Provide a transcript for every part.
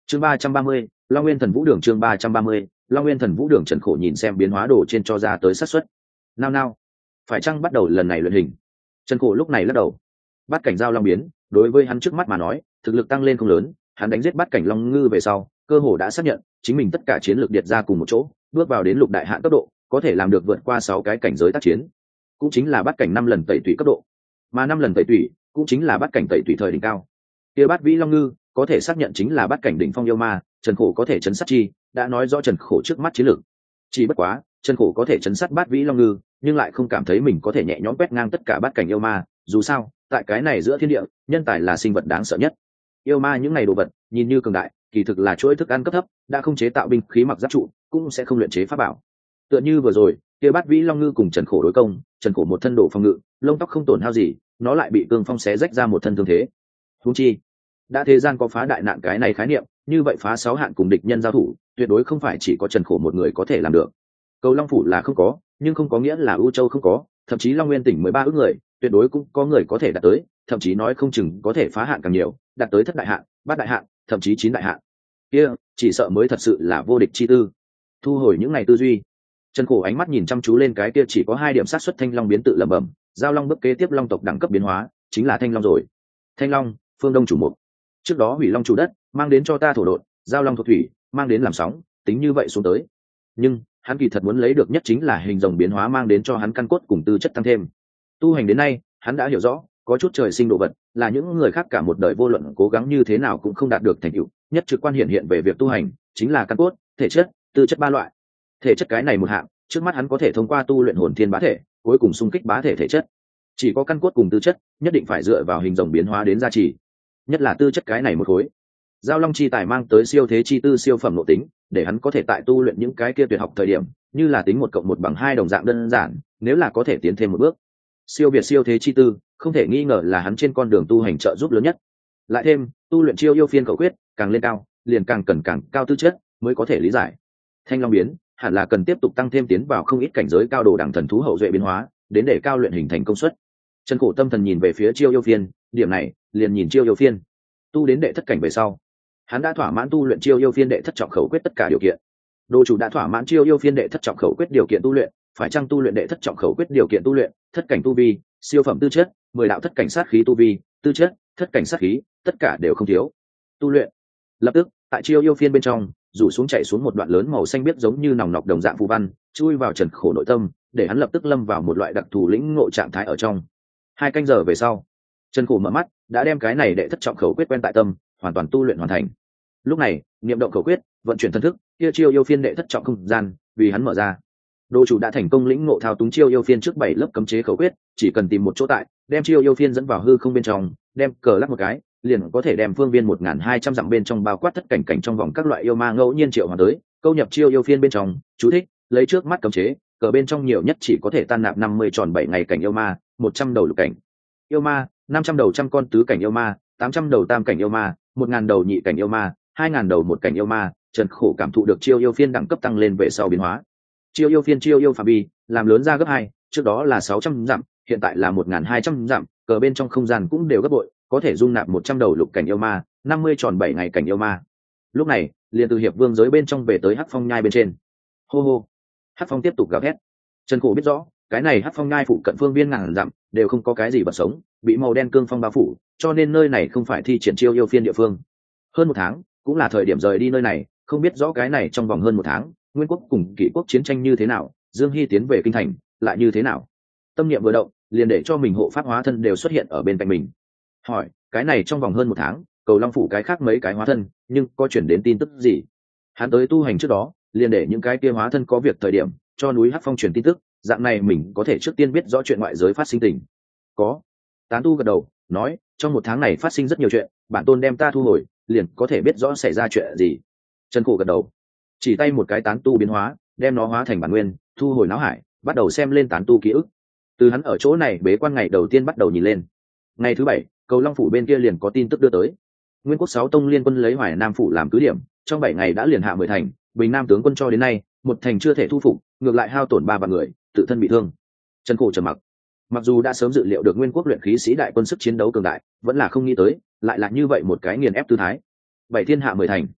chương 330, Long Nguyên Thần Vũ Đường. chương 330, Long Nguyên Thần Vũ Đường. Trần Khổ nhìn xem biến hóa đồ trên cho ra tới xác suất. Nào, phải chăng bắt đầu lần này luyện hình? Trần Khổ lúc này lắc đầu. Bát cảnh giao long biến, đối với hắn trước mắt mà nói, thực lực tăng lên không lớn, hắn đánh giết bát cảnh long ngư về sau, cơ hồ đã xác nhận chính mình tất cả chiến lược điệt ra cùng một chỗ, bước vào đến lục đại hạn cấp độ, có thể làm được vượt qua 6 cái cảnh giới tác chiến, cũng chính là bát cảnh 5 lần tẩy tủy cấp độ, mà 5 lần tẩy tủy cũng chính là bát cảnh tẩy tủy thời đỉnh cao. Kia bát vĩ long ngư có thể xác nhận chính là bát cảnh đỉnh phong yêu ma, Trần Khổ có thể chấn sát chi, đã nói rõ Trần Khổ trước mắt chiến lược. Chỉ bất quá, Trần Khổ có thể chấn sát bát vĩ long ngư, nhưng lại không cảm thấy mình có thể nhẹ nhõm quét ngang tất cả bát cảnh yêu ma, dù sao, tại cái này giữa thiên địa, nhân tài là sinh vật đáng sợ nhất. Yêu ma những này đồ vật, nhìn như cường đại, kỳ thực là chuỗi thức ăn cấp thấp, đã không chế tạo binh khí mặc giáp trụ, cũng sẽ không luyện chế pháp bảo. Tựa như vừa rồi, kia bát vĩ long ngư cùng Trần Khổ đối công, Trần Khổ một thân đổ phòng ngự, lông tóc không tổn hao gì, nó lại bị cương phong xé rách ra một thân thương thế. Huống chi, đã thế gian có phá đại nạn cái này khái niệm, như vậy phá 6 hạn cùng địch nhân giao thủ, tuyệt đối không phải chỉ có Trần Khổ một người có thể làm được. Cầu Long phủ là không có, nhưng không có nghĩa là U Châu không có, thậm chí Long Nguyên tỉnh 13 ức người, tuyệt đối cũng có người có thể đạt tới, thậm chí nói không chừng có thể phá hạn càng nhiều, đạt tới thất đại hạn, bát đại hạn, thậm chí 9 đại hạn. Kia, chỉ sợ mới thật sự là vô địch chi tư. Thu hồi những ngày tư duy, Trần Khổ ánh mắt nhìn chăm chú lên cái kia chỉ có 2 điểm sát xuất thanh long biến tự lẩm bẩm, giao long bước kế tiếp long tộc đẳng cấp biến hóa, chính là thanh long rồi. Thanh long, phương đông chủ mục. Trước đó hủy long chủ đất, mang đến cho ta thổ độn, giao long thuộc thủy, mang đến làm sóng, tính như vậy xuống tới. Nhưng, hắn kỳ thật muốn lấy được nhất chính là hình rồng biến hóa mang đến cho hắn căn cốt cùng tư chất tăng thêm. Tu hành đến nay, hắn đã hiểu rõ, có chút trời sinh độ vật, là những người khác cả một đời vô luận cố gắng như thế nào cũng không đạt được thành tựu, nhất trực quan hiện về việc tu hành, chính là căn cốt, thể chất, tư chất 3 loại. Thể chất cái này một hạng, trước mắt hắn có thể thông qua tu luyện hồn thiên bá thể, cuối cùng xung kích bá thể thể chất. Chỉ có căn cốt cùng tư chất, nhất định phải dựa vào hình rồng biến hóa đến gia trì. Nhất là tư chất cái này một khối. Giao long chi tài mang tới siêu thế chi tư siêu phẩm nội tính, để hắn có thể tại tu luyện những cái kia tuyệt học thời điểm, như là tính 1 + 1 = 2 đồng dạng đơn giản, nếu là có thể tiến thêm một bước. Siêu việt siêu thế chi tư, không thể nghi ngờ là hắn trên con đường tu hành trợ giúp lớn nhất. Lại thêm, tu luyện chiêu yêu phiên khẩu quyết, càng lên cao, liền càng cần càng cao tư chất mới có thể lý giải. Thanh long biến, hẳn là cần tiếp tục tăng thêm tiến vào không ít cảnh giới cao độ đẳng thần thú hậu duệ biến hóa, đến để cao luyện hình thành công suất. Trần Khổ tâm thần nhìn về phía chiêu yêu phiên, điểm này, liền nhìn chiêu yêu phiên. Tu đến đệ thất cảnh về sau, hắn đã thỏa mãn tu luyện chiêu yêu phiên đệ thất trọng khẩu quyết tất cả điều kiện. Đồ chủ đã thỏa mãn chiêu yêu phiên đệ thất trọng khẩu quyết điều kiện tu luyện, phải chăng tu luyện đệ thất trọng khẩu quyết điều kiện tu luyện, thất cảnh tu vi, siêu phẩm tư chất, 10 đạo thất cảnh sát khí tu vi, tư chất, thất cảnh sát khí, tất cả đều không thiếu. Tu luyện. Lập tức, tại chiêu yêu phiên bên trong, rủ xuống chạy xuống một đoạn lớn màu xanh biếc giống như nòng nọc đồng dạng phù văn, chui vào Trần Khổ nội tâm, để hắn lập tức lâm vào một loại đặc thù lĩnh ngộ trạng thái ở trong. 2 canh giờ về sau, Trần Khổ mở mắt, đã đem cái này đệ thất trọng khẩu quyết quen tại tâm, hoàn toàn tu luyện hoàn thành. Lúc này, niệm động khẩu quyết, vận chuyển thần thức, kia chiêu yêu phiên đệ thất trọng không gian, vì hắn mở ra. Đồ chủ đã thành công lĩnh ngộ thao túng chiêu yêu phiên trước 7 lớp cấm chế khẩu quyết, chỉ cần tìm một chỗ tại, đem chiêu yêu phiên dẫn vào hư không bên trong, đem cờ lắc một cái, liền có thể đem phương viên 1200 dặm bên trong bao quát tất cảnh cảnh trong vòng các loại yêu ma ngẫu nhiên triệu hoàn tới, câu nhập chiêu yêu phiên bên trong, chú thích, lấy trước mắt cấm chế, cờ bên trong nhiều nhất chỉ có thể tan nạp 50 tròn 7 ngày cảnh yêu ma, 100 đầu lục cảnh yêu ma, 500 đầu trăm con tứ cảnh yêu ma, 800 đầu tam cảnh yêu ma, 1000 đầu nhị cảnh yêu ma, 2000 đầu một cảnh yêu ma. Trần Khổ cảm thụ được chiêu yêu phiên đẳng cấp tăng lên về sau biến hóa. Chiêu yêu phiên chiêu yêu phạm vi làm lớn ra gấp 2, trước đó là 600 dặm, hiện tại là 1200 dặm, cờ bên trong không gian cũng đều gấp bội, có thể dung nạp 100 đầu lục cảnh yêu ma, 50 tròn 7 ngày cảnh yêu ma. Lúc này, liền từ hiệp vương giới bên trong về tới Hắc Phong nhai bên trên. Hô hô. Hắc Phong tiếp tục gào thét. Trần Khổ biết rõ, cái này Hắc Phong nhai phụ cận phương viên ngàn dặm đều không có cái gì vật sống, bị màu đen cương phong bao phủ, cho nên nơi này không phải thi triển chiêu yêu phiên địa phương. Hơn 1 tháng, cũng là thời điểm rời đi nơi này, không biết rõ cái này trong vòng hơn 1 tháng, Nguyên quốc cùng Kỷ quốc chiến tranh như thế nào, Dương Hy tiến về kinh thành lại như thế nào. Tâm niệm vừa động, liền để cho mình hộ pháp hóa thân đều xuất hiện ở bên cạnh mình. Hỏi, cái này trong vòng hơn 1 tháng, Cầu Long phủ cái khác mấy cái hóa thân, nhưng có chuyển đến tin tức gì? Hắn tới tu hành trước đó, liền để những cái kia hóa thân có việc thời điểm, cho núi Hắc Phong truyền tin tức, dạng này mình có thể trước tiên biết rõ chuyện ngoại giới phát sinh tình. Có. Tán tu gật đầu, nói, trong 1 tháng này phát sinh rất nhiều chuyện, bản tôn đem ta thu hồi, liền có thể biết rõ xảy ra chuyện gì. Trần Khổ gật đầu, chỉ tay một cái tán tu biến hóa, đem nó hóa thành bản nguyên, thu hồi não hải, bắt đầu xem lên tán tu ký ức. Từ hắn ở chỗ này bế quan ngày đầu tiên bắt đầu nhìn lên. Ngày thứ 7, Cầu Long phủ bên kia liền có tin tức đưa tới. Nguyên quốc 6 tông liên quân lấy Hoài Nam phủ làm cứ điểm, trong 7 ngày đã liền hạ 10 thành, Bình Nam tướng quân cho đến nay, 1 thành chưa thể thu phục, ngược lại hao tổn 3 vạn người, tự thân bị thương. Trần Khổ trầm mặc. Mặc dù đã sớm dự liệu được Nguyên quốc luyện khí sĩ đại quân sức chiến đấu cường đại, vẫn là không nghĩ tới, lại là như vậy một cái nghiền ép tư thái. 7 thiên hạ 10 thành.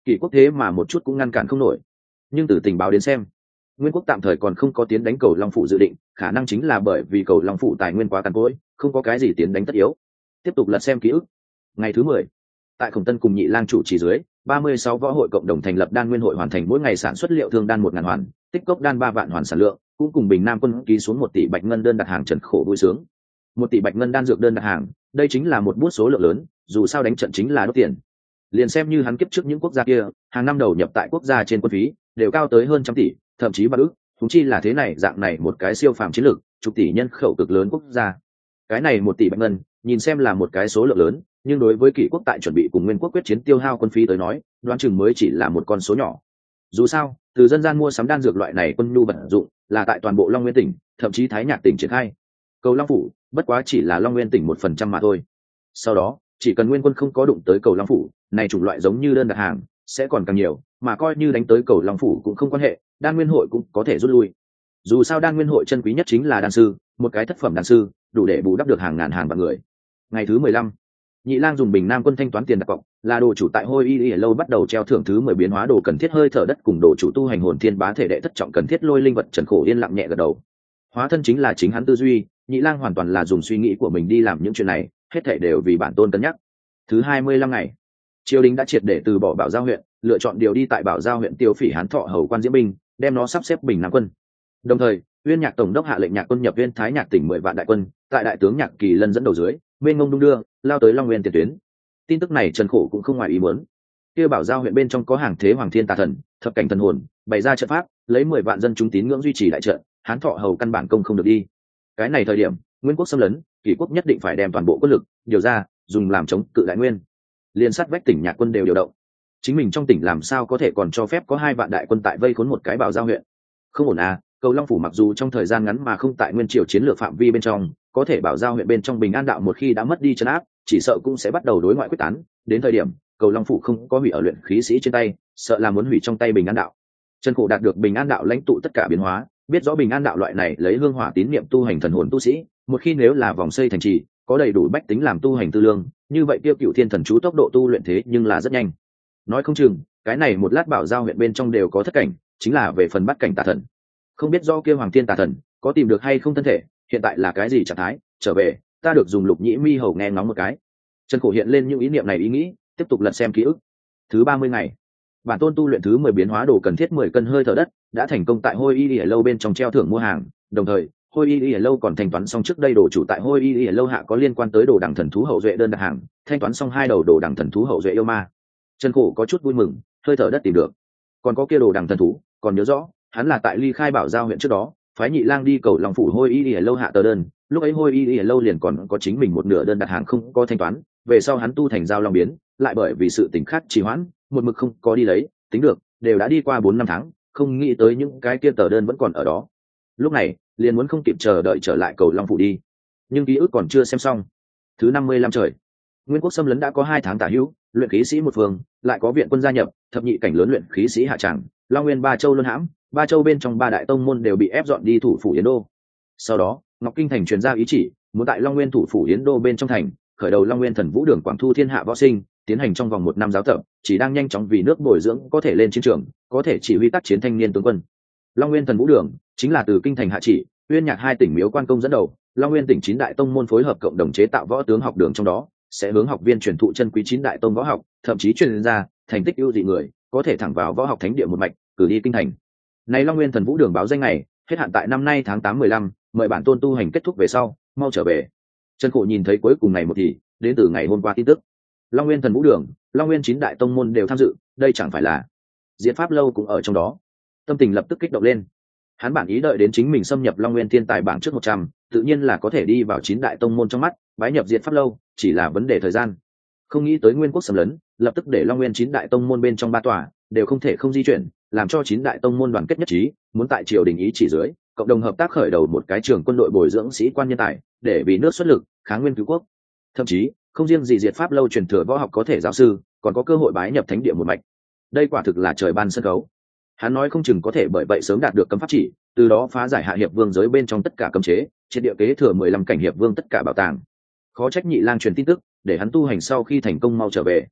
Kỷ quốc thế mà một chút cũng ngăn cản không nổi. Nhưng từ tình báo đến xem, Nguyên quốc tạm thời còn không có tiến đánh cầu Long phủ dự định, khả năng chính là bởi vì cầu Long phủ tài nguyên quá cằn cỗi, không có cái gì tiến đánh tất yếu. Tiếp tục lật xem ký ức. Ngày thứ 10, tại Khổng Tân cùng Nhị Lang chủ trì dưới, 36 võ hội cộng đồng thành lập đan nguyên hội, hoàn thành mỗi ngày sản xuất liệu thương đan 1000 hoàn, tích cốc đan 3 vạn hoàn sản lượng, cũng cùng Bình Nam quân ký xuống 1 tỷ bạch ngân đơn đặt hàng. Trần Khổ vui sướng. 1 tỷ bạch ngân đan dược đơn đặt hàng, đây chính là một bút số lượng lớn, dù sao đánh trận chính là đốt tiền. Liền xem như hắn kiếp trước những quốc gia kia, hàng năm đầu nhập tại quốc gia trên quân phí đều cao tới hơn trăm tỷ, thậm chí 3 ức, chúng chi là thế này dạng này một cái siêu phàm chiến lược, chục tỷ nhân khẩu cực lớn quốc gia. Cái này 1 tỷ bạch ngân, nhìn xem là một cái số lượng lớn, nhưng đối với Kỷ quốc tại chuẩn bị cùng Nguyên quốc quyết chiến tiêu hao quân phí tới nói, đoán chừng mới chỉ là một con số nhỏ. Dù sao, từ dân gian mua sắm đan dược loại này quân nhu vận dụng, là tại toàn bộ Long Nguyên tỉnh, thậm chí Thái Nhạc tỉnh triển khai. Cầu Long phủ, bất quá chỉ là Long Nguyên tỉnh 1% mà thôi. Sau đó, chỉ cần Nguyên quân không có đụng tới cầu Long phủ, này chủng loại giống như đơn đặt hàng sẽ còn càng nhiều, mà coi như đánh tới cầu Long phủ cũng không quan hệ, đan nguyên hội cũng có thể rút lui. Dù sao đan nguyên hội chân quý nhất chính là đan sư, một cái thất phẩm đan sư đủ để bù đắp được hàng ngàn hàng vạn người. Ngày thứ 15, Nhị Lang dùng Bình Nam quân thanh toán tiền đặt cọc, là đồ chủ tại Hôi Y lâu bắt đầu treo thưởng thứ 10 biến hóa đồ cần thiết hơi thở đất cùng đồ chủ tu hành hồn thiên bá thể đệ thất trọng cần thiết lôi linh vật. Trần Khổ yên lặng nhẹ gật đầu. Hóa thân chính là chính hắn tư duy, Nhị Lang hoàn toàn là dùng suy nghĩ của mình đi làm những chuyện này, hết thảy đều vì bản tôn cân nhắc. Thứ 25 ngày, triều đình đã triệt để từ bỏ Bảo Giao huyện, lựa chọn điều đi tại Bảo Giao huyện tiêu phỉ Hán Thọ hầu quan diễm binh, đem nó sắp xếp Bình Nam quân. Đồng thời, Uyên Nhạc tổng đốc hạ lệnh nhạc quân nhập Uyên Thái Nhạc tỉnh 10 vạn đại quân, tại đại tướng Nhạc Kỳ Lân dẫn đầu dưới, mênh mông đung đưa, lao tới Long Nguyên tiền tuyến. Tin tức này Trần Khổ cũng không ngoài ý muốn. Kia Bảo Giao huyện bên trong có hàng thế Hoàng Thiên Tà Thần, thập cảnh thần hồn, bày ra trận pháp, lấy 10 vạn dân chúng tín ngưỡng duy trì đại trận, Hán Thọ hầu căn bản công không được đi. Cái này thời điểm, Nguyên quốc xâm lấn, Kỷ quốc nhất định phải đem toàn bộ quân lực điều ra, dùng làm chống cự đại nguyên. Liên sát vách tỉnh Nhạc quân đều điều động. Chính mình trong tỉnh làm sao có thể còn cho phép có 2 vạn đại quân tại vây khốn một cái Bảo Giao huyện? Không ổn à, cầu Long phủ mặc dù trong thời gian ngắn mà không tại nguyên triều chiến lược phạm vi bên trong, có thể Bảo Giao huyện bên trong Bình An đạo một khi đã mất đi trấn áp, chỉ sợ cũng sẽ bắt đầu đối ngoại quyết tán. Đến thời điểm cầu Long phủ không có hủy ở luyện khí sĩ trên tay, sợ là muốn hủy trong tay Bình An đạo. Trần Khổ đạt được Bình An đạo lãnh tụ tất cả biến hóa, biết rõ Bình An đạo loại này lấy hương hỏa tín niệm tu hành thần hồn tu sĩ, một khi nếu là vòng xây thành trì, có đầy đủ bách tính làm tu hành tư lương, như vậy tiêu Cựu Thiên thần chú tốc độ tu luyện thế nhưng là rất nhanh. Nói không chừng cái này một lát Bảo Giao huyện bên trong đều có thất cảnh, chính là về phần bắt cảnh tà thần. Không biết do kia Hoàng Thiên Tà Thần có tìm được hay không thân thể, hiện tại là cái gì trạng thái, trở về ta được dùng Lục Nhĩ Mi hầu nghe ngóng một cái. Trần Khổ hiện lên những ý niệm này ý nghĩ, tiếp tục lật xem ký ức. Thứ 30 ngày, bản tôn tu luyện thứ 10 biến hóa đồ cần thiết 10 cân hơi thở đất đã thành công tại Hôi Y lâu bên trong treo thưởng mua hàng, đồng thời Hôi Y lâu còn thanh toán xong trước đây đồ chủ tại Hôi Y lâu hạ có liên quan tới đồ đằng thần thú hậu duệ đơn đặt hàng, thanh toán xong 2 đầu đồ đằng thần thú hậu duệ yêu ma. Trần Khổ có chút vui mừng, hơi thở đất tìm được, còn có kia đồ đằng thần thú, còn nhớ rõ hắn là tại ly khai Bảo Giao huyện trước đó phái Nhị Lang đi cầu Long phủ Hôi Y lâu hạ tờ đơn, lúc ấy Hôi Y lâu liền còn có chính mình một nửa đơn đặt hàng không có thanh toán, về sau hắn tu thành Giao Long biến, lại bởi vì sự tình khác trì hoãn, một mực không có đi lấy, tính được đều đã đi qua 4-5 tháng, không nghĩ tới những cái kia tờ đơn vẫn còn ở đó. Lúc này liền muốn không kịp chờ đợi trở lại cầu Long phủ đi, nhưng ký ức còn chưa xem xong. Thứ 55 trời, Nguyên quốc xâm lấn đã có 2 tháng tả hữu, luyện khí sĩ một phương, lại có viện quân gia nhập, thập nhị cảnh lớn luyện khí sĩ hạ tràng, Long Nguyên 3 châu luân hãm, 3 châu bên trong 3 đại tông môn đều bị ép dọn đi thủ phủ Yến Đô. Sau đó, Ngọc Kinh thành truyền ra ý chỉ, muốn tại Long Nguyên thủ phủ Yến Đô bên trong thành, khởi đầu Long Nguyên Thần Vũ Đường quảng thu thiên hạ võ sinh, tiến hành trong vòng 1 năm giáo tập, chỉ đang nhanh chóng vì nước bồi dưỡng có thể lên chiến trường, có thể chỉ huy tác chiến thanh niên tướng quân. Long Nguyên Thần Vũ Đường chính là từ kinh thành hạ chỉ, Uyên Nhạc 2 tỉnh miếu quan công dẫn đầu, Long Nguyên tỉnh 9 đại tông môn phối hợp cộng đồng chế tạo võ tướng học đường, trong đó sẽ hướng học viên truyền thụ chân quý 9 đại tông võ học, thậm chí truyền ra thành tích ưu dị người có thể thẳng vào võ học thánh địa một mạch, cử đi kinh thành. Này Long Nguyên Thần Vũ Đường báo danh này hết hạn tại năm nay tháng 8-15, mời bản tôn tu hành kết thúc về sau mau trở về. Trần Khổ nhìn thấy cuối cùng này một thì đến từ ngày hôm qua tin tức, Long Nguyên Thần Vũ Đường, Long Nguyên 9 đại tông môn đều tham dự, đây chẳng phải là Diệt Pháp lâu cũng ở trong đó. Tâm tình lập tức kích động lên. Hắn bản ý đợi đến chính mình xâm nhập Long Nguyên thiên tài bảng trước 100, tự nhiên là có thể đi vào 9 đại tông môn trong mắt, bái nhập Diệt Pháp lâu chỉ là vấn đề thời gian. Không nghĩ tới Nguyên quốc xâm lấn, lập tức để Long Nguyên 9 đại tông môn bên trong 3 tòa đều không thể không di chuyển, làm cho 9 đại tông môn đoàn kết nhất trí, muốn tại triều đình ý chỉ dưới, cộng đồng hợp tác khởi đầu một cái trường quân đội bồi dưỡng sĩ quan nhân tài, để vì nước xuất lực, kháng nguyên cứu quốc. Thậm chí, không riêng gì Diệt Pháp lâu truyền thừa võ học có thể giáo sư, còn có cơ hội bái nhập thánh địa một mạch. Đây quả thực là trời ban sân khấu. Hắn nói không chừng có thể bởi vậy sớm đạt được cấm pháp chỉ, từ đó phá giải hạ hiệp vương giới bên trong tất cả cấm chế, trên địa kế thừa 15 cảnh hiệp vương tất cả bảo tàng. Khó trách Nhị Lang truyền tin tức, để hắn tu hành sau khi thành công mau trở về.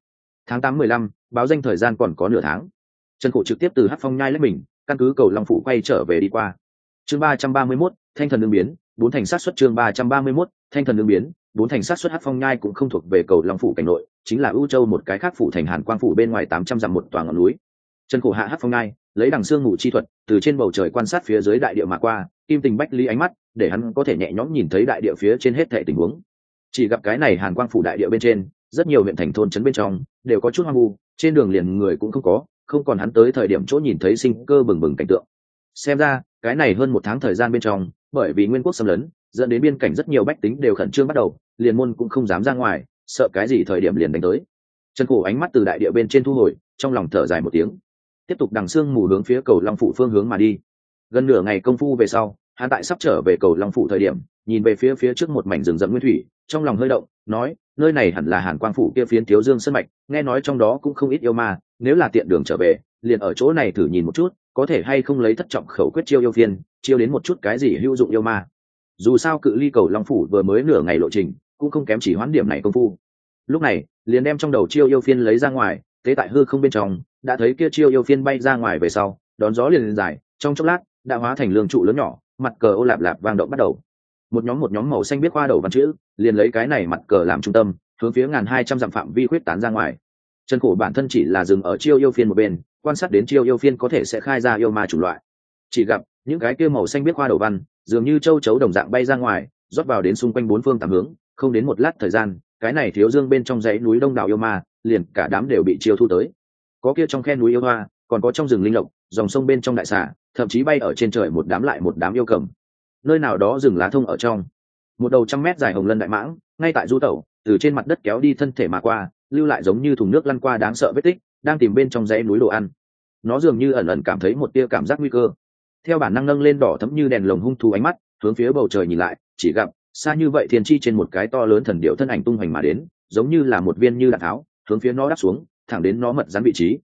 tháng 8/15, báo danh thời gian còn có nửa tháng. Trần Khổ trực tiếp từ Hắc Phong nhai lấy mình, căn cứ cầu Long phủ quay trở về đi qua. Chương 331, thanh thần ứng biến, bốn thành sát xuất. Chương 331, thanh thần ứng biến, bốn thành sát xuất. Hắc Phong nhai cũng không thuộc về cầu Long phủ cảnh nội, chính là ưu châu một cái khác phủ thành Hàn Quang phủ bên ngoài 800 dặm một tòa ngọn núi. Trần Khổ hạ Hắc Phong nhai, lấy đằng xương ngủ chi thuật, từ trên bầu trời quan sát phía dưới đại địa mà qua, kim tình bách lý ánh mắt, để hắn có thể nhẹ nhõm nhìn thấy đại địa phía trên hết thảy tình huống. Chỉ gặp cái này Hàn Quang phủ đại địa bên trên, rất nhiều huyện thành thôn trấn bên trong đều có chút hoang vu, trên đường liền người cũng không có, không còn hắn tới thời điểm chỗ nhìn thấy sinh cơ bừng bừng cảnh tượng. Xem ra cái này hơn một tháng thời gian bên trong, bởi vì nguyên quốc xâm lấn dẫn đến biên cảnh rất nhiều bách tính đều khẩn trương bắt đầu, liền môn cũng không dám ra ngoài, sợ cái gì thời điểm liền đánh tới. Trần Khổ ánh mắt từ đại địa bên trên thu hồi, trong lòng thở dài một tiếng, tiếp tục đằng xương mù hướng phía cầu Long phủ phương hướng mà đi. Gần nửa ngày công phu về sau, hắn tại sắp trở về cầu Long phủ thời điểm, nhìn về phía trước một mảnh rừng rậm nguyên thủy, trong lòng hơi động, nói nơi này hẳn là Hàn Quang phủ kia phiến Thiếu Dương sơn mạch, nghe nói trong đó cũng không ít yêu ma, nếu là tiện đường trở về, liền ở chỗ này thử nhìn một chút, có thể hay không lấy thất trọng khẩu quyết chiêu yêu phiên, chiêu đến một chút cái gì hữu dụng yêu ma. Dù sao cự ly cầu Long phủ vừa mới nửa ngày lộ trình, cũng không kém chỉ hoãn điểm này công phu. Lúc này, liền đem trong đầu chiêu yêu phiên lấy ra ngoài, tế tại hư không bên trong, đã thấy kia chiêu yêu phiên bay ra ngoài về sau, đón gió liền dài, trong chốc lát đã hóa thành lương trụ lớn nhỏ, mặt cờ ô lạp lạp vang động bắt đầu. Một nhóm màu xanh biết khoa đầu văn chữ, liền lấy cái này mặt cờ làm trung tâm, hướng phía 1200 dặm phạm vi khuyết tán ra ngoài. Trần Khổ bản thân chỉ là dừng ở chiêu yêu phiên một bên, quan sát đến chiêu yêu phiên có thể sẽ khai ra yêu ma chủng loại. Chỉ gặp những cái kia màu xanh biết khoa đầu văn, dường như châu chấu đồng dạng bay ra ngoài, rót vào đến xung quanh bốn phương tám hướng, không đến một lát thời gian, cái này Thiếu Dương bên trong dãy núi đông đảo yêu ma, liền cả đám đều bị chiêu thu tới. Có kia trong khe núi yêu hoa, còn có trong rừng linh lộc, dòng sông bên trong đại xà, thậm chí bay ở trên trời một đám lại một đám yêu cầm. Nơi nào đó rừng lá thông ở trong, một đầu 100 mét dài hồng lân đại mãng ngay tại du tẩu, từ trên mặt đất kéo đi thân thể mà qua, lưu lại giống như thùng nước lăn qua đáng sợ vết tích, đang tìm bên trong dãy núi đồ ăn. Nó dường như ẩn ẩn cảm thấy một tia cảm giác nguy cơ, theo bản năng nâng lên đỏ thẫm như đèn lồng hung thú ánh mắt, hướng phía bầu trời nhìn lại, chỉ gặp xa như vậy thiên chi trên một cái to lớn thần điệu thân ảnh tung hoành mà đến, giống như là một viên như đạn tháo, hướng phía nó đáp xuống, thẳng đến nó mật rắn vị trí.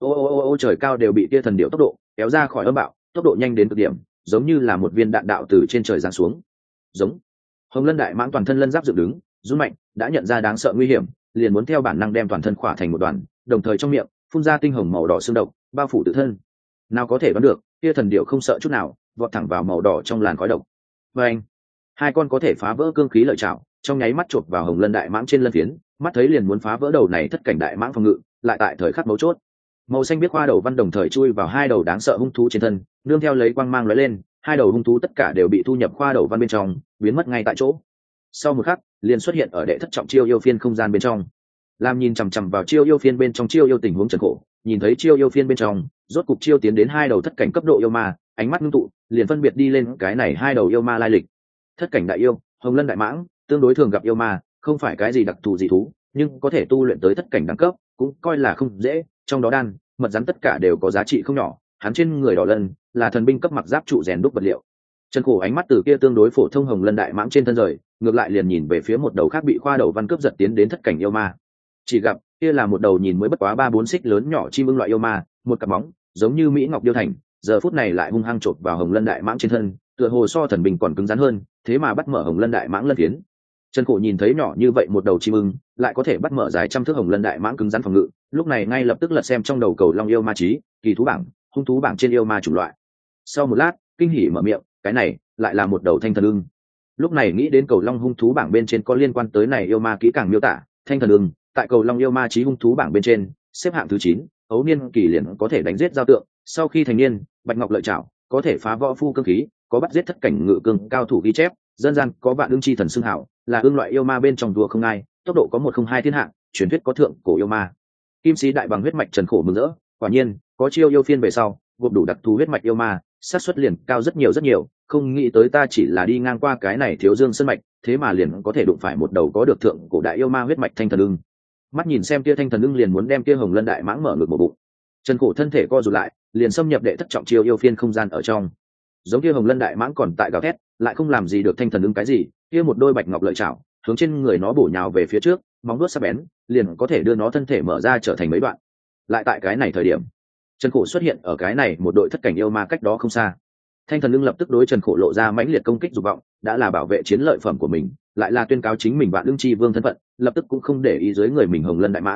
Ô trời cao đều bị tia thần điệu tốc độ kéo ra khỏi âm bạo, tốc độ nhanh đến cực điểm, giống như là một viên đạn đạo từ trên trời giáng xuống. Giống. Hồng lân đại mãng toàn thân lân giáp dựng đứng, run mạnh, đã nhận ra đáng sợ nguy hiểm, liền muốn theo bản năng đem toàn thân khỏa thành một đoàn, đồng thời trong miệng phun ra tinh hồng màu đỏ xương độc, bao phủ tự thân. Nào có thể đoán được, tia thần điệu không sợ chút nào, vọt thẳng vào màu đỏ trong làn khói độc. Và anh, hai con có thể phá vỡ cương khí lợi chảo, trong nháy mắt chộp vào hồng lân đại mãng trên lân phiến, mắt thấy liền muốn phá vỡ đầu này thất cảnh đại mãng phòng ngự, lại tại thời khắc mấu chốt, màu xanh biết khoa đầu văn đồng thời chui vào hai đầu đáng sợ hung thú trên thân, nương theo lấy quang mang lóe lên, hai đầu hung thú tất cả đều bị thu nhập khoa đầu văn bên trong, biến mất ngay tại chỗ. Sau một khắc, liền xuất hiện ở đệ thất trọng chiêu yêu phiên không gian bên trong. Lam nhìn chằm chằm vào chiêu yêu phiên bên trong chiêu yêu tình huống Trần Khổ, nhìn thấy chiêu yêu phiên bên trong, rốt cục chiêu tiến đến hai đầu thất cảnh cấp độ yêu ma, ánh mắt ngưng tụ, liền phân biệt đi lên cái này hai đầu yêu ma lai lịch. Thất cảnh đại yêu, hồng lân đại mãng, tương đối thường gặp yêu ma, không phải cái gì đặc thù dị thú, nhưng có thể tu luyện tới thất cảnh đẳng cấp, cũng coi là không dễ, trong đó đan, mật rắn tất cả đều có giá trị không nhỏ, hắn trên người đỏ lân là thần binh cấp mặc giáp trụ rèn đúc vật liệu. Trần Khổ ánh mắt từ kia tương đối phổ thông hồng lân đại mãng trên thân rời, ngược lại liền nhìn về phía một đầu khác bị khoa đầu văn cướp giật tiến đến thất cảnh yêu ma. Chỉ gặp kia là một đầu nhìn mới bất quá 3-4 xích lớn nhỏ chim ưng loại yêu ma, một cặp móng giống như mỹ ngọc điêu thành, giờ phút này lại hung hăng chộp vào hồng lân đại mãng trên thân, tựa hồ so thần binh còn cứng rắn hơn, thế mà bắt mở hồng lân đại mãng lân phiến. Trần Khổ nhìn thấy nhỏ như vậy một đầu chim ưng, lại có thể bắt mở dài trăm thước hồng lân đại mãng cứng rắn phòng ngự, lúc này ngay lập tức lật xem trong đầu cầu long yêu ma trí, kỳ thú bảng, hung thú bảng trên yêu ma chủng loại. Sau một lát, kinh hỉ mở miệng, cái này lại là một đầu thanh thần ưng. Lúc này nghĩ đến cầu long hung thú bảng bên trên có liên quan tới này yêu ma kỹ càng miêu tả, thanh thần ưng tại cầu long yêu ma trí hung thú bảng bên trên xếp hạng thứ 9, ấu niên kỳ liền có thể đánh giết giao tượng, sau khi thành niên, bạch ngọc lợi chảo, có thể phá võ phu cương khí, có bắt giết thất cảnh ngự cương cao thủ ghi chép, dân gian có vạn ưng chi thần xưng hảo, là ưng loại yêu ma bên trong đua không ai, tốc độ có 102 thiên hạng, truyền thuyết có thượng cổ yêu ma. Kim sĩ đại bằng huyết mạch Trần Khổ mừng rỡ, quả nhiên có chiêu yêu phiên về sau, gộp đủ đặc thù huyết mạch yêu ma, xác suất liền cao rất nhiều, không nghĩ tới ta chỉ là đi ngang qua cái này Thiếu Dương sơn mạch, thế mà liền có thể đụng phải một đầu có được thượng cổ đại yêu ma huyết mạch thanh thần ưng. Mắt nhìn xem kia thanh thần ưng liền muốn đem kia hồng lân đại mãng mở ngược một bụng. Trần Khổ thân thể co rụt lại, liền xâm nhập đệ thất trọng chiêu yêu phiên không gian ở trong. Giống kia hồng lân đại mãng còn tại gào thét, lại không làm gì được thanh thần ưng cái gì, kia một đôi bạch ngọc lợi chảo, hướng trên người nó bổ nhào về phía trước, móng vuốt sắc bén, liền có thể đưa nó thân thể mở ra trở thành mấy đoạn. Lại tại cái này thời điểm, Trần Khổ xuất hiện ở cái này một đội thất cảnh yêu ma cách đó không xa. Thanh thần ưng lập tức đối Trần Khổ lộ ra mãnh liệt công kích dục vọng, đã là bảo vệ chiến lợi phẩm của mình, lại là tuyên cáo chính mình vạn ưng chi vương thân phận, lập tức cũng không để ý dưới người mình hồng lân đại mãng,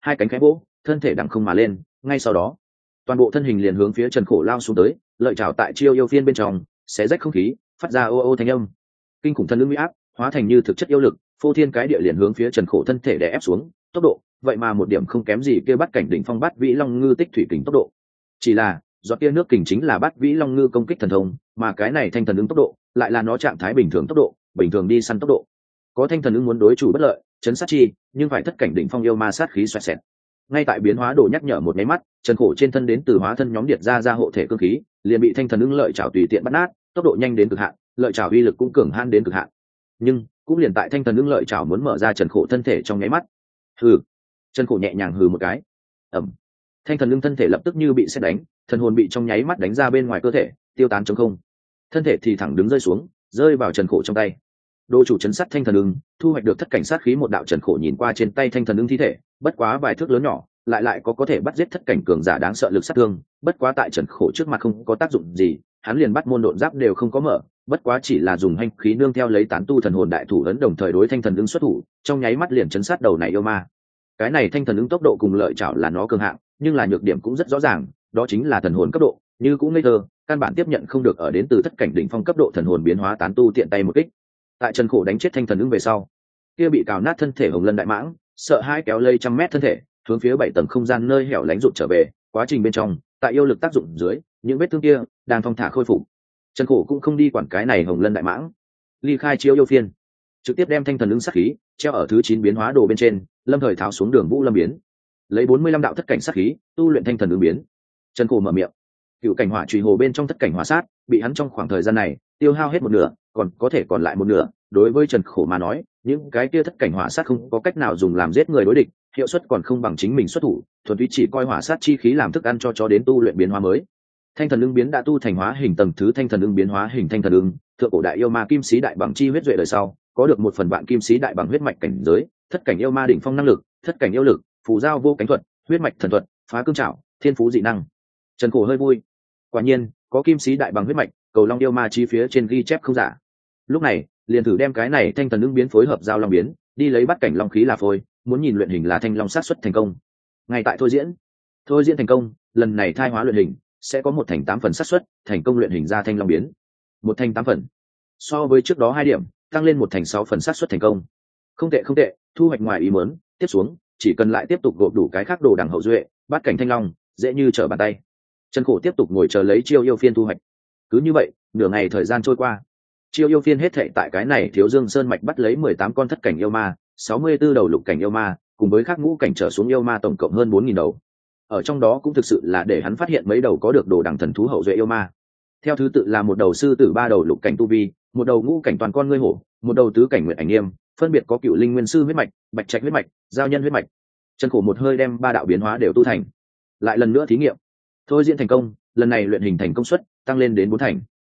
hai cánh khẽ vỗ, thân thể đằng không mà lên, ngay sau đó toàn bộ thân hình liền hướng phía Trần Khổ lao xuống tới, lợi chảo tại chiêu yêu phiên bên trong xé rách không khí, phát ra ô ô thanh âm. Kinh khủng thân lưng uy áp hóa thành như thực chất yêu lực, phô thiên cái địa liền hướng phía Trần Khổ thân thể đè ép xuống, tốc độ vậy mà một điểm không kém gì kia bắt cảnh đỉnh phong bát vĩ long ngư tích thủy kình tốc độ. Chỉ là giọt tia nước kình chính là bát vĩ long ngư công kích thần thông, mà cái này thanh thần ứng tốc độ lại là nó trạng thái bình thường tốc độ, bình thường đi săn tốc độ. Có thanh thần ứng muốn đối chủ bất lợi, chấn sát chi, nhưng phải thất cảnh đỉnh phong yêu ma sát khí xoẹt xẹt. Ngay tại biến hóa đồ nhắc nhở một máy mắt, Trần Khổ trên thân đến từ hóa thân nhóm điệt ra hộ thể cương khí, liền bị thanh thần ứng lợi chảo tùy tiện bắt nát, tốc độ nhanh đến cực hạn, lợi chảo uy lực cũng cường hãn đến cực hạn. Nhưng cũng liền tại thanh thần ứng lợi chảo muốn mở ra Trần Khổ thân thể trong nháy mắt, hừ, Trần Khổ nhẹ nhàng hừ một cái, ầm, thanh thần ứng thân thể lập tức như bị sét đánh, thần hồn bị trong nháy mắt đánh ra bên ngoài cơ thể, tiêu tán trong không, thân thể thì thẳng đứng rơi xuống, rơi vào Trần Khổ trong tay. Đô chủ chấn sát thanh thần ưng, thu hoạch được thất cảnh sát khí một đạo. Trần Khổ nhìn qua trên tay thanh thần ưng thi thể, bất quá vài thước lớn nhỏ, lại có thể bắt giết thất cảnh cường giả đáng sợ lực sát thương, bất quá tại Trần Khổ trước mặt không có tác dụng gì, hắn liền bắt môn độn giáp đều không có mở, bất quá chỉ là dùng hành khí nương theo lấy tán tu thần hồn đại thủ ấn đồng thời đối thanh thần ưng xuất thủ, trong nháy mắt liền chấn sát đầu này yêu ma. Cái này thanh thần ưng tốc độ cùng lợi chảo là nó cường hạng, nhưng là nhược điểm cũng rất rõ ràng, đó chính là thần hồn cấp độ, như cũng ngây thơ, căn bản tiếp nhận không được ở đến từ thất cảnh đỉnh phong cấp độ thần hồn biến hóa tán tu tiện tay một kích. Tại Trần Khổ đánh chết thanh thần ưng về sau, kia bị cào nát thân thể hồng lân đại mãng sợ hãi kéo lây trăm mét thân thể hướng phía 7 tầng không gian nơi hẻo lánh rụt trở về. Quá trình bên trong, tại yêu lực tác dụng dưới, những vết thương kia đang thong thả khôi phục. Trần Khổ cũng không đi quản cái này hồng lân đại mãng, ly khai chiếu yêu phiên, trực tiếp đem thanh thần ưng sát khí treo ở thứ 9 biến hóa đồ bên trên, lâm thời tháo xuống đường vũ lâm biến, lấy 45 đạo thất cảnh sát khí tu luyện thanh thần ưng biến. Trần Khổ mở miệng, cựu cảnh hỏa trùy hồ bên trong thất cảnh hỏa sát bị hắn trong khoảng thời gian này tiêu hao hết một nửa, còn có thể còn lại một nửa. Đối với Trần Khổ mà nói, những cái kia thất cảnh hỏa sát không có cách nào dùng làm giết người đối địch, hiệu suất còn không bằng chính mình xuất thủ, thuần túy chỉ coi hỏa sát chi khí làm thức ăn cho đến tu luyện biến hóa mới. Thanh thần ưng biến đã tu thành hóa hình tầng thứ thanh thần ưng biến hóa hình thanh thần ưng, thượng cổ đại yêu ma kim sĩ đại bằng chi huyết duệ đời sau, có được 1 phần vạn kim sĩ đại bằng huyết mạch cảnh giới, thất cảnh yêu ma đỉnh phong năng lực, thất cảnh yêu lực, phù giao vô cánh thuật, huyết mạch thần thuật, phá cương trảo, thiên phú dị năng. Trần Khổ hơi vui, quả nhiên có kim sĩ đại bằng huyết mạch, cầu long yêu ma chi phía trên ghi chép không giả. Lúc này liền thử đem cái này thanh thần ưng biến phối hợp giao long biến, đi lấy bắt cảnh long khí là phôi, muốn nhìn luyện hình là thanh long sát xuất thành công. Ngay tại thôi diễn thành công, lần này thai hóa luyện hình sẽ có 1 thành 8 phần sát xuất thành công luyện hình ra thanh long biến, 1 thành 8 phần, so với trước đó 2 điểm tăng lên 1 thành 6 phần sát xuất thành công. Không tệ, thu hoạch ngoài ý muốn. Tiếp xuống chỉ cần lại tiếp tục gộp đủ cái khác đồ đẳng hậu duệ, bắt cảnh thanh long dễ như trở bàn tay. Trần Khổ tiếp tục ngồi chờ lấy chiêu yêu phiên thu hoạch. Cứ như vậy nửa ngày thời gian trôi qua, chiêu yêu phiên hết thệ tại cái này Thiếu Dương Sơn mạch bắt lấy 18 con thất cảnh yêu ma, 64 đầu lục cảnh yêu ma, cùng với các ngũ cảnh trở xuống yêu ma tổng cộng hơn 4.000 đầu. Ở trong đó cũng thực sự là để hắn phát hiện mấy đầu có được đồ đẳng thần thú hậu duệ yêu ma. Theo thứ tự là 1 đầu sư tử, 3 đầu lục cảnh tu vi, 1 đầu ngũ cảnh toàn con ngươi hổ, 1 đầu tứ cảnh nguyệt ảnh nghiêm, phân biệt có Cựu Linh Nguyên Sư huyết mạch, Bạch Trạch huyết mạch, Giao Nhân huyết mạch. Trần Khổ một hơi đem 3 đạo biến hóa đều tu thành. Lại lần nữa thí nghiệm, thôi diễn thành công, lần này luyện hình thành công suất tăng lên đến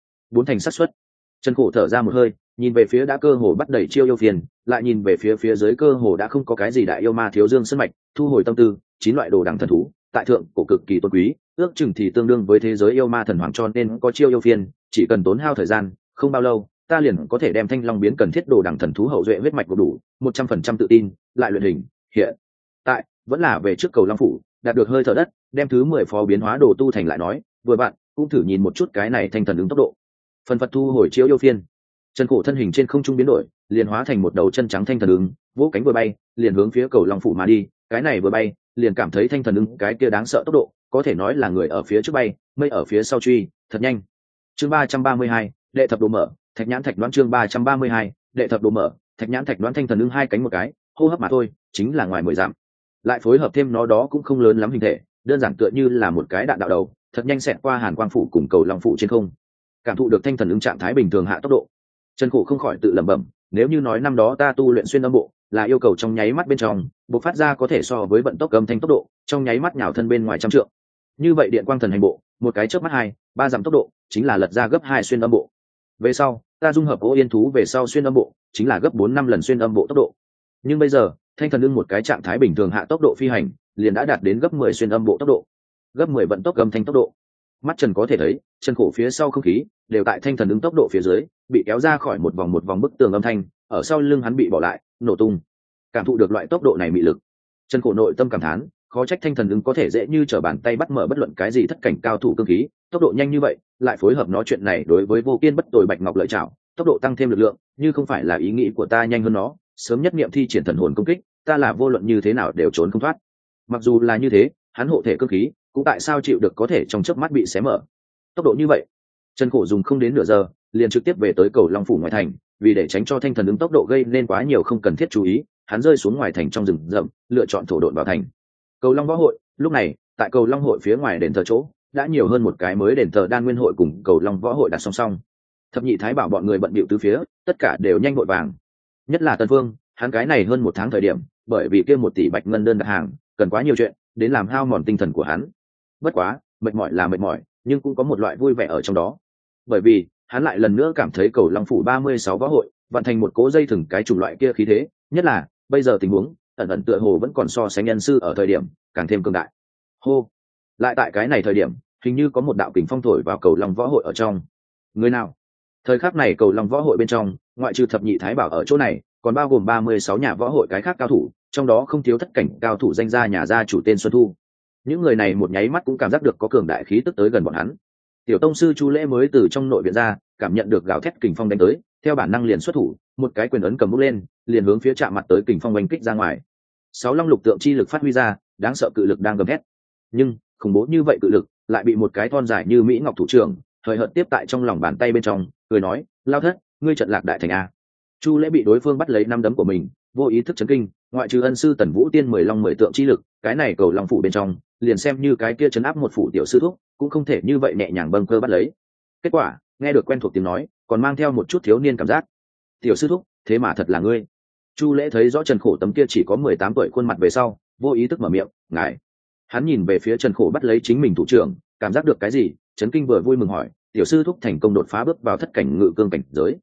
4 thành xác suất. Trần Khổ thở ra một hơi, nhìn về phía đã cơ hồ bắt đẩy chiêu yêu phiền, lại nhìn về phía dưới cơ hồ đã không có cái gì đại yêu ma Thiếu Dương Sơn mạch, thu hồi tâm tư, 9 loại đồ đẳng thần thú, tại thượng cổ cực kỳ tôn quý, ước chừng thì tương đương với thế giới yêu ma thần hoàng, cho nên có chiêu yêu phiền, chỉ cần tốn hao thời gian, không bao lâu, ta liền có thể đem thanh long biến cần thiết đồ đẳng thần thú hậu duệ huyết mạch đủ, 100% tự tin, lại luyện hình. Hiện tại vẫn là về trước cầu long phủ, đạt được hơi thở đất, đem thứ 10 phó biến hóa đồ tu thành lại nói, vừa bạn cũng thử nhìn một chút cái này thanh thần ứng tốc độ. Phần phật thu hồi chiếu yêu phiên, Trần Khổ thân hình trên không trung biến đổi, liền hóa thành một đầu chân trắng thanh thần ứng, vỗ cánh vừa bay, liền hướng phía cầu long phủ mà đi. Cái này vừa bay, liền cảm thấy thanh thần ứng cái kia đáng sợ tốc độ, có thể nói là người ở phía trước bay, mây ở phía sau truy, thật nhanh. Chương 332, đệ thập đồ mở, thạch nhãn thạch đoán. Chương 332, đệ thập đồ mở, thạch nhãn thạch đoán. Thanh thần ứng 2 cánh một cái, hô hấp mà thôi, chính là ngoài 10 dặm. Lại phối hợp thêm nó đó cũng không lớn lắm hình thể, đơn giản tựa như là một cái đạn đạo đầu, thật nhanh xẹt qua Hàn Quang phủ cùng cầu long phủ trên không. Cảm thụ được thanh thần ứng trạng thái bình thường hạ tốc độ, Trần Khổ không khỏi tự lẩm bẩm, nếu như nói năm đó ta tu luyện xuyên âm bộ là yêu cầu trong nháy mắt bên trong bộc phát ra có thể so với vận tốc âm thanh tốc độ trong nháy mắt nhào thân bên ngoài trăm trượng, như vậy điện quang thần hành bộ một cái chớp mắt 2-3 dặm tốc độ chính là lật ra gấp 2 xuyên âm bộ. Về sau ta dung hợp Ô Yên thú về sau xuyên âm bộ chính là gấp 4-5 lần xuyên âm bộ tốc độ. Nhưng bây giờ thanh thần ưng một cái trạng thái bình thường hạ tốc độ phi hành liền đã đạt đến gấp 10 xuyên âm bộ tốc độ, gấp 10 vận tốc âm thanh tốc độ. Mắt Trần có thể thấy, Trần Khổ phía sau không khí đều tại thanh thần ứng tốc độ phía dưới bị kéo ra khỏi một vòng bức tường âm thanh, ở sau lưng hắn bị bỏ lại nổ tung. Cảm thụ được loại tốc độ này mị lực, Trần Khổ nội tâm cảm thán, khó trách thanh thần ưng có thể dễ như trở bàn tay bắt mở bất luận cái gì thất cảnh cao thủ cương khí, tốc độ nhanh như vậy, lại phối hợp nó chuyện này đối với vô kiên bất tồi bạch ngọc lợi chảo, tốc độ tăng thêm lực lượng, như không phải là ý nghĩ của ta nhanh hơn nó, sớm nhất niệm thi triển thần hồn công kích, ta là vô luận như thế nào đều trốn không thoát. Mặc dù là như thế, hắn hộ thể cương khí, cũng tại sao chịu được có thể trong chớp mắt bị xé mở. Tốc độ như vậy, Trần Khổ dùng không đến nửa giờ, liền trực tiếp về tới cầu Long phủ ngoài thành, vì để tránh cho thanh thần ứng tốc độ gây nên quá nhiều không cần thiết chú ý, hắn rơi xuống ngoài thành trong rừng rậm, lựa chọn thổ độn vào thành. Cầu Long võ hội, lúc này, tại cầu Long hội phía ngoài đền thờ chỗ, đã nhiều hơn một cái mới đền thờ Đan Nguyên hội cùng cầu Long võ hội đặt song song. Thập nhị thái bảo bọn người bận bịu tứ phía, tất cả đều nhanh vội vàng. Nhất là Tần Vương, hắn cái này hơn một tháng thời điểm, bởi vì kia 1 tỷ bạch ngân đơn đặt hàng, cần quá nhiều chuyện, đến làm hao mòn tinh thần của hắn. Bất quá, mệt mỏi là mệt mỏi, nhưng cũng có một loại vui vẻ ở trong đó. Bởi vì, hắn lại lần nữa cảm thấy cầu Long phủ 36 võ hội, vận thành một cố dây thừng cái chủng loại kia khí thế, nhất là, bây giờ tình huống, ẩn ẩn tựa hồ vẫn còn so sánh nhân sư ở thời điểm, càng thêm cường đại. Hô, lại tại cái này thời điểm, hình như có một đạo kình phong thổi vào cầu Long võ hội ở trong. Người nào? Thời khắc này cầu Long võ hội bên trong, ngoại trừ thập nhị thái bảo ở chỗ này, còn bao gồm 36 nhà võ hội cái khác cao thủ, trong đó không thiếu thất cảnh cao thủ danh gia nhà gia chủ tên Xuân Thu. Những người này một nháy mắt cũng cảm giác được có cường đại khí tức tới gần bọn hắn. Tiểu tông sư Chu Lễ mới từ trong nội viện ra, cảm nhận được gào thét kình phong đánh tới, theo bản năng liền xuất thủ, một cái quyền ấn cầm bút lên, liền hướng phía chạm mặt tới kình phong oanh kích ra ngoài. 6 long lục tượng chi lực phát huy ra, đáng sợ cự lực đang gầm thét. Nhưng, khủng bố như vậy cự lực, lại bị một cái thon dài như mỹ ngọc thủ trưởng, hời hợt tiếp tại trong lòng bàn tay bên trong, cười nói, lao thất, ngươi trận lạc đại thành a. Chu Lễ bị đối phương bắt lấy năm đấm của mình, vô ý thức chấn kinh, ngoại trừ ân sư Tần Vũ Tiên 10 long 10 tượng chi lực, cái này cầu long phủ bên trong, liền xem như cái kia chấn áp một phủ tiểu sư thúc, cũng không thể như vậy nhẹ nhàng bâng cơ bắt lấy. Kết quả, nghe được quen thuộc tiếng nói, còn mang theo một chút thiếu niên cảm giác. Tiểu sư thúc, thế mà thật là ngươi. Chu Lễ thấy rõ Trần Khổ tấm kia chỉ có 18 tuổi khuôn mặt về sau, vô ý thức mở miệng, ngài. Hắn nhìn về phía Trần Khổ bắt lấy chính mình thủ trưởng, cảm giác được cái gì, chấn kinh vừa vui mừng hỏi, tiểu sư thúc thành công đột phá bước vào thất cảnh ngự cương cảnh giới.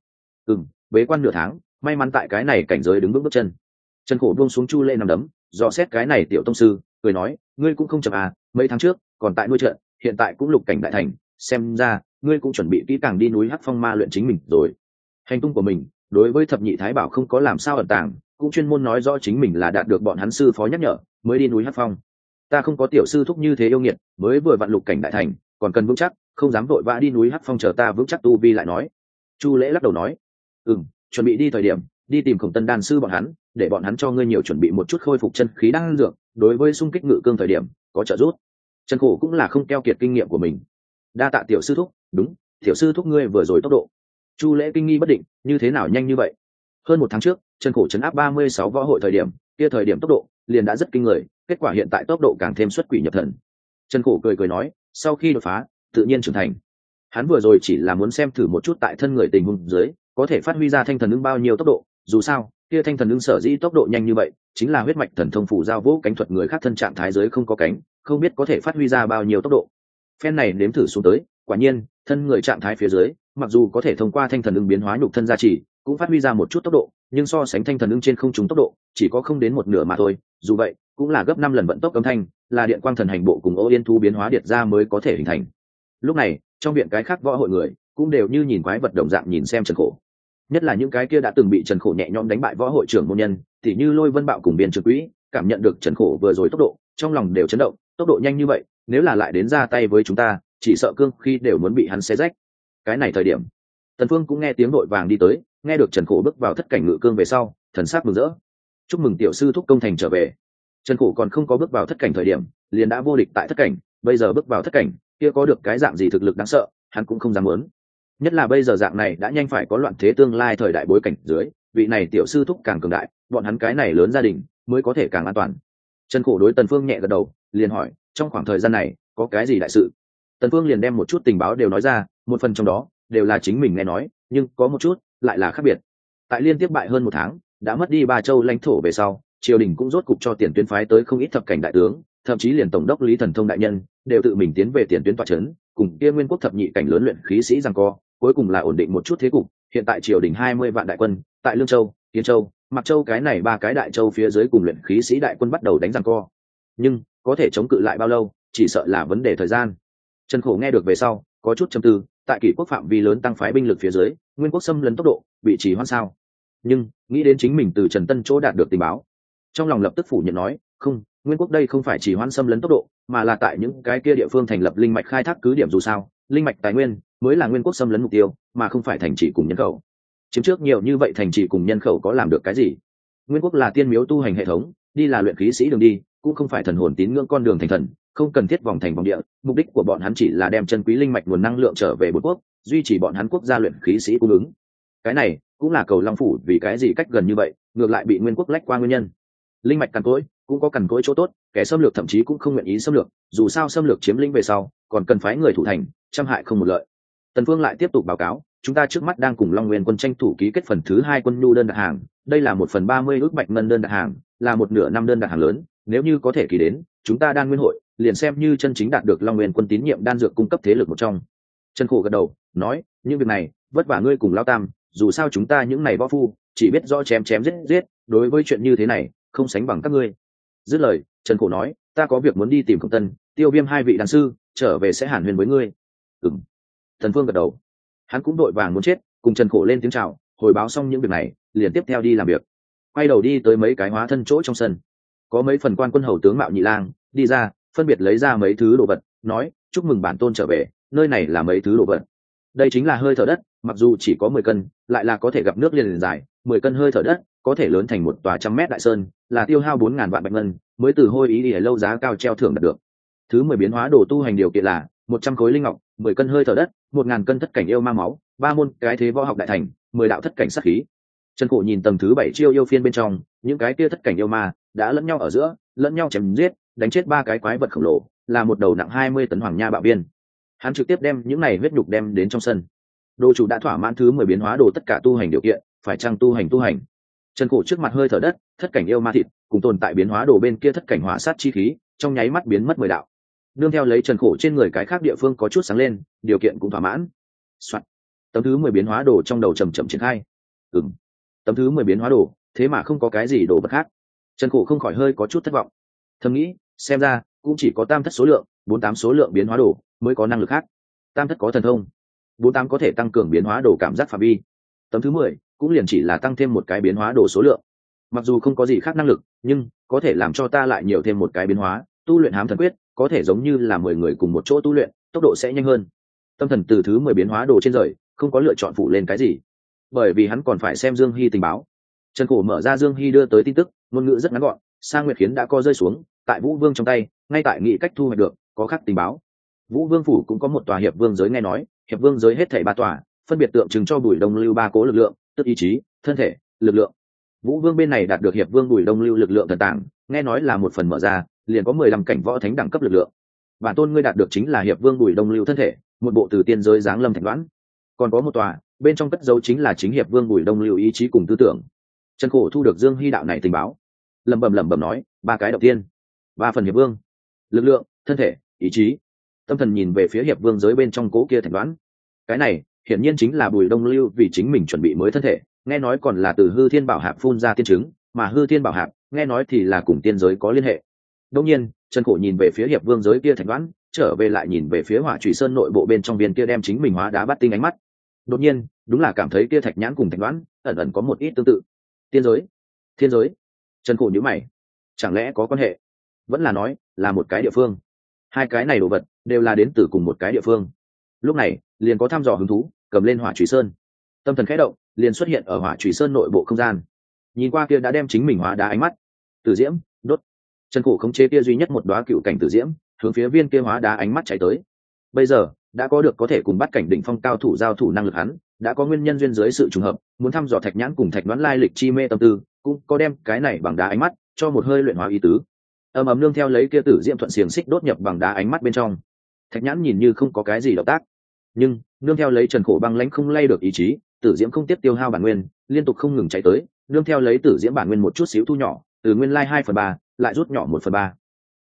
Bế quan nửa tháng, may mắn tại cái này cảnh giới đứng vững bước chân. Trần Khổ buông xuống Chu Lễ nằm đấm, dò xét cái này tiểu tông sư, cười nói, ngươi cũng không chậm à, mấy tháng trước còn tại nuôi trận, hiện tại cũng lục cảnh đại thành, xem ra ngươi cũng chuẩn bị kỹ càng đi núi Hắc Phong ma luyện chính mình rồi. Hành tung của mình, đối với thập nhị thái bảo không có làm sao ẩn tàng, cũng chuyên môn nói rõ chính mình là đạt được bọn hắn sư phó nhắc nhở, mới đi núi Hắc Phong. Ta không có tiểu sư thúc như thế yêu nghiệt, mới vừa vặn lục cảnh đại thành, còn cần vững chắc, không dám vội vã đi núi Hắc Phong, chờ ta vững chắc tu vi lại nói. Chu Lễ lắc đầu nói, chuẩn bị đi thời điểm, đi tìm Khổng Tân đan sư bọn hắn, để bọn hắn cho ngươi nhiều chuẩn bị một chút khôi phục chân khí đan dược, đối với xung kích ngự cương thời điểm có trợ giúp. Trần Khổ cũng là không keo kiệt kinh nghiệm của mình. Đa tạ tiểu sư thúc. Đúng, tiểu sư thúc ngươi vừa rồi tốc độ. Chu Lễ kinh nghi bất định, như thế nào nhanh như vậy? Hơn 1 tháng trước, Trần Khổ chấn áp 36 võ hội thời điểm, kia thời điểm tốc độ liền đã rất kinh người, kết quả hiện tại tốc độ càng thêm xuất quỷ nhập thần. Trần Khổ cười nói, sau khi đột phá, tự nhiên trưởng thành. Hắn vừa rồi chỉ là muốn xem thử một chút tại thân người tình huống dưới, có thể phát huy ra thanh thần ứng bao nhiêu tốc độ, dù sao, kia thanh thần ứng sở dĩ tốc độ nhanh như vậy, chính là huyết mạch thần thông phủ giao vũ cánh thuật người khác thân trạng thái giới không có cánh, không biết có thể phát huy ra bao nhiêu tốc độ. Phen này nếm thử xuống tới, quả nhiên, thân người trạng thái phía dưới, mặc dù có thể thông qua thanh thần ứng biến hóa nhục thân gia trì, cũng phát huy ra một chút tốc độ, nhưng so sánh thanh thần ứng trên không trung tốc độ, chỉ có không đến một nửa mà thôi, dù vậy, cũng là gấp 5 lần vận tốc âm thanh, là điện quang thần hành bộ cùng Ô Yên Thu biến hóa điệt ra mới có thể hình thành. Lúc này, trong viện cái khác võ hội người, cũng đều như nhìn quái vật đồng dạng nhìn xem Trần Khổ. Nhất là những cái kia đã từng bị Trần Khổ nhẹ nhõm đánh bại võ hội trưởng môn nhân, thì như Lôi Vân Bạo cùng Biên Trường Quỹ, cảm nhận được Trần Khổ vừa rồi tốc độ, trong lòng đều chấn động, tốc độ nhanh như vậy, nếu là lại đến ra tay với chúng ta, chỉ sợ cương khi đều muốn bị hắn xé rách. Cái này thời điểm, Tần Phương cũng nghe tiếng đội vàng đi tới, nghe được Trần Khổ bước vào thất cảnh ngự cương về sau, thần sắc mừng rỡ. Chúc mừng tiểu sư thúc công thành trở về. Trần Khổ còn không có bước vào thất cảnh thời điểm, liền đã vô địch tại thất cảnh, bây giờ bước vào thất cảnh, kia có được cái dạng gì thực lực đáng sợ, hắn cũng không dám muốn. Nhất là bây giờ dạng này đã nhanh phải có loạn thế tương lai thời đại bối cảnh dưới, vị này tiểu sư thúc càng cường đại, bọn hắn cái này lớn gia đình mới có thể càng an toàn. Trần Khổ đối Tần Phương nhẹ gật đầu, liền hỏi, trong khoảng thời gian này có cái gì đại sự? Tần Phương liền đem một chút tình báo đều nói ra, một phần trong đó đều là chính mình nghe nói, nhưng có một chút lại là khác biệt. Tại liên tiếp bại hơn 1 tháng, đã mất đi 3 châu lãnh thổ về sau, triều đình cũng rốt cục cho tiền tuyến phái tới không ít thập cảnh đại tướng, thậm chí liền tổng đốc Lý Thần Thông đại nhân đều tự mình tiến về tiền tuyến tọa trấn, cùng kia Nguyên Quốc thập nhị cảnh lớn luyện khí sĩ giằng co, cuối cùng là ổn định một chút thế cục. Hiện tại triều đình 20 vạn đại quân, tại Lương Châu, Yên Châu, Mặc Châu cái này 3 cái đại châu phía dưới cùng luyện khí sĩ đại quân bắt đầu đánh giằng co. Nhưng có thể chống cự lại bao lâu, chỉ sợ là vấn đề thời gian. Trần Khổ nghe được về sau, có chút trầm tư, tại Kỷ quốc phạm vi lớn tăng phái binh lực phía dưới, Nguyên Quốc xâm lấn tốc độ bị trì hoãn sao? Nhưng nghĩ đến chính mình từ Trần Tân chỗ đạt được tình báo, trong lòng lập tức phủ nhận nói, không, Nguyên quốc đây không phải chỉ hoãn xâm lấn tốc độ, mà là tại những cái kia địa phương thành lập linh mạch khai thác cứ điểm, dù sao linh mạch tài nguyên mới là Nguyên quốc xâm lấn mục tiêu, mà không phải thành trì cùng nhân khẩu. Chiếm trước nhiều như vậy thành trì cùng nhân khẩu có làm được cái gì? Nguyên quốc là tiên miếu tu hành hệ thống, đi là luyện khí sĩ đường đi, cũng không phải thần hồn tín ngưỡng con đường thành thần, không cần thiết vòng thành vòng địa. Mục đích của bọn hắn chỉ là đem chân quý linh mạch nguồn năng lượng trở về bốn quốc, duy trì bọn hắn quốc gia luyện khí sĩ cung ứng. Cái này cũng là cầu long phủ vì cái gì cách gần như vậy ngược lại bị Nguyên quốc lách qua nguyên nhân. Linh mạch cằn cỗi cũng có cằn cỗi chỗ tốt, kẻ xâm lược thậm chí cũng không nguyện ý xâm lược, dù sao xâm lược chiếm lĩnh về sau còn cần phái người thủ thành, trăm hại không một lợi. Tần Phương lại tiếp tục báo cáo, chúng ta trước mắt đang cùng Long Nguyên quân tranh thủ ký kết phần thứ 2 quân nhu đơn đặt hàng, đây là 1/30 ước bạch ngân đơn đặt hàng, là một nửa năm đơn đặt hàng lớn, nếu như có thể ký đến, chúng ta Đan Nguyên hội liền xem như chân chính đạt được Long Nguyên quân tín nhiệm đan dược cung cấp thế lực một trong. Trần Khổ gật đầu, nói, những việc này, vất vả ngươi cùng Lão Tam, dù sao chúng ta những này võ phu, chỉ biết rõ chém chém giết giết, đối với chuyện như thế này, không sánh bằng các ngươi. Dứt lời, Trần Khổ nói, ta có việc muốn đi tìm Khổng Tân, Tiêu Viêm hai vị đan sư, trở về sẽ hàn huyên với ngươi. Ừm. Thần Phương gật đầu. Hắn cũng đội vàng muốn chết, cùng Trần Khổ lên tiếng chào, hồi báo xong những việc này, liền tiếp theo đi làm việc. Quay đầu đi tới mấy cái hóa thân chỗ trong sân, có mấy phần quan quân hầu tướng Mạo Nhị Lang đi ra, phân biệt lấy ra mấy thứ đồ vật, nói, chúc mừng bản tôn trở về, nơi này là mấy thứ đồ vật. Đây chính là hơi thở đất, mặc dù chỉ có 10 cân, lại là có thể gặp nước liền dài, 10 cân hơi thở đất, có thể lớn thành một tòa trăm mét đại sơn, là tiêu hao 4000 vạn bạch ngân, mới từ hôi ý để lâu giá cao treo thưởng đạt được. Thứ 10 biến hóa đồ tu hành điều kiện là 100 khối linh ngọc, 10 cân hơi thở đất, 1000 cân thất cảnh yêu ma máu, 3 môn cái thế võ học đại thành, 10 đạo thất cảnh sát khí. Trần Cổ nhìn tầng thứ 7 chiêu yêu phiên bên trong, những cái kia thất cảnh yêu ma đã lẫn nhau ở giữa, lẫn nhau chém giết, đánh chết 3 cái quái vật khổng lồ, là một đầu nặng 20 tấn hoàng nha bạo viên. Hắn trực tiếp đem những này huyết nhục đem đến trong sân. Đồ chủ đã thỏa mãn thứ 10 biến hóa đồ tất cả tu hành điều kiện, phải chăng tu hành. Trần Cổ trước mặt hơi thở đất, thất cảnh yêu ma thịt, cùng tồn tại biến hóa đồ bên kia thất cảnh hỏa sát chi khí, trong nháy mắt biến mất 10 đạo. Nương theo lấy Trần Cổ trên người cái khác địa phương có chút sáng lên, điều kiện cũng thỏa mãn. Soạn. Tấm thứ 10 biến hóa đồ trong đầu chậm chậm triển khai. Tấm thứ 10 biến hóa đồ, thế mà không có cái gì đồ vật khác. Trần Cổ không khỏi hơi có chút thất vọng. Thầm nghĩ, xem ra cũng chỉ có tam thất số lượng, 48 số lượng biến hóa đồ mới có năng lực khác. Tam thất có thần thông, 48 có thể tăng cường biến hóa đồ cảm giác phạm vi. Tấm thứ 10 cũng liền chỉ là tăng thêm một cái biến hóa đồ số lượng. Mặc dù không có gì khác năng lực, nhưng có thể làm cho ta lại nhiều thêm một cái biến hóa, tu luyện hám thần quyết, có thể giống như là 10 người cùng một chỗ tu luyện, tốc độ sẽ nhanh hơn. Tâm thần từ thứ 10 biến hóa đồ trên rời, không có lựa chọn phụ lên cái gì, bởi vì hắn còn phải xem Dương Hy tình báo. Trần Cổ mở ra Dương Hy đưa tới tin tức, ngôn ngữ rất ngắn gọn, Sa Nguyệt Khiến đã co rơi xuống, tại Vũ Vương trong tay, ngay tại nghị cách thu hoạch được, có khắc tình báo. Vũ Vương phủ cũng có một tòa hiệp vương giới, nghe nói, hiệp vương giới hết thảy 3 tòa, phân biệt tượng trưng cho Bùi Đông Lưu 3 cố lực lượng, tức ý chí, thân thể, lực lượng. Vũ Vương bên này đạt được hiệp vương Bùi Đông Lưu lực lượng thần tàng, nghe nói là một phần mở ra, liền có 15 cảnh võ thánh đẳng cấp lực lượng. Bản tôn ngươi đạt được chính là hiệp vương Bùi Đông Lưu thân thể, một bộ từ tiên giới giáng lâm thành đoán. Còn có một tòa, bên trong cất dấu chính là chính hiệp vương Bùi Đông Lưu ý chí cùng tư tưởng. Trần Cổ thu được Dương Hy đạo này tình báo, lẩm bẩm nói, 3 cái đầu tiên, 3 phần hiệp vương, lực lượng, thân thể, ý chí. Tâm thần nhìn về phía hiệp vương giới bên trong cố kia thành đoán. Cái này hiển nhiên chính là Bùi Đông Lưu vì chính mình chuẩn bị mới thân thể, nghe nói còn là từ Hư Thiên Bảo Hạp phun ra tiên chứng, mà Hư Thiên Bảo Hạp nghe nói thì là cùng tiên giới có liên hệ. Đương nhiên, Trần Cổ nhìn về phía hiệp vương giới kia thành đoán, trở về lại nhìn về phía Hỏa Chủy Sơn nội bộ bên trong viên kia đem chính mình hóa đá bắt tinh ánh mắt. Đột nhiên, đúng là cảm thấy kia thạch nhãn cùng thành đoán ẩn ẩn có một ít tương tự. Tiên giới, thiên giới. Trần Cổ nhíu mày, chẳng lẽ có quan hệ? Vẫn là nói là một cái địa phương. Hai cái này đồ vật đều là đến từ cùng một cái địa phương. Lúc này, liền có thăm dò hứng thú, cầm lên Hỏa Chủy Sơn. Tâm thần khẽ động, liền xuất hiện ở Hỏa Chủy Sơn nội bộ không gian. Nhìn qua kia đã đem chính mình hóa đá ánh mắt. Tử diễm, đốt. Trần Cổ khống chế kia duy nhất một đóa cựu cảnh tử diễm, hướng phía viên kia hóa đá ánh mắt chạy tới. Bây giờ, đã có được có thể cùng bắt cảnh đỉnh phong cao thủ giao thủ năng lực hắn, đã có nguyên nhân duyên dưới sự trùng hợp, muốn thăm dò thạch nhãn cùng thạch đoán lai lịch chi mê tâm tư, cũng có đem cái này bằng đá ánh mắt cho một hơi luyện hóa ý tứ. Ầm nương theo lấy kia tử diễm thuận xiềng xích đốt nhập bằng đá ánh mắt bên trong. Thạch nhãn nhìn như không có cái gì động tác, nhưng nương theo lấy Trần Cổ băng lãnh không lay được ý chí, tử diễm không tiếp tiêu hao bản nguyên, liên tục không ngừng chạy tới, nương theo lấy tử diễm bản nguyên một chút xíu thu nhỏ, từ nguyên lai 2/3 lại rút nhỏ 1/3.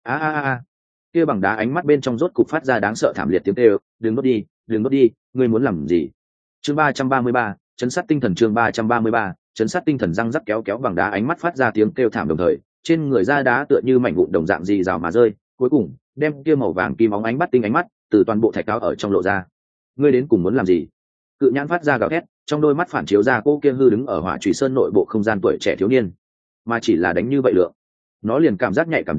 Kia bằng đá ánh mắt bên trong rốt cục phát ra đáng sợ thảm liệt tiếng kêu, đừng đốt đi, ngươi muốn làm gì? Chương 333, chấn sát tinh thần. Chương 333, chấn sát tinh thần. Răng rắc kéo bằng đá ánh mắt phát ra tiếng kêu thảm đồng thời, trên người da đá tựa như mảnh vụn đồng dạng rì rào mà rơi, cuối cùng đem kia màu vàng kim óng ánh bắt tinh ánh mắt từ toàn bộ thạch cao ở trong lộ ra. Ngươi đến cùng muốn làm gì? Cự nhãn phát ra gào thét, trong đôi mắt phản chiếu ra cô kia hư đứng ở Hỏa Chủy Sơn nội bộ không gian tuổi trẻ thiếu niên, mà chỉ là đánh như vậy lượng, nó liền cảm giác nhạy cảm đến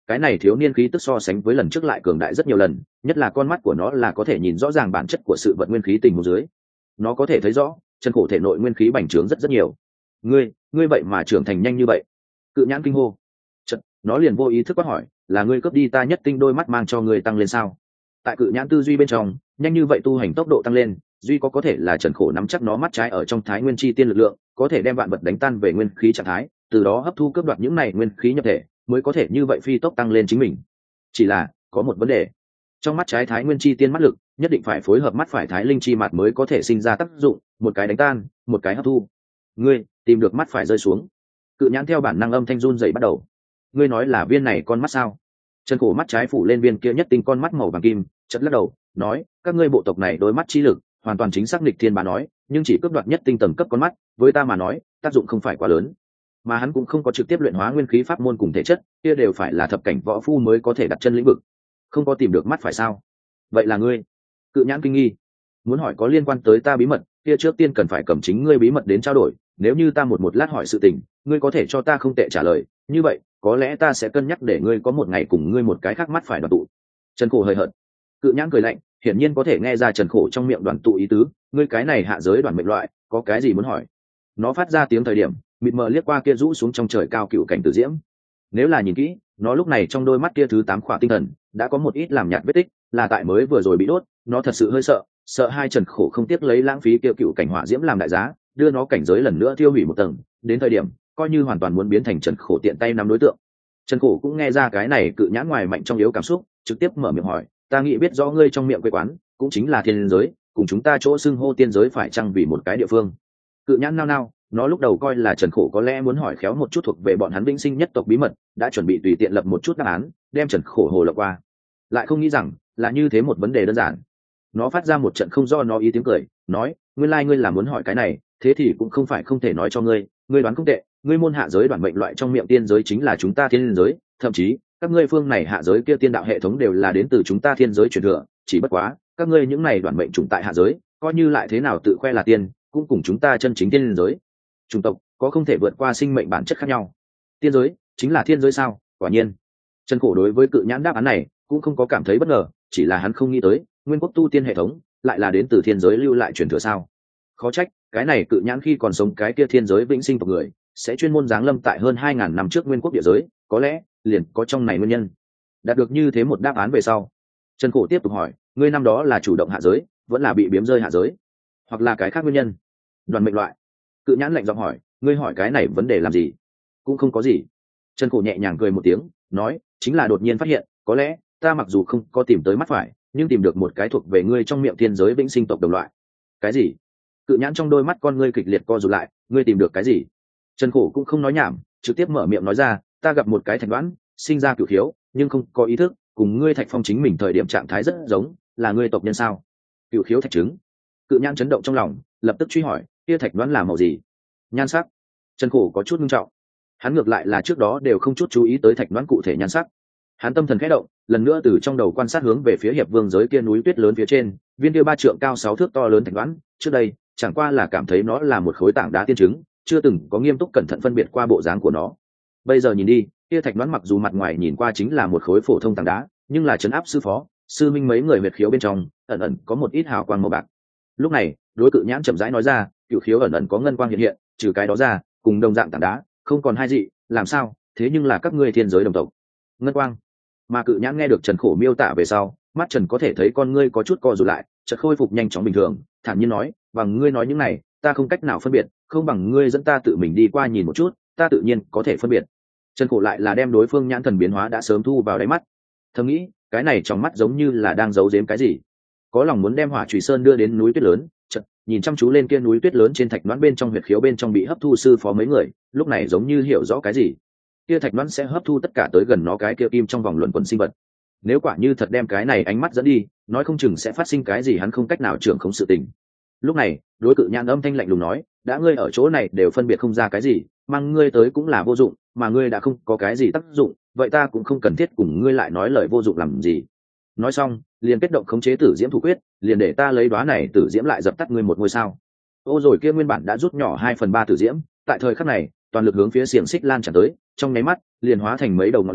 cái này thiếu niên khí tức so sánh với lần trước lại cường đại rất nhiều lần, nhất là con mắt của nó là có thể nhìn rõ ràng bản chất của sự vật nguyên khí tình huống dưới. Nó có thể thấy rõ Trần Khổ thể nội nguyên khí bành trướng rất nhiều. Ngươi vậy mà trưởng thành nhanh như vậy? Cự nhãn kinh hô. Chật, nó liền vô ý thức quát hỏi, là ngươi cướp đi ta nhất tinh đôi mắt mang cho ngươi tăng lên sao? Tại cự nhãn tư duy bên trong, nhanh như vậy tu hành tốc độ tăng lên, duy có thể là Trần Khổ nắm chắc nó mắt trái ở trong Thái Nguyên chi tiên lực lượng, có thể đem vạn vật đánh tan về nguyên khí trạng thái, từ đó hấp thu cướp đoạt những này nguyên khí nhập thể, mới có thể như vậy phi tốc tăng lên chính mình. Chỉ là có một vấn đề, trong mắt trái Thái Nguyên chi tiên mắt lực nhất định phải phối hợp mắt phải Thái Linh chi mạt mới có thể sinh ra tác dụng, một cái đánh tan, một cái hấp thu. Ngươi tìm được mắt phải rơi xuống. Cự nhãn theo bản năng âm thanh run rẩy bắt đầu. Ngươi nói là viên này con mắt sao? Trần Khổ mắt trái phủ lên viên kia nhất tinh con mắt màu vàng kim, chợt lắc đầu, nói, các ngươi bộ tộc này đôi mắt chi lực hoàn toàn chính xác nghịch thiên bà nói, nhưng chỉ cướp đoạt nhất tinh tầng cấp con mắt, với ta mà nói, tác dụng không phải quá lớn. Mà hắn cũng không có trực tiếp luyện hóa nguyên khí pháp môn cùng thể chất, kia đều phải là thập cảnh võ phu mới có thể đặt chân lĩnh vực. Không có tìm được mắt phải sao? Vậy là ngươi? Cự nhãn kinh nghi, muốn hỏi có liên quan tới ta bí mật, kia trước tiên cần phải cầm chính ngươi bí mật đến trao đổi, nếu như ta một lát hỏi sự tình, ngươi có thể cho ta không tệ trả lời, như vậy có lẽ ta sẽ cân nhắc để ngươi có một ngày cùng ngươi một cái khác mắt phải đoàn tụ. Trần Khổ hơi hợt. Cự nhãn cười lạnh, hiển nhiên có thể nghe ra Trần Khổ trong miệng đoàn tụ ý tứ, ngươi cái này hạ giới đoàn mệnh loại, có cái gì muốn hỏi? Nó phát ra tiếng thời điểm, mịt mờ liếc qua kia rũ xuống trong trời cao cựu cảnh tử diễm. Nếu là nhìn kỹ, nó lúc này trong đôi mắt kia thứ 8 khỏa tinh thần đã có một ít làm nhạt vết tích, là tại mới vừa rồi bị đốt, nó thật sự hơi sợ hai Trần Khổ không tiếc lấy lãng phí kia cựu cảnh hỏa diễm làm đại giá, đưa nó cảnh giới lần nữa tiêu hủy một tầng, đến thời điểm coi như hoàn toàn muốn biến thành Trần Khổ tiện tay nắm đối tượng. Trần Khổ cũng nghe ra cái này cự nhãn ngoài mạnh trong yếu cảm xúc, trực tiếp mở miệng hỏi, ta nghĩ biết rõ ngươi trong miệng quê quán cũng chính là thiên giới, cùng chúng ta chỗ xưng hô tiên giới phải chăng vì một cái địa phương? Cự nhãn nao, nó lúc đầu coi là Trần Khổ có lẽ muốn hỏi khéo một chút thuộc về bọn hắn vĩnh sinh nhất tộc bí mật, đã chuẩn bị tùy tiện lập một chút đáp án, đem Trần Khổ hồ lộng qua. Lại không nghĩ rằng là như thế một vấn đề đơn giản. Nó phát ra một trận không do nó ý tiếng cười, nói, nguyên lai ngươi là muốn hỏi cái này, thế thì cũng không phải không thể nói cho ngươi, ngươi đoán không tệ, ngươi môn hạ giới đoàn mệnh loại trong miệng tiên giới chính là chúng ta thiên giới, thậm chí các ngươi phương này hạ giới kia tiên đạo hệ thống đều là đến từ chúng ta thiên giới truyền thừa, chỉ bất quá các ngươi những này đoàn mệnh chủng tại hạ giới, coi như lại thế nào tự khoe là tiên, cũng cùng chúng ta chân chính tiên giới chủng tộc có không thể vượt qua sinh mệnh bản chất khác nhau. Tiên giới chính là thiên giới sao? Quả nhiên. Trần Khổ đối với cự nhãn đáp án này cũng không có cảm thấy bất ngờ, chỉ là hắn không nghĩ tới nguyên quốc tu tiên hệ thống lại là đến từ thiên giới lưu lại truyền thừa sao. Khó trách cái này cự nhãn khi còn sống cái kia thiên giới vĩnh sinh tộc người sẽ chuyên môn giáng lâm tại hơn 2000 năm trước nguyên quốc địa giới, có lẽ liền có trong này nguyên nhân. Đạt được như thế một đáp án về sau, Trần Khổ tiếp tục hỏi, ngươi năm đó là chủ động hạ giới vẫn là bị biếm rơi hạ giới, hoặc là cái khác nguyên nhân? Đoàn mệnh loại. Cự nhãn lạnh giọng hỏi, ngươi hỏi cái này vấn đề làm gì? Cũng không có gì. Trần Khổ nhẹ nhàng cười một tiếng, nói, chính là đột nhiên phát hiện, có lẽ ta mặc dù không có tìm tới mắt phải, nhưng tìm được một cái thuộc về ngươi trong miệng thiên giới vĩnh sinh tộc đồng loại. Cái gì? Cự nhãn trong đôi mắt con ngươi kịch liệt co rụt lại, ngươi tìm được cái gì? Trần Khổ cũng không nói nhảm, trực tiếp mở miệng nói ra, ta gặp một cái thạch đoán, sinh ra cửu khiếu, nhưng không có ý thức, cùng ngươi Thạch Phong chính mình thời điểm trạng thái rất giống, là ngươi tộc nhân sao? Cửu khiếu thạch trứng. Cự nhãn chấn động trong lòng, lập tức truy hỏi, kia thạch đoán là màu gì? Nhan sắc. Trần Khổ có chút nghiêm trọng. Hắn ngược lại là trước đó đều không chút chú ý tới thạch đoán cụ thể nhan sắc. Hắn tâm thần khẽ động, lần nữa từ trong đầu quan sát hướng về phía hiệp vương giới kia núi tuyết lớn phía trên, viên kia 3 trượng cao 6 thước to lớn thạch đoán, trước đây chẳng qua là cảm thấy nó là một khối tảng đá tiên trứng, chưa từng có nghiêm túc cẩn thận phân biệt qua bộ dáng của nó. Bây giờ nhìn đi, kia thạch đoán mặc dù mặt ngoài nhìn qua chính là một khối phổ thông tảng đá, nhưng là trấn áp sư phó, sư minh mấy người huyệt khiếu bên trong, ẩn ẩn có một ít hào quang màu bạc. Lúc này, đối cự nhãn chậm rãi nói ra, cựu khiếu ẩn ẩn có ngân quang hiện hiện, trừ cái đó ra, cùng đồng dạng tảng đá, không còn hai dị, làm sao? Thế nhưng là các ngươi thiên giới đồng tộc. Ngân quang. Mà cự nhãn nghe được Trần Khổ miêu tả về sau, mắt Trần có thể thấy con ngươi có chút co rụt lại, chợt khôi phục nhanh chóng bình thường, thản nhiên nói, bằng ngươi nói những này, ta không cách nào phân biệt, không bằng ngươi dẫn ta tự mình đi qua nhìn một chút, ta tự nhiên có thể phân biệt. Trần Khổ lại là đem đối phương nhãn thần biến hóa đã sớm thu vào đáy mắt, thầm nghĩ, cái này trong mắt giống như là đang giấu giếm cái gì, có lòng muốn đem Hỏa Chủy Sơn đưa đến núi tuyết lớn. Chợt nhìn chăm chú lên kia núi tuyết lớn trên thạch đoán bên trong huyệt khiếu bên trong bị hấp thu sư phó mấy người, lúc này giống như hiểu rõ cái gì. Kia thạch đoán sẽ hấp thu tất cả tới gần nó cái kia kim trong vòng luẩn quẩn sinh vật. Nếu quả như thật đem cái này ánh mắt dẫn đi, nói không chừng sẽ phát sinh cái gì hắn không cách nào trưởng khống sự tình. Lúc này, đối cự nhãn âm thanh lạnh lùng nói, đã ngươi ở chỗ này đều phân biệt không ra cái gì, mang ngươi tới cũng là vô dụng, mà ngươi đã không có cái gì tác dụng, vậy ta cũng không cần thiết cùng ngươi lại nói lời vô dụng làm gì. Nói xong, liền kết động khống chế tử diễm thủ quyết, liền để ta lấy đóa này tử diễm lại dập tắt ngươi một ngôi sao. Ô rồi kia nguyên bản đã rút nhỏ 2/3 tử diễm, tại thời khắc này, toàn lực hướng phía xiềng xích lan tràn tới, trong nháy mắt, liền hóa thành mấy đầu ngọn lửa,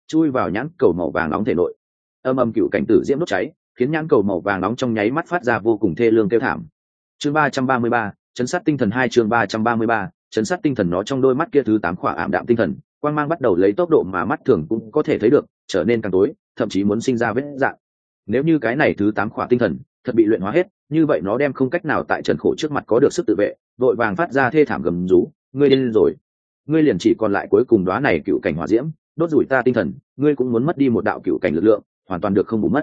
chui vào nhãn cầu màu vàng nóng thể nội. Âm âm cựu cảnh tử diễm đốt cháy, khiến nhãn cầu màu vàng nóng trong nháy mắt phát ra vô cùng thê lương kêu thảm. Chương 333, chấn sát tinh thần 2 chương 333, chấn sát tinh thần. Nó trong đôi mắt kia thứ 8 khỏa ảm đạm tinh thần, quang mang bắt đầu lấy tốc độ mà mắt thường cũng có thể thấy được, trở nên càng tối, thậm chí muốn sinh ra vết rạn. Nếu như cái này thứ 8 khỏa tinh thần thật bị luyện hóa hết, như vậy nó đem không cách nào tại Trần Khổ trước mặt có được sức tự vệ, vội vàng phát ra thê thảm gầm rú, ngươi điên rồi, ngươi liền chỉ còn lại cuối cùng đóa này cựu cảnh hỏa diễm, đốt rủi ta tinh thần, ngươi cũng muốn mất đi một đạo cựu cảnh lực lượng, hoàn toàn được không bù mất.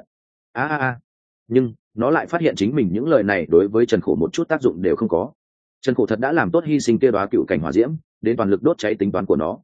Nhưng nó lại phát hiện chính mình những lời này đối với Trần Khổ một chút tác dụng đều không có. Trần Khổ thật đã làm tốt hy sinh kia đóa cựu cảnh hỏa diễm, đến toàn lực đốt cháy tính toán của nó.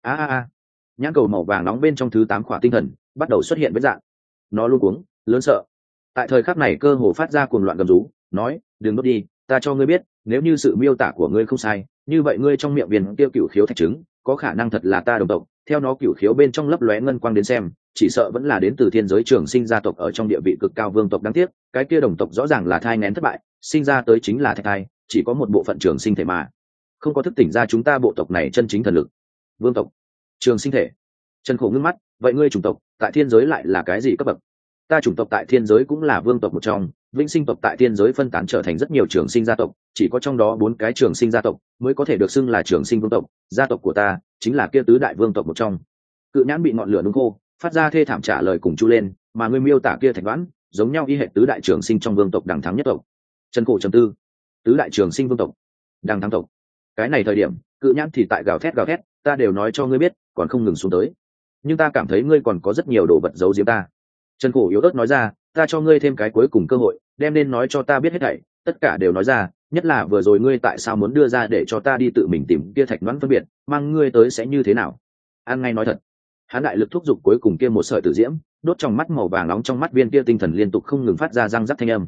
Nhãn cầu màu vàng nóng bên trong thứ 8 khỏa tinh thần bắt đầu xuất hiện vết dạng. Nó luống cuống, lớn sợ. Tại thời khắc này cơ hồ phát ra cuồng loạn gầm rú, nói: "Đừng đốt đi, ta cho ngươi biết, nếu như sự miêu tả của ngươi không sai, như vậy ngươi trong miệng viên kia cựu khiếu thạch trứng, có khả năng thật là ta đồng tộc, theo nó cựu khiếu bên trong lấp lóe ngân quang đến xem, chỉ sợ vẫn là đến từ thiên giới trường sinh gia tộc ở trong địa vị cực cao vương tộc. Đáng tiếc, cái kia đồng tộc rõ ràng là thai nghén thất bại, sinh ra tới chính là thạch thai, chỉ có một bộ phận trường sinh thể mà, không có thức tỉnh ra chúng ta bộ tộc này chân chính thần lực." Vương tộc, trường sinh thể. Trần Khổ ngước mắt, vậy ngươi chủng tộc tại thiên giới lại là cái gì cấp bậc? Ta chủng tộc tại thiên giới cũng là vương tộc một trong, vĩnh sinh tộc tại thiên giới phân tán trở thành rất nhiều trường sinh gia tộc, chỉ có trong đó 4 cái trường sinh gia tộc mới có thể được xưng là trường sinh vương tộc, gia tộc của ta chính là kia tứ đại vương tộc một trong. Cự nhãn bị ngọn lửa nung khô, phát ra thê thảm trả lời cùng chu lên, mà ngươi miêu tả kia thạch đoán giống nhau y hệt tứ đại trường sinh trong vương tộc đằng thắng nhất tộc. Trần Khổ trầm tư, tứ đại trường sinh vương tộc, đằng thắng tộc. Cái này thời điểm, cự nhãn thì tại gào thét, ta đều nói cho ngươi biết, còn không ngừng xuống tới. Nhưng ta cảm thấy ngươi còn có rất nhiều đồ vật giấu giếm ta. Trần Khổ yếu ớt nói ra, ta cho ngươi thêm cái cuối cùng cơ hội, đem nên nói cho ta biết hết thảy, tất cả đều nói ra, nhất là vừa rồi ngươi tại sao muốn đưa ra để cho ta đi tự mình tìm kia thạch đoán phân biệt, mang ngươi tới sẽ như thế nào? An ngay nói thật. Hắn đại lực thúc giục cuối cùng kia một sợi tử diễm, đốt trong mắt màu vàng nóng trong mắt viên kia tinh thần liên tục không ngừng phát ra răng rắc thanh âm.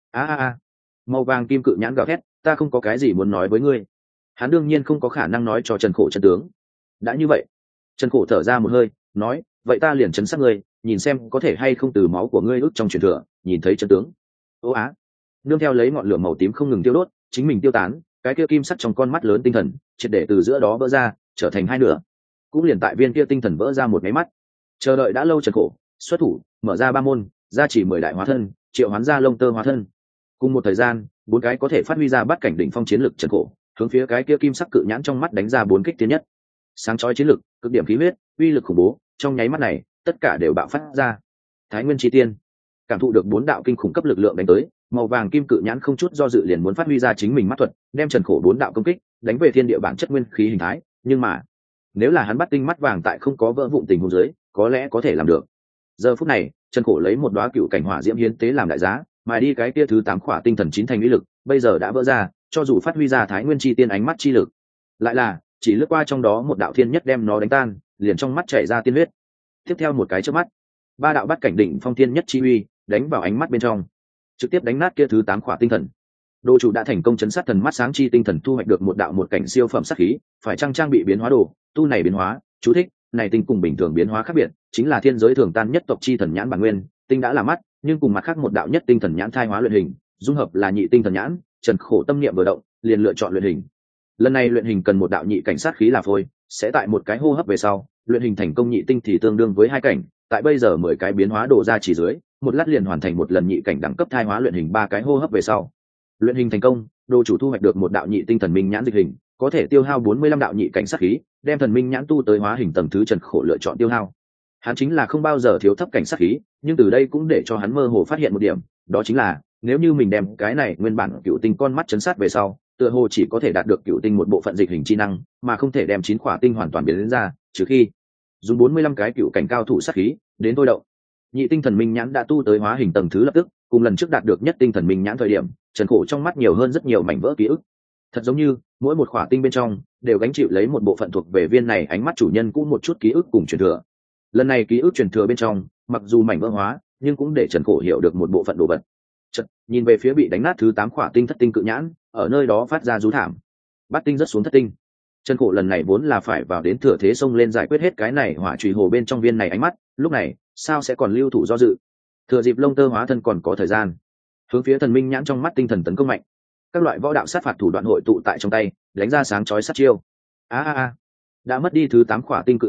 Màu vàng kim cự nhãn gào thét, ta không có cái gì muốn nói với ngươi. Hắn đương nhiên không có khả năng nói cho Trần Khổ chân tướng. Đã như vậy, Trần Khổ thở ra một hơi, nói, vậy ta liền chấn sát ngươi, nhìn xem có thể hay không từ máu của ngươi ước trong truyền thừa nhìn thấy chân tướng. Nương theo lấy ngọn lửa màu tím không ngừng tiêu đốt, chính mình tiêu tán, cái kia kim sắc trong con mắt lớn tinh thần triệt để từ giữa đó vỡ ra, trở thành hai nửa. Cũng liền tại viên kia tinh thần vỡ ra một máy mắt, chờ đợi đã lâu Trần Khổ xuất thủ, mở ra 3 môn, gia chỉ 10 đại hóa thân, triệu hoán ra lông tơ hóa thân. Cùng một thời gian, 4 cái có thể phát huy ra bát cảnh đỉnh phong chiến lực Trần Khổ, hướng phía cái kia kim sắc cự nhãn trong mắt đánh ra 4 kích tiến nhất. Sáng chói chiến lực, cực điểm khí huyết, uy lực khủng bố, trong nháy mắt này, tất cả đều bạo phát ra. Thái Nguyên Chi Tiên cảm thụ được 4 đạo kinh khủng cấp lực lượng đánh tới, màu vàng kim cự nhãn không chút do dự liền muốn phát huy ra chính mình mắt thuật, đem Trần Khổ 4 đạo công kích đánh về thiên địa bản chất nguyên khí hình thái, nhưng mà nếu là hắn bắt tinh mắt vàng tại không có vỡ vụn tình huống dưới, có lẽ có thể làm được. Giờ phút này, Trần Khổ lấy một đóa cựu cảnh hỏa diễm hiến tế làm đại giá, mà đi cái kia thứ 8 khỏa tinh thần 9 thành uy lực, bây giờ đã vỡ ra, cho dù phát huy ra Thái Nguyên Chi Tiên ánh mắt chi lực, lại là chỉ lướt qua trong đó một đạo thiên nhất đem nó đánh tan, liền trong mắt chảy ra tiên huyết. Tiếp theo một cái chớp mắt, 3 đạo bát cảnh đỉnh phong thiên nhất chi uy đánh vào ánh mắt bên trong, trực tiếp đánh nát kia thứ 8 khỏa tinh thần. Đồ chủ đã thành công chấn sát thần mắt sáng chi tinh thần, thu hoạch được một đạo một cảnh siêu phẩm sát khí, phải trang bị biến hóa đồ, tu này biến hóa, chú thích, này tinh cùng bình thường biến hóa khác biệt, chính là thiên giới thường tan nhất tộc chi thần nhãn bản nguyên, tinh đã là mắt, nhưng cùng mặt khác một đạo nhất tinh thần nhãn thai hóa luyện hình, dung hợp là nhị tinh thần nhãn. Trần Khổ tâm niệm vừa động, liền lựa chọn luyện hình. Lần này luyện hình cần một đạo nhị cảnh sát khí là phôi, sẽ tại một cái hô hấp về sau, luyện hình thành công nhị tinh thì tương đương với 2 cảnh, tại bây giờ 10 cái biến hóa đồ ra chỉ dưới, một lát liền hoàn thành một lần nhị cảnh đẳng cấp thai hóa luyện hình 3 cái hô hấp về sau. Luyện hình thành công, đồ chủ thu hoạch được một đạo nhị tinh thần minh nhãn dịch hình, có thể tiêu hao 45 đạo nhị cảnh sát khí, đem thần minh nhãn tu tới hóa hình tầng thứ. Trần Khổ lựa chọn tiêu hao. Hắn chính là không bao giờ thiếu thấp cảnh sát khí, nhưng từ đây cũng để cho hắn mơ hồ phát hiện một điểm, đó chính là nếu như mình đem cái này nguyên bản cựu tinh con mắt chấn sát về sau, tựa hồ chỉ có thể đạt được cựu tinh một bộ phận dịch hình chi năng, mà không thể đem 9 khỏa tinh hoàn toàn biến đến ra, trừ khi dùng 45 cái cựu cảnh cao thủ sát khí đến thôi động. Nhị tinh thần minh nhãn đã tu tới hóa hình tầng thứ lập tức, cùng lần trước đạt được nhất tinh thần minh nhãn thời điểm, Trần Khổ trong mắt nhiều hơn rất nhiều mảnh vỡ ký ức. Thật giống như mỗi một khỏa tinh bên trong đều gánh chịu lấy một bộ phận thuộc về viên này ánh mắt chủ nhân cũ một chút ký ức cùng truyền thừa. Lần này ký ức truyền thừa bên trong, mặc dù mảnh vỡ hóa, nhưng cũng để Trần Khổ hiểu được một bộ phận đồ vật. Chợt, nhìn về phía bị đánh nát thứ 8 khỏa tinh thất tinh cự nhãn, ở nơi đó phát ra rú thảm. Bát tinh rất xuống thất tinh. Trần Khổ lần này vốn là phải vào đến thừa thế xông lên giải quyết hết cái này hỏa chùy hồ bên trong viên này ánh mắt, lúc này, sao sẽ còn lưu thủ do dự. Thừa dịp lông tơ hóa thân còn có thời gian, hướng phía thần minh nhãn trong mắt tinh thần tấn công mạnh. Các loại võ đạo sát phạt thủ đoạn hội tụ tại trong tay, đánh ra sáng chói sát chiêu. Đã mất đi thứ 8 khỏa tinh cự nhãn,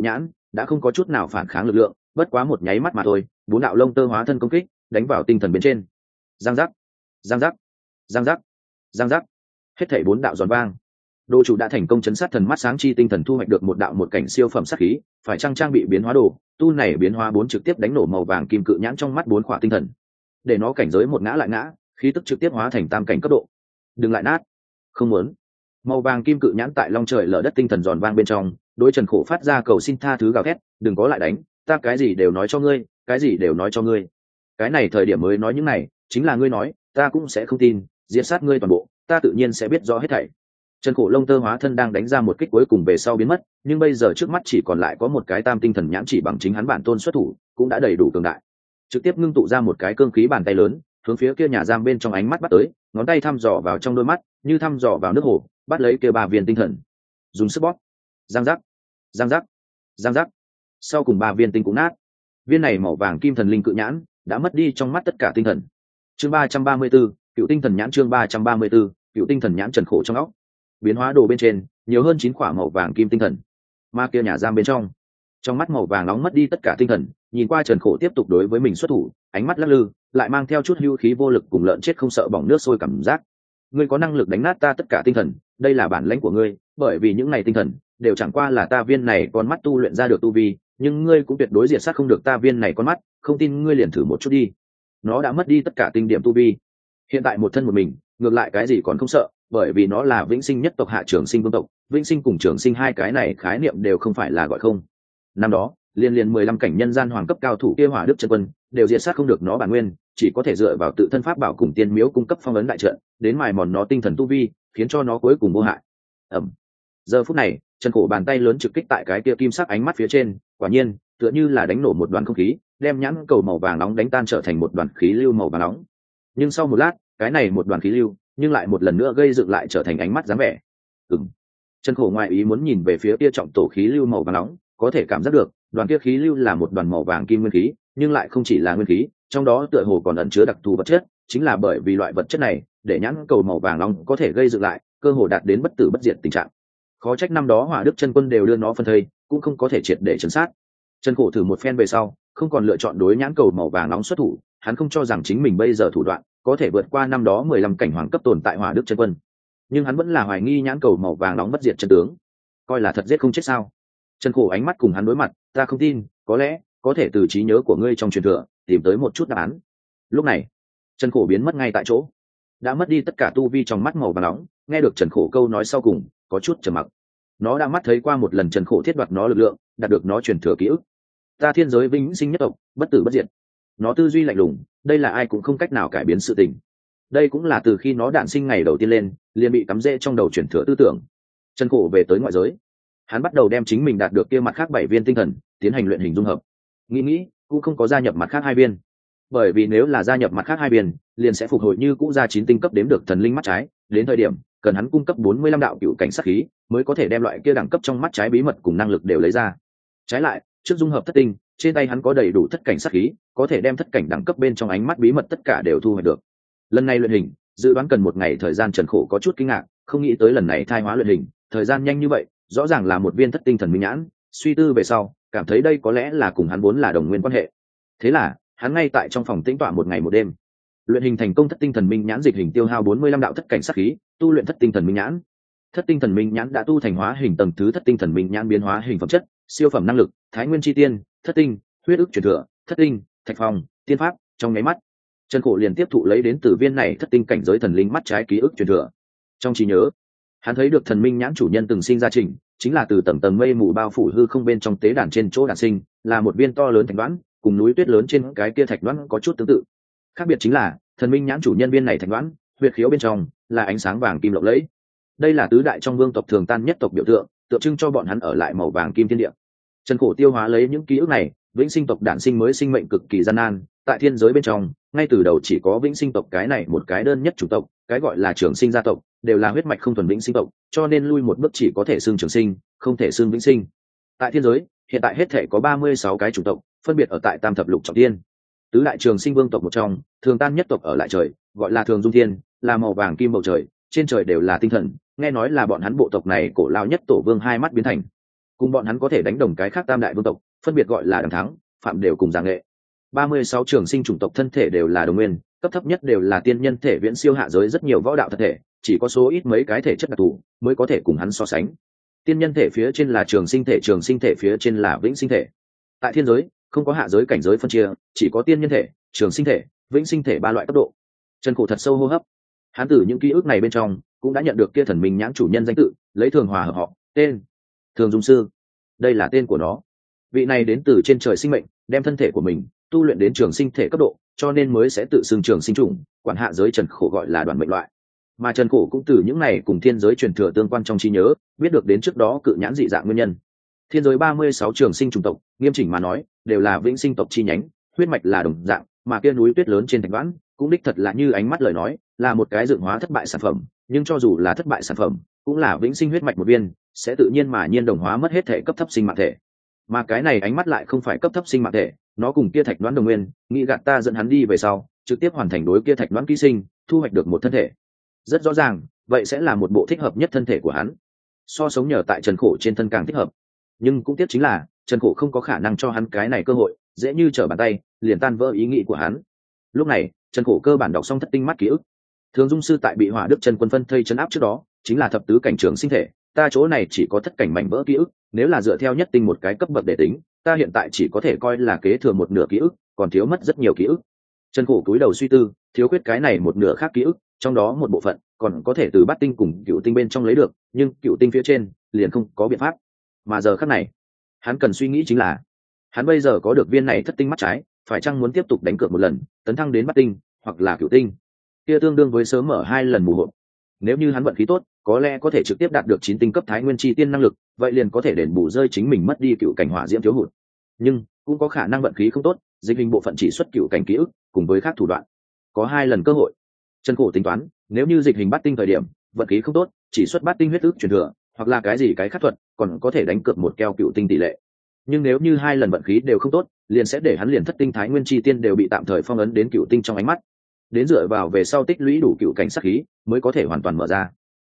đã không có chút nào phản kháng lực lượng, bất quá một nháy mắt mà thôi, bốn đạo lông tơ hóa thân công kích đánh vào tinh thần bên trên. Giang giác, giang giác, giang giác, giang giác, hết thảy bốn đạo giòn vang. Đồ chủ đã thành công chấn sát thần mắt sáng chi tinh thần, thu hoạch được một đạo một cảnh siêu phẩm sát khí, phải trang bị biến hóa đồ, tu này biến hóa 4 trực tiếp đánh nổ màu vàng kim cự nhãn trong mắt 4 khỏa tinh thần, để nó cảnh giới một ngã lại ngã, khí tức trực tiếp hóa thành tam cảnh cấp độ. Đừng lại nát, không muốn. Màu vàng kim cự nhãn tại long trời lở đất tinh thần giòn vang bên trong, đối Trần Khổ phát ra cầu xin tha thứ gào thét, đừng có lại đánh, ta cái gì đều nói cho ngươi, cái gì đều nói cho ngươi. Cái này thời điểm mới nói những này, chính là ngươi nói, ta cũng sẽ không tin, diệt sát ngươi toàn bộ, ta tự nhiên sẽ biết rõ hết thảy. Trần Khổ lông tơ hóa thân đang đánh ra một kích cuối cùng về sau biến mất, nhưng bây giờ trước mắt chỉ còn lại có một cái tam tinh thần nhãn chỉ bằng chính hắn bản tôn xuất thủ, cũng đã đầy đủ cường đại. Trực tiếp ngưng tụ ra một cái cương khí bàn tay lớn, hướng phía kia nhà giam bên trong ánh mắt bắt tới, ngón tay thăm dò vào trong đôi mắt, như thăm dò vào nước hồ, bắt lấy kia 3 viên tinh thần. Dùng sức bóp. Giang giác, giang giác, giang giác. Sau cùng 3 viên tinh cũng nát. Viên này màu vàng kim thần linh cự nhãn đã mất đi trong mắt tất cả tinh thần. Chương 334, Cựu tinh thần nhãn. Chương 334, Cựu tinh thần nhãn. Trần Khổ trong óc biến hóa đồ bên trên nhiều hơn 9 quả màu vàng kim tinh thần, mà kia nhà giam bên trong mắt màu vàng nóng mất đi tất cả tinh thần, nhìn qua Trần Khổ tiếp tục đối với mình xuất thủ, ánh mắt lắc lư, lại mang theo chút hưu khí vô lực cùng lợn chết không sợ bỏng nước sôi cảm giác. Ngươi có năng lực đánh nát ta tất cả tinh thần, đây là bản lãnh của ngươi, bởi vì những này tinh thần đều chẳng qua là ta viên này con mắt tu luyện ra được tu vi, nhưng ngươi cũng tuyệt đối diệt sát không được ta viên này con mắt, không tin ngươi liền thử một chút đi. Nó đã mất đi tất cả tinh điểm tu vi, hiện tại một thân một mình, ngược lại cái gì còn không sợ, bởi vì nó là vĩnh sinh nhất tộc hạ trường sinh vương tộc, vĩnh sinh cùng trường sinh hai cái này khái niệm đều không phải là gọi không. Năm đó liên 15 cảnh nhân gian hoàng cấp cao thủ kia Hỏa Đức Chân Quân đều diệt sát không được nó bản nguyên, chỉ có thể dựa vào tự thân pháp bảo cùng tiên miếu cung cấp phong ấn đại trận đến mài mòn nó tinh thần tu vi, khiến cho nó cuối cùng vô hại. Giờ phút này Trần Khổ bàn tay lớn trực kích tại cái kia kim sắc ánh mắt phía trên, quả nhiên tựa như là đánh nổ một đoàn không khí, đem nhãn cầu màu vàng nóng đánh tan trở thành một đoàn khí lưu màu vàng nóng. Nhưng sau một lát, cái này một đoàn khí lưu nhưng lại một lần nữa gây dựng lại trở thành ánh mắt dáng vẻ. Trần Khổ ngoại ý muốn nhìn về phía kia trọng tổ khí lưu màu vàng nóng, có thể cảm giác được đoàn kia khí lưu là một đoàn màu vàng kim nguyên khí, nhưng lại không chỉ là nguyên khí, trong đó tựa hồ còn ẩn chứa đặc thù vật chất, chính là bởi vì loại vật chất này để nhãn cầu màu vàng nóng có thể gây dựng lại, cơ hồ đạt đến bất tử bất diệt tình trạng. Khó trách năm đó Hỏa Đức Chân Quân đều đưa nó phân thây, cũng không có thể triệt để chấn sát. Trần Khổ thử một phen về sau, không còn lựa chọn đối nhãn cầu màu vàng nóng xuất thủ, hắn không cho rằng chính mình bây giờ thủ đoạn có thể vượt qua năm đó 15 cảnh hoàng cấp tồn tại Hỏa Đức Chân Quân, nhưng hắn vẫn là hoài nghi nhãn cầu màu vàng nóng bất diệt chân tướng, coi là thật giết không chết sao. Trần Khổ ánh mắt cùng hắn đối mặt, ta không tin, có lẽ có thể từ trí nhớ của ngươi trong truyền thừa tìm tới một chút đáp án. Lúc này Trần Khổ biến mất ngay tại chỗ, đã mất đi tất cả tu vi trong mắt màu vàng nóng, nghe được Trần Khổ câu nói sau cùng có chút trầm mặc. Nó đã mắt thấy qua một lần Trần Khổ thiết đoạt nó lực lượng, đạt được nó truyền thừa ký ức. Ta thiên giới vĩnh sinh nhất tộc, bất tử bất diệt. Nó tư duy lạnh lùng, đây là ai cũng không cách nào cải biến sự tình. Đây cũng là từ khi nó đản sinh ngày đầu tiên lên, liền bị cắm rễ trong đầu truyền thừa tư tưởng. Trần Khổ về tới ngoại giới, hắn bắt đầu đem chính mình đạt được kia mặt khác 7 viên tinh thần tiến hành luyện hình dung hợp. Nghĩ cũng không có gia nhập mặt khác 2 viên, bởi vì nếu là gia nhập mặt khác 2 viên liền sẽ phục hồi như cũ ra 9 tinh cấp đếm được thần linh mắt trái, đến thời điểm cần hắn cung cấp 45 đạo cựu cảnh sát khí mới có thể đem loại kia đẳng cấp trong mắt trái bí mật cùng năng lực đều lấy ra. Trái lại trước dung hợp thất tinh, trên tay hắn có đầy đủ thất cảnh sát khí, có thể đem thất cảnh đẳng cấp bên trong ánh mắt bí mật tất cả đều thu hoạch được. Lần này luyện hình dự đoán cần 1 ngày thời gian. Trần Khổ có chút kinh ngạc, không nghĩ tới lần này thai hóa luyện hình thời gian nhanh như vậy, rõ ràng là một viên thất tinh thần minh nhãn. Suy tư về sau cảm thấy đây có lẽ là cùng hắn vốn là đồng nguyên quan hệ, thế là hắn ngay tại trong phòng tĩnh tọa 1 ngày 1 đêm luyện hình thành công thất tinh thần minh nhãn, dịch hình tiêu hao 45 đạo thất cảnh sát khí, tu luyện thất tinh thần minh nhãn. Thất tinh thần minh nhãn đã tu thành hóa hình tầng thứ thất tinh thần minh nhãn, biến hóa hình phẩm chất siêu phẩm năng lực thái nguyên chi tiên, thất tinh huyết ức truyền thừa, thất tinh thạch phong tiên pháp. Trong nháy mắt Trần Khổ liền tiếp thụ lấy đến từ viên này thất tinh cảnh giới thần linh mắt trái ký ức truyền thừa. Trong trí nhớ hắn thấy được thần minh nhãn chủ nhân từng sinh ra trình, chính là từ tầng mây mù bao phủ hư không bên trong tế đàn trên chỗ đản sinh, là một viên to lớn thạch đoán, cùng núi tuyết lớn trên cái kia thạch đoán có chút tương tự. Khác biệt chính là thần minh nhãn chủ nhân viên này thạch đoán huyệt khiếu bên trong là ánh sáng vàng kim lộng lẫy. Đây là tứ đại trong vương tộc thường tan nhất tộc biểu tượng, tượng trưng cho bọn hắn ở lại màu vàng kim thiên địa. Trần Khổ tiêu hóa lấy những ký ức này, vĩnh sinh tộc đản sinh mới sinh mệnh cực kỳ gian nan, tại thiên giới bên trong ngay từ đầu chỉ có vĩnh sinh tộc cái này một cái đơn nhất chủ tộc, cái gọi là trường sinh gia tộc đều là huyết mạch không thuần vĩnh sinh tộc, cho nên lui một bước chỉ có thể xưng trường sinh, không thể xưng vĩnh sinh. Tại thiên giới hiện tại hết thể có 36 cái chủ tộc, phân biệt ở tại tam thập lục trọng thiên. Tứ đại trường sinh vương tộc một trong thường tan nhất tộc ở lại trời, gọi là thường dung thiên, là màu vàng kim bầu trời, trên trời đều là tinh thần, nghe nói là bọn hắn bộ tộc này cổ lao nhất tổ vương hai mắt biến thành. cùng bọn hắn có thể đánh đồng cái khác tam đại vương tộc phân biệt gọi là đằng thắng phạm đều cùng giảng nghệ. 36 trường sinh chủng tộc thân thể đều là đồng nguyên, cấp thấp nhất đều là tiên nhân thể viễn siêu hạ giới rất nhiều võ đạo thân thể, chỉ có số ít mấy cái thể chất đặc thù mới có thể cùng hắn so sánh. Tiên nhân thể phía trên là trường sinh thể phía trên là vĩnh sinh thể. Tại thiên giới không có hạ giới cảnh giới phân chia, chỉ có tiên nhân thể, trường sinh thể, vĩnh sinh thể ba loại cấp độ. Trần Khổ thật sâu hô hấp, hắn từ những ký ức này bên trong cũng đã nhận được kia thần minh nhãn chủ nhân danh tự, lấy Thường Hòa hợp họ, tên Thường Dung Sư. Đây là tên của nó. Vị này đến từ trên trời sinh mệnh, đem thân thể của mình tu luyện đến trường sinh thể cấp độ, cho nên mới sẽ tự xưng trường sinh chủng, quản hạ giới Trần Khổ gọi là đoàn mệnh loại. Mà Trần Khổ cũng từ những này cùng thiên giới truyền thừa tương quan trong trí nhớ, biết được đến trước đó cự nhãn dị dạng nguyên nhân. Thiên giới 36 trường sinh chủng tộc, nghiêm chỉnh mà nói, đều là vĩnh sinh tộc chi nhánh, huyết mạch là đồng dạng, mà kia núi tuyết lớn trên Thạch Đoán, cũng đích thật là như ánh mắt lời nói, là một cái dựng hóa thất bại sản phẩm, nhưng cho dù là thất bại sản phẩm, cũng là vĩnh sinh huyết mạch một viên, sẽ tự nhiên mà nhiên đồng hóa mất hết thể cấp thấp sinh mạng thể. Mà cái này ánh mắt lại không phải cấp thấp sinh mạng thể, nó cùng kia Thạch Đoán đồng nguyên, nghĩ gạt ta dẫn hắn đi về sau, trực tiếp hoàn thành đối kia Thạch Đoán ký sinh, thu hoạch được một thân thể. Rất rõ ràng, vậy sẽ là một bộ thích hợp nhất thân thể của hắn. So sống nhờ tại Trần Khổ trên thân càng thích hợp. Nhưng cũng tiếc chính là, Trần Khổ không có khả năng cho hắn cái này cơ hội, dễ như trở bàn tay, liền tan vỡ ý nghĩ của hắn. Lúc này, Trần Khổ cơ bản đọc xong thất tinh mắt ký ức. Thường Dung Sư tại bị Hỏa Đức Chân Quân phân thây trấn áp trước đó, chính là thập tứ cảnh trường sinh thể, ta chỗ này chỉ có thất cảnh mảnh vỡ ký ức, nếu là dựa theo nhất tinh một cái cấp bậc để tính, ta hiện tại chỉ có thể coi là kế thừa một nửa ký ức, còn thiếu mất rất nhiều ký ức. Trần Khổ cúi đầu suy tư, thiếu khuyết cái này một nửa khác ký ức, trong đó một bộ phận còn có thể từ bát tinh cùng cựu tinh bên trong lấy được, nhưng cựu tinh phía trên liền không có biện pháp. Mà giờ khắc này, hắn cần suy nghĩ chính là, hắn bây giờ có được viên này thất tinh mắt trái, phải chăng muốn tiếp tục đánh cược một lần, tấn thăng đến bát tinh hoặc là cựu tinh, kia tương đương với sớm mở 2 lần mù hộp. Nếu như hắn vận khí tốt, có lẽ có thể trực tiếp đạt được 9 tinh cấp Thái Nguyên Chi Tiên năng lực, vậy liền có thể đền bù rơi chính mình mất đi cựu cảnh hỏa diễm thiếu hụt. Nhưng cũng có khả năng vận khí không tốt, dịch hình bộ phận chỉ xuất cựu cảnh ký ức, cùng với các thủ đoạn, có 2 lần cơ hội. Trần Khổ tính toán, nếu như dịch hình bát tinh thời điểm vận khí không tốt, chỉ xuất bát tinh huyết ức truyền thừa, hoặc là cái gì cái khác thuật, còn có thể đánh cược một keo cựu tinh tỷ lệ. Nhưng nếu như 2 lần vận khí đều không tốt, liền sẽ để hắn liền thất tinh Thái Nguyên Chi Tiên đều bị tạm thời phong ấn đến cựu tinh trong ánh mắt. Đến dựa vào về sau tích lũy đủ cựu cảnh sát khí, mới có thể hoàn toàn mở ra.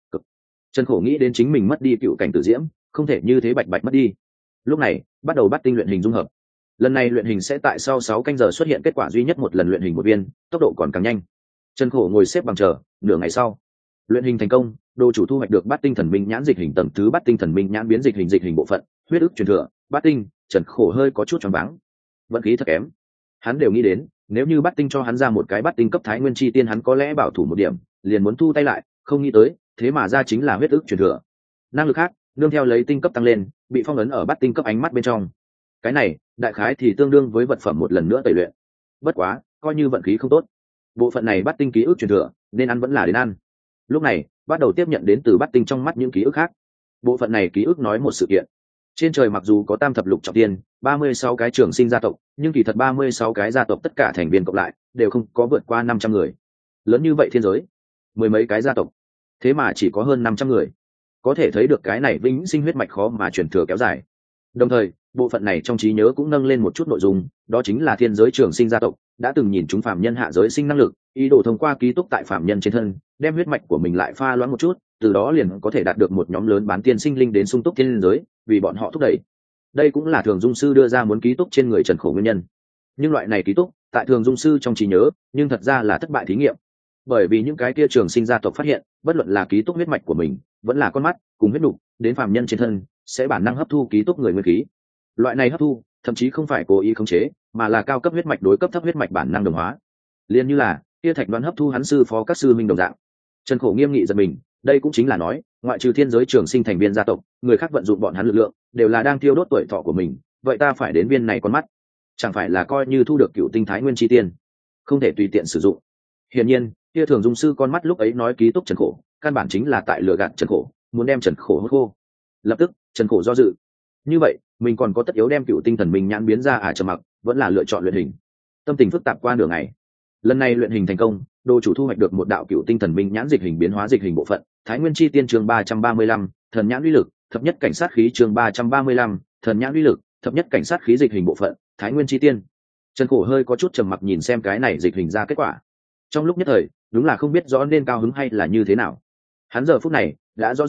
Trần Khổ nghĩ đến chính mình mất đi cựu cảnh tử diễm, không thể như thế bạch bạch mất đi. Lúc này, bắt đầu bát tinh luyện hình dung hợp. Lần này luyện hình sẽ tại sau 6 canh giờ xuất hiện kết quả duy nhất một lần luyện hình một viên, tốc độ còn càng nhanh. Trần Khổ ngồi xếp bằng chờ, nửa ngày sau, luyện hình thành công, đồ chủ thu hoạch được bát tinh thần minh nhãn dịch hình tầng thứ bát tinh thần minh nhãn biến dịch hình bộ phận, huyết ức truyền thừa, bát tinh. Trần Khổ hơi có chút choáng váng. Vận khí thật kém. Hắn đều nghĩ đến, nếu như bát tinh cho hắn ra một cái bát tinh cấp Thái Nguyên Chi Tiên hắn có lẽ bảo thủ một điểm, liền muốn thu tay lại, không nghĩ tới, thế mà ra chính là huyết ức truyền thừa. Năng lực khác, nương theo lấy tinh cấp tăng lên, bị phong ấn ở bát tinh cấp ánh mắt bên trong. Cái này, đại khái thì tương đương với vật phẩm một lần nữa tẩy luyện. Bất quá, coi như vận khí không tốt, bộ phận này bát tinh ký ức truyền thừa, nên ăn vẫn là đến ăn. Lúc này, bắt đầu tiếp nhận đến từ bát tinh trong mắt những ký ức khác. Bộ phận này ký ức nói một sự kiện. Trên trời mặc dù có tam thập lục trọng tiên, 36 cái trường sinh gia tộc, nhưng kỳ thật 36 cái gia tộc tất cả thành viên cộng lại đều không có vượt qua 500 người. Lớn như vậy thiên giới, mười mấy cái gia tộc, thế mà chỉ có hơn 500 người. Có thể thấy được cái này vĩnh sinh huyết mạch khó mà truyền thừa kéo dài. Đồng thời, bộ phận này trong trí nhớ cũng nâng lên một chút nội dung, đó chính là thiên giới trường sinh gia tộc đã từng nhìn chúng phàm nhân hạ giới sinh năng lực, ý đồ thông qua ký túc tại phàm nhân trên thân, đem huyết mạch của mình lại pha loãng một chút, từ đó liền có thể đạt được một nhóm lớn bán tiên sinh linh đến sung túc thiên giới, vì bọn họ thúc đẩy. Đây cũng là Thường Dung Sư đưa ra muốn ký túc trên người Trần Khổ nguyên nhân. Nhưng loại này ký túc, tại Thường Dung Sư trong trí nhớ, nhưng thật ra là thất bại thí nghiệm. Bởi vì những cái kia trường sinh gia tộc phát hiện, bất luận là ký túc huyết mạch của mình, vẫn là con mắt, cùng huyết nục, đến phàm nhân trên thân, sẽ bản năng hấp thu ký túc người nguyên khí. Loại này hấp thu, thậm chí không phải cố ý khống chế, mà là cao cấp huyết mạch đối cấp thấp huyết mạch bản năng đồng hóa. Liên như là, kia Thạch Đoán hấp thu hắn sư phó các sư minh đồng dạng. Trần Khổ nghiêm nghị giật mình, đây cũng chính là nói, ngoại trừ thiên giới trường sinh thành viên gia tộc, người khác vận dụng bọn hắn lực lượng, đều là đang tiêu đốt tuổi thọ của mình, vậy ta phải đến viên này con mắt, chẳng phải là coi như thu được cựu tinh Thái Nguyên Chi Tiên, không thể tùy tiện sử dụng. Hiển nhiên, kia Thường Dung Sư con mắt lúc ấy nói ký túc Trần Khổ, căn bản chính là tại lừa gạt Trần Khổ, muốn đem Trần Khổ hốt khô. Lập tức, Trần Khổ do dự. Như vậy, mình còn có tất yếu đem cựu tinh thần minh nhãn biến ra trầm mặc, vẫn là lựa chọn luyện hình. Tâm tình phức tạp qua nửa ngày. Lần này luyện hình thành công, đồ chủ thu hoạch được một đạo cựu tinh thần minh nhãn dịch hình biến hóa dịch hình bộ phận, Thái Nguyên Chi Tiên chương 335, thần nhãn uy lực, thập nhất cảnh sát khí chương 335, thần nhãn uy lực, thập nhất cảnh sát khí dịch hình bộ phận, Thái Nguyên Chi Tiên. Trần Khổ hơi có chút trầm mặc nhìn xem cái này dịch hình ra kết quả. Trong lúc nhất thời, đúng là không biết rõ nên cao hứng hay là như thế nào. Hắn giờ phút này đã rõ ràng,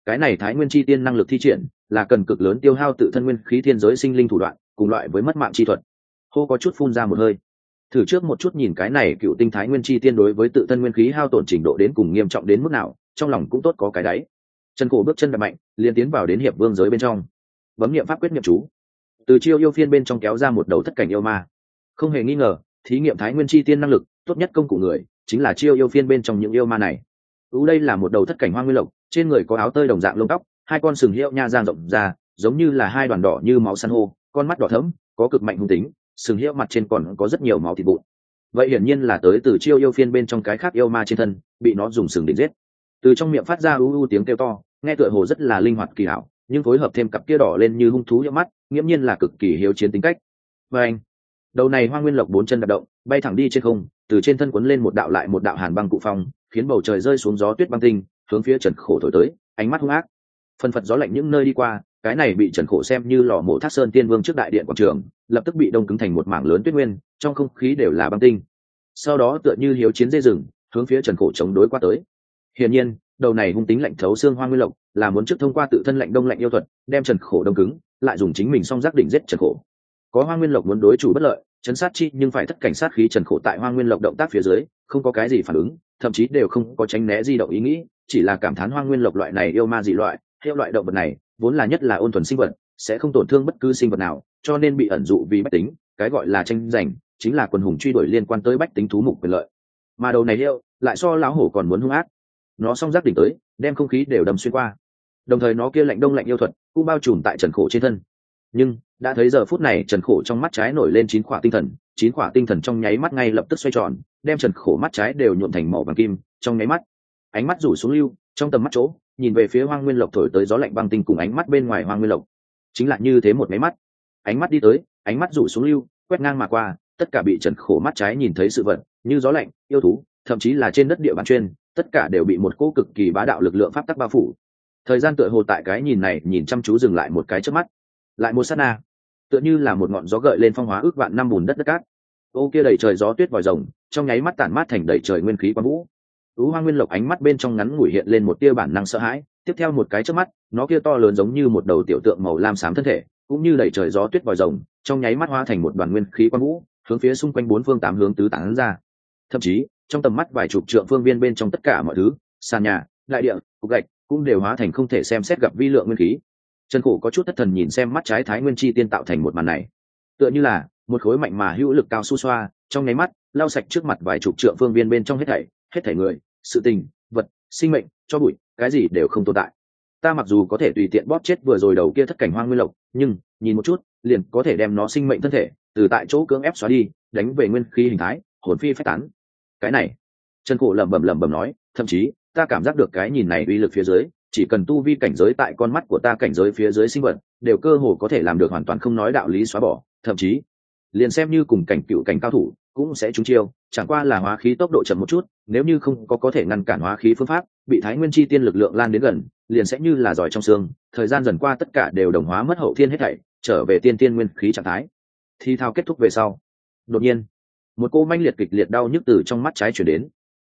cái này thái nguyên chi tiên năng lực thi triển là cần cực lớn tiêu hao tự thân nguyên khí thiên giới sinh linh thủ đoạn, cùng loại với mất mạng chi thuật. Hô có chút phun ra một hơi, thử trước một chút nhìn cái này cựu tinh thái nguyên chi tiên đối với tự thân nguyên khí hao tổn trình độ đến cùng nghiêm trọng đến mức nào, trong lòng cũng tốt có cái đáy. Trần Cổ bước chân đập mạnh, liền tiến vào đến hiệp vương giới bên trong, bấm niệm pháp quyết niệm chú, từ chiêu yêu phiên bên trong kéo ra một đầu thất cảnh yêu ma. Không hề nghi ngờ, thí nghiệm thái nguyên chi tiên năng lực tốt nhất công cụ người chính là chiêu yêu phiên bên trong những yêu ma này. Đây là một đầu thất cảnh hoang nguyên lộc, trên người có áo tơi đồng dạng lông tóc, hai con sừng hiệu nha giang rộng ra, giống như là hai đoàn đỏ như máu san hô, con mắt đỏ thẫm, có cực mạnh hung tính, sừng hiệu mặt trên còn có rất nhiều máu thịt vụn. Vậy hiển nhiên là tới từ chiêu yêu phiên bên trong cái khác yêu ma trên thân, bị nó dùng sừng định giết. Từ trong miệng phát ra tiếng kêu to, nghe tựa hồ rất là linh hoạt kỳ hảo, nhưng phối hợp thêm cặp kia đỏ lên như hung thú hiệu mắt, nghiễm nhiên là cực kỳ hiếu chiến tính cách. Và anh, đầu này hoang nguyên lộc bốn chân đạp động, bay thẳng đi trên không, từ trên thân quấn lên một đạo lại một đạo hàn băng cụ phong, khiến bầu trời rơi xuống gió tuyết băng tinh, hướng phía Trần Khổ thổi tới, ánh mắt hung ác. Phần phật gió lạnh những nơi đi qua, cái này bị Trần Khổ xem như lò mổ Thác Sơn Tiên Vương trước đại điện quảng trường, lập tức bị đông cứng thành một mảng lớn tuyết nguyên, trong không khí đều là băng tinh. Sau đó tựa như hiếu chiến dê rừng, hướng phía Trần Khổ chống đối qua tới. Hiển nhiên, đầu này hung tính lạnh thấu xương hoang nguyên lộc, là muốn trước thông qua tự thân lạnh đông lạnh yêu thuật, đem Trần Khổ đông cứng, lại dùng chính mình song giác đỉnh giết Trần Khổ. Có hoang nguyên lộc muốn đối chủ bất lợi, chấn sát chi, nhưng phải tất cảnh sát khí Trần Khổ tại hoang nguyên lộc động tác phía dưới, không có cái gì phản ứng, thậm chí đều không có tránh né di động ý nghĩ, chỉ là cảm thán hoang nguyên lộc loại này yêu ma dị loại, theo loại động vật này vốn là nhất là ôn thuần sinh vật, sẽ không tổn thương bất cứ sinh vật nào, cho nên bị ẩn dụ vì bách tính, cái gọi là tranh giành, chính là quần hùng truy đuổi liên quan tới bách tính thú mục quyền lợi. Mà đầu này hiệu lại so lão hổ còn muốn hung ác, nó song giác đỉnh tới, đem không khí đều đâm xuyên qua, đồng thời nó kia lạnh đông lạnh yêu thuật cũng bao trùm tại Trần Khổ trên thân. Nhưng đã thấy giờ phút này Trần Khổ trong mắt trái nổi lên chín khỏa tinh thần trong nháy mắt ngay lập tức xoay tròn, đem Trần Khổ mắt trái đều nhuộm thành màu vàng kim. Trong nháy mắt, ánh mắt rủ xuống lưu, trong tầm mắt chỗ nhìn về phía hoang nguyên lộc thổi tới gió lạnh băng tinh, cùng ánh mắt bên ngoài hoang nguyên lộc chính là như thế một máy mắt. Ánh mắt đi tới, ánh mắt rủ xuống lưu, quét ngang mà qua, tất cả bị Trần Khổ mắt trái nhìn thấy sự vật, như gió lạnh, yêu thú, thậm chí là trên đất địa bàn chuyên, tất cả đều bị một cỗ cực kỳ bá đạo lực lượng pháp tắc bao phủ. Thời gian tựa hồ tại cái nhìn này nhìn chăm chú dừng lại một cái chớp mắt, lại một sát na, tựa như là một ngọn gió gợi lên phong hóa ước vạn năm bùn đất đất cát. Ô kia đầy trời gió tuyết vòi rồng, trong nháy mắt tản mát thành đầy trời nguyên khí quang vũ. Hoang nguyên lộc ánh mắt bên trong ngắn ngủi hiện lên một tia bản năng sợ hãi, tiếp theo một cái chớp mắt, nó kia to lớn giống như một đầu tiểu tượng màu lam xám thân thể, cũng như đầy trời gió tuyết vòi rồng, trong nháy mắt hóa thành một đoàn nguyên khí quang vũ, hướng phía xung quanh bốn phương tám hướng tứ tán ra. Thậm chí, trong tầm mắt vài chục trượng phương viên bên trong tất cả mọi thứ, sàn nhà, đại địa, cục gạch, cũng đều hóa thành không thể xem xét gặp vi lượng nguyên khí. Trần Khổ có chút thất thần nhìn xem mắt trái thái nguyên chi tiên tạo thành một màn này, tựa như là một khối mạnh mà hữu lực cao su xoa, trong nháy mắt lau sạch trước mặt vài chục trượng phương viên bên trong hết thảy người, sự tình, vật, sinh mệnh, cho bụi, cái gì đều không tồn tại. Ta mặc dù có thể tùy tiện bóp chết vừa rồi đầu kia thất cảnh hoang nguyên lộc, nhưng nhìn một chút liền có thể đem nó sinh mệnh thân thể từ tại chỗ cưỡng ép xóa đi, đánh về nguyên khí hình thái, hồn phi phách tán. Cái này, Trần Khổ lẩm bẩm nói, thậm chí ta cảm giác được cái nhìn này uy lực phía dưới, chỉ cần tu vi cảnh giới tại con mắt của ta cảnh giới phía dưới sinh vật, đều cơ hồ có thể làm được hoàn toàn không nói đạo lý xóa bỏ, thậm chí liền xem như cùng cảnh cựu cảnh cao thủ cũng sẽ trúng chiêu, chẳng qua là hóa khí tốc độ chậm một chút, nếu như không có thể ngăn cản hóa khí phương pháp, bị thái nguyên chi tiên lực lượng lan đến gần, liền sẽ như là giỏi trong xương, thời gian dần qua tất cả đều đồng hóa mất hậu thiên hết thảy, trở về tiên tiên nguyên khí trạng thái. Thi thao kết thúc về sau, đột nhiên một cô manh liệt kịch liệt đau nhức từ trong mắt trái chuyển đến.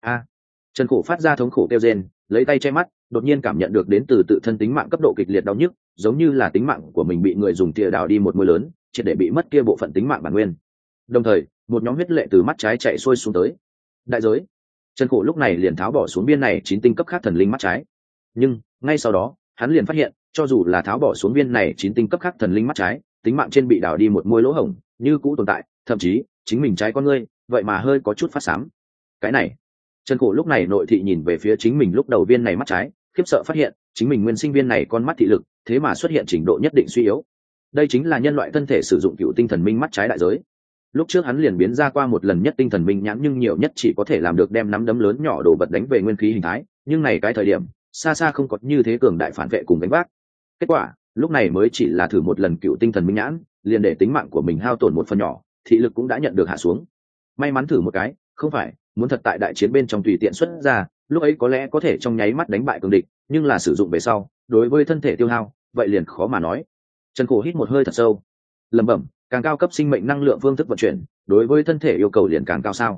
Trần Khổ phát ra thống khổ kêu rên, lấy tay che mắt, đột nhiên cảm nhận được đến từ tự thân tính mạng cấp độ kịch liệt đau nhức, giống như là tính mạng của mình bị người dùng tia đào đi một môi lớn, triệt để bị mất kia bộ phận tính mạng bản nguyên. Đồng thời, một nhóm huyết lệ từ mắt trái chạy xuôi xuống tới. Đại giới. Trần Khổ lúc này liền tháo bỏ xuống viên này 9 tinh cấp khác thần linh mắt trái. Nhưng, ngay sau đó, hắn liền phát hiện, cho dù là tháo bỏ xuống viên này 9 tinh cấp khác thần linh mắt trái, tính mạng trên bị đào đi một môi lỗ hổng, như cũ tồn tại, thậm chí, chính mình trái con ngươi, vậy mà hơi có chút phát xám. Cái này, Trần Khổ lúc này nội thị nhìn về phía chính mình lúc đầu viên này mắt trái, khiếp sợ phát hiện, chính mình nguyên sinh viên này con mắt thị lực, thế mà xuất hiện trình độ nhất định suy yếu. Đây chính là nhân loại thân thể sử dụng cựu tinh thần minh mắt trái đại giới. Lúc trước hắn liền biến ra qua một lần nhất tinh thần minh nhãn, nhưng nhiều nhất chỉ có thể làm được đem nắm đấm lớn nhỏ đồ vật đánh về nguyên khí hình thái, nhưng này cái thời điểm, xa xa không có như thế cường đại phản vệ cùng đánh vác. Kết quả, lúc này mới chỉ là thử một lần cựu tinh thần minh nhãn, liền để tính mạng của mình hao tổn một phần nhỏ, thị lực cũng đã nhận được hạ xuống. May mắn thử một cái, không phải, muốn thật tại đại chiến bên trong tùy tiện xuất ra, lúc ấy có lẽ có thể trong nháy mắt đánh bại cường địch, nhưng là sử dụng về sau, đối với thân thể tiêu hao, vậy liền khó mà nói. Trần Khổ hít một hơi thật sâu, lẩm bẩm, càng cao cấp sinh mệnh năng lượng phương thức vận chuyển, đối với thân thể yêu cầu liền càng cao sao?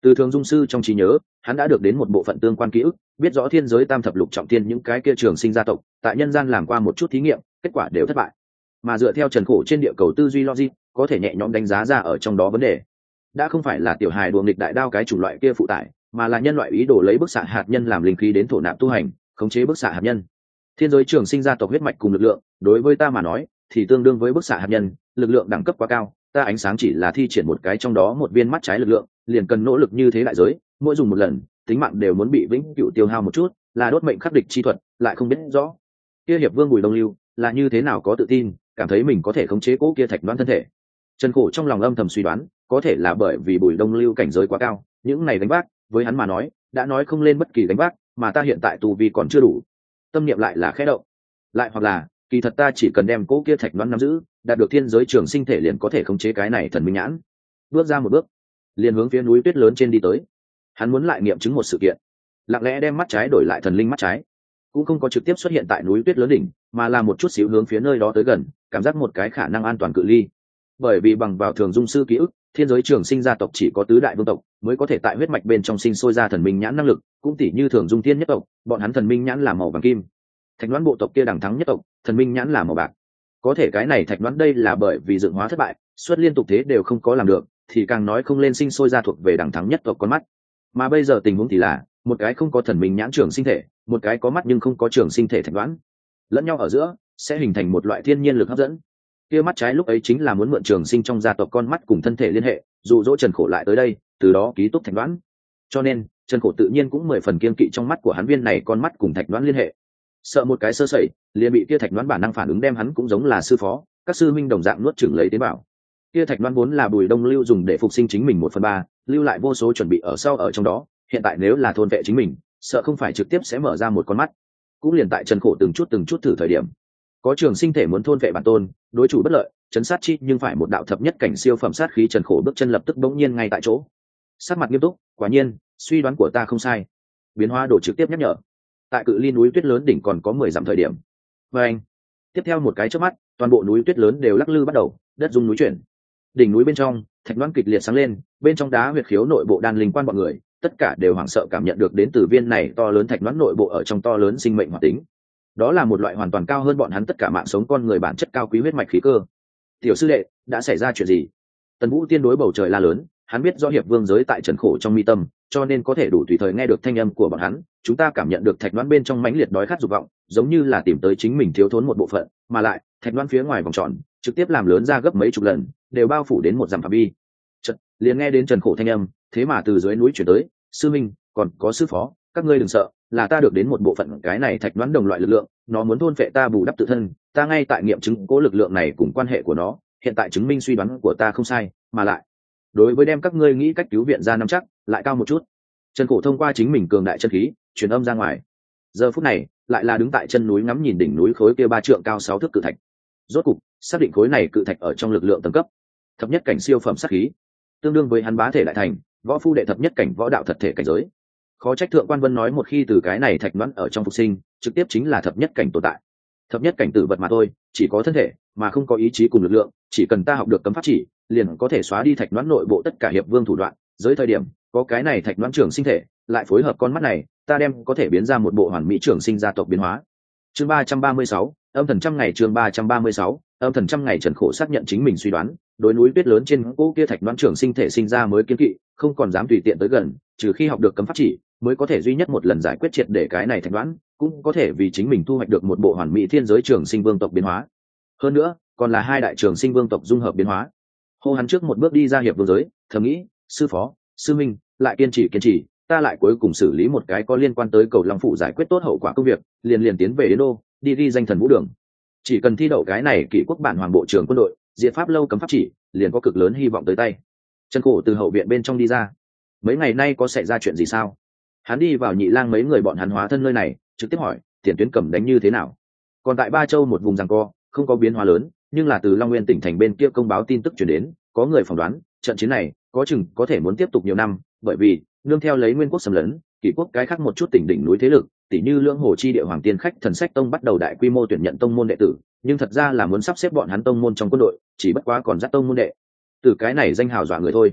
Từ Thường Dung sư trong trí nhớ, hắn đã được đến một bộ phận tương quan ký ức, biết rõ thiên giới tam thập lục trọng thiên những cái kia trường sinh gia tộc tại nhân gian làm qua một chút thí nghiệm, kết quả đều thất bại. Mà dựa theo Trần Khổ trên địa cầu tư duy logic, có thể nhẹ nhõm đánh giá ra ở trong đó vấn đề. Đã không phải là tiểu hài đùa nghịch đại đao cái chủng loại kia phụ tải, mà là nhân loại ý đồ lấy bức xạ hạt nhân làm linh khí đến thổ nạp tu hành, khống chế bức xạ hạt nhân. Thiên giới trường sinh gia tộc huyết mạch cùng lực lượng, đối với ta mà nói, thì tương đương với bức xạ hạt nhân, lực lượng đẳng cấp quá cao, ta ánh sáng chỉ là thi triển một cái trong đó một viên mắt trái lực lượng, liền cần nỗ lực như thế đại giới, mỗi dùng một lần, tính mạng đều muốn bị vĩnh cửu tiêu hao một chút, là đốt mệnh khắc địch chi thuật, lại không biết rõ. Kia hiệp vương Bùi Đông Lưu, là như thế nào có tự tin, cảm thấy mình có thể khống chế cố kia thạch đoán thân thể. Trần Khổ trong lòng âm thầm suy đoán, có thể là bởi vì Bùi Đông Lưu cảnh giới quá cao, những này gánh vác, với hắn mà nói, đã nói không lên bất kỳ gánh vác, mà ta hiện tại tu vi còn chưa đủ. Tâm niệm lại là khẽ động. Lại hoặc là, kỳ thật ta chỉ cần đem cố kia thạch đoán nắm giữ, đạt được thiên giới trường sinh thể liền có thể khống chế cái này thần minh nhãn. Bước ra một bước, liền hướng phía núi tuyết lớn trên đi tới. Hắn muốn lại nghiệm chứng một sự kiện, lặng lẽ đem mắt trái đổi lại thần linh mắt trái, cũng không có trực tiếp xuất hiện tại núi tuyết lớn đỉnh, mà là một chút xíu hướng phía nơi đó tới gần, cảm giác một cái khả năng an toàn cự ly. Bởi vì bằng vào Thường Dung sư ký ức, thiên giới trường sinh gia tộc chỉ có tứ đại vương tộc mới có thể tại huyết mạch bên trong sinh sôi ra thần minh nhãn năng lực, cũng tỷ như Thường Dung thiên nhất tộc, bọn hắn thần minh nhãn là màu vàng kim. Thạch đoán bộ tộc kia đẳng thắng nhất tộc, thần minh nhãn là màu bạc. Có thể cái này thạch đoán đây là bởi vì dựng hóa thất bại, xuất liên tục thế đều không có làm được, thì càng nói không lên sinh sôi ra thuộc về đẳng thắng nhất tộc con mắt. Mà bây giờ tình huống thì là, một cái không có thần minh nhãn trường sinh thể, một cái có mắt nhưng không có trường sinh thể thạch đoán, lẫn nhau ở giữa sẽ hình thành một loại thiên nhiên lực hấp dẫn. Kia mắt trái lúc ấy chính là muốn mượn trường sinh trong gia tộc con mắt cùng thân thể liên hệ, dụ dỗ Trần Khổ lại tới đây, từ đó ký túc thạch đoán. Cho nên Trần Khổ tự nhiên cũng 10 phần kiên kỵ trong mắt của hắn viên này con mắt cùng thạch đoán liên hệ, sợ một cái sơ sẩy liền bị kia thạch đoán bản năng phản ứng đem hắn cũng giống là sư phó, các sư minh đồng dạng nuốt chửng lấy tế bào. Kia thạch đoán vốn là Bùi Đông Lưu dùng để phục sinh chính mình 1/3, lưu lại vô số chuẩn bị ở sau ở trong đó, hiện tại nếu là thôn vệ chính mình, sợ không phải trực tiếp sẽ mở ra một con mắt. Cũng liền tại Trần Khổ từng chút thử thời điểm, có trường sinh thể muốn thôn vệ bản tôn, đối chủ bất lợi, chấn sát chi nhưng phải một đạo thập nhất cảnh siêu phẩm sát khí. Trần Khổ bước chân lập tức bỗng nhiên ngay tại chỗ, sắc mặt nghiêm túc, quả nhiên suy đoán của ta không sai. Biến hóa đồ trực tiếp nhắc nhở, tại cự ly núi tuyết lớn đỉnh còn có 10 dặm thời điểm. Và anh, tiếp theo một cái chớp mắt, toàn bộ núi tuyết lớn đều lắc lư bắt đầu, đất rung núi chuyển. Đỉnh núi bên trong, thạch đoán kịch liệt sáng lên, bên trong đá huyệt khiếu nội bộ đan linh quan bọn người, tất cả đều hoảng sợ cảm nhận được đến từ viên này to lớn thạch đoán nội bộ ở trong to lớn sinh mệnh hoạt tính. Đó là một loại hoàn toàn cao hơn bọn hắn tất cả mạng sống con người bản chất cao quý huyết mạch khí cơ. Tiểu sư đệ, đã xảy ra chuyện gì? Tần Vũ tiên đối bầu trời la lớn, hắn biết rõ hiệp vương giới tại Trần Khổ trong mi tâm, cho nên có thể đủ tùy thời nghe được thanh âm của bọn hắn. Chúng ta cảm nhận được thạch đoán bên trong mãnh liệt đói khát dục vọng, giống như là tìm tới chính mình thiếu thốn một bộ phận, mà lại thạch đoán phía ngoài vòng tròn trực tiếp làm lớn ra gấp mấy chục lần, đều bao phủ đến một dặm phạm vi. Chợt liền nghe đến Trần Khổ thanh âm, thế mà từ dưới núi chuyển tới, sư minh, còn có sư phó, các ngươi đừng sợ, là ta được đến một bộ phận cái này thạch đoán đồng loại lực lượng, nó muốn thôn phệ ta bù đắp tự thân, ta ngay tại nghiệm chứng cố lực lượng này cùng quan hệ của nó, hiện tại chứng minh suy đoán của ta không sai, mà lại đối với đem các ngươi nghĩ cách cứu viện ra năm chắc lại cao một chút. Trần Khổ thông qua chính mình cường đại chân khí truyền âm ra ngoài. Giờ phút này lại là đứng tại chân núi ngắm nhìn đỉnh núi khối kia 3 trượng cao 6 thước cự thạch. Rốt cục xác định khối này cự thạch ở trong lực lượng tầng cấp thập nhất cảnh siêu phẩm sát khí, tương đương với hắn bá thể đại thành võ phu đệ thập nhất cảnh võ đạo thật thể cảnh giới. Khó trách Thượng Quan Vân nói một khi từ cái này thạch đoán ở trong phục sinh, trực tiếp chính là thập nhất cảnh tồn tại. Thập nhất cảnh tử vật mà thôi, chỉ có thân thể mà không có ý chí cùng lực lượng, chỉ cần ta học được cấm pháp chỉ, liền có thể xóa đi thạch đoán nội bộ tất cả hiệp vương thủ đoạn. Dưới thời điểm có cái này thạch đoán trường sinh thể, lại phối hợp con mắt này, ta đem có thể biến ra một bộ hoàn mỹ trường sinh gia tộc biến hóa. Chương 336, âm thần trăm ngày. Chương 336, âm thần trăm ngày. Trần Khổ xác nhận chính mình suy đoán, đối núi tuyết lớn trên cỗ kia thạch đoán trường sinh thể sinh ra mới kiên kỵ, không còn dám tùy tiện tới gần, trừ khi học được cấm pháp chỉ, mới có thể duy nhất một lần giải quyết triệt để cái này thạch đoán, cũng có thể vì chính mình thu hoạch được một bộ hoàn mỹ thiên giới trường sinh vương tộc biến hóa. Hơn nữa, còn là 2 đại trường sinh vương tộc dung hợp biến hóa. Hô hắn trước một bước đi ra hiệp vương giới, thầm nghĩ, sư phó, sư minh, lại kiên trì, ta lại cuối cùng xử lý một cái có liên quan tới cầu long phủ giải quyết tốt hậu quả công việc, liền tiến về Đế đô, đi ghi danh thần vũ đường. Chỉ cần thi đậu cái này kỷ quốc bản hoàng bộ trưởng quân đội, diệt pháp lâu cấm pháp chỉ, liền có cực lớn hy vọng tới tay. Trần Khổ từ hậu viện bên trong đi ra. Mấy ngày nay có xảy ra chuyện gì sao? Hắn đi vào Nhị Lang mấy người bọn hắn hóa thân nơi này, trực tiếp hỏi, tiền tuyến cầm đánh như thế nào? Còn tại Ba Châu một vùng giằng co, không có biến hóa lớn, nhưng là từ Long Nguyên tỉnh thành bên kia công báo tin tức truyền đến, có người phỏng đoán, trận chiến này có chừng có thể muốn tiếp tục nhiều năm, bởi vì nương theo lấy Nguyên quốc xâm lấn, Kỷ quốc cái khác một chút tỉnh đỉnh núi thế lực, tỷ như Lưỡng Hồ chi địa Hoàng Tiên Khách Thần Sách Tông bắt đầu đại quy mô tuyển nhận tông môn đệ tử, nhưng thật ra là muốn sắp xếp bọn hắn tông môn trong quân đội, chỉ bất quá còn dắt tông môn đệ tử cái này danh hào dọa người thôi.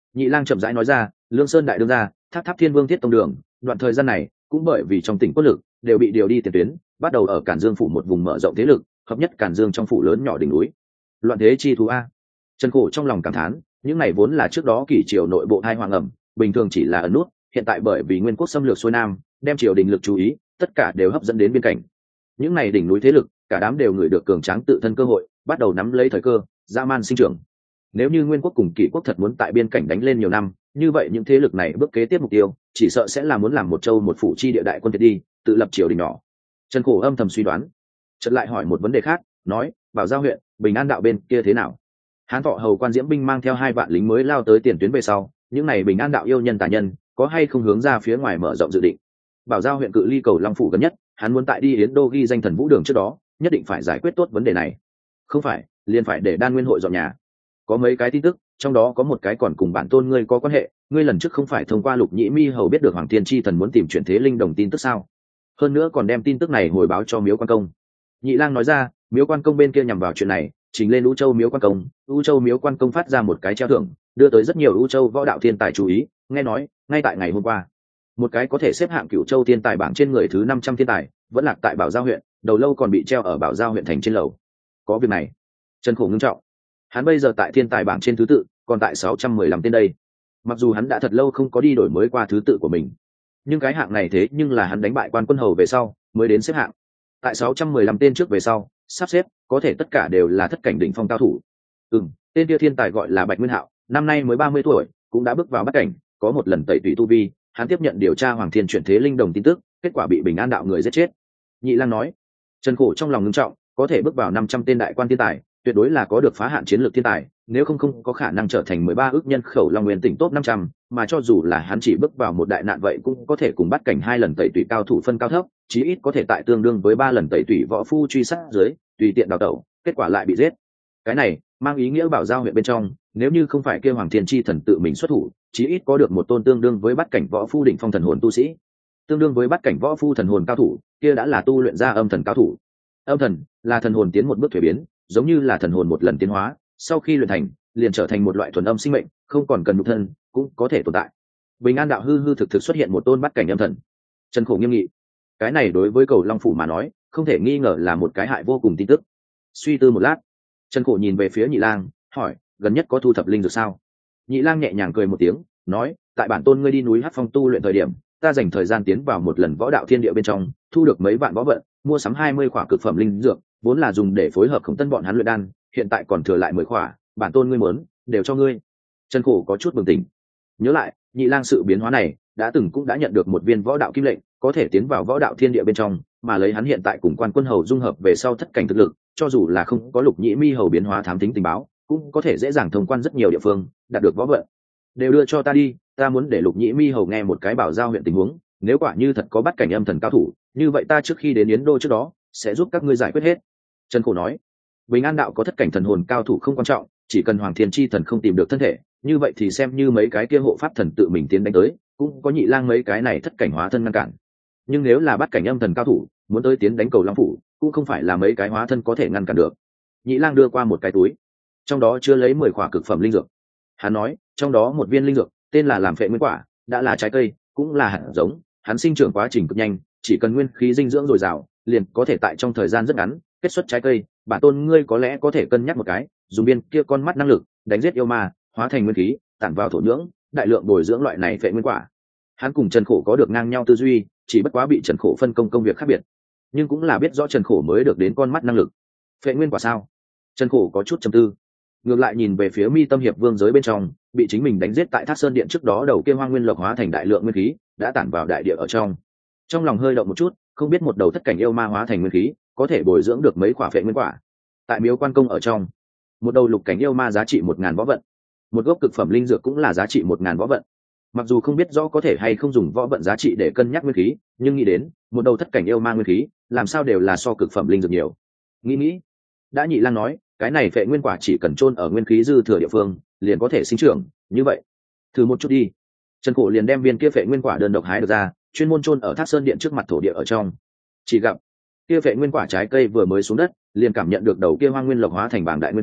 Nhị Lang chậm rãi nói ra, Lương Sơn đại đương gia, Tháp Tháp Thiên Vương Thiết Tông Đường, đoạn thời gian này cũng bởi vì trong tỉnh quốc lực đều bị điều đi tiền tuyến, bắt đầu ở Cản Dương phủ một vùng mở rộng thế lực, hợp nhất Cản Dương trong phủ lớn nhỏ đỉnh núi. Loạn thế chi thú a. Trần Khổ trong lòng cảm thán, những này vốn là trước đó kỷ triều nội bộ hai hoàng ẩm, bình thường chỉ là ẩn nút, hiện tại bởi vì Nguyên quốc xâm lược xuôi nam, đem triều đình lực chú ý, tất cả đều hấp dẫn đến biên cảnh. Những này đỉnh núi thế lực, cả đám đều ngửi được cường tráng tự thân cơ hội, bắt đầu nắm lấy thời cơ, dã man sinh trưởng. Nếu như Nguyên quốc cùng Kỷ quốc thật muốn tại biên cảnh đánh lên nhiều năm, như vậy những thế lực này bước kế tiếp mục tiêu, chỉ sợ sẽ là muốn làm một châu một phủ chi địa đại quân Việt đi, tự lập triều đình nhỏ. Trần Khổ âm thầm suy đoán, chợt lại hỏi một vấn đề khác, nói, Bảo Giao huyện, Bình An đạo bên kia thế nào? Hán Thọ hầu quan Diễm binh mang theo 2 vạn lính mới lao tới tiền tuyến về sau, những này Bình An đạo yêu nhân tà nhân, có hay không hướng ra phía ngoài mở rộng dự định? Bảo Giao huyện cự ly cầu Long phủ gần nhất, hắn muốn tại đi Yến Đô ghi danh Thần Vũ Đường trước đó, nhất định phải giải quyết tốt vấn đề này. Không phải, liền phải để Đan Nguyên hội dọn nhà. Có mấy cái tin tức, trong đó có một cái còn cùng bản tôn ngươi có quan hệ, ngươi lần trước không phải thông qua Lục Nhĩ Mi hầu biết được Hoàng Thiên Chi Thần muốn tìm chuyển thế linh đồng tin tức sao? Hơn nữa còn đem tin tức này hồi báo cho Miếu Quan Công. Nhị Lang nói ra, Miếu Quan Công bên kia nhằm vào chuyện này, trình lên U Châu Miếu Quan Công, U Châu Miếu Quan Công phát ra một cái treo thưởng, đưa tới rất nhiều U Châu võ đạo thiên tài chú ý, nghe nói, ngay tại ngày hôm qua, một cái có thể xếp hạng Cửu Châu thiên tài bảng trên người thứ 500 thiên tài, vẫn lạc tại Bảo Giao huyện, đầu lâu còn bị treo ở Bảo Giao huyện thành trên lầu. Có việc này, Trần Khổ ngưng trọng. Hắn bây giờ tại thiên tài bảng trên thứ tự, còn tại 615 tên đây. Mặc dù hắn đã thật lâu không có đi đổi mới qua thứ tự của mình, nhưng cái hạng này thế nhưng là hắn đánh bại Quan Quân Hầu về sau mới đến xếp hạng. Tại 615 tên trước về sau, sắp xếp có thể tất cả đều là thất cảnh đỉnh phong cao thủ. Tên kia thiên tài gọi là Bạch Nguyên Hạo, năm nay mới 30 tuổi, cũng đã bước vào bát cảnh, có một lần tẩy tùy tu vi, hắn tiếp nhận điều tra Hoàng Thiên chuyển thế linh đồng tin tức, kết quả bị Bình An đạo người giết chết. Nhị Lang nói. Trần Khổ trong lòng ngưng trọng, có thể bước vào 500 tên đại quan thiên tài, tuyệt đối là có được phá hạn chiến lược thiên tài, nếu không có khả năng trở thành 13 ước nhân khẩu Long Nguyên tỉnh top 500, mà cho dù là hắn chỉ bước vào một đại nạn vậy cũng có thể cùng bắt cảnh 2 lần tẩy tùy cao thủ phân cao thấp, chí ít có thể tại tương đương với 3 lần tẩy tùy võ phu truy sát dưới, tùy tiện đào tẩu, kết quả lại bị giết. Cái này mang ý nghĩa Bảo Giao huyện bên trong, nếu như không phải kêu Hoàng Thiên Chi Thần tự mình xuất thủ, chí ít có được một tôn tương đương với bắt cảnh võ phu đỉnh phong thần hồn tu sĩ, tương đương với bắt cảnh võ phu thần hồn cao thủ, kia đã là tu luyện ra âm thần cao thủ. Âm thần là thần hồn tiến một bước thuế biến, giống như là thần hồn một lần tiến hóa, sau khi luyện thành liền trở thành một loại thuần âm sinh mệnh, không còn cần nhục thân cũng có thể tồn tại. Bình An đạo hư hư thực thực xuất hiện một tôn bắt cảnh âm thần. Trần Khổ nghiêm nghị, cái này đối với cầu Long phủ mà nói, không thể nghi ngờ là một cái hại vô cùng tin tức. Suy tư một lát, Trần Khổ nhìn về phía Nhị Lang, hỏi, gần nhất có thu thập linh dược sao? Nhị Lang nhẹ nhàng cười một tiếng, nói, tại bản tôn ngươi đi núi Hắc Phong tu luyện thời điểm, ta dành thời gian tiến vào một lần võ đạo thiên địa bên trong, thu được mấy vạn võ vận, mua sắm 20 khỏa cực phẩm linh dược, vốn là dùng để phối hợp Khổng Tân bọn hắn luyện đan, hiện tại còn thừa lại 10 khỏa, bản tôn ngươi muốn, đều cho ngươi. Trần Khổ có chút bừng tỉnh, nhớ lại, Nhị Lang sự biến hóa này, cũng đã nhận được một viên võ đạo kim lệnh, có thể tiến vào võ đạo thiên địa bên trong, mà lấy hắn hiện tại cùng Quan Quân Hầu dung hợp về sau thất cảnh thực lực, cho dù là không có Lục Nhĩ Mi hầu biến hóa thám thính tình báo, cũng có thể dễ dàng thông quan rất nhiều địa phương, đạt được võ vận. Đều đưa cho ta đi, ta muốn để Lục Nhĩ Mi hầu nghe một cái Bảo Giao huyện tình huống, nếu quả như thật có bắt cảnh âm thần cao thủ, như vậy ta trước khi đến Yến Đô trước đó, sẽ giúp các ngươi giải quyết hết. Trần Khổ nói, Bình An đạo có thất cảnh thần hồn cao thủ không quan trọng, chỉ cần Hoàng Thiên Chi Thần không tìm được thân thể, như vậy thì xem như mấy cái kia hộ pháp thần tự mình tiến đánh tới, cũng có Nhị Lang mấy cái này thất cảnh hóa thân ngăn cản. Nhưng nếu là bắt cảnh âm thần cao thủ, muốn tới tiến đánh cầu Long phủ, cũng không phải là mấy cái hóa thân có thể ngăn cản được. Nhị Lang đưa qua một cái túi, trong đó chứa lấy 10 khỏa cực phẩm linh dược. Hắn nói, trong đó một viên linh dược tên là làm phệ nguyên quả, đã là trái cây, cũng là hạt giống, hắn sinh trưởng quá trình cực nhanh, chỉ cần nguyên khí dinh dưỡng dồi dào, liền có thể tại trong thời gian rất ngắn kết xuất trái cây. Bản tôn ngươi có lẽ có thể cân nhắc một cái, dùng viên kia con mắt năng lực đánh giết yêu ma, hóa thành nguyên khí, tản vào thổ nhưỡng, đại lượng bồi dưỡng loại này phệ nguyên quả. Hắn cùng Trần Khổ có được ngang nhau tư duy, chỉ bất quá bị Trần Khổ phân công công việc khác biệt, nhưng cũng là biết rõ Trần Khổ mới được đến con mắt năng lực. Phệ nguyên quả sao? Trần Khổ có chút trầm tư, ngược lại nhìn về phía Mi Tâm Hiệp Vương giới bên trong, bị chính mình đánh giết tại Thác Sơn điện trước đó đầu kia Hoang Nguyên Lộc hóa thành đại lượng nguyên khí, đã tản vào đại địa ở trong. Trong lòng hơi động một chút, không biết một đầu thất cảnh yêu ma hóa thành nguyên khí, có thể bồi dưỡng được mấy quả phệ nguyên quả. Tại Miếu Quan Công ở trong, một đầu lục cảnh yêu ma giá trị 1000 võ vận, một gốc cực phẩm linh dược cũng là giá trị 1000 võ vận. Mặc dù không biết rõ có thể hay không dùng võ vận giá trị để cân nhắc nguyên khí, nhưng nghĩ đến một đầu thất cảnh yêu ma nguyên khí, làm sao đều là so cực phẩm linh dược nhiều. Nghĩ, đã Nhị Lang nói, cái này phệ nguyên quả chỉ cần chôn ở nguyên khí dư thừa địa phương, liền có thể sinh trưởng, như vậy, thử một chút đi. Trần Khổ liền đem viên kia phệ nguyên quả đơn độc hái được ra, chuyên môn chôn ở Thác Sơn điện trước mặt thổ địa ở trong. Chỉ gặp kia phệ nguyên quả trái cây vừa mới xuống đất, liền cảm nhận được đầu kia Hoang Nguyên Lộc hóa thành bảng đại nguyên khí,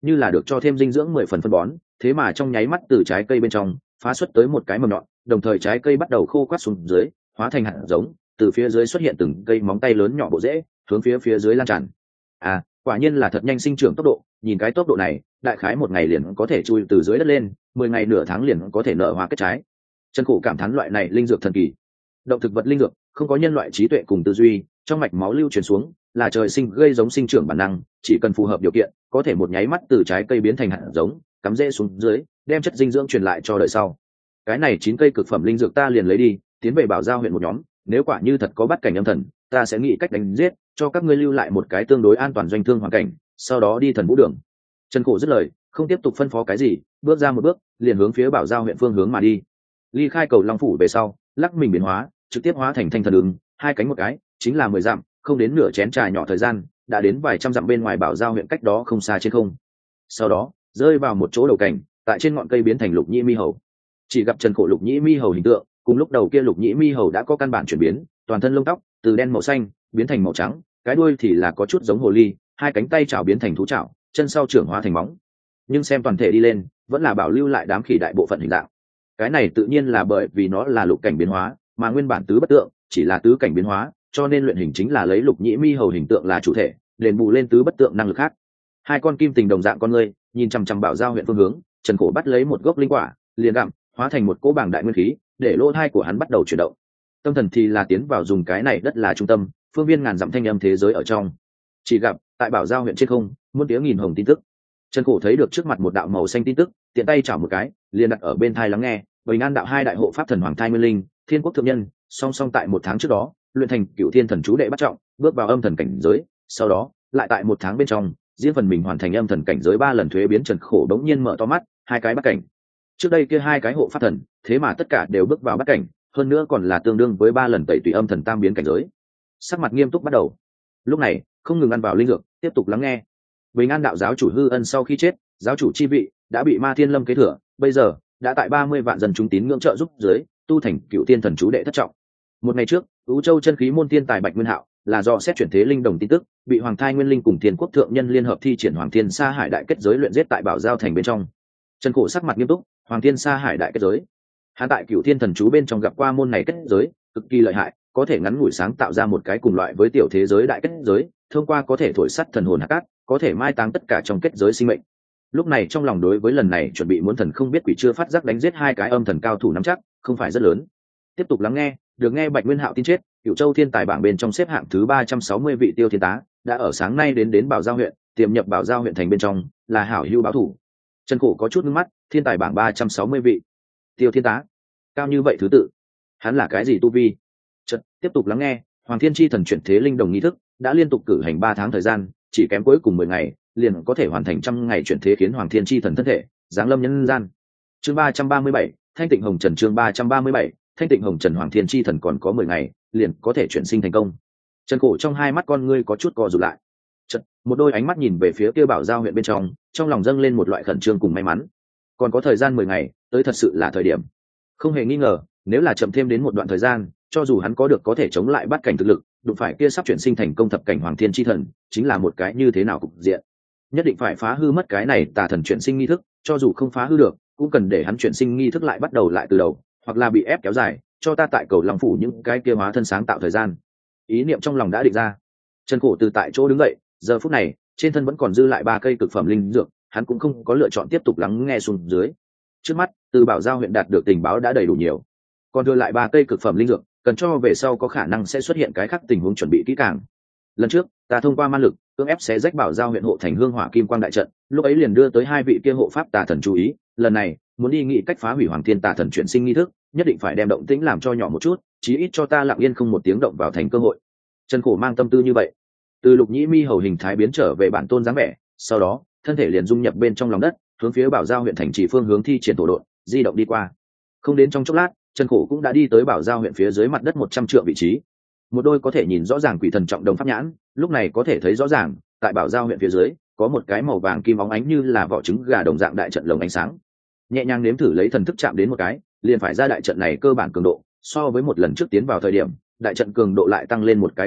như là được cho thêm dinh dưỡng 10 phần phân bón, thế mà trong nháy mắt từ trái cây bên trong phá xuất tới một cái mầm nhọn, đồng thời trái cây bắt đầu khô quắt xuống dưới, hóa thành hạt giống, từ phía dưới xuất hiện từng cây móng tay lớn nhỏ bộ rễ, hướng phía dưới lan tràn. Quả nhiên là thật nhanh sinh trưởng tốc độ, nhìn cái tốc độ này, đại khái một ngày liền có thể chui từ dưới đất lên, 10 ngày nửa tháng liền có thể nở hoa kết trái. Trần Khổ cảm thán loại này linh dược thần kỳ. Động thực vật linh dược, không có nhân loại trí tuệ cùng tư duy, trong mạch máu lưu truyền xuống, là trời sinh gây giống sinh trưởng bản năng, chỉ cần phù hợp điều kiện, có thể một nháy mắt từ trái cây biến thành hạt giống, cắm rễ xuống dưới, đem chất dinh dưỡng truyền lại cho đời sau. Cái này 9 cây cực phẩm linh dược ta liền lấy đi, tiến về Bảo Giao huyện một nhóm, nếu quả như thật có bắt cảnh âm thần, ta sẽ nghĩ cách đánh giết, cho các ngươi lưu lại một cái tương đối an toàn doanh thương hoàn cảnh, sau đó đi Thần Vũ Đường. Trần Khổ dứt lời, không tiếp tục phân phó cái gì, bước ra một bước, liền hướng phía Bảo Giao huyện phương hướng mà đi. Ly khai cầu Long phủ về sau, lắc mình biến hóa, trực tiếp hóa thành thanh thần ứng, hai cánh một cái, chính là 10 dặm, không đến nửa chén trà nhỏ thời gian, đã đến vài trăm dặm bên ngoài Bảo Giao huyện cách đó không xa trên không. Sau đó, rơi vào một chỗ đầu cảnh, tại trên ngọn cây biến thành Lục Nhĩ Mi Hầu. Chỉ gặp Trần Khổ Lục Nhĩ Mi Hầu hình tượng, cùng lúc đầu kia Lục Nhĩ Mi Hầu đã có căn bản chuyển biến, toàn thân lông tóc từ đen màu xanh biến thành màu trắng, cái đuôi thì là có chút giống hồ ly, hai cánh tay chảo biến thành thú chảo, chân sau trưởng hóa thành móng. Nhưng xem toàn thể đi lên, vẫn là bảo lưu lại đám khỉ đại bộ phận hình dạng. Cái này tự nhiên là bởi vì nó là lục cảnh biến hóa, mà nguyên bản tứ bất tượng chỉ là tứ cảnh biến hóa, cho nên luyện hình chính là lấy Lục Nhĩ Mi Hầu hình tượng là chủ thể, đền bù lên tứ bất tượng năng lực khác. Hai con kim tình đồng dạng con ngươi, nhìn chằm chằm Bảo Giao huyện phương hướng, Trần Khổ bắt lấy một gốc linh quả, liền gặm, hóa thành một cỗ bảng đại nguyên khí, để lỗ thai của hắn bắt đầu chuyển động. Tâm thần thì là tiến vào dùng cái này đất là trung tâm, phương viên ngàn dặm thanh âm thế giới ở trong. Chỉ gặp tại Bảo Giao huyện trên không, muôn tiếng nghìn hồng tin tức. Trần Khổ thấy được trước mặt một đạo màu xanh tin tức, tiện tay chảo một cái, liền đặt ở bên tai lắng nghe. Bình An đạo hai đại hộ pháp thần Hoàng Thai Nguyên Linh, Thiên Quốc thượng nhân, song song tại một tháng trước đó, luyện thành Cửu Thiên Thần chú đệ bắt trọng, bước vào âm thần cảnh giới, sau đó, lại tại một tháng bên trong, riêng phần mình hoàn thành âm thần cảnh giới 3 lần thuế biến. Trần Khổ đống nhiên mở to mắt, hai cái bắt cảnh. Trước đây kia hai cái hộ pháp thần, thế mà tất cả đều bước vào bắt cảnh, hơn nữa còn là tương đương với 3 lần tẩy tùy âm thần tam biến cảnh giới. Sắc mặt nghiêm túc bắt đầu. Lúc này, không ngừng ăn vào linh dược, tiếp tục lắng nghe. Bình An đạo giáo chủ Hư Ân sau khi chết, giáo chủ chi vị đã bị Ma Thiên Lâm kế thừa, bây giờ đã tại 30 vạn dân chúng tín ngưỡng trợ giúp dưới, tu thành Cửu Thiên Thần chú đệ thất trọng. Một ngày trước, Ú Châu chân khí môn thiên tài Bạch Nguyên Hạo, là do xét chuyển thế linh đồng tin tức, bị Hoàng Thai Nguyên Linh cùng Thiên Quốc thượng nhân liên hợp thi triển Hoàng Thiên Sa Hải đại kết giới luyện giết tại Bảo Giao thành bên trong. Trần Khổ sắc mặt nghiêm túc, Hoàng Thiên Sa Hải đại kết giới. Hắn tại Cửu Thiên Thần chú bên trong gặp qua môn này kết giới, cực kỳ lợi hại, có thể ngắn ngủi sáng tạo ra một cái cùng loại với tiểu thế giới đại kết giới, thông qua có thể thổi sắt thần hồn hạt cát, có thể mai táng tất cả trong kết giới sinh mệnh. Lúc này trong lòng đối với lần này chuẩn bị muốn thần không biết quỷ chưa phát giác đánh giết hai cái âm thần cao thủ nắm chắc, không phải rất lớn. Tiếp tục lắng nghe, được nghe Bạch Nguyên Hạo tin chết, Cửu Châu thiên tài bảng bên trong xếp hạng thứ 360 vị Tiêu Thiên Tá, đã ở sáng nay đến Bảo Giao huyện, tiềm nhập Bảo Giao huyện thành bên trong, là hảo hữu báo thủ. Trần Khổ có chút ngưng mắt, thiên tài bảng 360 vị, Tiêu Thiên Tá, cao như vậy thứ tự, hắn là cái gì tu vi? Tiếp tục lắng nghe, Hoàng Thiên Chi thần chuyển thế linh đồng nghi thức đã liên tục cử hành 3 tháng thời gian, chỉ kém cuối cùng 10 ngày, liền có thể hoàn thành 100 ngày chuyển thế khiến Hoàng Thiên Chi thần thân thể giáng lâm nhân gian. Chương 337, Thanh Tịnh Hồng Trần. Chương 337, Thanh Tịnh Hồng Trần. Hoàng Thiên Chi thần còn có 10 ngày, liền có thể chuyển sinh thành công. Trần Khổ trong hai mắt con ngươi có chút co rụt lại. Một đôi ánh mắt nhìn về phía kia Bảo Giao huyện bên trong lòng dâng lên một loại khẩn trương cùng may mắn. Còn có thời gian 10 ngày, tới thật sự là thời điểm. Không hề nghi ngờ, nếu là chậm thêm đến một đoạn thời gian, cho dù hắn có thể chống lại bắt cảnh thực lực, đụng phải kia sắp chuyển sinh thành công thập cảnh Hoàng Thiên Chi thần, chính là một cái như thế nào cục diện. Nhất định phải phá hư mất cái này tà thần chuyển sinh nghi thức, cho dù không phá hư được, cũng cần để hắn chuyển sinh nghi thức lại bắt đầu lại từ đầu, hoặc là bị ép kéo dài, cho ta tại cầu Long phủ những cái kia hóa thân sáng tạo thời gian. Ý niệm trong lòng đã định ra. Trần Khổ từ tại chỗ đứng dậy, giờ phút này, trên thân vẫn còn dư lại 3 cây cực phẩm linh dược, hắn cũng không có lựa chọn tiếp tục lắng nghe xuống dưới. Trước mắt, từ Bảo Giao huyện đạt được tình báo đã đầy đủ nhiều, còn đưa lại 3 cây cực phẩm linh dược, cần cho về sau có khả năng sẽ xuất hiện cái khác tình huống chuẩn bị kỹ càng. Lần trước, ta thông qua man lực cưỡng ép xé rách Bảo Giao huyện hộ thành hương hỏa kim quang đại trận, lúc ấy liền đưa tới 2 vị kia hộ pháp tà thần chú ý, lần này muốn đi nghĩ cách phá hủy Hoàng Thiên tà thần chuyển sinh nghi thức, nhất định phải đem động tĩnh làm cho nhỏ một chút, chí ít cho ta lặng yên không một tiếng động vào thành cơ hội. Trần Khổ mang tâm tư như vậy, từ Lục Nhĩ Mi Hầu hình thái biến trở về bản tôn dáng vẻ, sau đó thân thể liền dung nhập bên trong lòng đất, hướng phía Bảo Giao huyện thành trì phương hướng thi triển tổ độn, di động đi qua. Không đến trong chốc lát, Trần Khổ cũng đã đi tới Bảo Giao huyện phía dưới mặt đất 100 trượng vị trí. Một đôi có thể nhìn rõ ràng quỷ thần trọng đồng pháp nhãn, lúc này có thể thấy rõ ràng, tại Bảo Giao huyện phía dưới, có một cái màu vàng kim óng ánh như là vỏ trứng gà đồng dạng đại trận lồng ánh sáng. Nhẹ nhàng nếm thử lấy thần thức chạm đến một cái, liền phải ra đại trận này cơ bản cường độ, so với một lần trước tiến vào thời điểm, đại trận cường độ lại tăng lên một cái cấp độ,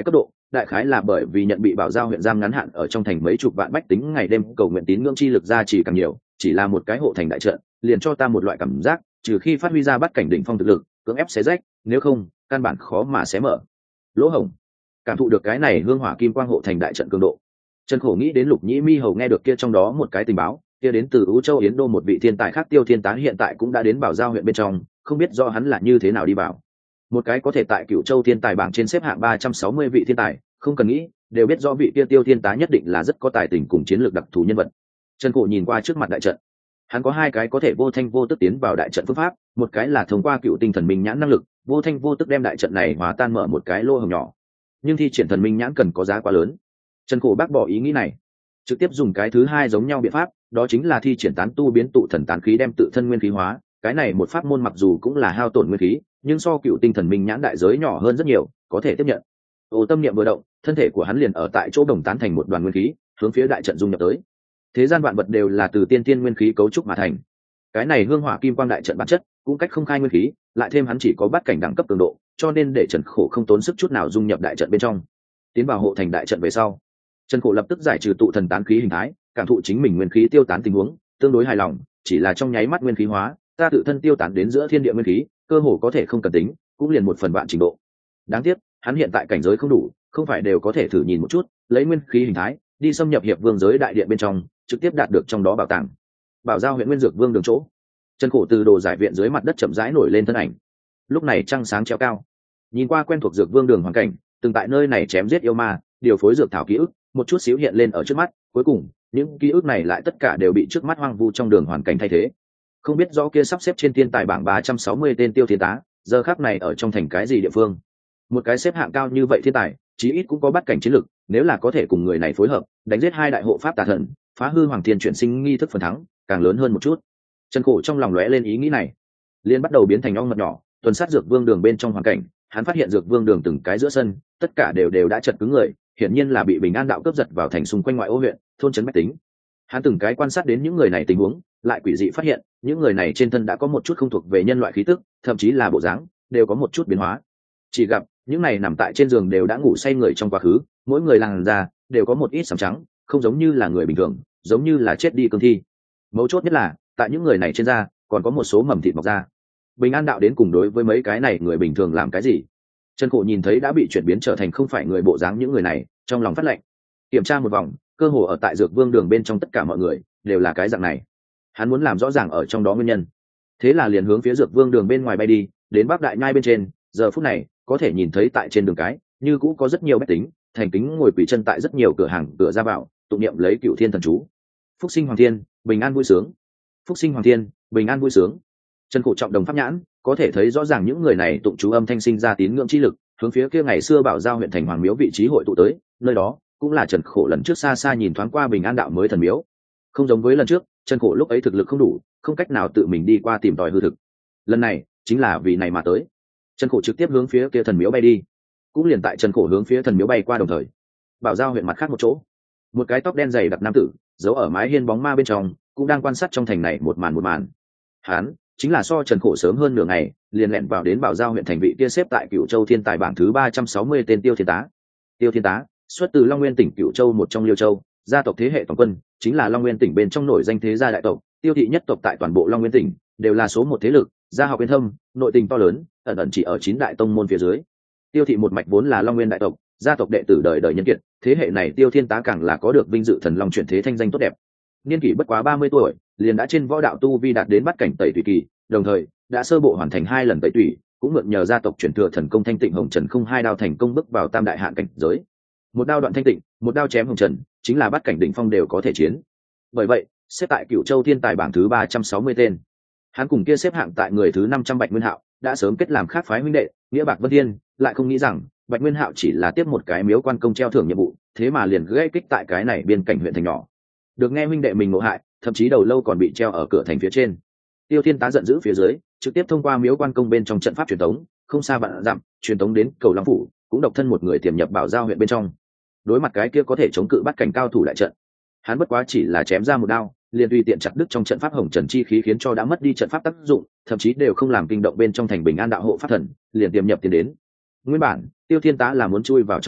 đại khái là bởi vì nhận bị bảo giao huyện giam ngắn hạn ở trong thành mấy chục vạn bách tính ngày đêm cầu nguyện tín ngưỡng chi lực ra chỉ càng nhiều, chỉ là một cái hộ thành đại trận liền cho ta một loại cảm giác trừ khi phát huy ra bắt cảnh đỉnh phong thực lực cưỡng ép xé rách, nếu không căn bản khó mà xé mở lỗ hổng. Cảm thụ được cái này hương hỏa kim quang hộ thành đại trận cường độ, Trần Khổ nghĩ đến Lục Nhĩ Mi hầu nghe được kia trong đó một cái tình báo, kia đến từ Ú Châu Yến Đô một vị thiên tài khác Tiêu Thiên Tá hiện tại cũng đã đến Bảo Giao huyện bên trong, không biết do hắn là như thế nào đi vào. Một cái có thể tại Cửu Châu thiên tài bảng trên xếp hạng 360 vị thiên tài, không cần nghĩ, đều biết rõ vị kia Tiêu Thiên Tá nhất định là rất có tài tình cùng chiến lược đặc thù nhân vật. Trần Khổ nhìn qua trước mặt đại trận, hắn có hai cái có thể vô thanh vô tức tiến vào đại trận phương pháp, một cái là thông qua Cựu Tinh Thần Minh Nhãn năng lực, vô thanh vô tức đem đại trận này hòa tan mở một cái lỗ hổng nhỏ. Nhưng thi triển Thần Minh Nhãn cần có giá quá lớn. Trần Khổ bác bỏ ý nghĩ này, trực tiếp dùng cái thứ hai giống nhau biện pháp, đó chính là thi triển tán tu biến tụ thần tán khí đem tự thân nguyên khí hóa. Cái này một pháp môn mặc dù cũng là hao tổn nguyên khí, nhưng so Cựu Tinh Thần Minh Nhãn đại giới nhỏ hơn rất nhiều, có thể tiếp nhận. Ô tâm niệm vừa động, thân thể của hắn liền ở tại chỗ đồng tán thành một đoàn nguyên khí, hướng phía đại trận dung nhập tới. Thế gian vạn vật đều là từ tiên tiên nguyên khí cấu trúc mà thành. Cái này hương hỏa kim quang đại trận bản chất cũng cách không khai nguyên khí, lại thêm hắn chỉ có bát cảnh đẳng cấp cường độ, cho nên để Trần Khổ không tốn sức chút nào dung nhập đại trận bên trong. Tiến vào hộ thành đại trận về sau, Trần Khổ lập tức giải trừ tụ thần tán khí hình thái, cảm thụ chính mình nguyên khí tiêu tán tình huống, tương đối hài lòng, chỉ là trong nháy mắt nguyên khí hóa, ta tự thân tiêu tán đến giữa thiên địa nguyên khí, cơ hồ có thể không cần tính, cũng liền 1/10 trình độ. Đáng tiếc, hắn hiện tại cảnh giới không đủ, không phải đều có thể thử nhìn một chút, lấy nguyên khí hình thái, đi xâm nhập hiệp vương giới đại điện bên trong, trực tiếp đạt được trong đó bảo tàng. Bảo Giao huyện Nguyên Dược Vương đường chỗ, Trần Khổ từ đồ giải viện dưới mặt đất chậm rãi nổi lên thân ảnh. Lúc này trăng sáng treo cao, nhìn qua quen thuộc Dược Vương đường hoàn cảnh, từng tại nơi này chém giết yêu ma, điều phối dược thảo ký ức, một chút xíu hiện lên ở trước mắt, cuối cùng, những ký ức này lại tất cả đều bị trước mắt hoang vu trong đường hoàn cảnh thay thế. Không biết rõ kia sắp xếp trên thiên tài bảng 360 tên Tiêu Thiên Tá, giờ khắc này ở trong thành cái gì địa phương? Một cái xếp hạng cao như vậy thiên tài, chí ít cũng có bắt cảnh chiến lực, nếu là có thể cùng người này phối hợp, đánh giết hai đại hộ pháp tà thần, phá hư hoàng thiên chuyển sinh nghi thức phần thắng, càng lớn hơn một chút. Trần Khổ trong lòng lóe lên ý nghĩ này, liền bắt đầu biến thành ong mật nhỏ, tuần sát Dược Vương đường bên trong hoàn cảnh. Hắn phát hiện Dược Vương đường từng cái giữa sân, tất cả đều đã chật cứng người, hiển nhiên là bị Bình An đạo cướp giật vào thành xung quanh ngoại ô huyện, thôn trấn bách tính. Hắn từng cái quan sát đến những người này tình huống, lại quỷ dị phát hiện, những người này trên thân đã có một chút không thuộc về nhân loại khí tức, thậm chí là bộ dáng đều có một chút biến hóa. Chỉ gặp những này nằm tại trên giường đều đã ngủ say người trong quá khứ, mỗi người làn da đều có một ít sẫm trắng, không giống như là người bình thường, giống như là chết đi cương thi. Mấu chốt nhất là, tại những người này trên da còn có một số mầm thịt mọc ra. Bình An đạo đến cùng đối với mấy cái này người bình thường làm cái gì? Trần Khổ nhìn thấy đã bị chuyển biến trở thành không phải người bộ dáng những người này, trong lòng phát lệnh. Kiểm tra một vòng, cơ hồ ở tại Dược Vương đường bên trong tất cả mọi người đều là cái dạng này. Hắn muốn làm rõ ràng ở trong đó nguyên nhân. Thế là liền hướng phía Dược Vương đường bên ngoài bay đi, đến Bắc Đại Nhai bên trên, giờ phút này có thể nhìn thấy tại trên đường cái, như cũ có rất nhiều bách tính, thành kính ngồi quỳ chân tại rất nhiều cửa hàng cửa ra vào, tụng niệm lấy Cửu Thiên thần chú. Phúc sinh hoàng thiên, bình an vui sướng. Phúc sinh hoàng thiên, bình an vui sướng. Trần Khổ trọng đồng pháp nhãn, có thể thấy rõ ràng những người này tụng chú âm thanh sinh ra tín ngưỡng chi lực, hướng phía kia ngày xưa Bảo Giao huyện thành hoàng miếu vị trí hội tụ tới, nơi đó cũng là Trần Khổ lần trước xa xa nhìn thoáng qua Bình An đạo mới thần miếu. Không giống với lần trước, Trần Khổ lúc ấy thực lực không đủ, không cách nào tự mình đi qua tìm tòi hư thực. Lần này, chính là vì này mà tới. Trần Khổ trực tiếp hướng phía kia thần miếu bay đi. Cũng liền tại Trần Khổ hướng phía thần miếu bay qua đồng thời, Bảo Giao huyện mặt khác một chỗ, một cái tóc đen dày đặc nam tử, giấu ở mái hiên bóng ma bên trong, cũng đang quan sát trong thành này một màn. Hắn chính là so Trần Khổ sớm hơn nửa ngày, liền lẹn vào đến Bảo Giao huyện thành vị kia xếp tại Cửu Châu thiên tài bảng thứ 360 tên Tiêu Thiên Tá. Tiêu Thiên Tá, xuất từ Long Nguyên tỉnh Cửu Châu một trong Liêu Châu, gia tộc thế hệ toàn quân, chính là Long Nguyên tỉnh bên trong nổi danh thế gia đại tộc, Tiêu thị nhất tộc tại toàn bộ Long Nguyên tỉnh, đều là số một thế lực, gia học uyên thâm, nội tình to lớn, ẩn chỉ ở 9 đại tông môn phía dưới. Tiêu thị một mạch vốn là Long Nguyên đại tộc, gia tộc đệ tử đời đời nhân kiệt, thế hệ này Tiêu Thiên Tá càng là có được vinh dự thần long chuyển thế thanh danh tốt đẹp. Niên kỷ bất quá 30 tuổi, liền đã trên võ đạo tu vi đạt đến bắt cảnh tẩy tùy kỳ, đồng thời đã sơ bộ hoàn thành 2 lần tẩy tùy, cũng mượn nhờ gia tộc truyền thừa thần công Thanh Tịnh Hồng Trần không 2 đao thành công bước vào tam đại hạn cảnh giới. Một đao đoạn thanh tịnh, một đao chém hồng trần, chính là bắt cảnh đỉnh phong đều có thể chiến. Bởi vậy, xếp tại Cửu Châu thiên tài bảng thứ 360 tên. Hắn cùng kia xếp hạng tại người thứ 500 Bạch Nguyên Hạo, đã sớm kết làm khác phái huynh đệ, nghĩa bạc vân thiên, lại không nghĩ rằng Bạch Nguyên Hạo chỉ là tiếp một cái miếu quan công treo thưởng nhiệm vụ, thế mà liền gây kích tại cái này biên cảnh huyện thành nhỏ. Được nghe huynh đệ mình ngộ hại, thậm chí đầu lâu còn bị treo ở cửa thành phía trên. Tiêu Thiên Tá giận dữ phía dưới, trực tiếp thông qua miếu quan công bên trong trận pháp truyền tống, không xa vạn dặm, truyền tống đến Cầu Long phủ, cũng độc thân một người tiềm nhập Bảo Giao huyện bên trong. Đối mặt cái kia có thể chống cự bắt cảnh cao thủ đại trận, hắn bất quá chỉ là chém ra một đao, liền tùy tiện chặt đứt trong trận pháp hồng trần chi khí, khiến cho đã mất đi trận pháp tác dụng, thậm chí đều không làm kinh động bên trong thành Bình An đạo hộ pháp thần, liền tiềm nhập tiến đến. Nguyên bản, Tiêu Thiên Tá là muốn chui vào trong thành,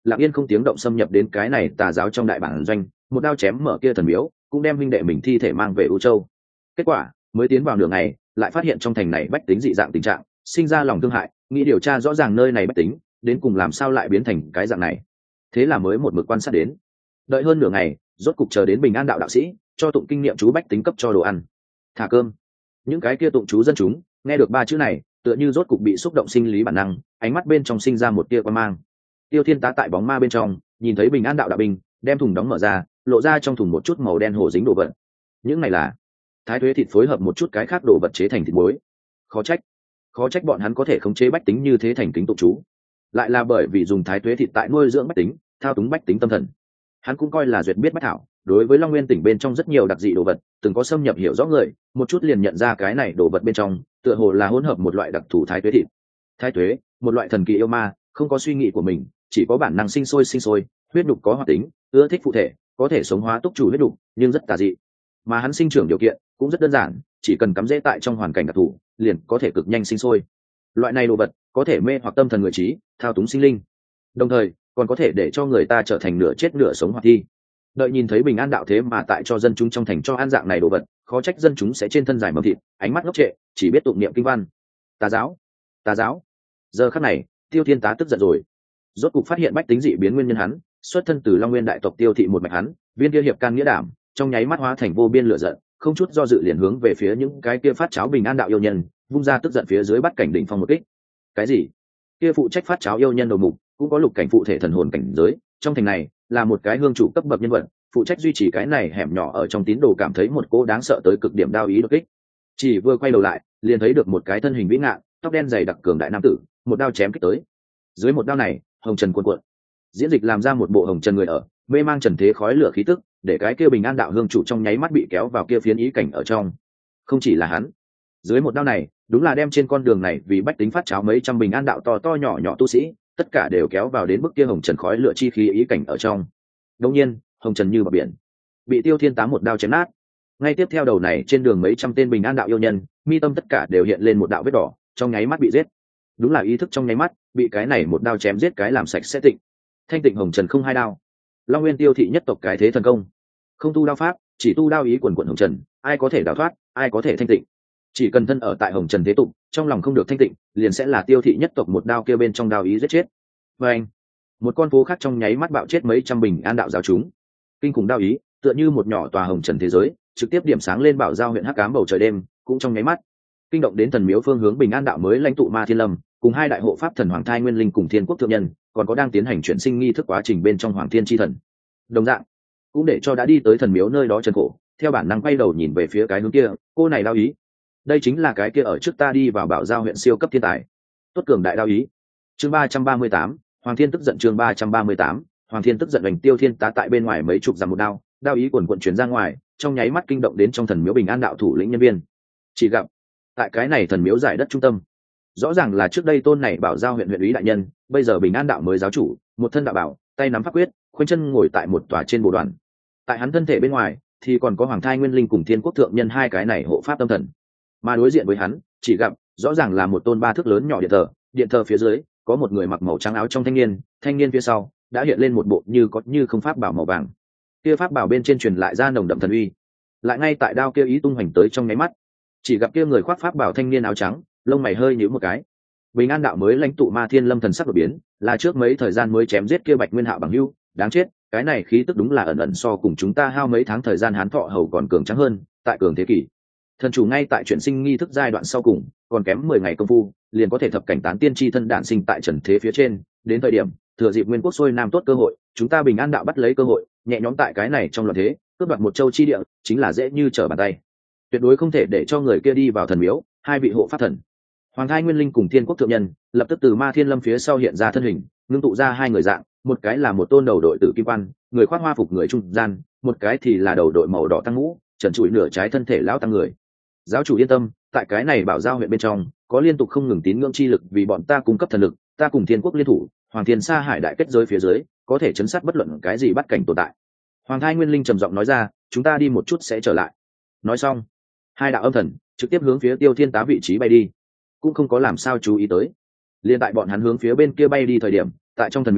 lặng yên không tiếng động xâm nhập đến cái này tà giáo trong đại bản doanh, một đao chém mở kia thần miếu, cũng đem huynh đệ mình thi thể mang về U Châu. Kết quả mới tiến vào nửa ngày, lại phát hiện trong thành này bách tính dị dạng tình trạng, sinh ra lòng thương hại, nghĩ điều tra rõ ràng nơi này bách tính đến cùng làm sao lại biến thành cái dạng này. Thế là mới một mực quan sát đến, đợi hơn nửa ngày, rốt cục chờ đến Bình An đạo đạo sĩ cho tụng kinh nghiệm chú bách tính cấp cho đồ ăn, thả cơm. Những cái kia tụng chú dân chúng nghe được ba chữ này, tựa như rốt cục bị xúc động sinh lý bản năng, ánh mắt bên trong sinh ra một tia quan mang. Tiêu Thiên Tá tại bóng ma bên trong nhìn thấy Bình An đạo đạo binh đem thùng đóng mở ra, lộ ra trong thùng một chút màu đen hổ dính đồ vật. Những này là thái thuế thịt phối hợp một chút cái khác đồ vật chế thành thịt muối. Khó trách bọn hắn có thể khống chế bách tính như thế thành kính tụng chú, lại là bởi vì dùng thái thuế thịt tại nuôi dưỡng bách tính, thao túng bách tính tâm thần. Hắn cũng coi là duyệt biết bách thảo, đối với Long Nguyên tỉnh bên trong rất nhiều đặc dị đồ vật từng có xâm nhập hiểu rõ người, một chút liền nhận ra cái này đồ vật bên trong tựa hồ là hỗn hợp một loại đặc thù thái thuế thịt. Thái thuế, một loại thần kỳ yêu ma, không có suy nghĩ của mình, chỉ có bản năng sinh sôi, huyết đục có hoạt tính, ưa thích phụ thể, có thể sống hóa túc chủ huyết đục, nhưng rất tà dị. Mà hắn sinh trưởng điều kiện cũng rất đơn giản, chỉ cần cắm rễ tại trong hoàn cảnh đặc thù, liền có thể cực nhanh sinh sôi. Loại này đồ vật có thể mê hoặc tâm thần người trí, thao túng sinh linh, đồng thời còn có thể để cho người ta trở thành nửa chết nửa sống hoặc thi. Đợi nhìn thấy Bình An đạo thế mà tại cho dân chúng trong thành cho ăn dạng này đồ vật, khó trách dân chúng sẽ trên thân dài mầm thịt, ánh mắt ngốc trệ, chỉ biết tụng niệm kinh văn. Tà giáo. Giờ khắc này, Tiêu Thiên Tá tức giận rồi. Rốt cục phát hiện bách tính dị biến nguyên nhân hắn, xuất thân từ Long Nguyên đại tộc Tiêu thị một mạch hắn, viên kia hiệp can nghĩa đảm, trong nháy mắt hóa thành vô biên lửa giận, không chút do dự liền hướng về phía những cái kia phát cháo Bình An đạo yêu nhân, vung ra tức giận phía dưới bắt cảnh đỉnh phong một kích. Cái gì? Kia phụ trách phát cháo yêu nhân đầu mục, cũng có lục cảnh phụ thể thần hồn cảnh giới, trong thành này là một cái hương chủ cấp bậc nhân vật, phụ trách duy trì cái này hẻm nhỏ ở trong tín đồ cảm thấy một cô đáng sợ tới cực điểm đao ý đột kích. Chỉ vừa quay đầu lại, liền thấy được một cái thân hình vĩ ngạn, tóc đen dày đặc cường đại nam tử, một đao chém kích tới. Dưới một đao này, hồng trần cuộn cuộn. Diễn dịch làm ra một bộ hồng trần người ở, mê mang trần thế khói lửa khí tức, để cái kia Bình An đạo hương chủ trong nháy mắt bị kéo vào kia phiến ý cảnh ở trong. Không chỉ là hắn, dưới một đao này, đúng là đem trên con đường này vì bách tính phát cháo mấy trăm Bình An đạo to nhỏ tu sĩ, tất cả đều kéo vào đến bức kia hồng trần khói lửa chi khí ý cảnh ở trong. Đương nhiên, hồng trần như bờ biển, bị Tiêu Thiên Tá một đao chém nát. Ngay tiếp theo đầu này trên đường mấy trăm tên Bình An đạo yêu nhân, mi tâm tất cả đều hiện lên một đạo vết đỏ, trong nháy mắt bị giết. Đúng là ý thức trong nháy mắt bị cái này một đao chém giết cái làm sạch sẽ tịnh. Thanh tịnh hồng trần không hai đao. Long Nguyên Tiêu thị nhất tộc cái thế thần công, không tu đao pháp, chỉ tu đao ý quần quần hồng trần, ai có thể đào thoát, ai có thể thanh tịnh. Chỉ cần thân ở tại hồng trần thế tục, trong lòng không được thanh tịnh, liền sẽ là Tiêu thị nhất tộc một đao kia bên trong đao ý giết chết. Và anh, một con phố khác trong nháy mắt bạo chết mấy trăm Bình An đạo giáo chúng. Kinh khủng đao ý, tựa như một nhỏ tòa hồng trần thế giới, trực tiếp điểm sáng lên Bảo Giao huyện hắc ám bầu trời đêm, cũng trong nháy mắt kinh động đến thần miếu phương hướng Bình An đạo mới lãnh tụ Ma Thiên Lâm, cùng hai đại hộ pháp thần Hoàng Thai Nguyên Linh cùng Thiên Quốc thượng nhân, còn có đang tiến hành chuyển sinh nghi thức quá trình bên trong Hoàng Thiên chi thần. Đồng dạng, cũng để cho đã đi tới thần miếu nơi đó Trần Cổ, theo bản năng quay đầu nhìn về phía cái hướng kia, cô này đao ý. Đây chính là cái kia ở trước ta đi vào Bảo Giao huyện siêu cấp thiên tài. Tốt cường đại đao ý. Chương 338, Hoàng Thiên tức giận. Chương 338, Hoàng Thiên tức giận. Đánh Tiêu Thiên Tá tại bên ngoài mấy chục dặm một đao, đao ý quần quần truyền ra ngoài, trong nháy mắt kinh động đến trong thần miếu Bình An đạo thủ lĩnh nhân viên. Chỉ gặp tại cái này thần miếu giải đất trung tâm, rõ ràng là trước đây tôn này Bảo Giao huyện huyện úy đại nhân, bây giờ Bình An đạo mới giáo chủ, một thân đạo bảo, tay nắm pháp quyết, khoanh chân ngồi tại một tòa trên bồ đoàn. Tại hắn thân thể bên ngoài thì còn có Hoàng Thai Nguyên Linh cùng Thiên Quốc thượng nhân hai cái này hộ pháp tâm thần. Mà đối diện với hắn, chỉ gặp rõ ràng là một tôn ba thước lớn nhỏ điện thờ phía dưới có một người mặc màu trắng áo trong thanh niên phía sau đã hiện lên một bộ như có như không pháp bảo màu vàng. Kia pháp bảo bên trên truyền lại ra nồng đậm thần uy, lại ngay tại đao kia ý tung hoành tới trong nháy mắt, chỉ gặp kia người khoác pháp bảo thanh niên áo trắng, lông mày hơi nhíu một cái. Bình An đạo mới lãnh tụ Ma Thiên Lâm thần sắc đột biến, là trước mấy thời gian mới chém giết kia Bạch Nguyên Hạo bằng hữu, đáng chết, cái này khí tức đúng là ẩn ẩn so cùng chúng ta hao mấy tháng thời gian hán thọ hầu còn cường trắng hơn, tại cường thế kỷ. Thần chủ ngay tại chuyển sinh nghi thức giai đoạn sau cùng, còn kém 10 ngày công phu, liền có thể thập cảnh tán tiên chi thân đản sinh tại trần thế phía trên, đến thời điểm thừa dịp Nguyên Quốc xuôi nam tốt cơ hội, chúng ta Bình An đạo bắt lấy cơ hội, nhẹ nhõm tại cái này trong loạn thế, cướp đoạt một châu chi địa, chính là dễ như trở bàn tay. Tuyệt đối không thể để cho người kia đi vào thần miếu. Hai vị hộ pháp thần Hoàng Thai Nguyên Linh cùng Thiên Quốc thượng nhân lập tức từ Ma Thiên Lâm phía sau hiện ra thân hình, ngưng tụ ra hai người dạng, một cái là một tôn đầu đội tử kim quan, người khoác hoa phục người trung gian, một cái thì là đầu đội màu đỏ tăng ngũ, trần trụi nửa trái thân thể lão tăng người. Giáo chủ yên tâm, tại cái này Bảo Giao huyện bên trong có liên tục không ngừng tín ngưỡng chi lực vì bọn ta cung cấp thần lực, ta cùng Thiên Quốc liên thủ, Hoàng Thiên Sa Hải đại kết giới phía dưới có thể chấn sát bất luận cái gì bắt cảnh tồn tại. Hoàng Thai Nguyên Linh trầm giọng nói ra, chúng ta đi một chút sẽ trở lại. Nói xong, hai đạo âm thần trực tiếp hướng phía Tiêu Thiên Tá vị trí bay đi, cũng không có làm sao chú ý tới. Liên tại bọn hắn hướng phía bên kia bay đi thời điểm, tại trong thần miếu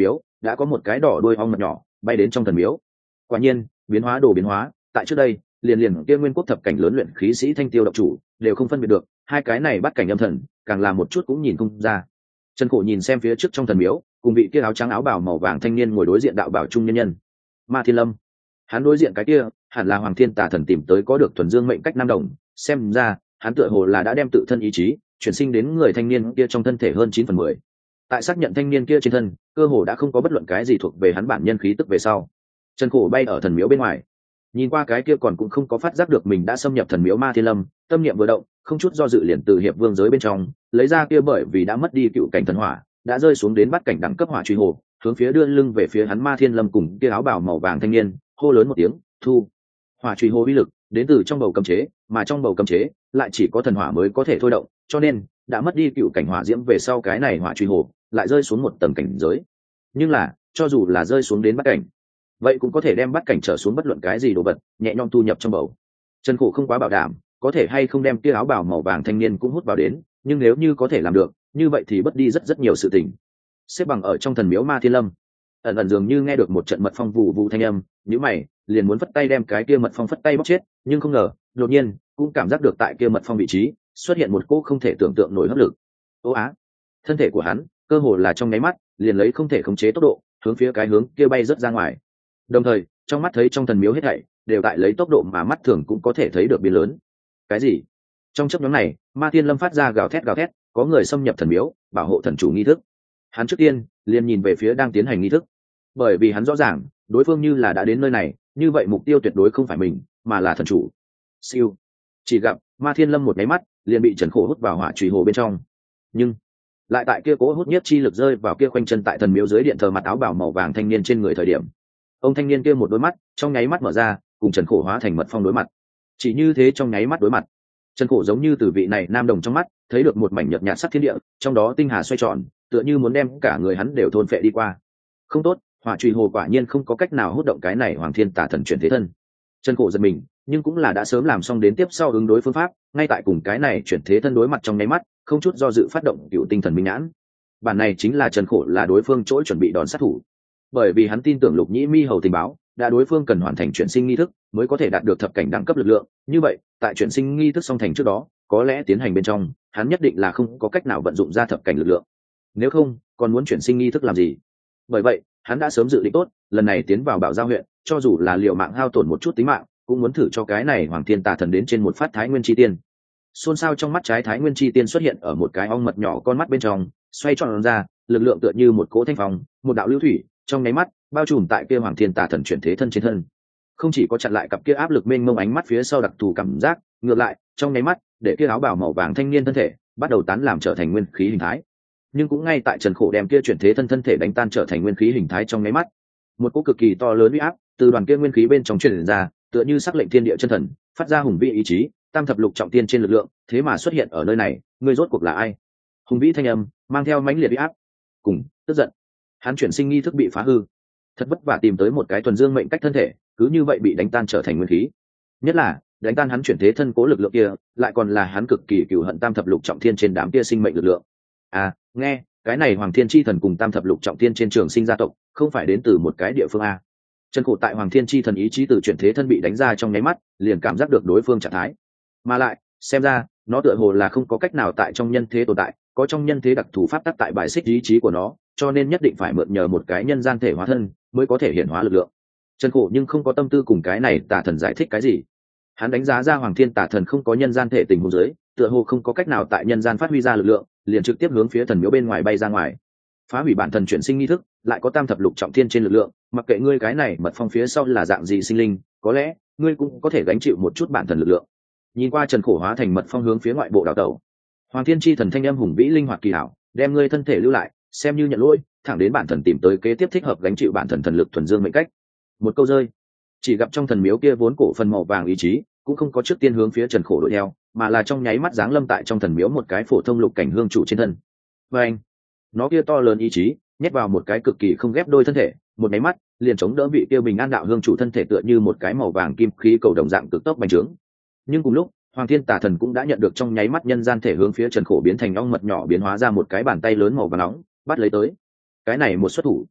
đã có một cái đỏ đuôi ong mật nhỏ bay đến trong thần miếu. Quả nhiên biến hóa đồ biến hóa, tại trước đây liền kia nguyên quốc thập cảnh lớn luyện khí sĩ thanh tiêu độc chủ đều không phân biệt được, hai cái này bắt cảnh âm thần càng là một chút cũng nhìn không ra. Trần Khổ nhìn xem phía trước trong thần miếu, cùng vị kia áo trắng áo bào màu vàng thanh niên ngồi đối diện đạo bảo trung nhân nhân Ma Thiên Lâm. Hắn đối diện cái kia hẳn là Hoàng Thiên Tà Thần tìm tới có được thuần dương mệnh cách nam đồng, xem ra hắn tựa hồ là đã đem tự thân ý chí chuyển sinh đến người thanh niên kia trong thân thể hơn 9/10. Tại xác nhận thanh niên kia trên thân cơ hồ đã không có bất luận cái gì thuộc về hắn bản nhân khí tức về sau, Trần Khổ bay ở thần miếu bên ngoài, nhìn qua cái kia còn cũng không có phát giác được mình đã xâm nhập thần miếu Ma Thiên Lâm, tâm niệm vừa động, không chút do dự liền từ hiệp vương giới bên trong lấy ra kia bởi vì đã mất đi cựu cảnh thần hỏa đã rơi xuống đến bắt cảnh đẳng cấp hỏa truy hồ, hướng phía đưa lưng về phía hắn Ma Thiên Lâm cùng kia áo bào màu vàng thanh niên, hô lớn một tiếng, thu. Hỏa truy hồ uy lực đến từ trong bầu cấm chế, mà trong bầu cấm chế lại chỉ có thần hỏa mới có thể thôi động, cho nên đã mất đi cựu cảnh hỏa diễm về sau, cái này hỏa truy hồ lại rơi xuống một tầng cảnh giới. Nhưng là cho dù là rơi xuống đến bắt cảnh, vậy cũng có thể đem bắt cảnh trở xuống bất luận cái gì đồ vật nhẹ nhõm thu nhập trong bầu. Trần Khổ không quá bảo đảm có thể hay không đem kia áo bào màu vàng thanh niên cũng hút vào đến, nhưng nếu như có thể làm được như vậy thì bất đi rất nhiều sự tình. Xếp bằng ở trong thần miếu Ma Thiên Lâm, ẩn ẩn dường như nghe được một trận mật phong vụ vụ thanh âm, nhíu mày liền muốn phất tay đem cái kia mật phong phất tay bóc chết, nhưng không ngờ đột nhiên cũng cảm giác được tại kia mật phong vị trí xuất hiện một cỗ không thể tưởng tượng nổi hấp lực. Ô á, thân thể của hắn cơ hồ là trong nháy mắt liền lấy không thể khống chế tốc độ hướng phía cái hướng kia bay rất ra ngoài, đồng thời trong mắt thấy trong thần miếu hết thảy đều tại lấy tốc độ mà mắt thường cũng có thể thấy được biến lớn. Cái gì? Trong chốc ngắn này Ma Thiên Lâm phát ra gào thét, có người xâm nhập thần miếu bảo hộ thần chủ nghi thức. Hắn trước tiên liền nhìn về phía đang tiến hành nghi thức, bởi vì hắn rõ ràng đối phương như là đã đến nơi này, như vậy mục tiêu tuyệt đối không phải mình mà là thần chủ. Siêu, chỉ gặp Ma Thiên Lâm một máy mắt liền bị Trần Khổ hút vào hỏa chùy hồ bên trong, nhưng lại tại kia cố hút nhất chi lực rơi vào kia khoanh chân tại thần miếu dưới điện thờ mặt áo bào màu vàng thanh niên trên người thời điểm, ông thanh niên kia một đôi mắt trong nháy mắt mở ra, cùng Trần Khổ hóa thành mật phong đối mặt. Chỉ như thế trong nháy mắt đối mặt, Trần Khổ giống như từ vị này nam đồng trong mắt thấy được một mảnh nhợt nhạt sắc thiên địa, trong đó tinh hà xoay tròn, tựa như muốn đem cả người hắn đều thôn phệ đi qua. Không tốt, hỏa chùy hồ quả nhiên không có cách nào hút động cái này Hoàng Thiên Tà Thần chuyển thế thân. Trần Khổ giật mình, nhưng cũng là đã sớm làm xong đến tiếp sau ứng đối phương pháp, ngay tại cùng cái này chuyển thế thân đối mặt trong nháy mắt, không chút do dự phát động cựu tinh thần minh nhãn. Bản này chính là Trần Khổ là đối phương chỗ chuẩn bị đòn sát thủ, bởi vì hắn tin tưởng Lục Nhĩ Mi hầu tình báo đã đối phương cần hoàn thành chuyển sinh nghi thức mới có thể đạt được thập cảnh đẳng cấp lực lượng, như vậy tại chuyển sinh nghi thức song thành trước đó, có lẽ tiến hành bên trong hắn nhất định là không có cách nào vận dụng ra thập cảnh lực lượng, nếu không còn muốn chuyển sinh nghi thức làm gì. Bởi vậy hắn đã sớm dự định tốt, lần này tiến vào Bảo Giao huyện cho dù là liều mạng hao tổn một chút tính mạng cũng muốn thử cho cái này Hoàng Thiên Tà Thần đến trên một phát Thái Nguyên Chi Tiên. Xôn xao trong mắt trái Thái Nguyên Chi Tiên xuất hiện ở một cái ong mật nhỏ con mắt bên trong, xoay tròn ra, lực lượng tựa như một cỗ thanh phong, một đạo lưu thủy trong nháy mắt bao trùm tại kia Hoàng Thiên Tà Thần chuyển thế thân trên thân. Không chỉ có chặn lại cặp kia áp lực mênh mông ánh mắt phía sau đặc thù cảm giác, ngược lại trong nháy mắt để kia áo bào màu vàng thanh niên thân thể bắt đầu tán làm trở thành nguyên khí hình thái. Nhưng cũng ngay tại Trần Khổ đem kia chuyển thế thân thể đánh tan trở thành nguyên khí hình thái trong nháy mắt, một cỗ cực kỳ to lớn uy áp từ đoàn kia nguyên khí bên trong truyền ra, tựa như sắc lệnh thiên địa chân thần, phát ra hùng vĩ ý chí, tam thập lục trọng tiên trên lực lượng, thế mà xuất hiện ở nơi này, ngươi rốt cuộc là ai? Hùng vĩ thanh âm mang theo mãnh liệt uy áp cùng tức giận. Hắn chuyển sinh nghi thức bị phá hư, thật vất vả tìm tới một cái thuần dương mệnh cách thân thể, cứ như vậy bị đánh tan trở thành nguyên khí. Nhất là đánh tan hắn chuyển thế thân cố lực lượng kia, lại còn là hắn cực kỳ cừu hận tam thập lục trọng thiên trên đám kia sinh mệnh lực lượng. À, nghe, cái này Hoàng Thiên Chi Thần cùng tam thập lục trọng thiên trên trường sinh gia tộc, không phải đến từ một cái địa phương a. Trần Khổ tại Hoàng Thiên Chi Thần ý chí từ chuyển thế thân bị đánh ra trong nháy mắt, liền cảm giác được đối phương trạng thái. Mà lại, xem ra, nó tựa hồ là không có cách nào tại trong nhân thế tồn tại, có trong nhân thế đặc thù pháp tắc tại bài xích ý chí của nó, cho nên nhất định phải mượn nhờ một cái nhân gian thể hóa thân mới có thể hiện hóa lực lượng. Trần Khổ nhưng không có tâm tư cùng cái này tà thần giải thích cái gì. Hắn đánh giá ra Hoàng Thiên Tà Thần không có nhân gian thể tình huống dưới, tựa hồ không có cách nào tại nhân gian phát huy ra lực lượng, liền trực tiếp hướng phía thần miếu bên ngoài bay ra ngoài, phá hủy bản thần chuyển sinh nghi thức, lại có tam thập lục trọng thiên trên lực lượng, mặc kệ ngươi cái này mật phong phía sau là dạng gì sinh linh, có lẽ ngươi cũng có thể gánh chịu một chút bản thần lực lượng. Nhìn qua Trần Khổ hóa thành mật phong hướng phía ngoại bộ đảo tẩu, Hoàng Thiên Chi Thần thanh âm hùng vĩ linh hoạt kỳ hảo, đem ngươi thân thể lưu lại, xem như nhận lỗi, thẳng đến bản thần tìm tới kế tiếp thích hợp gánh chịu bản thần thần lực thuần dương mệnh cách. Một câu rơi, chỉ gặp trong thần miếu kia vốn cổ phần màu vàng ý chí cũng không có trước tiên hướng phía Trần Khổ đuổi theo, mà là trong nháy mắt giáng lâm tại trong thần miếu một cái phổ thông lục cảnh hương chủ trên thân. Và anh, nó kia to lớn ý chí nhét vào một cái cực kỳ không ghép đôi thân thể, một nháy mắt liền chống đỡ vị kia bình an đạo hương chủ thân thể tựa như một cái màu vàng kim khí cầu đồng dạng cực tốc bành trướng. Nhưng cùng lúc, Hoàng Thiên Tà Thần cũng đã nhận được trong nháy mắt nhân gian thể hướng phía Trần Khổ biến thành ong mật nhỏ biến hóa ra một cái bàn tay lớn màu vàng nóng, bắt lấy tới. Cái này một xuất thủ,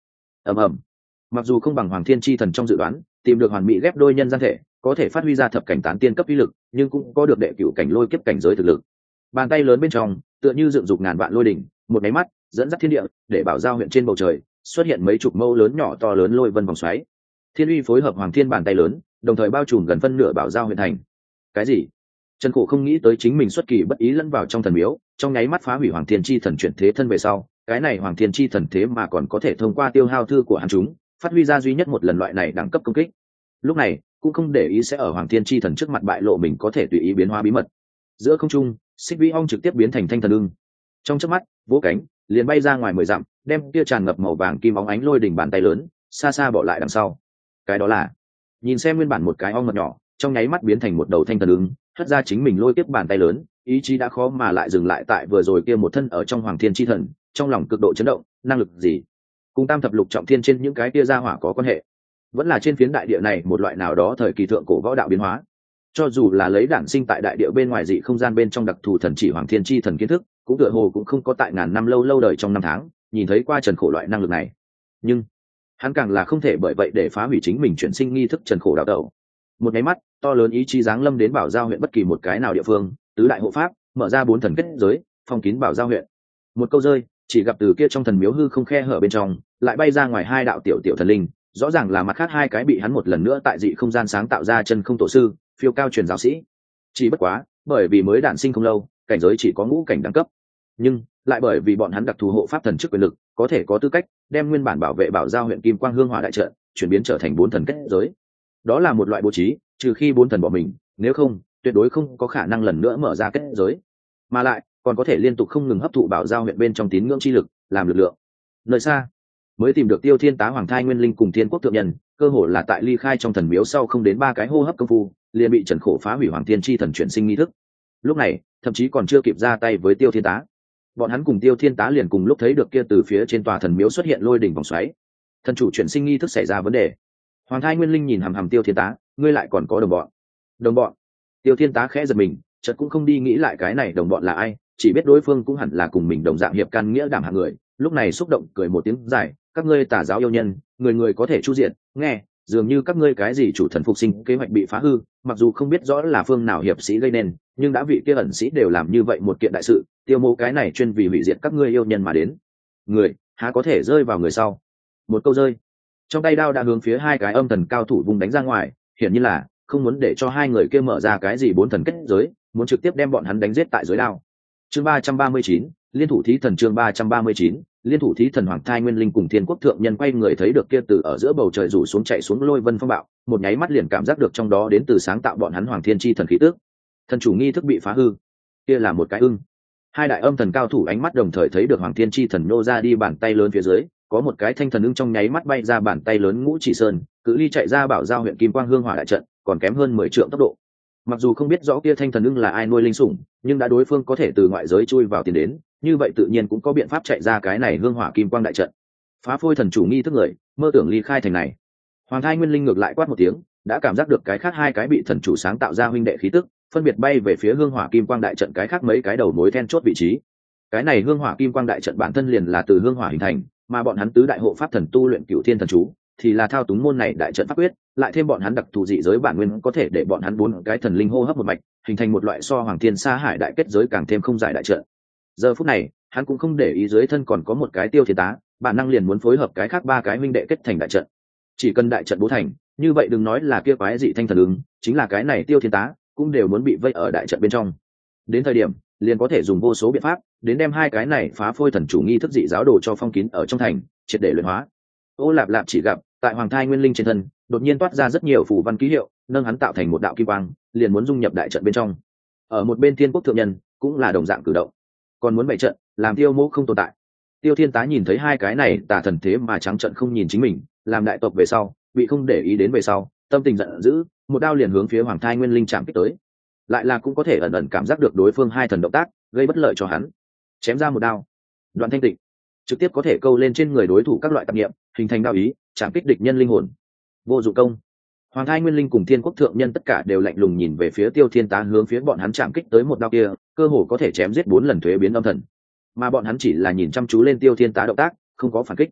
ầm ầm. Mặc dù không bằng Hoàng Thiên Chi Thần trong dự đoán, tìm được hoàn mỹ ghép đôi nhân gian thể, có thể phát huy ra thập cảnh tán tiên cấp uy lực, nhưng cũng có được đệ cửu cảnh lôi kiếp cảnh giới thực lực. Bàn tay lớn bên trong, tựa như dựng dục ngàn vạn lôi đỉnh, một máy mắt, dẫn dắt thiên địa, để Bảo Giao huyện trên bầu trời xuất hiện mấy chục mâu lớn nhỏ to lớn lôi vân vòng xoáy. Thiên uy phối hợp Hoàng Thiên bàn tay lớn, đồng thời bao trùm gần phân nửa Bảo Giao huyện thành. Cái gì? Trần Khổ không nghĩ tới chính mình xuất kỳ bất ý lẫn vào trong thần miếu, trong nháy mắt phá hủy Hoàng Thiên Chi Thần chuyển thế thân về sau, cái này Hoàng Thiên Chi Thần thế mà còn có thể thông qua tiêu hao thư của hắn chúng, phát huy ra duy nhất một lần loại này đẳng cấp công kích. Lúc này, cũng không để ý sẽ ở Hoàng Thiên Chi Thần trước mặt bại lộ mình có thể tùy ý biến hóa bí mật. Giữa không trung, Xích Vĩ Ong trực tiếp biến thành thanh thần ưng. Trong chớp mắt, vỗ cánh, liền bay ra ngoài 10 dặm, đem kia tràn ngập màu vàng kim óng ánh lôi đỉnh bàn tay lớn, xa xa bỏ lại đằng sau. Cái đó là, nhìn xem nguyên bản một cái ong mật nhỏ, trong nháy mắt biến thành một đầu thanh thần ưng, hất ra chính mình lôi tiếp bàn tay lớn, ý chí đã khó mà lại dừng lại tại vừa rồi kia một thân ở trong Hoàng Thiên Chi Thần, trong lòng cực độ chấn động, năng lực gì? Cùng Tam thập lục trọng thiên trên những cái kia gia hỏa có quan hệ? Vẫn là trên phiến đại địa này một loại nào đó thời kỳ thượng cổ võ đạo biến hóa? Cho dù là lấy đản sinh tại đại địa bên ngoài dị không gian bên trong đặc thù thần chỉ Hoàng Thiên Chi Thần kiến thức, cũng tựa hồ cũng không có tại ngàn năm lâu đời trong năm tháng, nhìn thấy qua Trần Khổ loại năng lực này. Nhưng hắn càng là không thể bởi vậy để phá hủy chính mình chuyển sinh nghi thức Trần Khổ đạo tẩu. Một cái mắt, to lớn ý chí giáng lâm đến Bảo Giao huyện bất kỳ một cái nào địa phương, tứ đại hộ pháp, mở ra 4 thần kết giới, phong kín Bảo Giao huyện. Một câu rơi, chỉ gặp từ kia trong thần miếu hư không khe hở bên trong, lại bay ra ngoài 2 đạo tiểu tiểu thần linh, rõ ràng là mặt khác 2 cái bị hắn một lần nữa tại dị không gian sáng tạo ra chân không tổ sư, phiêu cao truyền giáo sĩ. Chỉ bất quá, bởi vì mới đản sinh không lâu, cảnh giới chỉ có ngũ cảnh đẳng cấp. Nhưng lại bởi vì bọn hắn đặc thù hộ pháp thần chức quyền lực, có thể có tư cách đem nguyên bản bảo vệ Bảo Giao huyện Kim Quang Hương Hỏa đại trận chuyển biến trở thành 4 thần kết giới. Đó là một loại bố trí, trừ khi 4 thần bỏ mình, nếu không, tuyệt đối không có khả năng lần nữa mở ra kết giới. Mà lại, còn có thể liên tục không ngừng hấp thụ Bảo Giao huyện bên trong tín ngưỡng chi lực, làm lực lượng. Nơi xa, mới tìm được Tiêu Thiên Tá Hoàng Thai Nguyên Linh cùng Thiên Quốc thượng nhân, cơ hồ là tại ly khai trong thần miếu sau không đến 3 cái hô hấp công phu, liền bị Trần Khổ phá hủy Hoàng Thiên Chi Thần chuyển sinh nghi thức. Lúc này, thậm chí còn chưa kịp ra tay với Tiêu Thiên Tá. Bọn hắn cùng Tiêu Thiên Tá liền cùng lúc thấy được kia từ phía trên tòa thần miếu xuất hiện lôi đỉnh vòng xoáy. Thần chủ chuyển sinh nghi thức xảy ra vấn đề. Hoàng Thai Nguyên Linh nhìn hằm hằm Tiêu Thiên Tá, ngươi lại còn có đồng bọn? Đồng bọn? Tiêu Thiên Tá khẽ giật mình, chợt cũng không đi nghĩ lại cái này đồng bọn là ai, chỉ biết đối phương cũng hẳn là cùng mình đồng dạng hiệp can nghĩa đảm hạng người. Lúc này xúc động cười một tiếng dài, các ngươi tà giáo yêu nhân, người người có thể chu diện, nghe, dường như các ngươi cái gì chủ thần phục sinh kế hoạch bị phá hư, mặc dù không biết rõ là phương nào hiệp sĩ gây nên, nhưng đã vị kia ẩn sĩ đều làm như vậy một kiện đại sự, tiêu mộ cái này chuyên vì hủy diệt các ngươi yêu nhân mà đến. Người há có thể rơi vào người sau? Một câu rơi, trong tay đao đã hướng phía 2 cái âm thần cao thủ vùng đánh ra ngoài, hiển nhiên là không muốn để cho 2 người kia mở ra cái gì 4 thần kết giới, muốn trực tiếp đem bọn hắn đánh giết tại dưới đao. Chương 339, liên thủ thí thần. Chương 339, liên thủ thí thần. Hoàng Thai Nguyên Linh cùng Thiên Quốc thượng nhân quay người thấy được kia từ ở giữa bầu trời rủ xuống chạy xuống lôi vân phong bạo, một nháy mắt liền cảm giác được trong đó đến từ sáng tạo bọn hắn Hoàng Thiên Chi Thần khí tức. Thần chủ nghi thức bị phá hư, kia là một cái ưng. 2 đại âm thần cao thủ ánh mắt đồng thời thấy được Hoàng Thiên Chi Thần nô ra đi bàn tay lớn phía dưới, có một cái thanh thần ưng trong nháy mắt bay ra bàn tay lớn Ngũ Chỉ Sơn, cự ly chạy ra Bảo Giao huyện Kim Quang Hương Hỏa đại trận, còn kém hơn 10 trượng tốc độ. Mặc dù không biết rõ kia thanh thần ưng là ai nuôi linh sủng, nhưng đã đối phương có thể từ ngoại giới chui vào tiền đến, như vậy tự nhiên cũng có biện pháp chạy ra cái này Hương Hỏa Kim Quang đại trận. Phá phôi thần chủ nghi thức người, mơ tưởng ly khai thành này. Hoàng Thai Nguyên Linh ngược lại quát một tiếng, đã cảm giác được cái khác 2 cái bị thần chủ sáng tạo ra huynh đệ khí tức, phân biệt bay về phía Hương Hỏa Kim Quang đại trận cái khác mấy cái đầu mối then chốt vị trí. Cái này Hương Hỏa Kim Quang đại trận bản thân liền là từ hương hỏa hình thành, mà bọn hắn tứ đại hộ pháp thần tu luyện Cửu Thiên thần chú, thì là thao túng môn này đại trận pháp quyết, lại thêm bọn hắn đặc thù dị giới bản nguyên có thể để bọn hắn 4 cái thần linh hô hấp một mạch, hình thành một loại so Hoàng Thiên Sa Hải đại kết giới càng thêm không giải đại trận. Giờ phút này, hắn cũng không để ý dưới thân còn có một cái Tiêu Thiên Tá, bản năng liền muốn phối hợp cái khác 3 cái huynh đệ kết thành đại trận. Chỉ cần đại trận bố thành, như vậy đừng nói là kia quái dị thanh thần ứng, chính là cái này Tiêu Thiên Tá, cũng đều muốn bị vây ở đại trận bên trong. Đến thời điểm, liền có thể dùng vô số biện pháp đến đem 2 cái này phá phôi thần chủ nghi thức dị giáo đồ cho phong kín ở trong thành, triệt để luyện hóa. Ô Lạp Lạp chỉ gặp tại Hoàng Thai Nguyên Linh trên thân đột nhiên toát ra rất nhiều phù văn ký hiệu, nâng hắn tạo thành một đạo kim quang, liền muốn dung nhập đại trận bên trong. Ở một bên Thiên Quốc thượng nhân cũng là đồng dạng cử động, còn muốn bày trận làm Tiêu Mộ không tồn tại. Tiêu Thiên Tá nhìn thấy 2 cái này tà thần thế mà trắng trận không nhìn chính mình, làm đại tộc về sau bị không để ý đến về sau, tâm tình giận dữ, một đao liền hướng phía Hoàng Thai Nguyên Linh chạm kích tới. Lại là cũng có thể ẩn ẩn cảm giác được đối phương 2 thần động tác gây bất lợi cho hắn, chém ra một đao đoạn thanh tịnh, trực tiếp có thể câu lên trên người đối thủ các loại tạp niệm, hình thành đao ý chạm kích địch nhân linh hồn. Vô dụng công. Hoàng Thai Nguyên Linh cùng Thiên Quốc thượng nhân tất cả đều lạnh lùng nhìn về phía Tiêu Thiên Tá, hướng phía bọn hắn chạm kích tới một đao kia, cơ hồ có thể chém giết 4 lần thuế biến âm thần. Mà bọn hắn chỉ là nhìn chăm chú lên Tiêu Thiên Tá động tác, không có phản kích.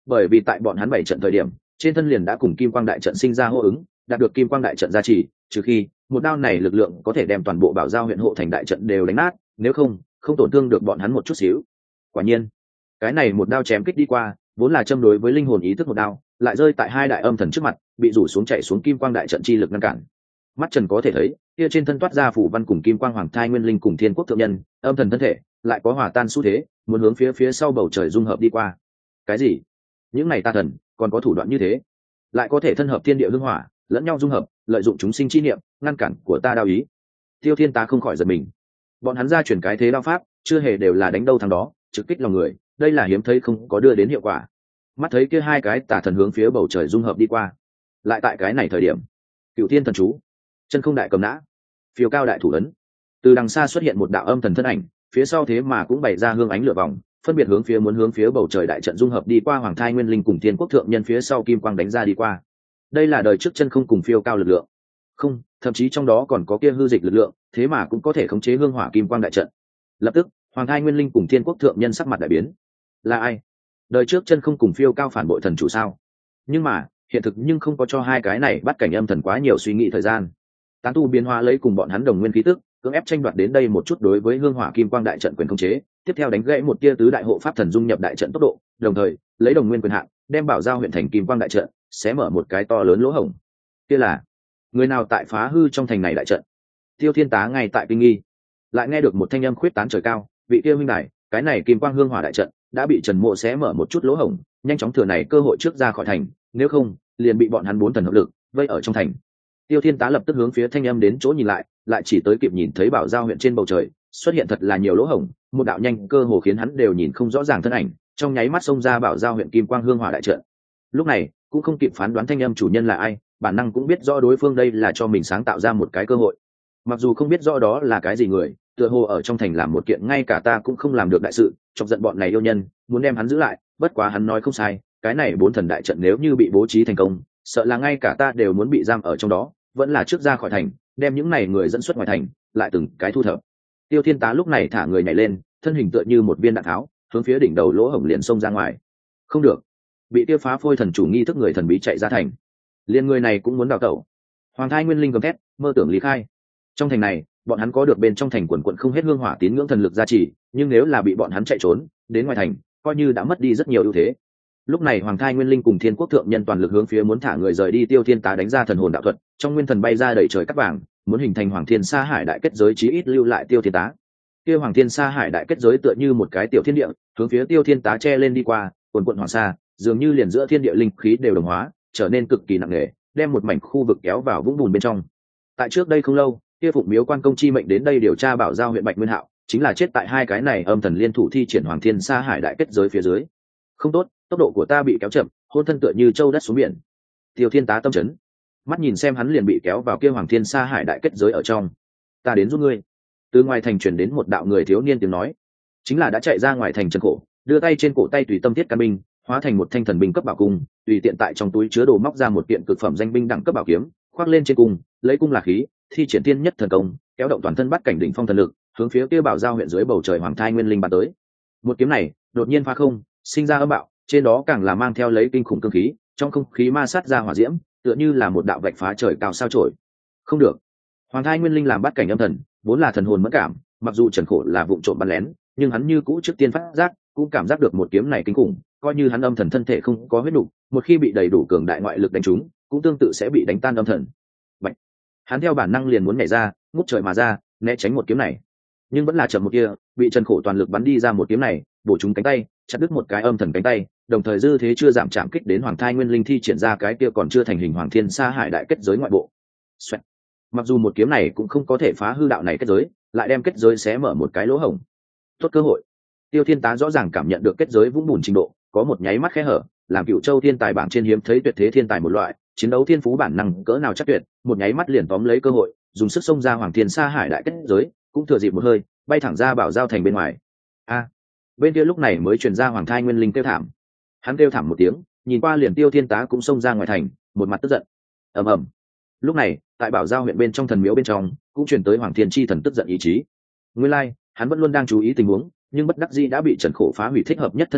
bởi vì tại bọn hắn bảy trận thời điểm trên thân liền đã cùng kim quang đại trận sinh ra hô ứng, đạt được kim quang đại trận gia trì, trừ khi một đao này lực lượng có thể đem toàn bộ Bảo Giao huyện hộ thành đại trận đều đánh nát, nếu không không tổn thương được bọn hắn một chút xíu. Quả nhiên cái này một đao chém kích đi qua, vốn là châm đối với linh hồn ý thức một đao, lại rơi tại hai đại âm thần trước mặt, bị rủ xuống chạy xuống kim quang đại trận chi lực ngăn cản. Mắt Trần có thể thấy kia trên thân toát ra phủ văn cùng kim quang hoàng thai nguyên linh cùng thiên quốc thượng nhân âm thần thân thể lại có hòa tan xu thế, muốn hướng phía sau bầu trời dung hợp đi qua. Cái gì? Những này tà thần còn có thủ đoạn như thế, lại có thể thân hợp thiên địa hương hỏa, lẫn nhau dung hợp, lợi dụng chúng sinh chi niệm ngăn cản của ta đao ý. Tiêu Thiên Tá không khỏi giật mình. Bọn hắn ra chuyển cái thế đao pháp, chưa hề đều là đánh đâu thắng đó, trực kích lòng người, đây là hiếm thấy không có đưa đến hiệu quả. Mắt thấy kia hai cái tà thần hướng phía bầu trời dung hợp đi qua, lại tại cái này thời điểm, Cửu Thiên thần chú, chân không đại cầm nã, phiêu cao đại thủ ấn, từ đằng xa xuất hiện một đạo âm thần thân ảnh, phía sau thế mà cũng bày ra hương ánh lửa vòng, phân biệt muốn hướng phía bầu trời đại trận dung hợp đi qua hoàng thai nguyên linh cùng thiên quốc thượng nhân phía sau kim quang đánh ra đi qua. Đây là đời trước chân không cùng phiêu cao lực lượng, không, thậm chí trong đó còn có kia hư dịch lực lượng, thế mà cũng có thể khống chế hương hỏa kim quang đại trận. Lập tức hoàng thai nguyên linh cùng thiên quốc thượng nhân sắc mặt đại biến. Là ai? Đời trước chân không cùng phiêu cao phản bội thần chủ sao? Nhưng mà hiện thực nhưng không có cho hai cái này bắt cảnh âm thần quá nhiều suy nghĩ thời gian. Tán tu biến hóa lấy cùng bọn hắn đồng nguyên khí tức, cưỡng ép tranh đoạt đến đây một chút đối với hương hỏa kim quang đại trận quyền khống chế, tiếp theo đánh gãy một tia tứ đại hộ pháp thần dung nhập đại trận tốc độ, đồng thời lấy đồng nguyên quyền hạn đem Bảo Giao huyện thành kim quang đại trận xé mở một cái to lớn lỗ hổng. Kia là người nào tại phá hư trong thành này đại trận? Tiêu Thiên Tá ngay tại kinh nghi, lại nghe được một thanh âm khuyết tán trời cao, vị kia huynh đài, cái này kim quang hương hỏa đại trận đã bị Trần Mộ xé mở một chút lỗ hổng, nhanh chóng thừa này cơ hội trước ra khỏi thành, nếu không liền bị bọn hắn bốn thần hợp lực vây ở trong thành. Tiêu Thiên Tá lập tức hướng phía thanh âm đến chỗ nhìn lại chỉ tới kịp nhìn thấy Bảo Giao huyện trên bầu trời xuất hiện thật là nhiều lỗ hổng, một đạo nhanh cơ hồ khiến hắn đều nhìn không rõ ràng thân ảnh, trong nháy mắt xông ra Bảo Giao huyện kim quang hương hỏa đại trận. Lúc này cũng không kịp phán đoán thanh âm chủ nhân là ai, bản năng cũng biết rõ đối phương đây là cho mình sáng tạo ra một cái cơ hội. Mặc dù không biết rõ đó là cái gì người, tựa hồ ở trong thành làm một kiện ngay cả ta cũng không làm được đại sự, chọc giận bọn này yêu nhân, muốn đem hắn giữ lại, bất quá hắn nói không sai, cái này bốn thần đại trận nếu như bị bố trí thành công, sợ là ngay cả ta đều muốn bị giam ở trong đó, vẫn là trước ra khỏi thành, đem những này người dẫn xuất ngoài thành, lại từng cái thu thập. Tiêu Thiên Tá lúc này thả người nhảy lên, thân hình tựa như một viên đạn tháo, hướng phía đỉnh đầu lỗ hổng liền xông ra ngoài. Không được, bị tiêu phá phôi thần chủ nghi thức người thần bí chạy ra thành, liên người này cũng muốn đào tẩu. Hoàng thai nguyên linh gầm thét, mơ tưởng lý khai. Trong thành này, bọn hắn có được bên trong thành quần quận không hết hương hỏa tín ngưỡng thần lực gia trì, nhưng nếu là bị bọn hắn chạy trốn đến ngoài thành, coi như đã mất đi rất nhiều ưu thế. Lúc này hoàng thai nguyên linh cùng thiên quốc thượng nhân toàn lực hướng phía muốn thả người rời đi Tiêu Thiên Tá đánh ra thần hồn đạo thuật, trong nguyên thần bay ra đầy trời cát vàng, muốn hình thành hoàng thiên sa hải đại kết giới chí ít lưu lại Tiêu Thiên Tá. Kia hoàng thiên sa hải đại kết giới tựa như một cái tiểu thiên địa, hướng phía Tiêu Thiên Tá che lên đi qua, quần quận hoàng sa, dường như liền giữa thiên địa linh khí đều đồng hóa, trở nên cực kỳ nặng nề, đem một mảnh khu vực kéo vào vũng bùn bên trong. Tại trước đây không lâu, kia Phụng Miếu quan công chi mệnh đến đây điều tra Bảo Giao huyện Bạch Nguyên Hạo, chính là chết tại hai cái này âm thần liên thủ thi triển hoàng thiên sa hải đại kết giới phía dưới. Không tốt, tốc độ của ta bị kéo chậm, hôn thân tựa như châu đất xuống biển. Tiêu Thiên Tá tâm chấn, mắt nhìn xem hắn liền bị kéo vào kia hoàng thiên sa hải đại kết giới ở trong. Ta đến giúp ngươi. Từ ngoài thành truyền đến một đạo người thiếu niên tiếng nói, chính là đã chạy ra ngoài thành Trần Khổ, đưa tay trên cổ tay tùy tâm thiết căn binh, hóa thành một thanh thần binh cấp bảo cung, tùy tiện tại trong túi chứa đồ móc ra một kiện cực phẩm danh binh đẳng cấp bảo kiếm, khoác lên trên cung, lấy cung là khí, thi triển tiên nhất thần công, kéo động toàn thân bắt cảnh đỉnh phong thần lực, hướng phía kia Bảo Giao huyện dưới bầu trời hoàng thai nguyên linh bắn tới. Một kiếm này đột nhiên phá không, sinh ra âm bạo, trên đó càng là mang theo lấy kinh khủng cương khí, trong không khí ma sát ra hỏa diễm, tựa như là một đạo vạch phá trời cao sao chổi. Không được, hoàng thai nguyên linh làm bắt cảnh âm thần, vốn là thần hồn mẫn cảm, mặc dù Trần Khổ là vụng trộm bắn lén, nhưng hắn như cũ trước tiên phát giác, cũng cảm giác được một kiếm này kinh khủng, coi như hắn âm thần thân thể không có huyết nục, một khi bị đầy đủ cường đại ngoại lực đánh trúng, cũng tương tự sẽ bị đánh tan âm thần. Vậy, hắn theo bản năng liền muốn nhảy ra, ngút trời mà ra, né tránh một kiếm này, nhưng vẫn là chậm một kia, bị Trần Khổ toàn lực bắn đi ra một kiếm này, bổ trúng cánh tay, chặt đứt một cái âm thần cánh tay, đồng thời dư thế chưa giảm chạm kích đến hoàng thai nguyên linh thi triển ra cái kia còn chưa thành hình hoàng thiên sa hải đại kết giới ngoại bộ. Xoẹt. Mặc dù một kiếm này cũng không có thể phá hư đạo này kết giới, lại đem kết giới xé mở một cái lỗ hổng. Tốt cơ hội. Tiêu Thiên Tá rõ ràng cảm nhận được kết giới vũng bùn trình độ, có một nháy mắt khe hở, làm Cựu Châu thiên tài bảng trên hiếm thấy tuyệt thế thiên tài một loại, chiến đấu thiên phú bản năng cỡ nào chắc tuyệt, một nháy mắt liền tóm lấy cơ hội, dùng sức xông ra hoàng thiên sa hải đại kết giới, cũng thừa dịp một hơi, bay thẳng ra Bảo Giao thành bên ngoài. A! Bên kia lúc này mới truyền ra hoàng thai nguyên linh kêu thảm. Hắn kêu thảm một tiếng, nhìn qua liền Tiêu Thiên Tá cũng xông ra ngoài thành, một mặt tức giận. Ầm ầm. Lúc này, tại Bảo Giao huyện bên trong thần miếu bên trong, cũng truyền tới Hoàng Thiên Chi thần tức giận ý chí. Nguyên lai, hắn vẫn luôn đang chú ý tình huống, nhưng bất đắc dĩ đã bị Trần Khổ phá hủy thích hợp nhất thân thể,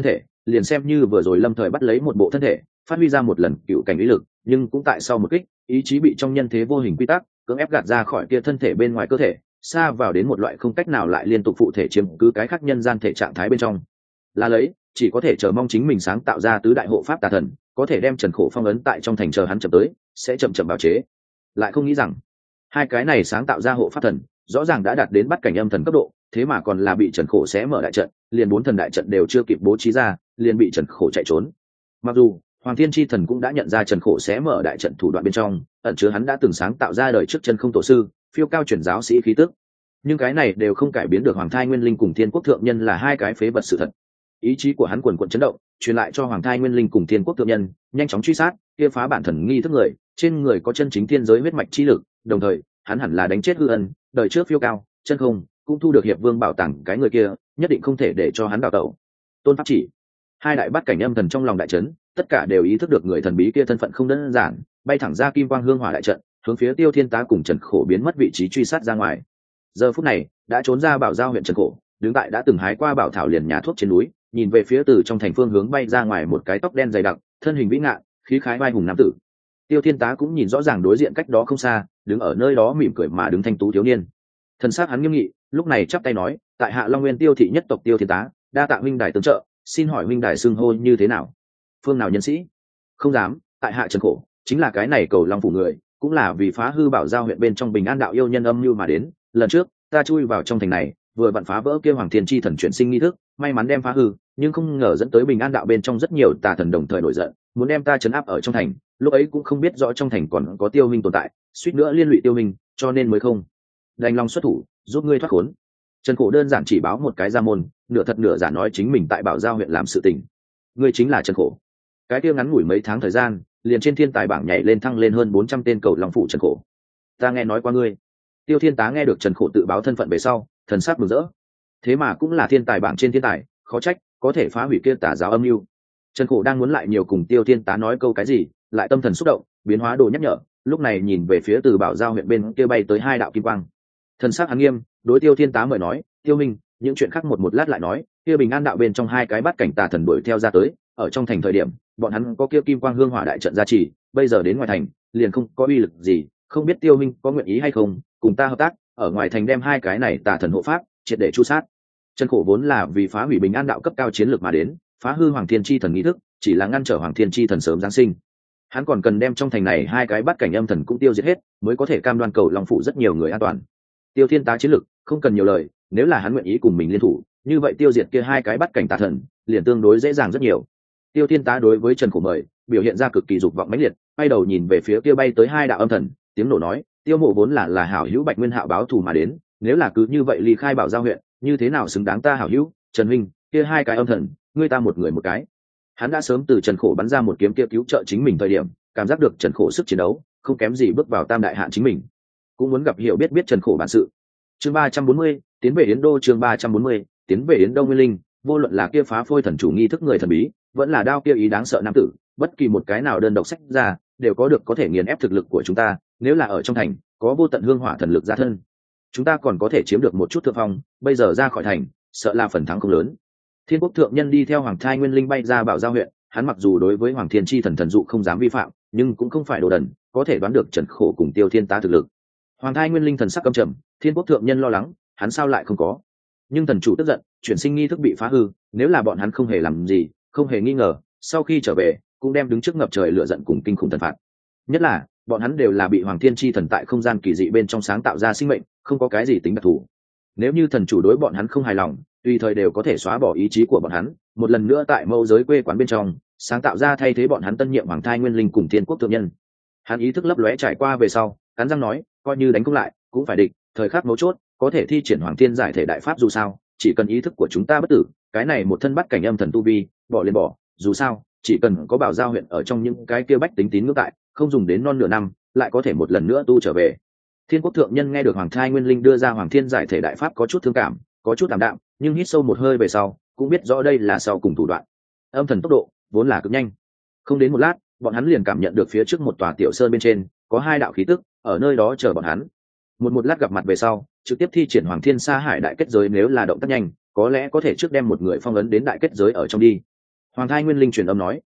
liền xem như vừa rồi lâm thời bắt lấy một bộ thân thể phát huy ra một lần cựu cảnh ý lực, nhưng cũng tại sau một kích, ý chí bị trong nhân thế vô hình quy tắc cưỡng ép gạt ra khỏi kia thân thể bên ngoài cơ thể, xa vào đến một loại không cách nào lại liên tục phụ thể chiếm cứ cái khác nhân gian thể trạng thái bên trong. Là lấy chỉ có thể chờ mong chính mình sáng tạo ra tứ đại hộ pháp tà thần có thể đem Trần Khổ phong ấn tại trong thành, chờ hắn chậm tới sẽ chậm chậm bào chế. Lại không nghĩ rằng hai cái này sáng tạo ra hộ pháp thần rõ ràng đã đạt đến bắt cảnh âm thần cấp độ, thế mà còn là bị Trần Khổ xé mở đại trận, liền 4 thần đại trận đều chưa kịp bố trí ra, liền bị Trần Khổ chạy trốn. Mặc dù Hoàng Thiên Chi Thần cũng đã nhận ra Trần Khổ xé mở đại trận thủ đoạn bên trong ẩn chứa hắn đã từng sáng tạo ra đời trước chân không tổ sư phiêu cao truyền giáo sĩ khí tức, nhưng cái này đều không cải biến được Hoàng Thai Nguyên Linh cùng Thiên Quốc Thượng Nhân là hai cái phế vật sự thật. Ý chí của hắn quần quần chấn động, truyền lại cho Hoàng Thai Nguyên Linh cùng Thiên Quốc Thượng Nhân nhanh chóng truy sát kia phá bản thần nghi thức người, trên người có chân chính thiên giới huyết mạch chi lực, đồng thời hắn hẳn là đánh chết hư ân đời trước phiêu cao chân không cũng thu được hiệp vương bảo tàng cái người kia, nhất định không thể để cho hắn đào tẩu. Tôn pháp chỉ hai đại bát cảnh âm thần trong lòng đại trấn, tất cả đều ý thức được người thần bí kia thân phận không đơn giản, bay thẳng ra kim quang hương hỏa đại trận, hướng phía Tiêu Thiên Tá cùng Trần Khổ biến mất vị trí truy sát ra ngoài. Giờ phút này đã trốn ra Bảo Giao huyện Trần Khổ đứng tại đã từng hái qua bảo thảo liền nhà thuốc trên núi, nhìn về phía từ trong thành phương hướng bay ra ngoài một cái tóc đen dày đặc, thân hình vĩ ngạn, khí khái vai hùng nam tử. Tiêu Thiên Tá cũng nhìn rõ ràng đối diện cách đó không xa, đứng ở nơi đó mỉm cười mà đứng thanh tú thiếu niên. Thần sắc hắn nghiêm nghị, lúc này chắp tay nói, tại hạ Long Nguyên Tiêu thị nhất tộc Tiêu Thiên Tá, đa tạ huynh đài tương trợ, xin hỏi huynh đài xưng hô như thế nào? Phương nào nhân sĩ? Không dám, tại hạ Trần Khổ chính là cái này cầu Long phủ người, cũng là vì phá hư Bảo Giao huyện bên trong Bình An đạo yêu nhân âm mưu mà đến. Lần trước ta chui vào trong thành này, vừa vặn phá vỡ kia Hoàng Thiên Chi Thần chuyển sinh nghi thức, may mắn đem phá hư, nhưng không ngờ dẫn tới Bình An đạo bên trong rất nhiều tà thần đồng thời nổi giận, muốn đem ta trấn áp ở trong thành. Lúc ấy cũng không biết rõ trong thành còn có Tiêu Minh tồn tại, suýt nữa liên lụy Tiêu Minh, cho nên mới không đành lòng xuất thủ giúp ngươi thoát khốn. Trần Khổ đơn giản chỉ báo một cái ra môn, nửa thật nửa giả nói chính mình tại Bảo Giao huyện làm sự tình. Ngươi chính là Trần Khổ? Cái kia ngắn ngủi mấy tháng thời gian, liền trên thiên tài bảng nhảy lên thăng lên hơn 400 tên cầu Long phủ Trần Khổ. Ta nghe nói qua ngươi. Tiêu Thiên Tá nghe được Trần Khổ tự báo thân phận về sau, thần sắc mừng rỡ. Thế mà cũng là thiên tài bảng trên thiên tài, khó trách có thể phá hủy kia tà giáo âm mưu. Trần Khổ đang muốn lại nhiều cùng Tiêu Thiên Tá nói câu cái gì, lại tâm thần xúc động, biến hóa đồ nhắc nhở, lúc này nhìn về phía từ Bảo Giao huyện bên kia bay tới hai đạo kim quang. Thần sắc hắn nghiêm, đối Tiêu Thiên Tá mời nói, Tiêu Minh, những chuyện khác một lát lại nói. Kia Bình An đạo bên trong hai cái bắt cảnh tà thần đuổi theo ra tới, ở trong thành thời điểm bọn hắn có kia kim quang hương hỏa đại trận gia trì, bây giờ đến ngoài thành liền không có uy lực gì, không biết Tiêu Minh có nguyện ý hay không cùng ta hợp tác, ở ngoài thành đem hai cái này tà thần hộ pháp triệt để chu sát. Trần Khổ vốn là vì phá hủy Bình An đạo cấp cao chiến lược mà đến, phá hư Hoàng Thiên Chi Thần nghi thức, chỉ là ngăn trở Hoàng Thiên Chi Thần sớm giáng sinh. Hắn còn cần đem trong thành này hai cái bắt cảnh âm thần cũng tiêu diệt hết, mới có thể cam đoan cầu Long phủ rất nhiều người an toàn. Tiêu Thiên Tá chiến lược không cần nhiều lời, nếu là hắn nguyện ý cùng mình liên thủ, như vậy tiêu diệt kia hai cái bắt cảnh tà thần liền tương đối dễ dàng rất nhiều. Tiêu Thiên Tá đối với Trần Khổ mời biểu hiện ra cực kỳ dục vọng mãnh liệt, quay đầu nhìn về phía kia bay tới hai đạo âm thần, tiếng nổ nói, Tiêu Mộ vốn là hảo hữu Bạch Nguyên Hạo báo thù mà đến, nếu là cứ như vậy ly khai Bảo Giao huyện, như thế nào xứng đáng ta hảo hữu? Trần huynh, kia hai cái âm thần, ngươi ta một người một cái. Hắn đã sớm từ Trần Khổ bắn ra một kiếm kia cứu trợ chính mình thời điểm, cảm giác được Trần Khổ sức chiến đấu không kém gì bước vào tam đại hạn chính mình, cũng muốn gặp hiểu biết Trần Khổ bản sự. Chương 340, tiến về Yến Đô. Chương 340, tiến về Yến Đô. Nguyên Linh, vô luận là kia phá phôi thần chủ nghi thức người thần bí, vẫn là đao kia ý đáng sợ nam tử, bất kỳ một cái nào đơn độc sách ra đều có thể nghiền ép thực lực của chúng ta. Nếu là ở trong thành có vô tận hương hỏa thần lực ra thân, chúng ta còn có thể chiếm được một chút thượng phong, bây giờ ra khỏi thành sợ là phần thắng không lớn. Thiên Quốc Thượng Nhân đi theo Hoàng Thai Nguyên Linh bay ra Bảo Giao huyện, hắn mặc dù đối với Hoàng Thiên Chi Thần thần dụ không dám vi phạm, nhưng cũng không phải đồ đần, có thể đoán được Trần Khổ cùng Tiêu Thiên Tá thực lực. Hoàng Thai Nguyên Linh thần sắc căm trầm, Thiên Quốc Thượng Nhân lo lắng, hắn sao lại không có? Nhưng thần chủ tức giận, chuyển sinh nghi thức bị phá hư, nếu là bọn hắn không hề làm gì, không hề nghi ngờ, sau khi trở về cũng đem đứng trước ngập trời lửa giận cùng kinh khủng thần phạt. Nhất là bọn hắn đều là bị Hoàng Thiên Chi Thần tại không gian kỳ dị bên trong sáng tạo ra sinh mệnh, không có cái gì tính đặc thù. Nếu như thần chủ đối bọn hắn không hài lòng, tùy thời đều có thể xóa bỏ ý chí của bọn hắn, một lần nữa tại mâu giới quê quán bên trong sáng tạo ra thay thế bọn hắn tân nhiệm Hoàng Thai Nguyên Linh cùng Thiên Quốc Thượng Nhân. Hắn ý thức lấp lóe trải qua về sau, cắn răng nói, coi như đánh không lại cũng phải địch, thời khắc mấu chốt có thể thi triển Hoàng Thiên giải thể đại pháp, dù sao chỉ cần ý thức của chúng ta bất tử, cái này một thân bắt cảnh âm thần tu vi bỏ liền bỏ, dù sao chỉ cần có Bảo Giao huyện ở trong những cái kia bách tính tín ngưỡng tại, không dùng đến non nửa năm lại có thể một lần nữa tu trở về. Thiên Quốc Thượng Nhân nghe được Hoàng Thai Nguyên Linh đưa ra Hoàng Thiên giải thể đại pháp có chút thương cảm, có chút ảm đạm, nhưng hít sâu một hơi về sau cũng biết rõ đây là sau cùng thủ đoạn. Âm thần tốc độ vốn là cực nhanh, không đến một lát bọn hắn liền cảm nhận được phía trước một tòa tiểu sơn bên trên có hai đạo khí tức ở nơi đó chờ bọn hắn. Một lát gặp mặt về sau trực tiếp thi triển Hoàng Thiên Sa Hải đại kết giới, nếu là động tác nhanh có lẽ có thể trước đem một người phong ấn đến đại kết giới ở trong đi. Hoàng thai nguyên linh truyền âm nói.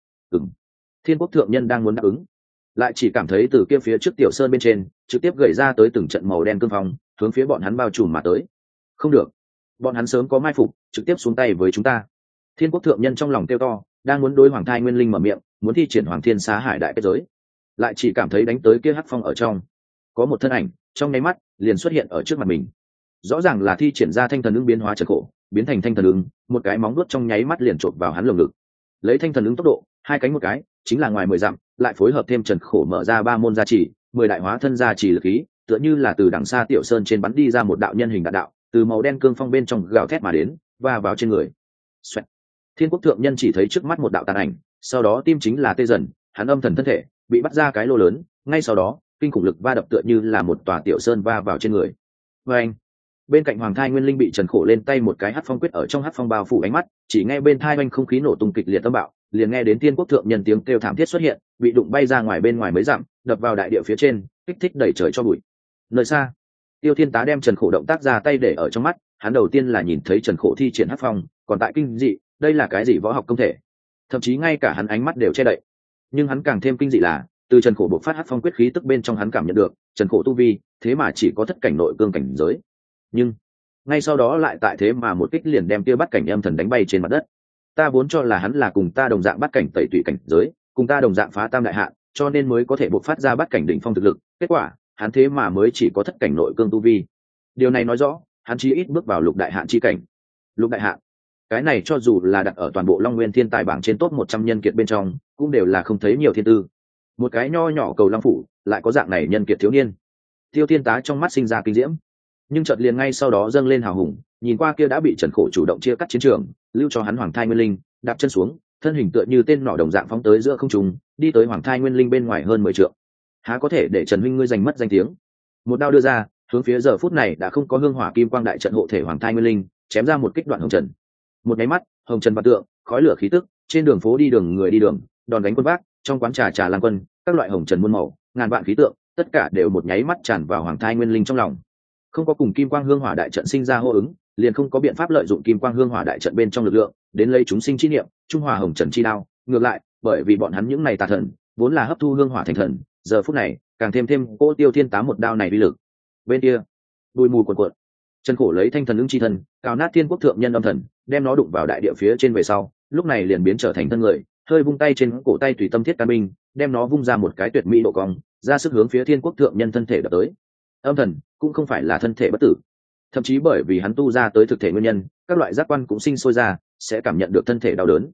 Thiên quốc thượng nhân đang muốn đáp ứng, lại chỉ cảm thấy từ kia phía trước tiểu sơn bên trên trực tiếp gửi ra tới từng trận màu đen cương phong hướng phía bọn hắn bao trùm mà tới. Không được, bọn hắn sớm có mai phục, trực tiếp xuống tay với chúng ta. Thiên quốc thượng nhân trong lòng kêu to, đang muốn đối hoàng thai nguyên linh mở miệng, muốn thi triển hoàng thiên xá hải đại kết giới, lại chỉ cảm thấy đánh tới kia hắc phong ở trong có một thân ảnh trong nháy mắt liền xuất hiện ở trước mặt mình. Rõ ràng là thi triển ra thanh thần ứng biến hóa trần khổ, biến thành thanh thần ứng, một cái móng vuốt trong nháy mắt liền chộp vào hắn lồng ngực. Lấy thanh thần ứng tốc độ, hai cánh một cái chính là ngoài 10 dặm, lại phối hợp thêm trần khổ mở ra 3 môn gia trì, 10 đại hóa thân gia trì lực khí, tựa như là từ đằng xa tiểu sơn trên bắn đi ra một đạo nhân hình đạn đạo, từ màu đen cương phong bên trong gào thét mà đến, và vào trên người. Xoẹt. Thiên quốc thượng nhân chỉ thấy trước mắt một đạo tàn ảnh, sau đó tim chính là tê dần, hắn âm thần thân thể bị bắt ra cái lô lớn, ngay sau đó kinh khủng lực va đập tựa như là một tòa tiểu sơn va vào trên người. Và anh, bên cạnh hoàng thai nguyên linh bị trần khổ lên tay một cái hắc phong quyết ở trong hắc phong bao phủ ánh mắt, chỉ nghe bên thai anh không khí nổ tung kịch liệt âm bạo, liền nghe đến thiên quốc thượng nhân tiếng kêu thảm thiết xuất hiện, bị đụng bay ra ngoài bên ngoài mấy dặm, đập vào đại địa phía trên, kích thích đẩy trời cho bụi. Nơi xa, Tiêu Thiên Tá đem trần khổ động tác ra tay để ở trong mắt, hắn đầu tiên là nhìn thấy trần khổ thi triển hắc phong, còn tại kinh dị, đây là cái gì võ học công thể, thậm chí ngay cả hắn ánh mắt đều che đậy. Nhưng hắn càng thêm kinh dị là từ trần khổ bộc phát hắc phong quyết khí tức bên trong hắn cảm nhận được trần khổ tu vi thế mà chỉ có thất cảnh nội cương cảnh giới, nhưng ngay sau đó lại tại thế mà một kích liền đem kia bắt cảnh âm thần đánh bay trên mặt đất. Ta vốn cho là hắn là cùng ta đồng dạng bắt cảnh tẩy tụy cảnh giới, cùng ta đồng dạng phá tam đại hạn, cho nên mới có thể bộc phát ra bắt cảnh đỉnh phong thực lực, kết quả hắn thế mà mới chỉ có thất cảnh nội cương tu vi. Điều này nói rõ hắn chỉ ít bước vào lục đại hạn chi cảnh. Lục đại hạn, cái này cho dù là đặt ở toàn bộ Long Nguyên thiên tài bảng trên top 100 nhân kiệt bên trong cũng đều là không thấy nhiều thiên tư. Một cái nho nhỏ cầu Long phủ lại có dạng này nhân kiệt thiếu niên. Tiêu Thiên Tá trong mắt sinh ra kinh diễm, nhưng chợt liền ngay sau đó dâng lên hào hùng, nhìn qua kia đã bị trần khổ chủ động chia cắt chiến trường, lưu cho hắn hoàng thai nguyên linh, đạp chân xuống, thân hình tựa như tên nỏ đồng dạng phóng tới giữa không trung, đi tới hoàng thai nguyên linh bên ngoài hơn 10 trượng. Há có thể để Trần huynh ngươi giành mất danh tiếng. Một đao đưa ra, hướng phía giờ phút này đã không có hương hỏa kim quang đại trận hộ thể hoàng thai nguyên linh, chém ra một kích đoạn hồng trần. Một nháy mắt, hồng trần vạn tượng, khói lửa khí tức, trên đường phố đi đường người đi đường, đòn đánh quân vác, trong quán trà trà lang quân, các loại hồng trần muôn màu, ngàn vạn khí tượng, tất cả đều một nháy mắt tràn vào hoàng thai nguyên linh trong lòng. Không có cùng kim quang hương hỏa đại trận sinh ra hô ứng, liền không có biện pháp lợi dụng kim quang hương hỏa đại trận bên trong lực lượng đến lấy chúng sinh chi niệm trung hòa hồng trần chi đao. Ngược lại, bởi vì bọn hắn những này tà thần vốn là hấp thu hương hỏa thành thần, giờ phút này càng thêm cô Tiêu Thiên Tá một đao này uy lực. Bên kia bụi mù cuồn cuộn, Trần Khổ lấy thanh thần ứng chi thần cào nát thiên quốc thượng nhân âm thần, đem nó đụng vào đại địa phía trên về sau, lúc này liền biến trở thành thân người, hơi vung tay trên cổ tay tùy tâm thiết can binh, đem nó vung ra một cái tuyệt mỹ độ cong, ra sức hướng phía thiên quốc thượng nhân thân thể đập tới. Âm thần cũng không phải là thân thể bất tử, thậm chí bởi vì hắn tu ra tới thực thể nguyên nhân, các loại giác quan cũng sinh sôi ra, sẽ cảm nhận được thân thể đau đớn.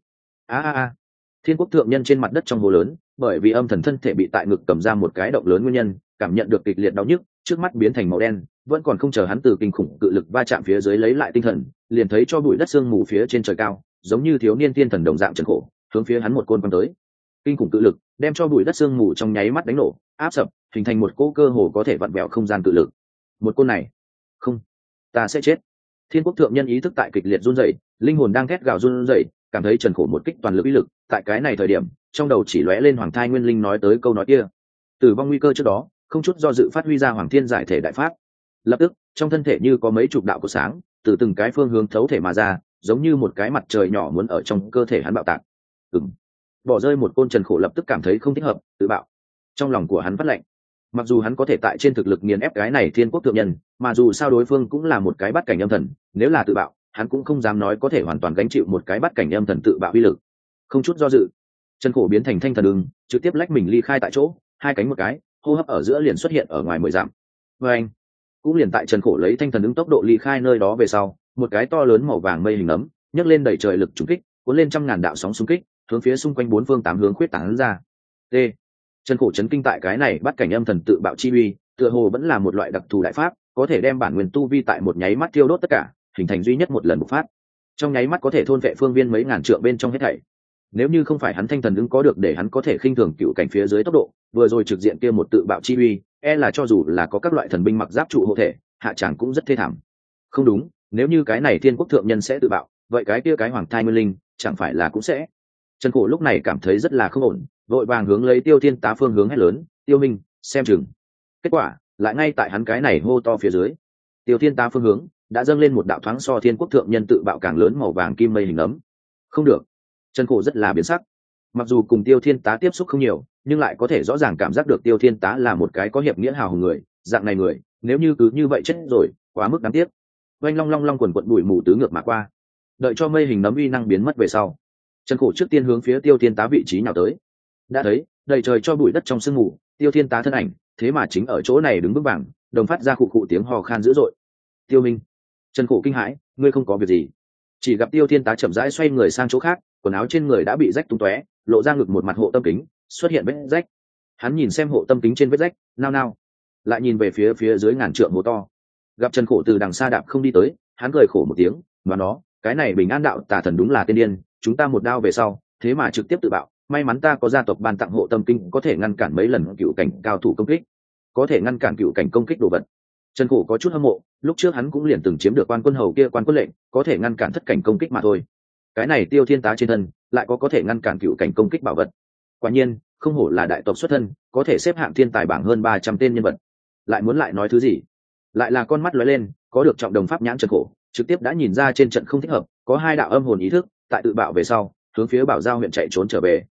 Thiên quốc thượng nhân trên mặt đất trong hồ lớn, bởi vì âm thần thân thể bị tại ngực cầm ra một cái động lớn nguyên nhân, cảm nhận được kịch liệt đau nhức, trước mắt biến thành màu đen, vẫn còn không chờ hắn từ kinh khủng cự lực va chạm phía dưới lấy lại tinh thần, liền thấy cho bụi đất sương mù phía trên trời cao, giống như thiếu niên thiên thần đồng dạng Trần Khổ, hướng phía hắn một côn quăng tới. Kinh khủng cự lực đem cho bụi đất sương mù trong nháy mắt đánh nổ, áp sập, hình thành một cỗ cơ hồ có thể vặn vẹo không gian cự lực. Một côn này, không, ta sẽ chết. Thiên quốc thượng nhân ý thức tại kịch liệt run rẩy, linh hồn đang thét gào run rẩy, cảm thấy Trần Khổ một kích toàn lực uy lực, tại cái này thời điểm, trong đầu chỉ lóe lên hoàng thai nguyên linh nói tới câu nói kia. Tử vong nguy cơ trước đó, không chút do dự phát huy ra hoàng thiên giải thể đại pháp. Lập tức, trong thân thể như có mấy chục đạo của sáng, từ từng cái phương hướng thấu thể mà ra, giống như một cái mặt trời nhỏ muốn ở trong cơ thể hắn bạo tạc. Bỏ rơi một côn, Trần Khổ lập tức cảm thấy không thích hợp, tự bạo. Trong lòng của hắn phát lạnh. Mặc dù hắn có thể tại trên thực lực nghiền ép cái này thiên quốc thượng nhân, mà dù sao đối phương cũng là một cái bắt cảnh âm thần, nếu là tự bạo, hắn cũng không dám nói có thể hoàn toàn gánh chịu một cái bắt cảnh âm thần tự bạo uy lực. Không chút do dự, Trần Khổ biến thành thanh thần ưng, trực tiếp lách mình ly khai tại chỗ, hai cánh một cái, hô hấp ở giữa liền xuất hiện ở ngoài 10 dặm. Và anh, cũng liền tại Trần Khổ lấy thanh thần ưng tốc độ ly khai nơi đó về sau, một cái to lớn màu vàng mây hình ấm nhấc lên đẩy trời lực trùng kích, cuốn lên trăm ngàn đạo sóng xung kích, hướng phía xung quanh bốn phương tám hướng khuyết tán ra. T. Trần Khổ chấn kinh tại cái này bắt cảnh âm thần tự bạo chi uy, tựa hồ vẫn là một loại đặc thù đại pháp, có thể đem bản nguyên tu vi tại một nháy mắt tiêu đốt tất cả, hình thành duy nhất một lần bộc phát. Trong nháy mắt có thể thôn vệ phương viên mấy ngàn trượng bên trong hết thảy. Nếu như không phải hắn thanh thần ứng có được để hắn có thể khinh thường cựu cảnh phía dưới tốc độ, vừa rồi trực diện kia một tự bạo chi uy, e là cho dù là có các loại thần binh mặc giáp trụ hộ thể, hạ tràng cũng rất thê thảm. Không đúng, nếu như cái này thiên quốc thượng nhân sẽ tự bạo, vậy cái kia cái hoàng thai nguyên linh chẳng phải là cũng sẽ. Trần Khổ lúc này cảm thấy rất là không ổn, vội vàng hướng lấy Tiêu Thiên Tá phương hướng hét lớn, "Tiêu Minh, xem chừng!" Kết quả lại ngay tại hắn cái này hô to phía dưới, Tiêu Thiên Tá phương hướng đã dâng lên một đạo thoáng so thiên quốc thượng nhân tự bạo càng lớn màu vàng kim mây hình ấm. Không được, Trần Cổ rất là biến sắc. Mặc dù cùng Tiêu Thiên Tá tiếp xúc không nhiều, nhưng lại có thể rõ ràng cảm giác được Tiêu Thiên Tá là một cái có hiệp nghĩa hào hùng người, dạng này người, nếu như cứ như vậy chết rồi, quá mức đáng tiếc. Oanh long long long quần quần bụi mù tứ ngược mà qua. Đợi cho mây hình nấm uy năng biến mất về sau, Trần Cổ trước tiên hướng phía Tiêu Thiên Tá vị trí nhào tới. Đã thấy, đầy trời cho bụi đất trong sương mù, Tiêu Thiên Tá thân ảnh, thế mà chính ở chỗ này đứng vững vàng, đồng phát ra khụ khụ tiếng hò khan dữ dội. Tiêu Minh. Trần Cổ kinh hãi, ngươi không có việc gì? Chỉ gặp Tiêu Thiên Tá chậm rãi xoay người sang chỗ khác, quần áo trên người đã bị rách tung tóe, lộ ra ngực một mặt hộ tâm kính, xuất hiện vết rách. Hắn nhìn xem hộ tâm kính trên vết rách, nao nao, lại nhìn về phía dưới ngàn trượng hố to. Gặp Trần Cổ từ đằng xa đạp không đi tới, hắn cười khổ một tiếng, mà nó, cái này Bình An đạo tà thần đúng là tiên điên, chúng ta một đao về sau, thế mà trực tiếp tự bạo, may mắn ta có gia tộc ban tặng hộ tâm kinh, có thể ngăn cản mấy lần cựu cảnh cao thủ công kích, có thể ngăn cản cựu cảnh công kích đồ vật. Trần Cổ có chút hâm mộ, lúc trước hắn cũng liền từng chiếm được quan quân hầu kia quan quân lệnh, có thể ngăn cản thất cảnh công kích mà thôi. Cái này Tiêu Thiên Tá trên thân lại có thể ngăn cản cựu cảnh công kích bảo vật. Quả nhiên, không hổ là đại tộc xuất thân, có thể xếp hạng thiên tài bảng hơn 300 tên nhân vật. Lại muốn lại nói thứ gì? Lại là con mắt lóe lên, có được trọng đồng pháp nhãn Trần Cổ, trực tiếp đã nhìn ra trên trận không thích hợp, có hai đạo âm hồn ý thức, tại tự bạo về sau, hướng phía Bảo Giao huyện chạy trốn trở về.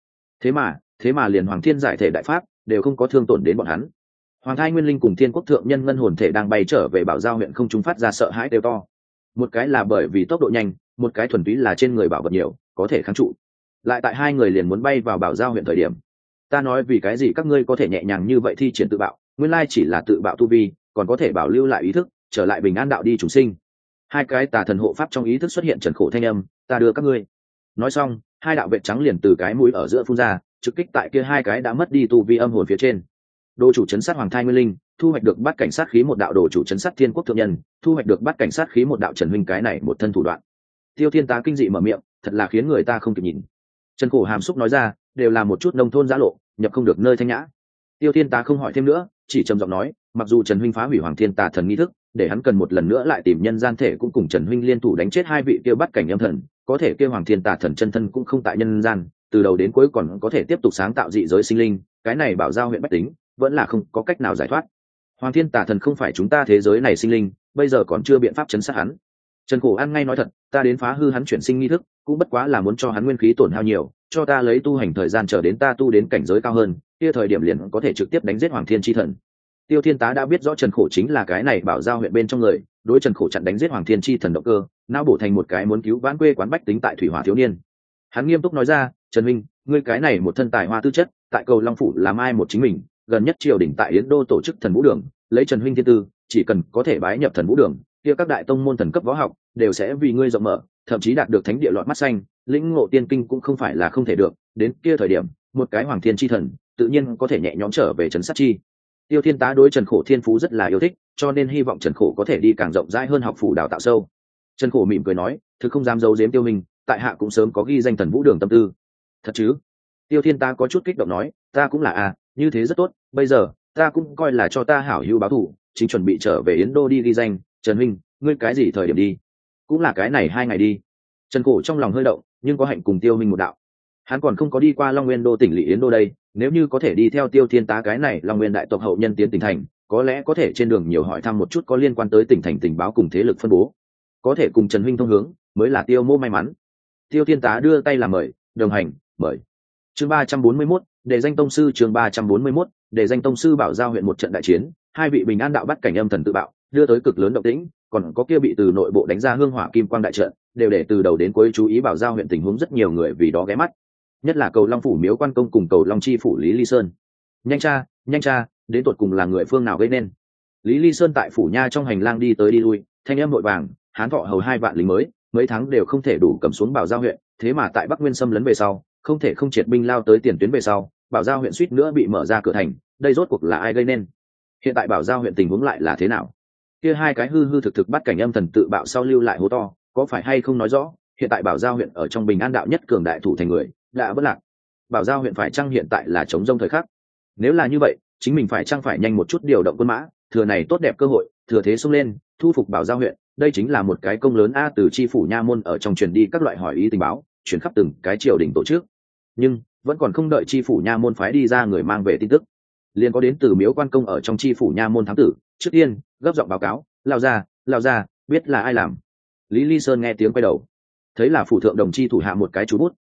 Thế mà liền Hoàng Thiên giải thể đại pháp đều không có thương tổn đến bọn hắn. Hoàng Thai Nguyên Linh cùng Thiên Quốc thượng nhân ngân hồn thể đang bay trở về Bảo Giao huyện không trung phát ra sợ hãi đều to. Một cái là bởi vì tốc độ nhanh, một cái thuần túy là trên người bảo vật nhiều, có thể kháng trụ. Lại tại hai người liền muốn bay vào Bảo Giao huyện thời điểm, ta nói vì cái gì các ngươi có thể nhẹ nhàng như vậy thi triển tự bạo, nguyên lai chỉ là tự bạo tu vi, còn có thể bảo lưu lại ý thức, trở lại Bình An đạo đi chúng sinh. Hai cái tà thần hộ pháp trong ý thức xuất hiện Trần Khổ thanh âm, ta đưa các ngươi. Nói xong, hai đạo vệ trắng liền từ cái mũi ở giữa phun ra, trực kích tại kia hai cái đã mất đi tu vi âm hồn phía trên. Đồ chủ chấn sát Hoàng Thai Nguyên Linh, thu hoạch được bắt cảnh sát khí một đạo, đồ chủ chấn sát Thiên Quốc thượng nhân, thu hoạch được bắt cảnh sát khí một đạo. Trần huynh cái này một thân thủ đoạn. Tiêu Thiên Tá kinh dị mở miệng, thật là khiến người ta không kịp nhìn. Trần Cổ hàm xúc nói ra, đều là một chút nông thôn giã lộ, nhập không được nơi thanh nhã. Tiêu Thiên Tá không hỏi thêm nữa, chỉ trầm giọng nói, mặc dù Trần huynh phá hủy Hoàng Thiên Tà thần nghi thức, để hắn cần một lần nữa lại tìm nhân gian thể cũng cùng Trần huynh liên thủ đánh chết hai vị kia bắt cảnh âm thần, có thể kia Hoàng Thiên Tà thần chân thân cũng không tại nhân gian, từ đầu đến cuối còn có thể tiếp tục sáng tạo dị giới sinh linh, cái này Bảo Giao huyện bách tính vẫn là không có cách nào giải thoát. Hoàng Thiên Tà thần không phải chúng ta thế giới này sinh linh, bây giờ còn chưa biện pháp chấn sát hắn. Trần Cổ ăn ngay nói thật, ta đến phá hư hắn chuyển sinh nghi thức, cũng bất quá là muốn cho hắn nguyên khí tổn hao nhiều, cho ta lấy tu hành thời gian chờ đến ta tu đến cảnh giới cao hơn, kia thời điểm liền có thể trực tiếp đánh giết Hoàng Thiên chi thần. Tiêu Thiên Tá đã biết rõ Trần Khổ chính là cái này Bảo Giao huyện bên trong người, đối Trần Khổ chặn đánh giết Hoàng Thiên chi thần động cơ, não bổ thành một cái muốn cứu vãn quê quán bách tính tại thủy hỏa thiếu niên. Hắn nghiêm túc nói ra, Trần huynh, ngươi cái này một thân tài hoa tư chất, tại Cầu Long phủ làm ai một chính mình, gần nhất triều đình tại Yến Đô tổ chức Thần Vũ Đường, lấy Trần huynh thiên tư, chỉ cần có thể bái nhập Thần Vũ Đường, kia các đại tông môn thần cấp võ học đều sẽ vì ngươi rộng mở, thậm chí đạt được thánh địa lọt mắt xanh, lĩnh ngộ tiên kinh cũng không phải là không thể được, đến kia thời điểm, một cái Hoàng Thiên chi thần, tự nhiên có thể nhẹ nhõm trở về trấn sát chi. Tiêu Thiên Tá đối Trần Khổ thiên phú rất là yêu thích, cho nên hy vọng Trần Khổ có thể đi càng rộng rãi hơn học phủ đào tạo sâu. Trần Khổ mỉm cười nói, thực không dám giấu giếm Tiêu Minh, tại hạ cũng sớm có ghi danh Thần Vũ Đường tâm tư. Thật chứ? Tiêu Thiên Tá có chút kích động nói, ta cũng là như thế rất tốt, bây giờ ta cũng coi là cho ta hảo hữu báo thù, chính chuẩn bị trở về Yến Đô đi ghi danh. Trần huynh, ngươi cái gì thời điểm đi? Cũng là cái này 2 ngày đi. Trần Cổ trong lòng hơi động, nhưng có hạnh cùng Tiêu Minh một đạo. Hắn còn không có đi qua Long Nguyên Đô tỉnh lỵ Yến Đô đây, nếu như có thể đi theo Tiêu Thiên Tá cái này Long Nguyên đại tộc hậu nhân tiến tỉnh thành, có lẽ có thể trên đường nhiều hỏi thăm một chút có liên quan tới tỉnh thành tình báo cùng thế lực phân bố, có thể cùng Trần huynh thông hướng, mới là Tiêu Mô may mắn. Tiêu Thiên Tá đưa tay làm mời, đồng hành, mời. Chương 341, để danh tông sư. Chương 341, để danh tông sư. Bảo Giao huyện một trận đại chiến, hai vị Bình An đạo bắt cảnh âm thần tự bạo, đưa tới cực lớn động tĩnh, còn có kia bị từ nội bộ đánh ra hương hỏa kim quang đại trận, đều để từ đầu đến cuối chú ý Bảo Giao huyện tình huống rất nhiều người vì đó ghé mắt, nhất là Cầu Long phủ Miếu Quan Công cùng Cầu Long chi phủ Lý Ly Sơn. Nhanh cha, đến tột cùng là người phương nào gây nên? Lý Ly Sơn tại phủ nha trong hành lang đi tới đi lui, thanh âm vội vàng, hán thọ hầu 2 vạn lính mới, mấy tháng đều không thể đủ cầm xuống Bảo Giao huyện, thế mà tại Bắc Nguyên xâm lấn về sau, không thể không triệt binh lao tới tiền tuyến về sau, Bảo Giao huyện suýt nữa bị mở ra cửa thành, đây rốt cuộc là ai gây nên? Hiện tại Bảo Giao huyện tình huống lại là thế nào? Kia hai cái hư thực bắt cảnh âm thần tự bạo sau lưu lại hố to, có phải hay không nói rõ, hiện tại Bảo Giao huyện ở trong Bình An đạo nhất cường đại thủ thành người, đã vất lạc. Bảo Giao huyện phải chăng hiện tại là chống rông thời khắc? Nếu là như vậy, chính mình phải chăng phải nhanh một chút điều động quân mã, thừa này tốt đẹp cơ hội, thừa thế xông lên, thu phục Bảo Giao huyện, đây chính là một cái công lớn từ chi phủ nha môn ở trong truyền đi các loại hỏi ý tình báo, chuyển khắp từng cái triều đình tổ chức. Nhưng vẫn còn không đợi chi phủ nha môn phái đi ra người mang về tin tức, liền có đến từ Miếu Quan Công ở trong chi phủ nha môn thám tử, trước tiên gấp giọng báo cáo, lao ra, biết là ai làm. Lý Ly Sơn nghe tiếng quay đầu, thấy là phủ thượng đồng chi thủ hạ một cái chú bút,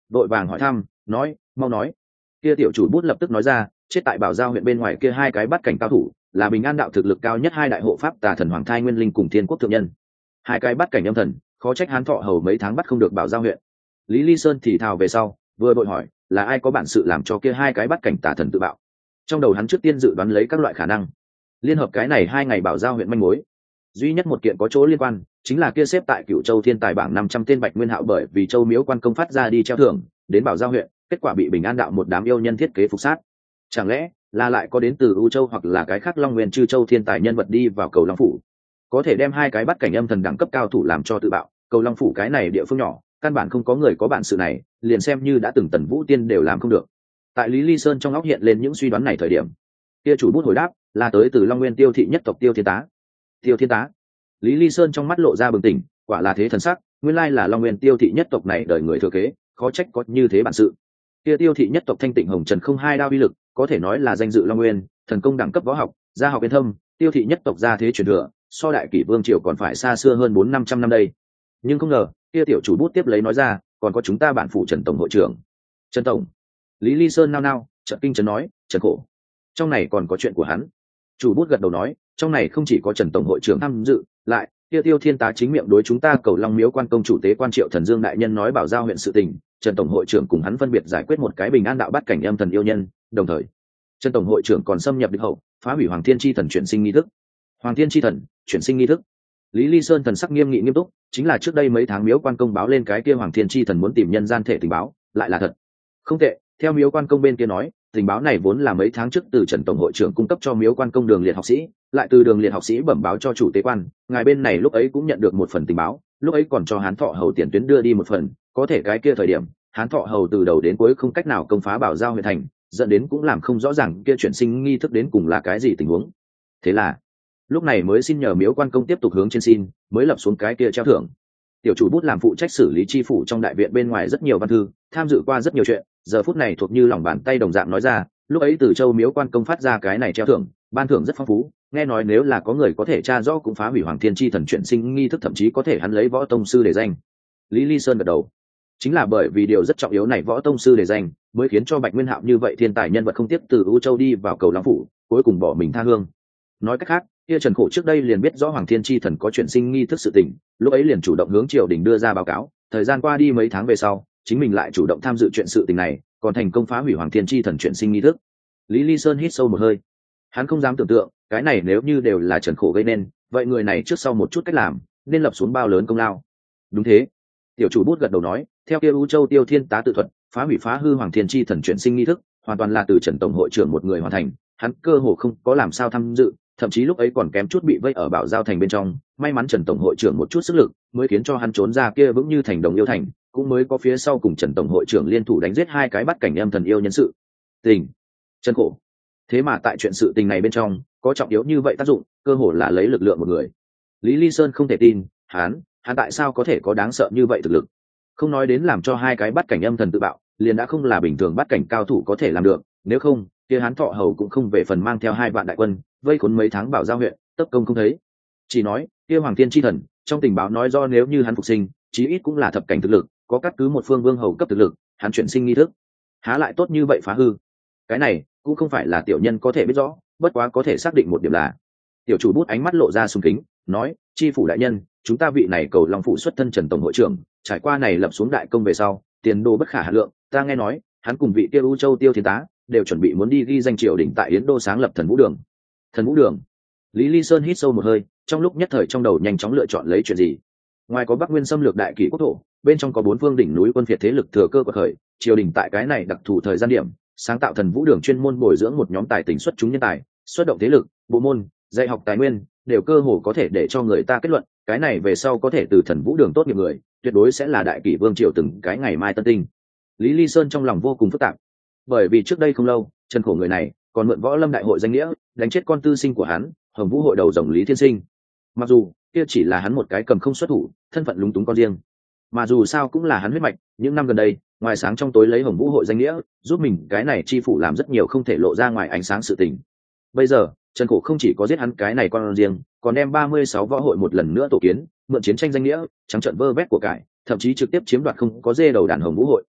đội vàng hỏi thăm nói mau nói. Kia tiểu chủ bút lập tức nói ra, chết tại Bảo Giao huyện bên ngoài kia hai cái bắt cảnh cao thủ là Bình An đạo thực lực cao nhất hai đại hộ pháp Tà Thần Hoàng Thai Nguyên Linh cùng Thiên Quốc thượng nhân. Hai cái bắt cảnh âm thần, khó trách Hán Thọ hầu mấy tháng bắt không được Bảo Giao huyện. Lý Ly Sơn thì thào về sau, vừa đội hỏi là ai có bản sự làm cho kia hai cái bắt cảnh tà thần tự bạo. Trong đầu hắn trước tiên dự đoán lấy các loại khả năng, liên hợp cái này hai ngày Bảo Giao huyện manh mối, duy nhất một kiện có chỗ liên quan chính là kia xếp tại Cựu Châu thiên tài bảng 500 tên Bạch Nguyên Hạo bởi vì Châu Miếu quan công phát ra đi treo thưởng đến Bảo Giao huyện, kết quả bị Bình An đạo một đám yêu nhân thiết kế phục sát. Chẳng lẽ là lại có đến từ U Châu hoặc là cái khác Long Nguyên Chư Châu thiên tài nhân vật đi vào Cầu Long phủ, có thể đem hai cái bắt cảnh âm thần đẳng cấp cao thủ làm cho tự bạo. Cầu Long phủ cái này địa phương nhỏ, căn bản không có người có bản sự này, liền xem như đã từng Tần Vũ Tiên đều làm không được. Tại Lý Ly Sơn trong óc hiện lên những suy đoán này thời điểm, kia chủ bút hồi đáp là tới từ Long Nguyên Tiêu thị nhất tộc Tiêu Thiên Tá. Tiêu Thiên Tá. Lý Ly Sơn trong mắt lộ ra bừng tỉnh, quả là thế thần sắc, nguyên lai là Long Nguyên Tiêu thị nhất tộc này đời người thừa kế, khó trách có như thế bản sự. Kia Tiêu thị nhất tộc thanh tịnh hồng trần không hai đao uy lực, có thể nói là danh dự Long Nguyên, thần công đẳng cấp võ học, gia học yên thâm, Tiêu thị nhất tộc gia thế truyền thừa, so đại kỷ vương triều còn phải xa xưa hơn 400-500 năm đây. Nhưng không ngờ, kia tiểu chủ bút tiếp lấy nói ra, còn có chúng ta bản phụ Trần tổng hội trưởng. Trần tổng. Lý Ly Sơn nao nao, chợt kinh chấn nói, Trần khổ. Trong này còn có chuyện của hắn. Chủ bút gật đầu nói, trong này không chỉ có Trần tổng hội trưởng tham dự, lại kia Tiêu Thiên Tá chính miệng đối chúng ta Cầu Long miếu quan công chủ tế quan Triệu Thần Dương đại nhân nói Bảo Giao huyện sự tình, Trần tổng hội trưởng cùng hắn phân biệt giải quyết một cái Bình An đạo bắt cảnh âm thần yêu nhân, đồng thời Trần tổng hội trưởng còn xâm nhập địch hậu, phá hủy Hoàng Thiên Chi thần chuyển sinh nghi thức. Hoàng Thiên Chi thần chuyển sinh nghi thức. Lý Ly Sơn thần sắc nghiêm nghị nghiêm túc, chính là trước đây mấy tháng miếu quan công báo lên cái kia Hoàng Thiên Chi thần muốn tìm nhân gian thể tình báo, lại là thật. Không tệ, theo miếu quan công bên kia nói, tình báo này vốn là mấy tháng trước từ Trần tổng hội trưởng cung cấp cho miếu quan công Đường Liệt học sĩ, lại từ Đường Liệt học sĩ bẩm báo cho chủ tế quan, ngài bên này lúc ấy cũng nhận được một phần tình báo, lúc ấy còn cho Hán Thọ hầu tiền tuyến đưa đi một phần, có thể cái kia thời điểm, Hán Thọ hầu từ đầu đến cuối không cách nào công phá Bảo Giao huyện thành, dẫn đến cũng làm không rõ ràng kia chuyển sinh nghi thức đến cùng là cái gì tình huống. Thế là lúc này mới xin nhờ miếu quan công tiếp tục hướng trên xin, mới lập xuống cái kia treo thưởng. Tiểu chủ bút làm phụ trách xử lý chi phủ trong đại viện bên ngoài rất nhiều văn thư, tham dự qua rất nhiều chuyện, giờ phút này thuộc như lòng bàn tay đồng dạng nói ra, lúc ấy từ Châu miếu quan công phát ra cái này treo thưởng, ban thưởng rất phong phú, nghe nói nếu là có người có thể tra rõ cũng phá hủy Hoàng Thiên Chi thần chuyển sinh nghi thức, thậm chí có thể hắn lấy võ tông sư để danh. Lý Ly Sơn gật đầu, chính là bởi vì điều rất trọng yếu này võ tông sư để danh, mới khiến cho Bạch Nguyên Hạo như vậy thiên tài nhân vật không tiếp từ U Châu đi vào Cầu Long phủ, cuối cùng bỏ mình tha hương. Nói cách khác, kia Trần Khổ trước đây liền biết rõ Hoàng Thiên Chi thần có chuyển sinh nghi thức sự tình, lúc ấy liền chủ động hướng triều đình đưa ra báo cáo, thời gian qua đi mấy tháng về sau, chính mình lại chủ động tham dự chuyện sự tình này, còn thành công phá hủy Hoàng Thiên Chi thần chuyển sinh nghi thức. Lý Ly Sơn hít sâu một hơi, hắn không dám tưởng tượng, cái này nếu như đều là Trần Khổ gây nên, vậy người này trước sau một chút cách làm, nên lập xuống bao lớn công lao. Đúng thế. Tiểu chủ bút gật đầu nói, theo kia U Châu Tiêu Thiên Tá tự thuật, phá hủy phá hư Hoàng Thiên Chi thần chuyển sinh nghi thức, hoàn toàn là từ Trần tổng hội trưởng một người hoàn thành, hắn cơ hồ không có làm sao tham dự, thậm chí lúc ấy còn kém chút bị vây ở Bảo Giao thành bên trong, may mắn Trần tổng hội trưởng một chút sức lực, mới khiến cho hắn trốn ra kia vững như thành đồng yêu thành, cũng mới có phía sau cùng Trần tổng hội trưởng liên thủ đánh giết hai cái bắt cảnh âm thần yêu nhân sự tình. Trần Khổ. Thế mà tại chuyện sự tình này bên trong, có trọng yếu như vậy tác dụng, cơ hồ là lấy lực lượng một người. Lý Ly Sơn không thể tin, hắn tại sao có thể có đáng sợ như vậy thực lực? Không nói đến làm cho hai cái bắt cảnh âm thần tự bạo, liền đã không là bình thường bắt cảnh cao thủ có thể làm được, nếu không, kia Hán Thọ hầu cũng không về phần mang theo 2 vạn đại quân, vây khốn mấy tháng Bảo Giao huyện, tất công không thấy. Chỉ nói, kia Hoàng Thiên Chi thần, trong tình báo nói do nếu như hắn phục sinh, chí ít cũng là thập cảnh thực lực, có cắt cứ một phương vương hầu cấp thực lực, hắn chuyển sinh nghi thức, há lại tốt như vậy phá hư. Cái này cũng không phải là tiểu nhân có thể biết rõ, bất quá có thể xác định một điểm là. Tiểu chủ bút ánh mắt lộ ra sùng kính, nói, chi phủ đại nhân, chúng ta vị này Cầu Long phủ xuất thân Trần tổng hội trưởng, trải qua này lập xuống đại công về sau, tiền đồ bất khả hà lượng, ta nghe nói, hắn cùng vị kia U Châu Tiêu Thiên Tá đều chuẩn bị muốn đi ghi danh triều đình tại Yến Đô sáng lập Thần Vũ Đường. Thần Vũ Đường. Lý Ly Sơn hít sâu một hơi, trong lúc nhất thời trong đầu nhanh chóng lựa chọn lấy chuyện gì. Ngoài có Bắc Nguyên xâm lược đại kỷ quốc thổ, bên trong có 4 phương đỉnh núi quân phiệt thế lực thừa cơ quật khởi, triều đình tại cái này đặc thù thời gian điểm, sáng tạo Thần Vũ Đường chuyên môn bồi dưỡng một nhóm tài tình xuất chúng nhân tài, xuất động thế lực, bộ môn, dạy học tài nguyên, đều cơ hồ có thể để cho người ta kết luận, cái này về sau có thể từ Thần Vũ Đường tốt nghiệp người, tuyệt đối sẽ là đại kỷ vương triều từng cái ngày mai tân tinh. Lý Ly Sơn trong lòng vô cùng phức tạp, bởi vì trước đây không lâu, Trần Khổ người này còn mượn Võ Lâm đại hội danh nghĩa đánh chết con tư sinh của hắn, Hồng Vũ hội đầu rồng Lý Thiên Sinh. Mặc dù kia chỉ là hắn một cái cầm không xuất thủ, thân phận lúng túng con riêng, mà dù sao cũng là hắn huyết mạch, những năm gần đây, ngoài sáng trong tối lấy Hồng Vũ hội danh nghĩa, giúp mình cái này chi phủ làm rất nhiều không thể lộ ra ngoài ánh sáng sự tình. Bây giờ, Trần Khổ không chỉ có giết hắn cái này con riêng, còn đem 36 võ hội một lần nữa tổ kiến, mượn chiến tranh danh nghĩa, trắng trợn vơ vét của cải, thậm chí trực tiếp chiếm đoạt không có dê đầu đàn Hồng Vũ hội.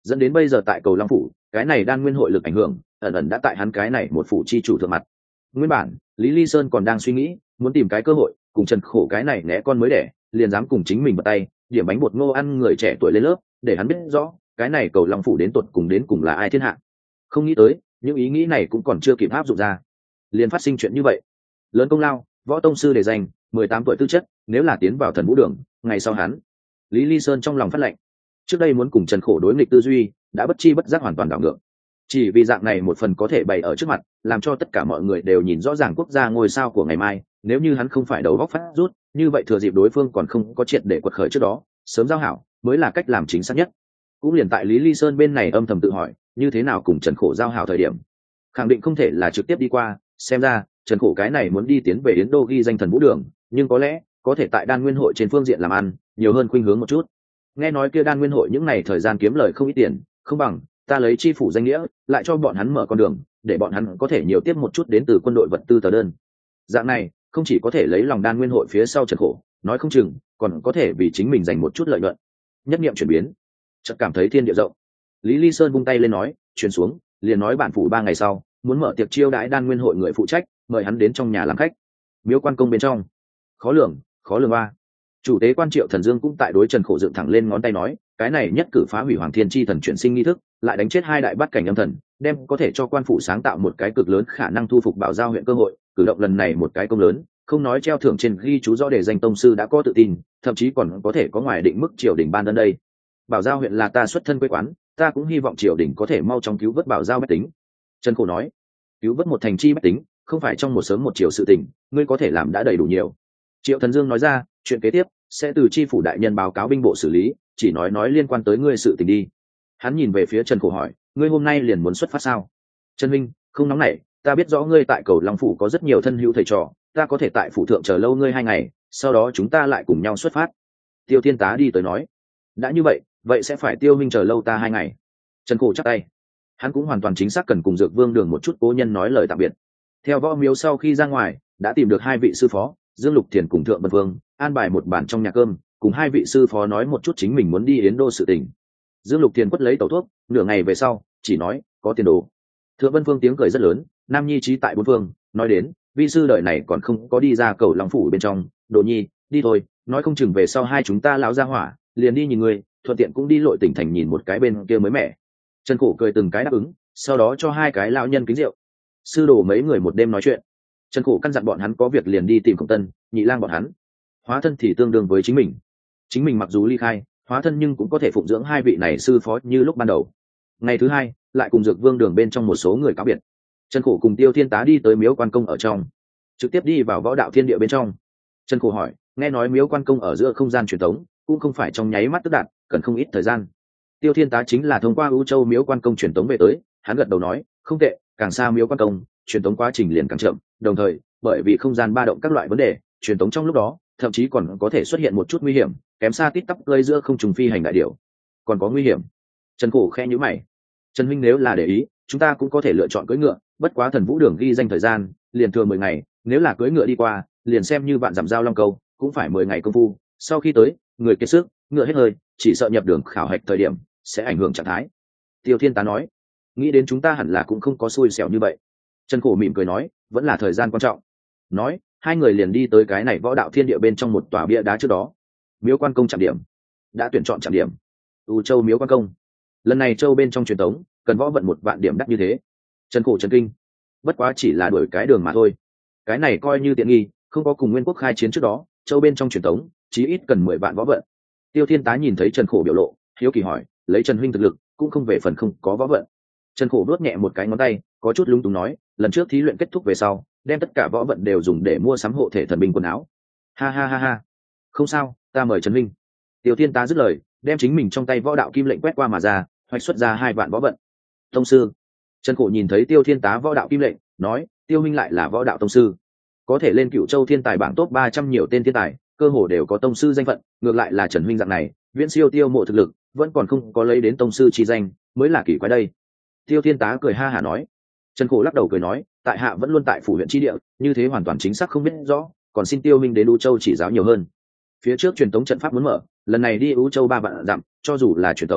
dẫn đến bây giờ tại cầu long phủ cái này đan nguyên hội lực ảnh hưởng ẩn ẩn đã tại hắn cái này một phủ chi chủ thượng mặt. Nguyên bản Lý Ly Sơn còn đang suy nghĩ muốn tìm cái cơ hội cùng Trần Khổ cái này né con mới đẻ liền dám cùng chính mình bật tay điểm bánh bột ngô ăn người trẻ tuổi lên lớp để hắn biết rõ cái này cầu long phủ đến cùng là ai thiên hạ. Không nghĩ tới những ý nghĩ này cũng còn chưa kịp áp dụng ra liền phát sinh chuyện như vậy. Lớn công lao, võ tông sư để danh, 18 tuổi tư chất, nếu là tiến vào thần vũ đường ngày sau hắn. Lý Ly Sơn trong lòng phát lệnh, trước đây muốn cùng Trần Khổ đối nghịch tư duy đã bất chi bất giác hoàn toàn đảo ngược, chỉ vì dạng này một phần có thể bày ở trước mặt làm cho tất cả mọi người đều nhìn rõ ràng quốc gia ngôi sao của ngày mai. Nếu như hắn không phải đầu góc phát rút như vậy thừa dịp đối phương còn không có triệt để quật khởi trước đó sớm giao hảo mới là cách làm chính xác nhất. Cũng liền tại Lý Ly Sơn bên này âm thầm tự hỏi như thế nào cùng Trần Khổ giao hảo thời điểm khẳng định không thể là trực tiếp đi qua. Xem ra Trần Khổ cái này muốn đi tiến về Yến Đô ghi danh thần vũ đường nhưng có lẽ có thể tại đan nguyên hội trên phương diện làm ăn nhiều hơn khuynh hướng một chút. Nghe nói kia đan nguyên hội những ngày thời gian kiếm lời không ít tiền, không bằng ta lấy chi phủ danh nghĩa lại cho bọn hắn mở con đường để bọn hắn có thể nhiều tiếp một chút đến từ quân đội vật tư tờ đơn. Dạng này không chỉ có thể lấy lòng đan nguyên hội phía sau Trần Khổ, nói không chừng còn có thể vì chính mình giành một chút lợi nhuận. Nhất niệm chuyển biến, chợt cảm thấy thiên địa rộng. Lý Ly Sơn vung tay lên nói chuyển xuống liền nói bản phủ 3 ngày sau muốn mở tiệc chiêu đãi đan nguyên hội người phụ trách mời hắn đến trong nhà làm khách. Miếu quan công bên trong khó lường ba chủ tế quan Triệu Thần Dương cũng tại đối Trần Khổ dựng thẳng lên ngón tay nói cái này nhất cử phá hủy Hoàng Thiên Chi thần chuyển sinh nghi thức lại đánh chết 2 đại bát cảnh âm thần đem có thể cho quan phủ sáng tạo một cái cực lớn khả năng thu phục Bảo Giao huyện cơ hội. Cử động lần này một cái công lớn, không nói treo thưởng trên ghi chú rõ để danh tông sư đã có tự tin, thậm chí còn có thể có ngoài định mức triều đình ban ân đây. Bảo Giao huyện là ta xuất thân quê quán, ta cũng hy vọng triều đình có thể mau chóng cứu vớt Bảo Giao bách tính. Trần Khổ nói cứu vớt một thành chi bách tính không phải trong một sớm một chiều sự tình, ngươi có thể làm đã đầy đủ nhiều. Triệu Thần Dương nói ra chuyện kế tiếp sẽ từ chi phủ đại nhân báo cáo binh bộ xử lý, chỉ nói liên quan tới ngươi sự tình đi. Hắn nhìn về phía Trần Khổ hỏi ngươi hôm nay liền muốn xuất phát sao? Trần Minh không nóng nảy, ta biết rõ ngươi tại cầu Long phủ có rất nhiều thân hữu thầy trò, ta có thể tại phủ thượng chờ lâu ngươi 2 ngày, sau đó chúng ta lại cùng nhau xuất phát. Tiêu Thiên Tá đi tới nói đã như vậy sẽ phải Tiêu Minh chờ lâu ta 2 ngày. Trần Khổ chắp tay, hắn cũng hoàn toàn chính xác cần cùng Dược Vương Đường một chút cố nhân nói lời tạm biệt. Theo võ miếu sau khi ra ngoài đã tìm được 2 vị sư phó Dương Lục Thiền cùng Thượng Bân Vương, an bài một bàn trong nhà cơm cùng 2 vị sư phó nói một chút chính mình muốn đi Yến Đô sự tình. Dương Lục Thiền quất lấy tẩu thuốc nửa ngày về sau chỉ nói có tiền đồ. Thượng Bân Vương tiếng cười rất lớn, nam nhi trí tại 4 phương, nói đến vi sư đời này còn không có đi ra cầu Long phủ bên trong, Đồ nhi đi thôi, nói không chừng về sau 2 chúng ta lão ra hỏa liền đi nhìn người, thuận tiện cũng đi lội tỉnh thành nhìn một cái bên kia mới mẻ. Trần Khổ cười từng cái đáp ứng, sau đó cho 2 cái lão nhân kính rượu. Sư đồ mấy người một đêm nói chuyện. Trần Khổ căn dặn bọn hắn có việc liền đi tìm Khổng Tân, Nhị Lang bọn hắn. Hóa thân thì tương đương với chính mình mặc dù ly khai hóa thân nhưng cũng có thể phụng dưỡng 2 vị này sư phó như lúc ban đầu. Ngày thứ 2 lại cùng Dược Vương Đường bên trong một số người cáo biệt. Trần Khổ cùng Tiêu Thiên Tá đi tới miếu quan công ở trong, trực tiếp đi vào võ đạo thiên địa bên trong. Trần Khổ hỏi nghe nói miếu quan công ở giữa không gian truyền thống cũng không phải trong nháy mắt tức đạt, cần không ít thời gian. Tiêu Thiên Tá chính là thông qua U Châu miếu quan công truyền thống về tới, hắn gật đầu nói không tệ, càng xa miếu quan công truyền thống quá trình liền càng chậm, đồng thời bởi vì không gian ba động các loại vấn đề truyền thống trong lúc đó thậm chí còn có thể xuất hiện một chút nguy hiểm, kém xa tít tắp gây giữa không trùng phi hành đại điểu còn có nguy hiểm. Trần Khổ khe nhíu mày, Trần huynh nếu là để ý chúng ta cũng có thể lựa chọn cưỡi ngựa, bất quá thần vũ đường ghi danh thời gian liền thừa 10 ngày, nếu là cưỡi ngựa đi qua liền xem như vạn dặm giao long câu cũng phải 10 ngày công phu, sau khi tới người kiệt sức ngựa hết hơi, chỉ sợ nhập đường khảo hạch thời điểm sẽ ảnh hưởng trạng thái. Tiêu Thiên Tá nói nghĩ đến chúng ta hẳn là cũng không có xui xẻo như vậy. Trần Khổ mỉm cười nói vẫn là thời gian quan trọng. Nói 2 người liền đi tới cái này võ đạo thiên địa bên trong một tòa bia đá trước đó. Miếu quan công trạm điểm đã tuyển chọn trạm điểm U Châu miếu quan công. Lần này châu bên trong truyền thống cần võ vận 1 vạn điểm đắt như thế. Trần Khổ chấn kinh, bất quá chỉ là đuổi cái đường mà thôi, cái này coi như tiện nghi, không có cùng Nguyên Quốc khai chiến trước đó châu bên trong truyền thống chí ít cần 10 vạn võ vận. Tiêu Thiên Tá nhìn thấy Trần Khổ biểu lộ hiếu kỳ hỏi lấy Trần huynh thực lực cũng không về phần không có võ vận. Trần Khổ vuốt nhẹ một cái ngón tay có chút lúng túng nói lần trước thí luyện kết thúc về sau đem tất cả võ vận đều dùng để mua sắm hộ thể thần binh quần áo. Ha ha ha ha, không sao, ta mời Trần huynh. Tiêu Thiên Tá dứt lời đem chính mình trong tay võ đạo kim lệnh quét qua mà ra, hoạch xuất ra 2 vạn võ vận. Tông sư. Trần Khổ nhìn thấy Tiêu Thiên Tá võ đạo kim lệnh nói Tiêu huynh lại là võ đạo tông sư, có thể lên Cửu Châu thiên tài bảng top 300 nhiều tên thiên tài cơ hồ đều có tông sư danh phận, ngược lại là Trần huynh dạng này viễn siêu Tiêu Mộ thực lực vẫn còn không có lấy đến tông sư chi danh mới là kỳ quái đây. Tiêu Thiên Tá cười ha hả nói. Trần Khổ lắc đầu cười nói tại hạ vẫn luôn tại phủ huyện chi địa, như thế hoàn toàn chính xác không biết rõ, còn xin Tiêu minh đến U Châu chỉ giáo nhiều hơn. Phía trước truyền tống trận pháp muốn mở, lần này đi U Châu 3 vạn dặm cho dù là truyền tống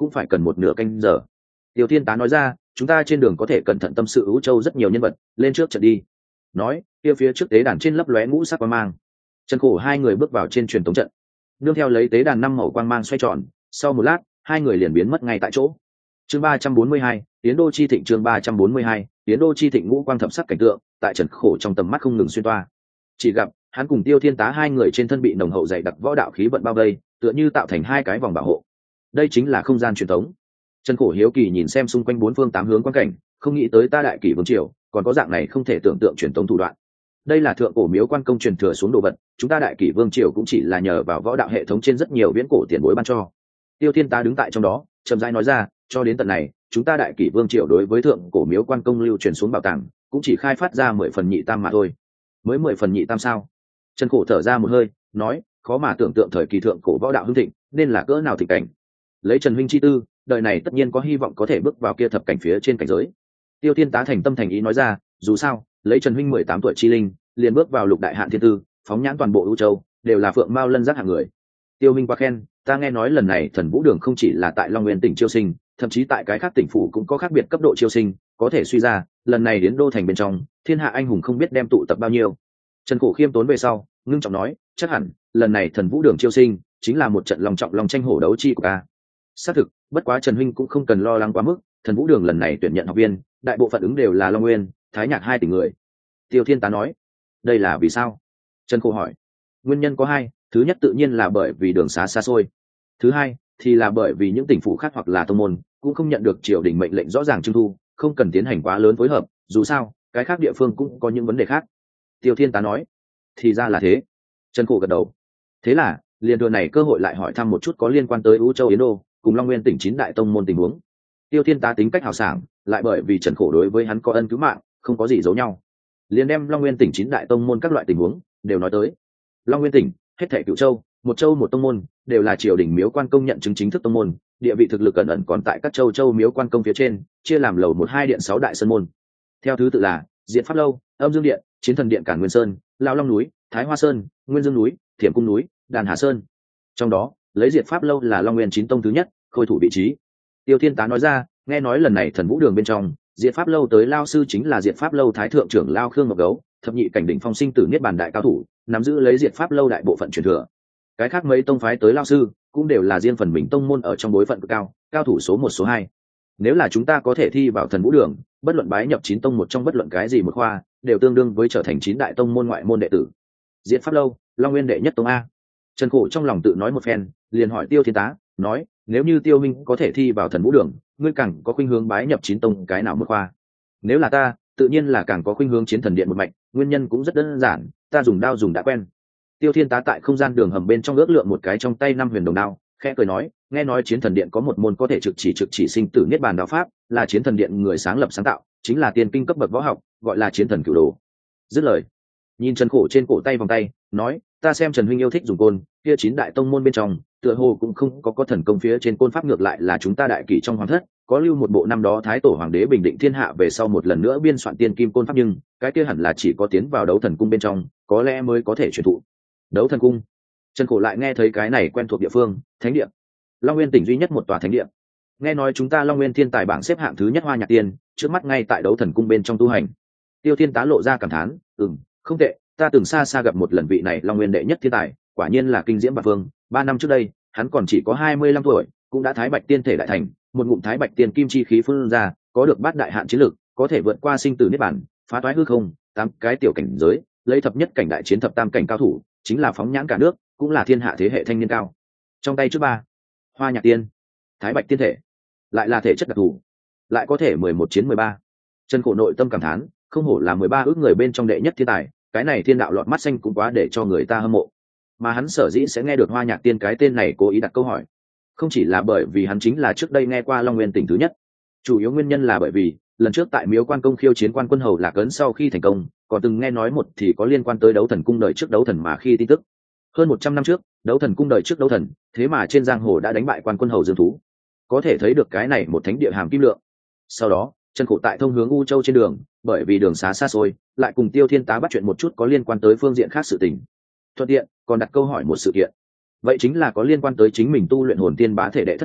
cũng phải cần một nửa canh giờ. Tiêu Thiên Tá nói ra, chúng ta trên đường có thể cẩn thận tâm sự Ú Châu rất nhiều nhân vật, lên trước trận đi. Nói, kia phía trước tế đàn trên lấp lóe ngũ sắc quang mang. Trần Khổ hai người bước vào trên truyền tống trận, nương theo lấy tế đàn năm màu quang mang xoay tròn, sau một lát, hai người liền biến mất ngay tại chỗ. Chương 342, Tiến Đô chi thịnh. Chương 342, Tiến Đô chi thịnh. Ngũ quang thập sắc cảnh tượng, tại Trần Khổ trong tầm mắt không ngừng xuyên toa. Chỉ gặp, hắn cùng Tiêu Thiên Tá hai người trên thân bị nồng hậu dày đặc võ đạo khí vận bao vây, tựa như tạo thành hai cái vòng bảo hộ. Đây chính là không gian truyền tống. Trần Khổ hiếu kỳ nhìn xem xung quanh bốn phương tám hướng quan cảnh, không nghĩ tới ta Đại Kỷ vương triều còn có dạng này không thể tưởng tượng truyền tống thủ đoạn. Đây là thượng cổ miếu quan công truyền thừa xuống đồ vật, chúng ta Đại Kỷ vương triều cũng chỉ là nhờ vào võ đạo hệ thống trên rất nhiều viễn cổ tiền bối ban cho. Tiêu Thiên Tá đứng tại trong đó, chậm rãi nói ra, cho đến tận này, chúng ta Đại Kỷ vương triều đối với thượng cổ miếu quan công lưu truyền xuống bảo tàng, cũng chỉ khai phát ra 10 phần nhị tam mà thôi. Mới 10 phần nhị tam sao? Trần Khổ thở ra một hơi, nói, khó mà tưởng tượng thời kỳ thượng cổ võ đạo hưng thịnh, nên là cỡ nào thịnh cảnh. Lấy Trần huynh chi tư, đời này tất nhiên có hy vọng có thể bước vào kia thập cảnh phía trên cảnh giới. Tiêu Thiên Tá thành tâm thành ý nói ra, dù sao, lấy Trần huynh 18 tuổi chi linh, liền bước vào lục đại hạn thiên tư, phóng nhãn toàn bộ ưu châu, đều là phượng mao lân giác hạng người. Tiêu huynh quá khen, ta nghe nói lần này Thần Vũ Đường không chỉ là tại Long Nguyên tỉnh chiêu sinh, thậm chí tại cái khác tỉnh phủ cũng có khác biệt cấp độ chiêu sinh, có thể suy ra, lần này đến đô thành bên trong, thiên hạ anh hùng không biết đem tụ tập bao nhiêu. Trần Khổ khiêm tốn về sau, ngưng trọng nói, chắc hẳn lần này Thần Vũ Đường chiêu sinh chính là một trận lòng trọng lòng tranh hổ đấu chi của ta. Xác thực, bất quá Trần huynh cũng không cần lo lắng quá mức, Thần Vũ Đường lần này tuyển nhận học viên, đại bộ phận ứng đều là Long Nguyên, Thái Nhạc hai tỉnh người. Tiêu Thiên Tá nói, đây là vì sao? Trần Khổ hỏi. Nguyên nhân có hai, thứ nhất tự nhiên là bởi vì đường xá xa xôi, thứ hai thì là bởi vì những tỉnh phủ khác hoặc là tông môn cũng không nhận được triều đình mệnh lệnh rõ ràng trưng thu, không cần tiến hành quá lớn phối hợp, dù sao cái khác địa phương cũng có những vấn đề khác. Tiêu Thiên Tá nói, thì ra là thế. Trần Khổ gật đầu. Thế là liền thừa này cơ hội lại hỏi thăm một chút có liên quan tới Ú Châu Yến Đô cùng Long Nguyên tỉnh 9 đại tông môn tình huống. Tiêu Thiên Tá tính cách hào sảng, lại bởi vì Trần Khổ đối với hắn có ân cứu mạng, không có gì giấu nhau, liền đem Long Nguyên tỉnh 9 đại tông môn các loại tình huống đều nói tới. Long Nguyên tỉnh hết thảy Cửu Châu, một châu một tông môn, đều là triều đình miếu quan công nhận chứng chính thức tông môn, địa vị thực lực ẩn ẩn còn tại các châu miếu quan công phía trên, chia làm lầu 1 2 điện 6 đại sơn môn. Theo thứ tự là Diệt Pháp lâu, Âm Dương điện, Chiến Thần điện Cản Nguyên sơn, Lão Long núi, Thái Hoa sơn, Nguyên Dương núi, Thiểm Cung núi, Đàn Hà sơn. Trong đó, lấy Diệt Pháp lâu là Long Nguyên 9 tông thứ nhất, khôi thủ vị trí. Tiêu Thiên Tá nói ra, nghe nói lần này Thần Vũ Đường bên trong, Diệt Pháp lâu tới lao sư chính là Diệt Pháp lâu thái thượng trưởng lao Khương Ngọc Gấu, thập nhị cảnh đỉnh phong sinh tử niết bàn đại cao thủ, nắm giữ lấy Diệt Pháp lâu đại bộ phận truyền thừa. Cái khác mấy tông phái tới lao sư cũng đều là riêng phần mình tông môn ở trong bối phận cực cao, cao thủ số 1 số 2. Nếu là chúng ta có thể thi vào Thần Vũ Đường, bất luận bái nhập 9 tông một trong bất luận cái gì một khoa, đều tương đương với trở thành 9 đại tông môn ngoại môn đệ tử. Diệt Pháp lâu, Long Nguyên đệ nhất tông a. Trần Khổ trong lòng tự nói một phen, liền hỏi Tiêu Thiên Tá, nói, nếu như Tiêu minh có thể thi vào Thần Vũ Đường, ngươi càng có khuynh hướng bái nhập 9 tông cái nào một khoa? Nếu là ta, tự nhiên là càng có khuynh hướng Chiến Thần điện một mạch, nguyên nhân cũng rất đơn giản, ta dùng đao dùng đã quen. Tiêu Thiên Tá tại không gian đường hầm bên trong ước lượng một cái trong tay 5 huyền đồng đao, khẽ cười nói, nghe nói Chiến Thần điện có một môn có thể trực chỉ sinh tử niết bàn đạo pháp, là Chiến Thần điện người sáng lập sáng tạo, chính là tiên kinh cấp bậc võ học, gọi là Chiến Thần Cửu Đồ. Dứt lời, nhìn Trần Khổ trên cổ tay vòng tay, nói, ta xem Trần huynh yêu thích dùng côn, kia 9 đại tông môn bên trong, tựa hồ cũng không có thần công phía trên côn pháp, ngược lại là chúng ta Đại Kỷ trong hoàng thất có lưu một bộ năm đó thái tổ hoàng đế bình định thiên hạ về sau một lần nữa biên soạn tiên kim côn pháp, nhưng cái kia hẳn là chỉ có tiến vào Đấu Thần cung bên trong, có lẽ mới có thể truyền thụ. Đấu Thần cung. Trần Khổ lại nghe thấy cái này quen thuộc địa phương, thánh địa. Long Nguyên tỉnh duy nhất một tòa thánh địa. Nghe nói chúng ta Long Nguyên thiên tài bảng xếp hạng thứ nhất Hoa Nhạc Tiên, trước mắt ngay tại Đấu Thần cung bên trong tu hành. Tiêu Thiên Tá lộ ra cảm thán, không tệ, ta từng xa xa gặp một lần vị này Long Nguyên đệ nhất thiên tài, quả nhiên là kinh diễm bạc phương. 3 năm trước đây, hắn còn chỉ có 25 tuổi, cũng đã thái bạch tiên thể đại thành, một ngụm thái bạch tiên kim chi khí phun ra, có được bát đại hạn chiến lực, có thể vượt qua sinh tử niết bản, phá toái hư không, 8 cái tiểu cảnh giới, lấy thập nhất cảnh đại chiến thập tam cảnh cao thủ, chính là phóng nhãn cả nước, cũng là thiên hạ thế hệ thanh niên cao. Trong tay trước 3, Hoa Nhạc Tiên, thái bạch tiên thể, lại là thể chất đặc thù, lại có thể 11 chiến 13. Trần Khổ nội tâm cảm thán, không hổ là 13 ước người bên trong đệ nhất thiên tài, cái này thiên đạo lọt mắt xanh cũng quá để cho người ta hâm mộ. Mà hắn sở dĩ sẽ nghe được Hoa Nhạc Tiên cái tên này, cố ý đặt câu hỏi, không chỉ là bởi vì hắn chính là trước đây nghe qua Long Nguyên tỉnh thứ nhất, chủ yếu nguyên nhân là bởi vì lần trước tại miếu quan công khiêu chiến quan quân hầu Lạc Ấn sau khi thành công, còn từng nghe nói một thì có liên quan tới Đấu Thần cung đời trước đấu thần mà khi tin tức. Hơn 100 năm trước, Đấu Thần cung đời trước đấu thần, thế mà trên giang hồ đã đánh bại quan quân hầu Dương Thú, có thể thấy được cái này một thánh địa hàm kim lượng. Sau đó, Trần Khổ tại thông hướng U Châu trên đường, bởi vì đường xá xa xôi, lại cùng Tiêu Thiên Tá bắt chuyện một chút có liên quan tới phương diện khác sự tình. Thuận tiện còn đặt câu hỏi một sự kiện, vậy chính là có liên quan tới chính mình tu luyện hồn tiên bá thể đệ thất trọng,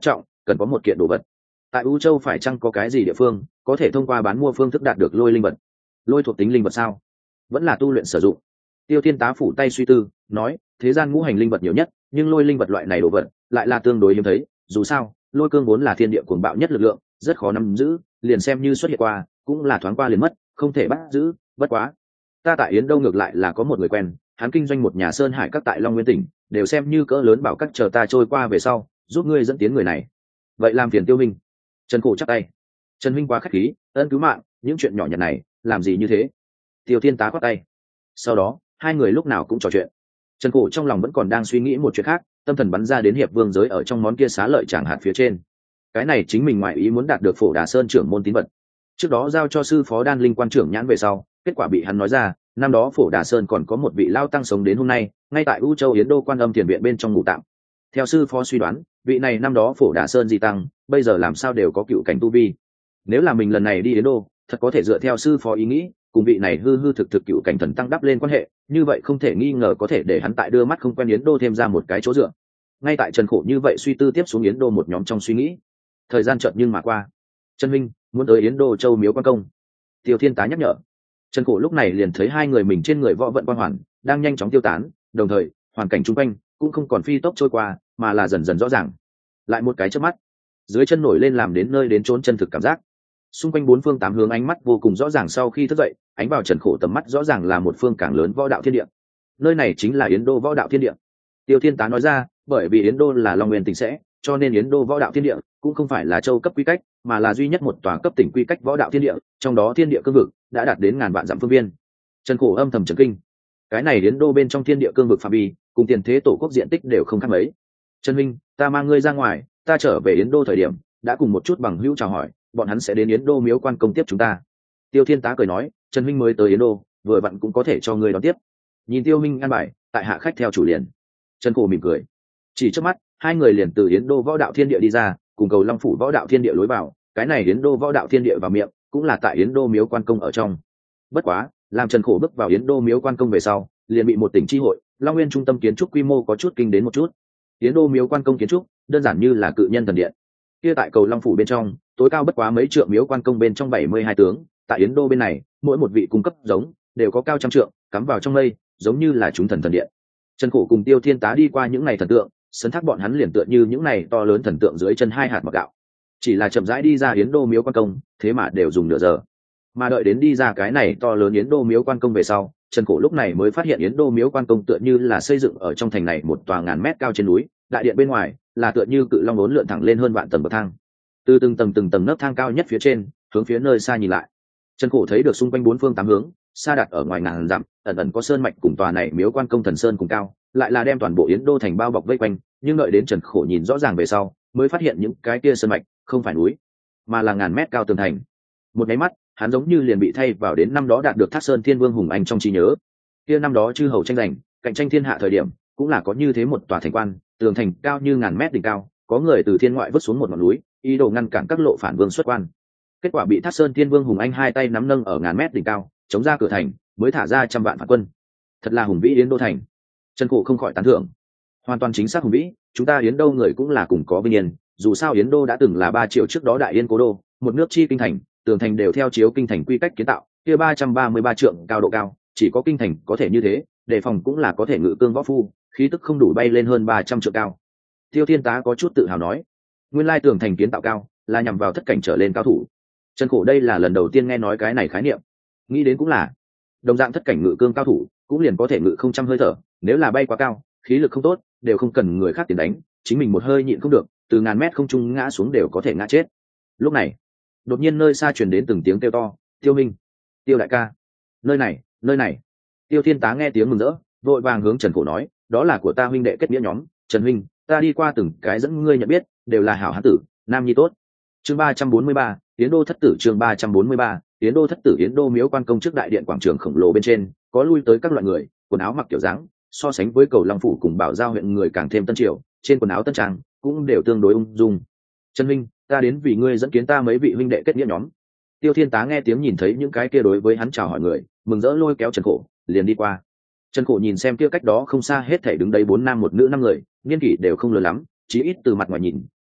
cần có một kiện đồ vật. Tại U Châu phải chăng có cái gì địa phương có thể thông qua bán mua phương thức đạt được lôi linh vật? Lôi thuộc tính linh vật sao? Vẫn là tu luyện sử dụng? Tiêu Thiên Tá phủ tay suy tư, nói, thế gian ngũ hành linh vật nhiều nhất, nhưng lôi linh vật loại này đồ vật lại là tương đối hiếm thấy. Dù sao, lôi cương vốn là thiên địa cuồng bạo nhất lực lượng, rất khó nắm giữ, liền xem như xuất hiện qua, cũng là thoáng qua liền mất, không thể bắt giữ. Bất quá, ta tại Yến Đâu ngược lại là có một người quen, hắn kinh doanh một nhà sơn hải các tại Long Nguyên tỉnh, đều xem như cỡ lớn bảo các, chờ ta trôi qua về sau, giúp ngươi dẫn tiến người này. Vậy làm phiền Tiêu Minh. Trần Cổ chắp tay. Trần Minh quá khách khí, ân cứu mạng, những chuyện nhỏ nhặt này làm gì như thế? Tiêu Thiên Tá quát tay. Sau đó hai người lúc nào cũng trò chuyện. Trần Cổ trong lòng vẫn còn đang suy nghĩ một chuyện khác, tâm thần bắn ra đến hiệp vương giới ở trong món kia xá lợi chẳng hạt phía trên. Cái này chính mình ngoại ý muốn đạt được Phổ Đà Sơn trưởng môn tín vật. Trước đó giao cho sư phó Đan Linh quan trưởng nhãn về sau, kết quả bị hắn nói ra, năm đó Phổ Đà Sơn còn có một vị lao tăng sống đến hôm nay, ngay tại U Châu Yến Đô Quan Âm Thiền viện bên trong ngủ tạm. Theo sư phó suy đoán, vị này năm đó Phổ Đà Sơn di tăng, bây giờ làm sao đều có cựu cảnh tu vi. Nếu là mình lần này đi Yến Đô, thật có thể dựa theo sư phó ý nghĩ, cùng vị này hư hư thực thực cựu cảnh thần tăng đắp lên quan hệ, như vậy không thể nghi ngờ có thể để hắn tại đưa mắt không quen Yến Đô thêm ra một cái chỗ dựa. Ngay tại Trần Khổ như vậy suy tư tiếp xuống Yến Đô một nhóm trong suy nghĩ. Thời gian chợt nhưng mà qua. Trần Minh muốn tới Yến Đô Châu Miếu Quan Công. Tiêu Thiên Tá nhắc nhở. Trần Khổ lúc này liền thấy hai người mình trên người võ vận quan hoàn đang nhanh chóng tiêu tán, đồng thời hoàn cảnh chung quanh cũng không còn phi tốc trôi qua, mà là dần dần rõ ràng. Lại một cái chớp mắt, dưới chân nổi lên làm đến nơi đến chốn chân thực cảm giác. Xung quanh bốn phương tám hướng ánh mắt vô cùng rõ ràng, sau khi thức dậy ánh vào Trần Khổ tầm mắt rõ ràng là một phương càng lớn võ đạo thiên địa. Nơi này chính là Yến Đô võ đạo thiên địa. Tiêu Thiên Tá nói ra, bởi vì Yến Đô là Long Nguyên tỉnh sẽ, cho nên Yến Đô võ đạo thiên địa cũng không phải là châu cấp quy cách, mà là duy nhất một tòa cấp tỉnh quy cách võ đạo thiên địa, trong đó thiên địa cương vực đã đạt đến ngàn vạn dặm phương viên. Trần Khổ âm thầm chấn kinh. Cái này Yến Đô bên trong thiên địa cương vực phạm vi, cùng tiền thế tổ quốc diện tích đều không khác mấy. Trần Minh, ta mang ngươi ra ngoài, ta trở về Yến Đô thời điểm đã cùng một chút bằng hữu chào hỏi, bọn hắn sẽ đến Yến Đô Miếu Quan Công tiếp chúng ta. Tiêu Thiên Tá cười nói, Trần Minh mới tới Yến Đô, vừa vặn cũng có thể cho ngươi đón tiếp. Nhìn Tiêu Minh an bài, tại hạ khách theo chủ liền. Trần Khổ mỉm cười. Chỉ trước mắt, hai người liền từ Yến Đô võ đạo thiên địa đi ra, cùng cầu Long phủ võ đạo thiên địa lối vào. Cái này Yến Đô võ đạo thiên địa vào miệng, cũng là tại Yến Đô Miếu Quan Công ở trong. Bất quá, làm Trần Khổ bước vào Yến Đô Miếu Quan Công về sau, liền bị một tỉnh chi hội, Long Nguyên trung tâm kiến trúc quy mô có chút kinh đến một chút. Yến Đô Miếu Quan Công kiến trúc, đơn giản như là cự nhân thần điện. Kia tại cầu Long phủ bên trong, tối cao bất quá mấy trượng Miếu Quan Công bên trong 72 tướng, tại Yến Đô bên này, mỗi một vị cung cấp giống đều có cao trăm trượng, cắm vào trong mây, giống như là chúng thần thần điện. Trần Khổ cùng Tiêu Thiên Tá đi qua những này thần tượng, sấn thác bọn hắn liền tựa như những này to lớn thần tượng dưới chân hai hạt mật gạo. Chỉ là chậm rãi đi ra Yến Đô Miếu Quan Công, thế mà đều dùng nửa giờ. Mà đợi đến đi ra cái này to lớn Yến Đô Miếu Quan Công về sau, Trần Khổ lúc này mới phát hiện Yến Đô Miếu Quan Công tựa như là xây dựng ở trong thành này một tòa ngàn mét cao trên núi, đại điện bên ngoài là tựa như cự long uốn lượn thẳng lên hơn vạn tầng bậc thang. Từ từng tầng nấc thang cao nhất phía trên, hướng phía nơi xa nhìn lại, Trần Khổ thấy được xung quanh bốn phương tám hướng, xa đặt ở ngoài ngàn dặm, ẩn ẩn có sơn mạch cùng tòa này Miếu Quan Công thần sơn cùng cao, lại là đem toàn bộ Yến Đô thành bao bọc vây quanh, nhưng đợi đến Trần Khổ nhìn rõ ràng về sau, mới phát hiện những cái kia sơn mạch không phải núi, mà là ngàn mét cao tường thành. Một cái mắt, hắn giống như liền bị thay vào đến năm đó đạt được Thác Sơn Thiên Vương hùng anh trong trí nhớ. Kia năm đó chư hầu tranh giành, cạnh tranh thiên hạ thời điểm, cũng là có như thế một tòa thành quan, tường thành cao như ngàn mét đỉnh cao, có người từ thiên ngoại vứt xuống một ngọn núi, ý đồ ngăn cản các lộ phản vương xuất quan. Kết quả bị Thác Sơn Thiên Vương hùng anh hai tay nắm nâng ở ngàn mét đỉnh cao, chống ra cửa thành, mới thả ra trăm vạn phản quân. Thật là hùng vĩ Yến Đô thành. Trần Khổ không khỏi tán thưởng. Hoàn toàn chính xác hùng vĩ, chúng ta Yến Đô người cũng là cùng có vinh yên, dù sao Yến Đô đã từng là 3 triệu trước đó đại yên cố đô, một nước chi kinh thành, tường thành đều theo chiếu kinh thành quy cách kiến tạo, kia 333 trượng cao độ cao, chỉ có kinh thành có thể như thế, đề phòng cũng là có thể ngự cương võ phu, khí tức không đủ bay lên hơn 300 trượng cao. Tiêu Thiên Tá có chút tự hào nói, nguyên lai tường thành kiến tạo cao, là nhằm vào thất cảnh trở lên cao thủ. Trần Khổ đây là lần đầu tiên nghe nói cái này khái niệm, nghĩ đến cũng là, đồng dạng thất cảnh ngự cương cao thủ, cũng liền có thể ngự không trăm hơi thở, nếu là bay quá cao, khí lực không tốt, đều không cần người khác tiền đánh, chính mình một hơi nhịn không được, từ ngàn mét không trung ngã xuống đều có thể ngã chết. Lúc này, đột nhiên nơi xa truyền đến từng tiếng kêu to, Tiêu Minh, Tiêu đại ca, nơi này. Tiêu Thiên Tá nghe tiếng mừng rỡ, vội vàng hướng Trần Khổ nói, đó là của ta huynh đệ kết nghĩa nhóm, Trần huynh, ta đi qua từng cái dẫn ngươi nhận biết, đều là hảo hán tử, nam nhi tốt. Chương 343, Yến Đô thất tử. Chương 343, Yến Đô thất tử. Yến Đô Miếu Quan Công trước đại điện quảng trường khổng lồ bên trên, có lui tới các loại người, quần áo mặc kiểu dáng, so sánh với cầu Long phủ cùng Bảo Giao huyện người càng thêm tân triều, trên quần áo tân trang cũng đều tương đối ung dung. Trần huynh, ta đến vì ngươi dẫn kiến ta mấy vị huynh đệ kết nghĩa nhóm. Tiêu Thiên Tá nghe tiếng nhìn thấy những cái kia đối với hắn chào hỏi người, mừng rỡ lôi kéo Trần Khổ, liền đi qua. Trần Khổ nhìn xem kia cách đó không xa hết thảy đứng đấy 4 nam 1 nữ 5 người, niên kỷ đều không lớn lắm, chí ít từ mặt ngoài nhìn,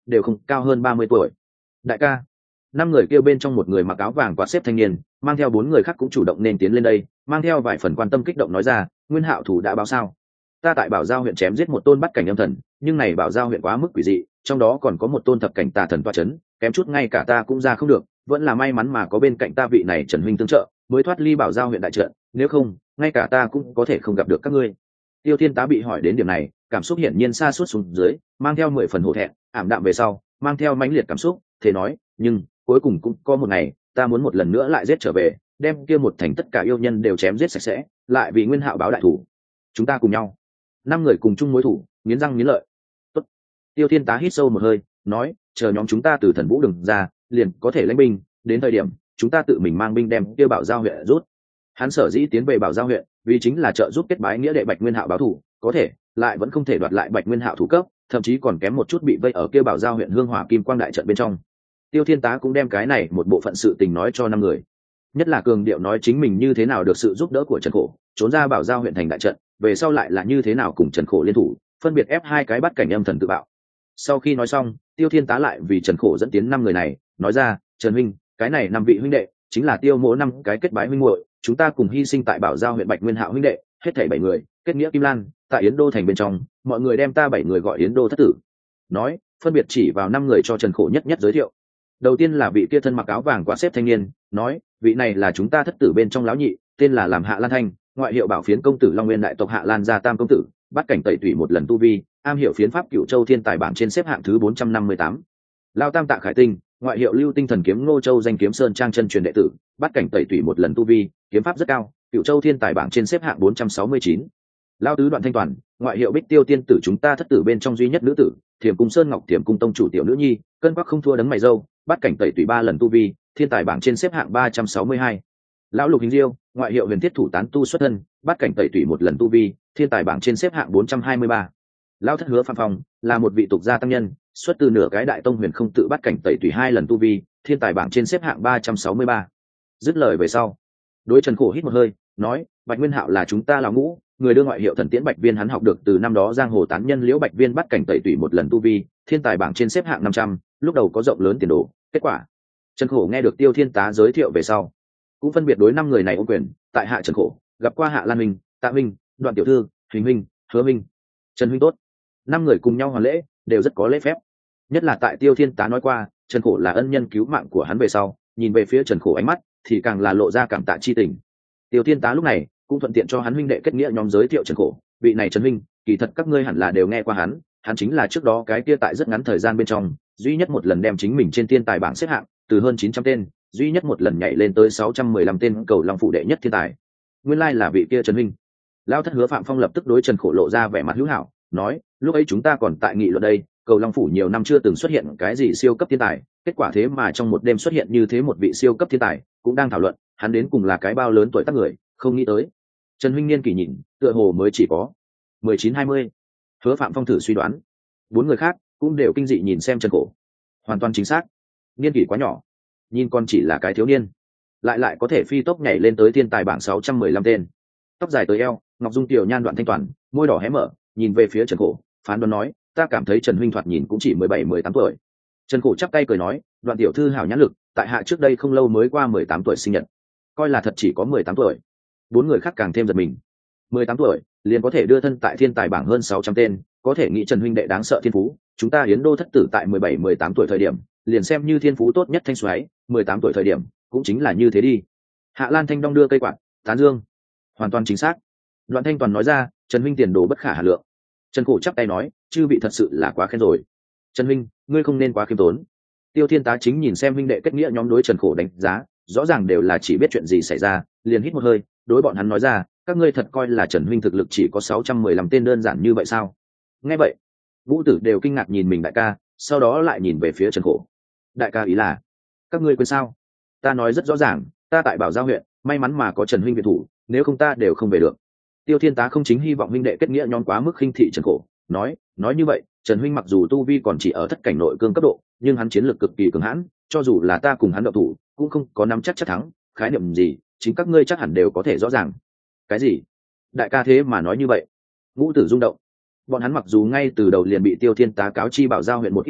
đều không cao hơn 30 tuổi. Đại ca, năm người kêu bên trong một người mặc áo vàng quạt xếp thanh niên mang theo 4 người khác cũng chủ động nên tiến lên đây, mang theo vài phần quan tâm kích động nói ra, Nguyên Hạo thủ đã báo sao? Ta tại Bảo Giao huyện chém giết một tôn bắt cảnh âm thần, nhưng này Bảo Giao huyện quá mức quỷ dị, trong đó còn có một tôn thập cảnh tà thần toa chấn, kém chút ngay cả ta cũng ra không được, vẫn là may mắn mà có bên cạnh ta vị này Trần huynh tương trợ, mới thoát ly Bảo Giao huyện đại trận, nếu không, ngay cả ta cũng có thể không gặp được các ngươi. Tiêu Thiên Tá bị hỏi đến điểm này, cảm xúc hiển nhiên sa sút xuống dưới, mang theo 10 phần hổ thẹn, ảm đạm về sau, mang theo mãnh liệt cảm xúc, thế nói, nhưng cuối cùng cũng có một ngày, ta muốn một lần nữa lại giết trở về, đem kia một thành tất cả yêu nhân đều chém giết sạch sẽ, lại vì Nguyên Hạo báo đại thủ. Chúng ta cùng nhau, 5 người cùng chung mối thủ, nghiến răng nghiến lợi. Tốt. Tiêu Thiên Tá hít sâu một hơi, nói, chờ nhóm chúng ta từ Thần Vũ Đường ra, liền có thể lãnh binh, đến thời điểm chúng ta tự mình mang binh đem kia Bảo Giao huyện rút. Hắn sở dĩ tiến về Bảo Giao huyện, vì chính là trợ giúp kết bái nghĩa đệ Bạch Nguyên Hạo báo thù, có thể, lại vẫn không thể đoạt lại Bạch Nguyên Hạo thủ cấp, thậm chí còn kém một chút bị vây ở kia Bảo Giao huyện Hương Hỏa Kim Quang đại trận bên trong. Tiêu Thiên Tá cũng đem cái này một bộ phận sự tình nói cho 5 người, nhất là cường điệu nói chính mình như thế nào được sự giúp đỡ của Trần Khổ, trốn ra Bảo Giao huyện thành đại trận, về sau lại là như thế nào cùng Trần Khổ liên thủ, phân biệt ép 2 cái bắt cảnh âm thần tự bạo. Sau khi nói xong, Tiêu Thiên Tá lại vì Trần Khổ dẫn tiến 5 người này, nói ra, Trần huynh, cái này 5 vị huynh đệ, chính là Tiêu Mỗ 5 cái kết bái huynh muội, chúng ta cùng hy sinh tại Bảo Giao huyện Bạch Nguyên Hạo huynh đệ, hết thảy 7 người, kết nghĩa Kim Lan, tại Yến Đô thành bên trong, mọi người đem ta 7 người gọi Yến Đô thất tử. Nói, phân biệt chỉ vào 5 người cho Trần Khổ nhất nhất giới thiệu. Đầu tiên là vị kia thân mặc áo vàng quạt xếp thanh niên, nói, vị này là chúng ta thất tử bên trong lão nhị, tên là làm Hạ Lan Thanh, ngoại hiệu Bảo Phiến công tử Long Nguyên đại tộc Hạ Lan gia tam công tử, bắt cảnh tẩy tủy một lần tu vi, am hiểu phiến pháp Cửu Châu thiên tài bảng trên xếp hạng thứ 458. Lao Tam Tạ Khải Tinh, ngoại hiệu Lưu Tinh thần kiếm Ngô Châu danh kiếm sơn trang chân truyền đệ tử, bắt cảnh tẩy tủy một lần tu vi, kiếm pháp rất cao, Cửu Châu thiên tài bảng trên xếp hạng 469. Lao Tứ Đoạn Thanh Toàn, ngoại hiệu Bích Tiêu tiên tử chúng ta thất tử bên trong duy nhất nữ tử, Thiểm Cung Sơn Ngọc Thiểm Cung tông chủ tiểu nữ nhi, cân quắc không thua đấng mày râu, bắt cảnh tẩy tủy 3 lần tu vi, thiên tài bảng trên xếp hạng 362. Lão Lục Hình Diêu, ngoại hiệu Huyền Thiết thủ tán tu xuất thân, bắt cảnh tẩy tủy một lần tu vi, thiên tài bảng trên xếp hạng 423. Lão Thất Hứa Phạm Phong là một vị tục gia tăng nhân, xuất từ nửa cái đại tông huyền không tự bắt cảnh tẩy tủy 2 lần tu vi, thiên tài bảng trên xếp hạng 363. Dứt lời về sau, đối Trần Khổ hít một hơi, nói, Bạch Nguyên Hạo là chúng ta lão ngũ, người đưa ngoại hiệu Thần Tiễn Bạch Viên hắn học được từ năm đó giang hồ tán nhân Liễu Bạch Viên bắt cảnh tẩy tủy một lần tu vi, thiên tài bảng trên xếp hạng 500, lúc đầu có rộng lớn tiền đồ, kết quả. Trần Khổ nghe được Tiêu Thiên Tá giới thiệu về sau, cũng phân biệt đối 5 người này ôm quyền, tại hạ Trần Khổ, gặp qua Hạ Lan Minh, Tạ Minh, Đoạn tiểu thư, Huỳnh Minh, Hứa Minh, Trần huynh tốt. 5 người cùng nhau hoàn lễ, đều rất có lễ phép. Nhất là tại Tiêu Thiên Tá nói qua, Trần Khổ là ân nhân cứu mạng của hắn về sau, nhìn về phía Trần Khổ ánh mắt thì càng là lộ ra cảm tạ chi tình. Tiêu Thiên Tá lúc này cũng thuận tiện cho hắn huynh đệ kết nghĩa nhóm giới thiệu Trần Khổ, vị này Trần huynh, kỳ thật các ngươi hẳn là đều nghe qua hắn chính là trước đó cái kia tại rất ngắn thời gian bên trong, duy nhất một lần đem chính mình trên thiên tài bảng xếp hạng từ hơn 900 tên, duy nhất một lần nhảy lên tới 615 tên cầu long phủ đệ nhất thiên tài. Nguyên lai là vị kia Trần huynh. Lão Thất Hứa Phạm Phong lập tức đối Trần Khổ lộ ra vẻ mặt hữu hảo, nói, lúc ấy chúng ta còn tại nghị luận đây, cầu long phủ nhiều năm chưa từng xuất hiện cái gì siêu cấp thiên tài, kết quả thế mà trong một đêm xuất hiện như thế một vị siêu cấp thiên tài, cũng đang thảo luận hắn đến cùng là cái bao lớn tuổi tác người, không nghĩ tới. Trần huynh niên kỳ nhìn, tựa hồ mới chỉ có 19-20. Hứa Phạm Phong thử suy đoán. 4 người khác cũng đều kinh dị nhìn xem Trần Khổ. Hoàn toàn chính xác. Niên kỷ quá nhỏ, nhìn con chỉ là cái thiếu niên, lại có thể phi tốc nhảy lên tới thiên tài bảng 615 tên. Tóc dài tới eo, ngọc dung tiểu nhan Đoạn Thanh Toàn, môi đỏ hé mở, nhìn về phía Trần Khổ, phán đoán nói, ta cảm thấy Trần huynh thoạt nhìn cũng chỉ 17-18 tuổi. Trần Khổ chắp tay cười nói, Đoạn tiểu thư hảo nhãn lực, tại hạ trước đây không lâu mới qua 18 tuổi sinh nhật, coi là thật chỉ có 18 tuổi. 4 người khác càng thêm giật mình. 18 tuổi liền có thể đưa thân tại thiên tài bảng hơn 600 tên, có thể nghĩ Trần huynh đệ đáng sợ thiên phú, chúng ta Yến Đô thất tử tại 17-18 tuổi thời điểm, liền xem như thiên phú tốt nhất thanh xoáy, 18 tuổi thời điểm, cũng chính là như thế đi. Hạ Lan Thanh đong đưa cây quạt, tán dương. Hoàn toàn chính xác. Đoạn Thanh Toàn nói ra, Trần huynh tiền đồ bất khả hà lượng. Trần Khổ chắp tay nói, chư vị thật sự là quá khen rồi. Trần huynh, ngươi không nên quá khiêm tốn. Tiêu Thiên Tá chính nhìn xem huynh đệ kết nghĩa nhóm đối Trần Khổ đánh giá, rõ ràng đều là chỉ biết chuyện gì xảy ra, liền hít một hơi, đối bọn hắn nói ra, các ngươi thật coi là Trần huynh thực lực chỉ có 615 tên đơn giản như vậy sao? Nghe vậy, Vũ Tử đều kinh ngạc nhìn mình đại ca, sau đó lại nhìn về phía Trần Khổ. Đại ca ý là, các ngươi quên sao? Ta nói rất rõ ràng, ta tại Bảo Giao huyện, may mắn mà có Trần huynh viện thủ, nếu không ta đều không về được. Tiêu Thiên Tá không chính hy vọng huynh đệ kết nghĩa nhóm quá mức khinh thị Trần Khổ, nói như vậy, Trần huynh mặc dù tu vi còn chỉ ở thất cảnh nội cương cấp độ, nhưng hắn chiến lược cực kỳ cường hãn, cho dù là ta cùng hắn động thủ, cũng không có nắm chắc thắng, khái niệm gì, chính các ngươi chắc hẳn đều có thể rõ ràng. Cái gì? Đại ca thế mà nói như vậy? Ngũ Tử rung động. Bọn hắn mặc dù ngay từ đầu liền bị Tiêu Thiên Tá cáo chi Bảo Giao huyện một ít chuyện,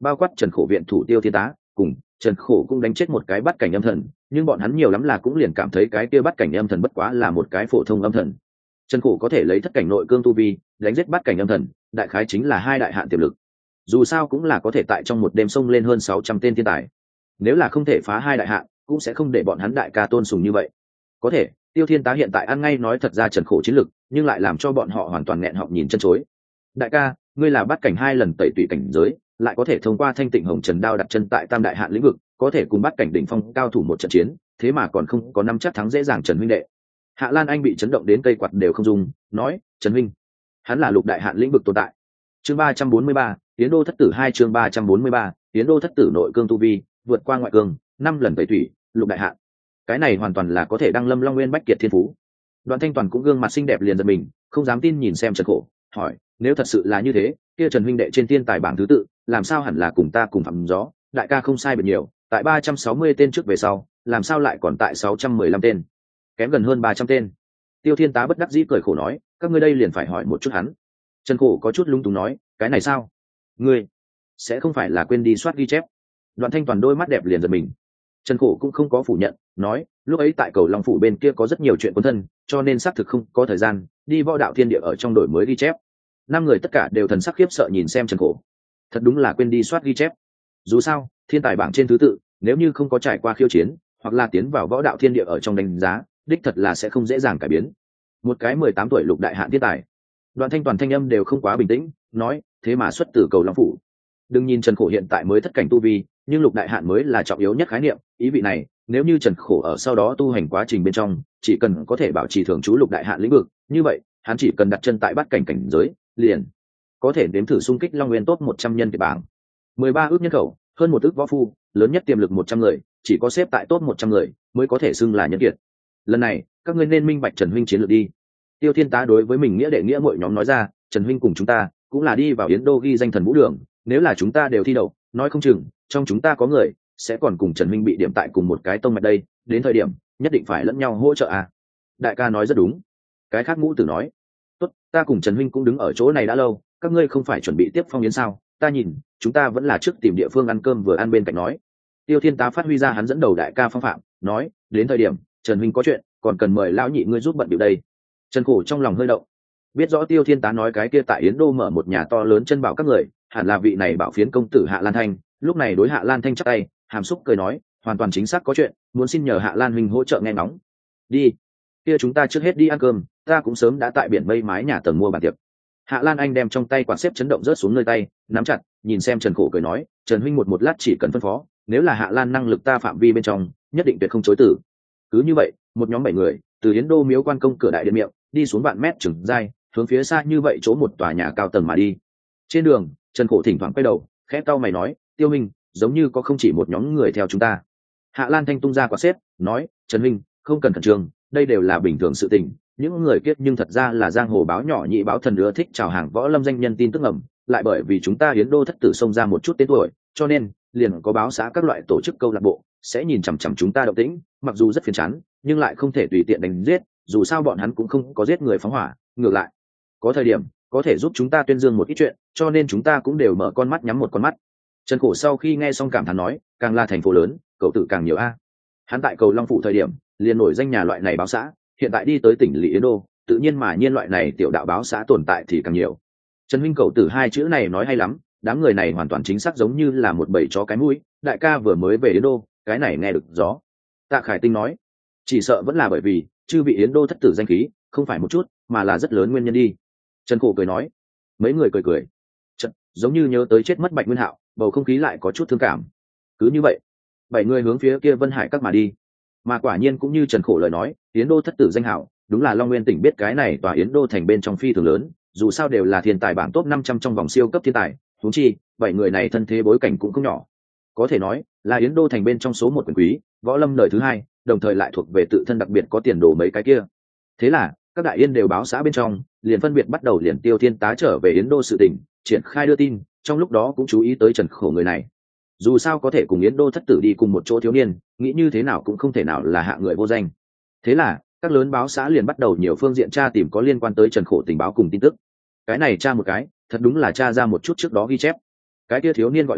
bao quát Trần Khổ viện thủ Tiêu Thiên Tá, cùng Trần Khổ cũng đánh chết một cái bắt cảnh âm thần, nhưng bọn hắn nhiều lắm là cũng liền cảm thấy cái kia bắt cảnh âm thần bất quá là một cái phổ thông âm thần. Trần Khổ có thể lấy thất cảnh nội cương tu vi đánh giết bắt cảnh âm thần, đại khái chính là hai đại hạn tiềm lực. Dù sao cũng là có thể tại trong một đêm xông lên hơn 600 tên thiên tài. Nếu là không thể phá hai đại hạn, cũng sẽ không để bọn hắn đại ca tôn sùng như vậy. Có thể, Tiêu Thiên Tá hiện tại ăn ngay nói thật ra Trần Khổ chiến lực, nhưng lại làm cho bọn họ hoàn toàn nghẹn họng nhìn chân chối. Đại ca, ngươi là bắt cảnh 2 lần tẩy tụy cảnh giới, lại có thể thông qua Thanh Tịnh Hồng Trần Đao đặt chân tại tam đại hạn lĩnh vực, có thể cùng bắt cảnh đỉnh phong cao thủ một trận chiến, thế mà còn không có năm chắc thắng dễ dàng. Trần huynh đệ. Hạ Lan Anh bị chấn động đến cây quạt đều không dùng, nói, Trần huynh, hắn là lục đại hạn lĩnh vực tồn tại. Chương 343, Tiến Đô Thất Tử 2 chương 343, Tiến Đô Thất Tử nội cương tu vi, vượt qua ngoại cương, 5 lần tẩy thủy, lục đại hạn. Cái này hoàn toàn là có thể đăng lâm Long Nguyên Bách Kiệt thiên phú. Đoạn Thanh Toàn cũng gương mặt xinh đẹp liền giật mình, không dám tin nhìn xem Trần Khổ, hỏi, nếu thật sự là như thế, kia Trần huynh đệ trên thiên tài bảng thứ tự, làm sao hẳn là cùng ta cùng phạm gió, đại ca không sai biệt nhiều, tại 360 tên trước về sau, làm sao lại còn tại 615 tên, kém gần hơn 300 tên. Tiêu Thiên Tá bất đắc dĩ cười khổ nói, các ngươi đây liền phải hỏi một chút hắn. Trần Khổ có chút lung túng nói, cái này sao? Ngươi sẽ không phải là quên đi soát ghi chép? Đoạn Thanh Toàn đôi mắt đẹp liền giật mình. Trần Khổ cũng không có phủ nhận, nói, lúc ấy tại cầu Long phủ bên kia có rất nhiều chuyện quân thân, cho nên xác thực không có thời gian đi võ đạo thiên địa ở trong đổi mới ghi chép. 5 người tất cả đều thần sắc khiếp sợ nhìn xem Trần Khổ. Thật đúng là quên đi soát ghi chép. Dù sao, thiên tài bảng trên thứ tự, nếu như không có trải qua khiêu chiến, hoặc là tiến vào võ đạo thiên địa ở trong đánh giá, đích thật là sẽ không dễ dàng cải biến. Một cái 18 tuổi lục đại hạn thiên tài. Đoạn Thanh Toàn thanh âm đều không quá bình tĩnh, nói, thế mà xuất từ cầu Long phủ. Đừng nhìn Trần Khổ hiện tại mới thất cảnh tu vi, nhưng lục đại hạn mới là trọng yếu nhất khái niệm, ý vị này, nếu như Trần Khổ ở sau đó tu hành quá trình bên trong, chỉ cần có thể bảo trì thường trú lục đại hạn lĩnh vực, như vậy, hắn chỉ cần đặt chân tại bát cảnh cảnh giới, liền có thể đếm thử xung kích Long Nguyên top 100 nhân kiệt bảng. 13 ước nhân khẩu, hơn 1 ước võ phu, lớn nhất tiềm lực 100 người, chỉ có xếp tại top 100 người mới có thể xưng là nhân kiệt. Lần này, các ngươi nên minh bạch Trần huynh chiến lược đi. Tiêu Thiên Tá đối với mình nghĩa đệ nghĩa muội nhóm nói ra, Trần huynh cùng chúng ta cũng là đi vào Yến Đô ghi danh thần vũ đường, nếu là chúng ta đều thi đậu, nói không chừng trong chúng ta có người sẽ còn cùng Trần huynh bị điểm tại cùng một cái tông mạch đây, đến thời điểm nhất định phải lẫn nhau hỗ trợ à. Đại ca nói rất đúng. Cái khác Ngũ Tử nói, tốt, ta cùng Trần huynh cũng đứng ở chỗ này đã lâu, các ngươi không phải chuẩn bị tiếp phong yến sao? Ta nhìn chúng ta vẫn là trước tìm địa phương ăn cơm vừa ăn bên cạnh nói. Tiêu Thiên Tá phát huy ra hắn dẫn đầu đại ca phong phạm, nói, đến thời điểm Trần huynh có chuyện còn cần mời lão nhị ngươi giúp bận điều đây. Trần Khổ trong lòng hơi động, biết rõ Tiêu Thiên Tá nói cái kia tại Yến Đô mở một nhà to lớn chân bảo các người, hẳn là vị này bảo phiến công tử Hạ Lan Thanh. Lúc này đối Hạ Lan Thanh chắp tay, hàm xúc cười nói, hoàn toàn chính xác có chuyện, muốn xin nhờ Hạ Lan huynh hỗ trợ nghe ngóng. Đi, kia chúng ta trước hết đi ăn cơm, ta cũng sớm đã tại biển mây mái nhà tầng mua bàn tiệc. Hạ Lan Anh đem trong tay quạt xếp chấn động rớt xuống nơi tay, nắm chặt, nhìn xem Trần Khổ cười nói, Trần huynh một lát chỉ cần phân phó, nếu là Hạ Lan năng lực ta phạm vi bên trong, nhất định tuyệt không chối từ. Cứ như vậy, một nhóm 7 người từ Yến Đô miếu quan công cửa đại điện miệng đi xuống vạn mét chừng dai, hướng phía xa như vậy chỗ một tòa nhà cao tầng mà đi. Trên đường, Trần Khổ thỉnh thoảng quay đầu, khẽ cau mày nói, Tiêu minh, giống như có không chỉ một nhóm người theo chúng ta. Hạ Lan Thanh tung ra quạt xếp, nói, Trần minh, không cần khẩn trương, đây đều là bình thường sự tình. Những người kiết nhưng thật ra là giang hồ báo nhỏ nhị báo thần ưa thích chào hàng võ lâm danh nhân tin tức ẩm, lại bởi vì chúng ta Yến Đô thất tử xông ra một chút tên tuổi, cho nên liền có báo xã các loại tổ chức câu lạc bộ sẽ nhìn chằm chằm chúng ta động tĩnh, mặc dù rất phiền chán, nhưng lại không thể tùy tiện đánh giết, dù sao bọn hắn cũng không có giết người phóng hỏa, ngược lại có thời điểm có thể giúp chúng ta tuyên dương một ít chuyện, cho nên chúng ta cũng đều mở con mắt nhắm một con mắt. Trần Khổ sau khi nghe xong cảm thán nói, càng là thành phố lớn, cậu tử càng nhiều a. Hắn tại cầu Long phủ thời điểm liền nổi danh nhà loại này báo xã, hiện tại đi tới tỉnh lỵ Yến Đô, tự nhiên mà nhiên loại này tiểu đạo báo xã tồn tại thì càng nhiều. Trần huynh cậu tử 2 chữ này nói hay lắm, đám người này hoàn toàn chính xác giống như là một bầy chó cái mũi, đại ca vừa mới về Yến Đô, cái này nghe được gió. Tạ Khải Tinh nói, chỉ sợ vẫn là bởi vì chư vị Yến Đô thất tử danh khí không phải một chút mà là rất lớn nguyên nhân đi. Trần Khổ cười nói, mấy người cười. Chật, giống như nhớ tới chết mất Bạch Nguyên Hạo, bầu không khí lại có chút thương cảm. Cứ như vậy, 7 người hướng phía kia Vân Hải các mà đi. Mà quả nhiên cũng như Trần Khổ lời nói, Yến Đô thất tử danh hảo, đúng là Long Nguyên tỉnh biết cái này tòa Yến Đô thành bên trong phi thường lớn, dù sao đều là thiên tài bảng top 500 trong vòng siêu cấp thiên tài, huống chi 7 người này thân thế bối cảnh cũng không nhỏ, có thể nói là Yến Đô thành bên trong số 1 quyền quý, võ lâm đời thứ 2, đồng thời lại thuộc về tự thân đặc biệt có tiền đồ mấy cái kia. Thế là các đại yên đều báo xã bên trong liền phân biệt bắt đầu liền Tiêu Thiên Tá trở về Yến Đô sự tỉnh triển khai đưa tin, trong lúc đó cũng chú ý tới Trần Khổ người này. Dù sao có thể cùng Yến Đô thất tử đi cùng một chỗ thiếu niên, nghĩ như thế nào cũng không thể nào là hạ người vô danh. Thế là các lớn báo xã liền bắt đầu nhiều phương diện tra tìm có liên quan tới Trần Khổ tình báo cùng tin tức. Cái này tra một cái, thật đúng là tra ra một chút trước đó ghi chép. Cái kia thiếu niên gọi là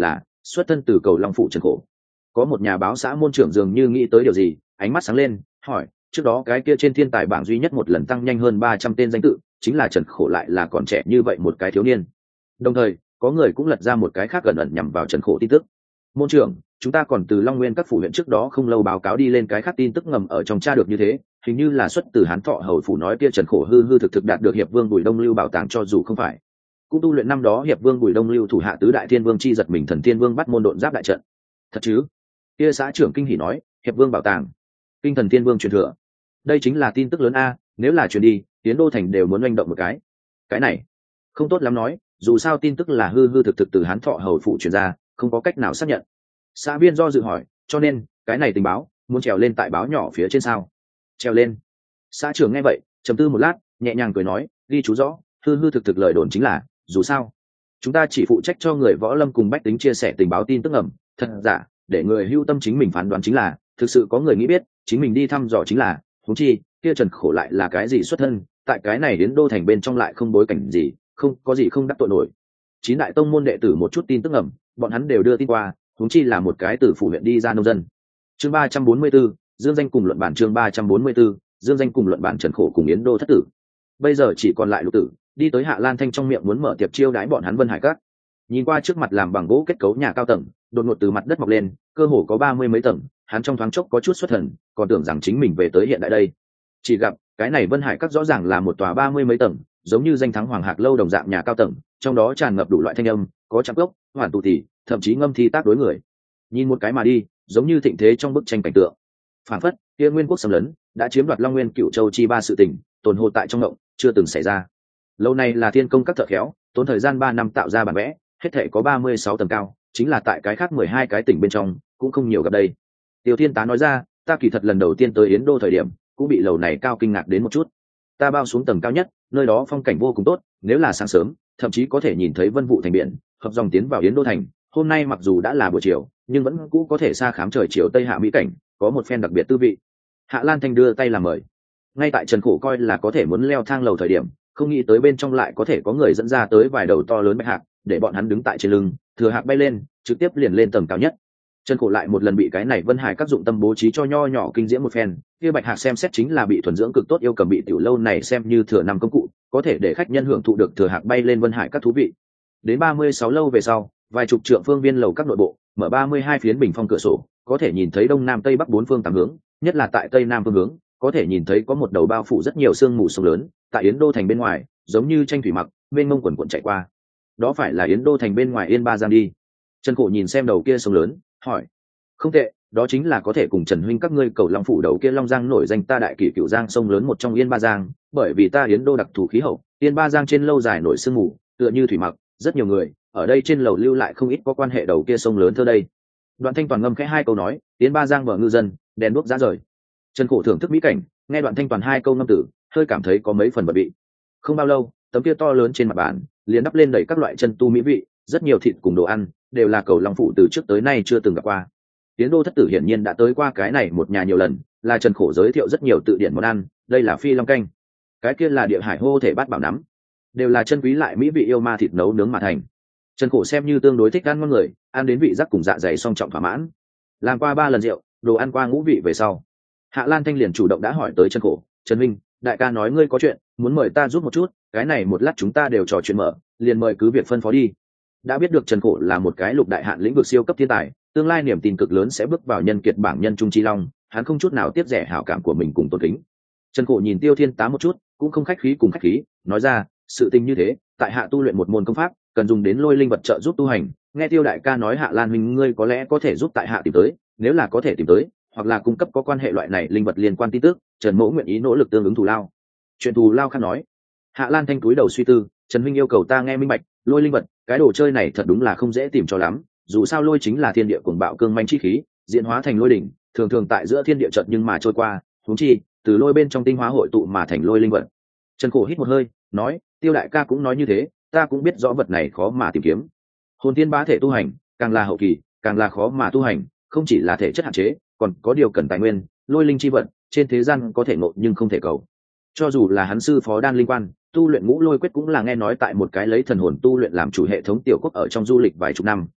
xuất thân từ cầu long phủ Trần Khổ. Có một nhà báo xã môn trưởng dường như nghĩ tới điều gì, ánh mắt sáng lên hỏi, trước đó cái kia trên thiên tài bảng duy nhất một lần tăng nhanh hơn 300 tên danh tự chính là Trần Khổ, lại là còn trẻ như vậy một cái thiếu niên. Đồng thời có người cũng lật ra một cái khác gần ẩn nhằm vào Trần Khổ tin tức. Môn trưởng, chúng ta còn từ Long Nguyên các phủ huyện trước đó không lâu báo cáo đi lên cái khác tin tức ngầm ở trong tra được như thế, hình như là xuất từ Hán Thọ hầu phủ nói kia Trần Khổ hư hư thực thực đạt được hiệp vương Bùi Đông Lưu bảo tàng, cho dù không phải cũng tu luyện năm đó hiệp vương Bùi Đông Lưu thủ hạ tứ đại thiên vương chi giật mình thần thiên vương bắt môn độn giáp đại trận. Thật chứ? Kia xã trưởng kinh hỉ nói, hiệp vương bảo tàng, kinh thần thiên vương truyền thừa, đây chính là tin tức lớn a, nếu là truyền đi Tiến Đô thành đều muốn oanh động một cái này không tốt lắm nói, dù sao tin tức là hư hư thực thực từ Hán Thọ hầu phủ truyền ra, không có cách nào xác nhận. Xã viên do dự hỏi, cho nên cái này tình báo muốn trèo lên tại báo nhỏ phía trên sao? Trèo lên. Xã trưởng nghe vậy trầm tư một lát, nhẹ nhàng cười nói, ghi chú rõ, hư hư thực thực lời đồn chính là, dù sao chúng ta chỉ phụ trách cho người võ lâm cùng bách tính chia sẻ tình báo tin tức ẩm thật giả, để người hưu tâm chính mình phán đoán chính là, thực sự có người nghĩ biết chính mình đi thăm dò chính là, huống chi kia Trần Khổ lại là cái gì xuất thân, tại cái này đến đô thành bên trong lại không bối cảnh gì, không có gì không đắc tội nổi. 9 đại tông môn đệ tử một chút tin tức ẩm bọn hắn đều đưa tin qua, huống chi là một cái từ phủ huyện đi ra nông dân. Chương 344, dương danh cùng luận bản. Chương 344, dương danh cùng luận bản. Trần Khổ cùng Yến Đô thất tử, bây giờ chỉ còn lại Lục Tử đi tới Hạ Lan Thanh trong miệng muốn mở tiệc chiêu đái bọn hắn Vân Hải Các. Nhìn qua trước mặt làm bằng gỗ kết cấu nhà cao tầng đột ngột từ mặt đất mọc lên, cơ hồ có 30 mấy tầng, hắn trong thoáng chốc có chút xuất thần, còn tưởng rằng chính mình về tới hiện đại đây. Chỉ gặp cái này Vân Hải Các rõ ràng là một tòa 30 mấy tầng, giống như danh thắng Hoàng Hạc lâu đồng dạng nhà cao tầng, trong đó tràn ngập đủ loại thanh âm, có chạm gốc, hoàn tụ tỉ, thậm chí ngâm thi tác đối người. Nhìn một cái mà đi, giống như thịnh thế trong bức tranh cảnh tượng. Phản phất kia Nguyên Quốc xâm lấn đã chiếm đoạt Long Nguyên Cửu Châu chi ba sự tình, tồn hồ tại trong động, chưa từng xảy ra. Lâu này là thiên công các thợ khéo, tốn thời gian 3 năm tạo ra bản vẽ, hết thể có 36 tầng cao, chính là tại cái khác 12 cái tỉnh bên trong cũng không nhiều gặp đây. Tiêu Thiên Tá nói ra, ta kỳ thật lần đầu tiên tới Yến Đô thời điểm cũng bị lầu này cao kinh ngạc đến một chút. Ta bao xuống tầng cao nhất, nơi đó phong cảnh vô cùng tốt, nếu là sáng sớm thậm chí có thể nhìn thấy vân vụ thành biển hợp dòng tiến vào Yến Đô thành. Hôm nay mặc dù đã là buổi chiều nhưng vẫn cũ có thể xa khám trời chiều tây hạ mỹ cảnh, có một phen đặc biệt tư vị. Hạ Lan Thanh đưa tay làm mời. Ngay tại Trần Khổ coi là có thể muốn leo thang lầu thời điểm, không nghĩ tới bên trong lại có thể có người dẫn ra tới vài đầu to lớn bạch hạc, để bọn hắn đứng tại trên lưng, thừa hạc bay lên trực tiếp liền lên tầng cao nhất. Trần Khổ lại một lần bị cái này Vân Hải các dụng tâm bố trí cho nho nhỏ kinh diễm một phen. Kia bạch hạc xem xét chính là bị thuần dưỡng cực tốt yêu cầm bị tiểu lâu này xem như thừa nằm công cụ, có thể để khách nhân hưởng thụ được thừa hạc bay lên Vân Hải các thú vị. Đến 36 lâu về sau, vài chục trượng phương viên lầu các nội bộ, mở 32 phiến bình phong cửa sổ, có thể nhìn thấy đông nam tây bắc bốn phương tám hướng, nhất là tại tây nam phương hướng, có thể nhìn thấy có một đầu bao phủ rất nhiều sương mù sông lớn, tại Yến Đô thành bên ngoài, giống như tranh thủy mặc, mênh mông quần quần chạy qua. Đó phải là Yến Đô thành bên ngoài Yên Ba Giang đi. Trần Khổ nhìn xem đầu kia sông lớn, hỏi, không tệ, đó chính là có thể cùng Trần huynh các ngươi cầu Long phủ đầu kia Long Giang nổi danh ta đại kỷ cửu giang sông lớn một trong Yên Ba Giang, bởi vì ta Yến Đô đặc thù khí hậu, Yên Ba Giang trên lâu dài nổi sương mù, tựa như thủy mặc, rất nhiều người ở đây trên lầu lưu lại không ít có quan hệ đầu kia sông lớn thơ đây. Đoạn Thanh Toàn ngâm khẽ 2 câu nói, Yến Ba Giang bờ ngư dân, đèn đuốc rã rời. Trần Khổ thưởng thức mỹ cảnh, nghe Đoạn Thanh Toàn 2 câu ngâm tử, hơi cảm thấy có mấy phần bật bị. Không bao lâu, tấm kia to lớn trên mặt bàn liền đắp lên đầy các loại chân tu mỹ vị, rất nhiều thịt cùng đồ ăn, đều là cầu Long phủ từ trước tới nay chưa từng gặp qua. Yến Đô thất tử hiển nhiên đã tới qua cái này một nhà nhiều lần, là Trần Khổ giới thiệu rất nhiều tự điển món ăn, đây là phi long canh, cái kia là địa hải hô thể bát bảo nắm, đều là chân quý lại mỹ vị yêu ma thịt nấu nướng mà thành. Trần Khổ xem như tương đối thích ăn ngon người, ăn đến vị giác cùng dạ dày song trọng thỏa mãn. Làm qua 3 lần rượu, đồ ăn qua ngũ vị về sau, Hạ Lan Thanh liền chủ động đã hỏi tới Trần Khổ, Trần Minh, đại ca nói ngươi có chuyện muốn mời ta giúp một chút, cái này một lát chúng ta đều trò chuyện mở, liền mời cứ việc phân phó đi. Đã biết được Trần Khổ là một cái lục đại hạn lĩnh vực siêu cấp thiên tài, tương lai niềm tin cực lớn sẽ bước vào nhân kiệt bảng nhân trung chi long, hắn không chút nào tiếc rẻ hảo cảm của mình cùng tôn kính. Trần Khổ nhìn Tiêu Thiên Tá một chút, cũng không khách khí cùng khách khí, nói ra, sự tình như thế, tại hạ tu luyện một môn công pháp, cần dùng đến lôi linh vật trợ giúp tu hành, nghe Tiêu đại ca nói Hạ Lan huynh ngươi có lẽ có thể giúp tại hạ tìm tới, nếu là có thể tìm tới, hoặc là cung cấp có quan hệ loại này linh vật liên quan tin tức, Trần Mỗ nguyện ý nỗ lực tương ứng thù lao. Chuyện thù lao khác nói. Hạ Lan Thanh cúi đầu suy tư, Trần huynh yêu cầu ta nghe minh bạch, lôi linh vật, cái đồ chơi này thật đúng là không dễ tìm cho lắm, dù sao lôi chính là thiên địa cuồng bạo cương manh chi khí, diễn hóa thành lôi đỉnh, thường thường tại giữa thiên địa chợt nhưng mà trôi qua, huống chi từ lôi bên trong tinh hóa hội tụ mà thành lôi linh vật. Trần Khổ hít một hơi, nói, Tiêu đại ca cũng nói như thế, ta cũng biết rõ vật này khó mà tìm kiếm. Hồn tiên bá thể tu hành, càng là hậu kỳ, càng là khó mà tu hành, không chỉ là thể chất hạn chế, còn có điều cần tài nguyên, lôi linh chi vật, trên thế gian có thể ngộ nhưng không thể cầu. Cho dù là hắn sư phó Đan Linh Quan, tu luyện ngũ lôi quyết cũng là nghe nói tại một cái lấy thần hồn tu luyện làm chủ hệ thống tiểu quốc ở trong du lịch vài chục năm,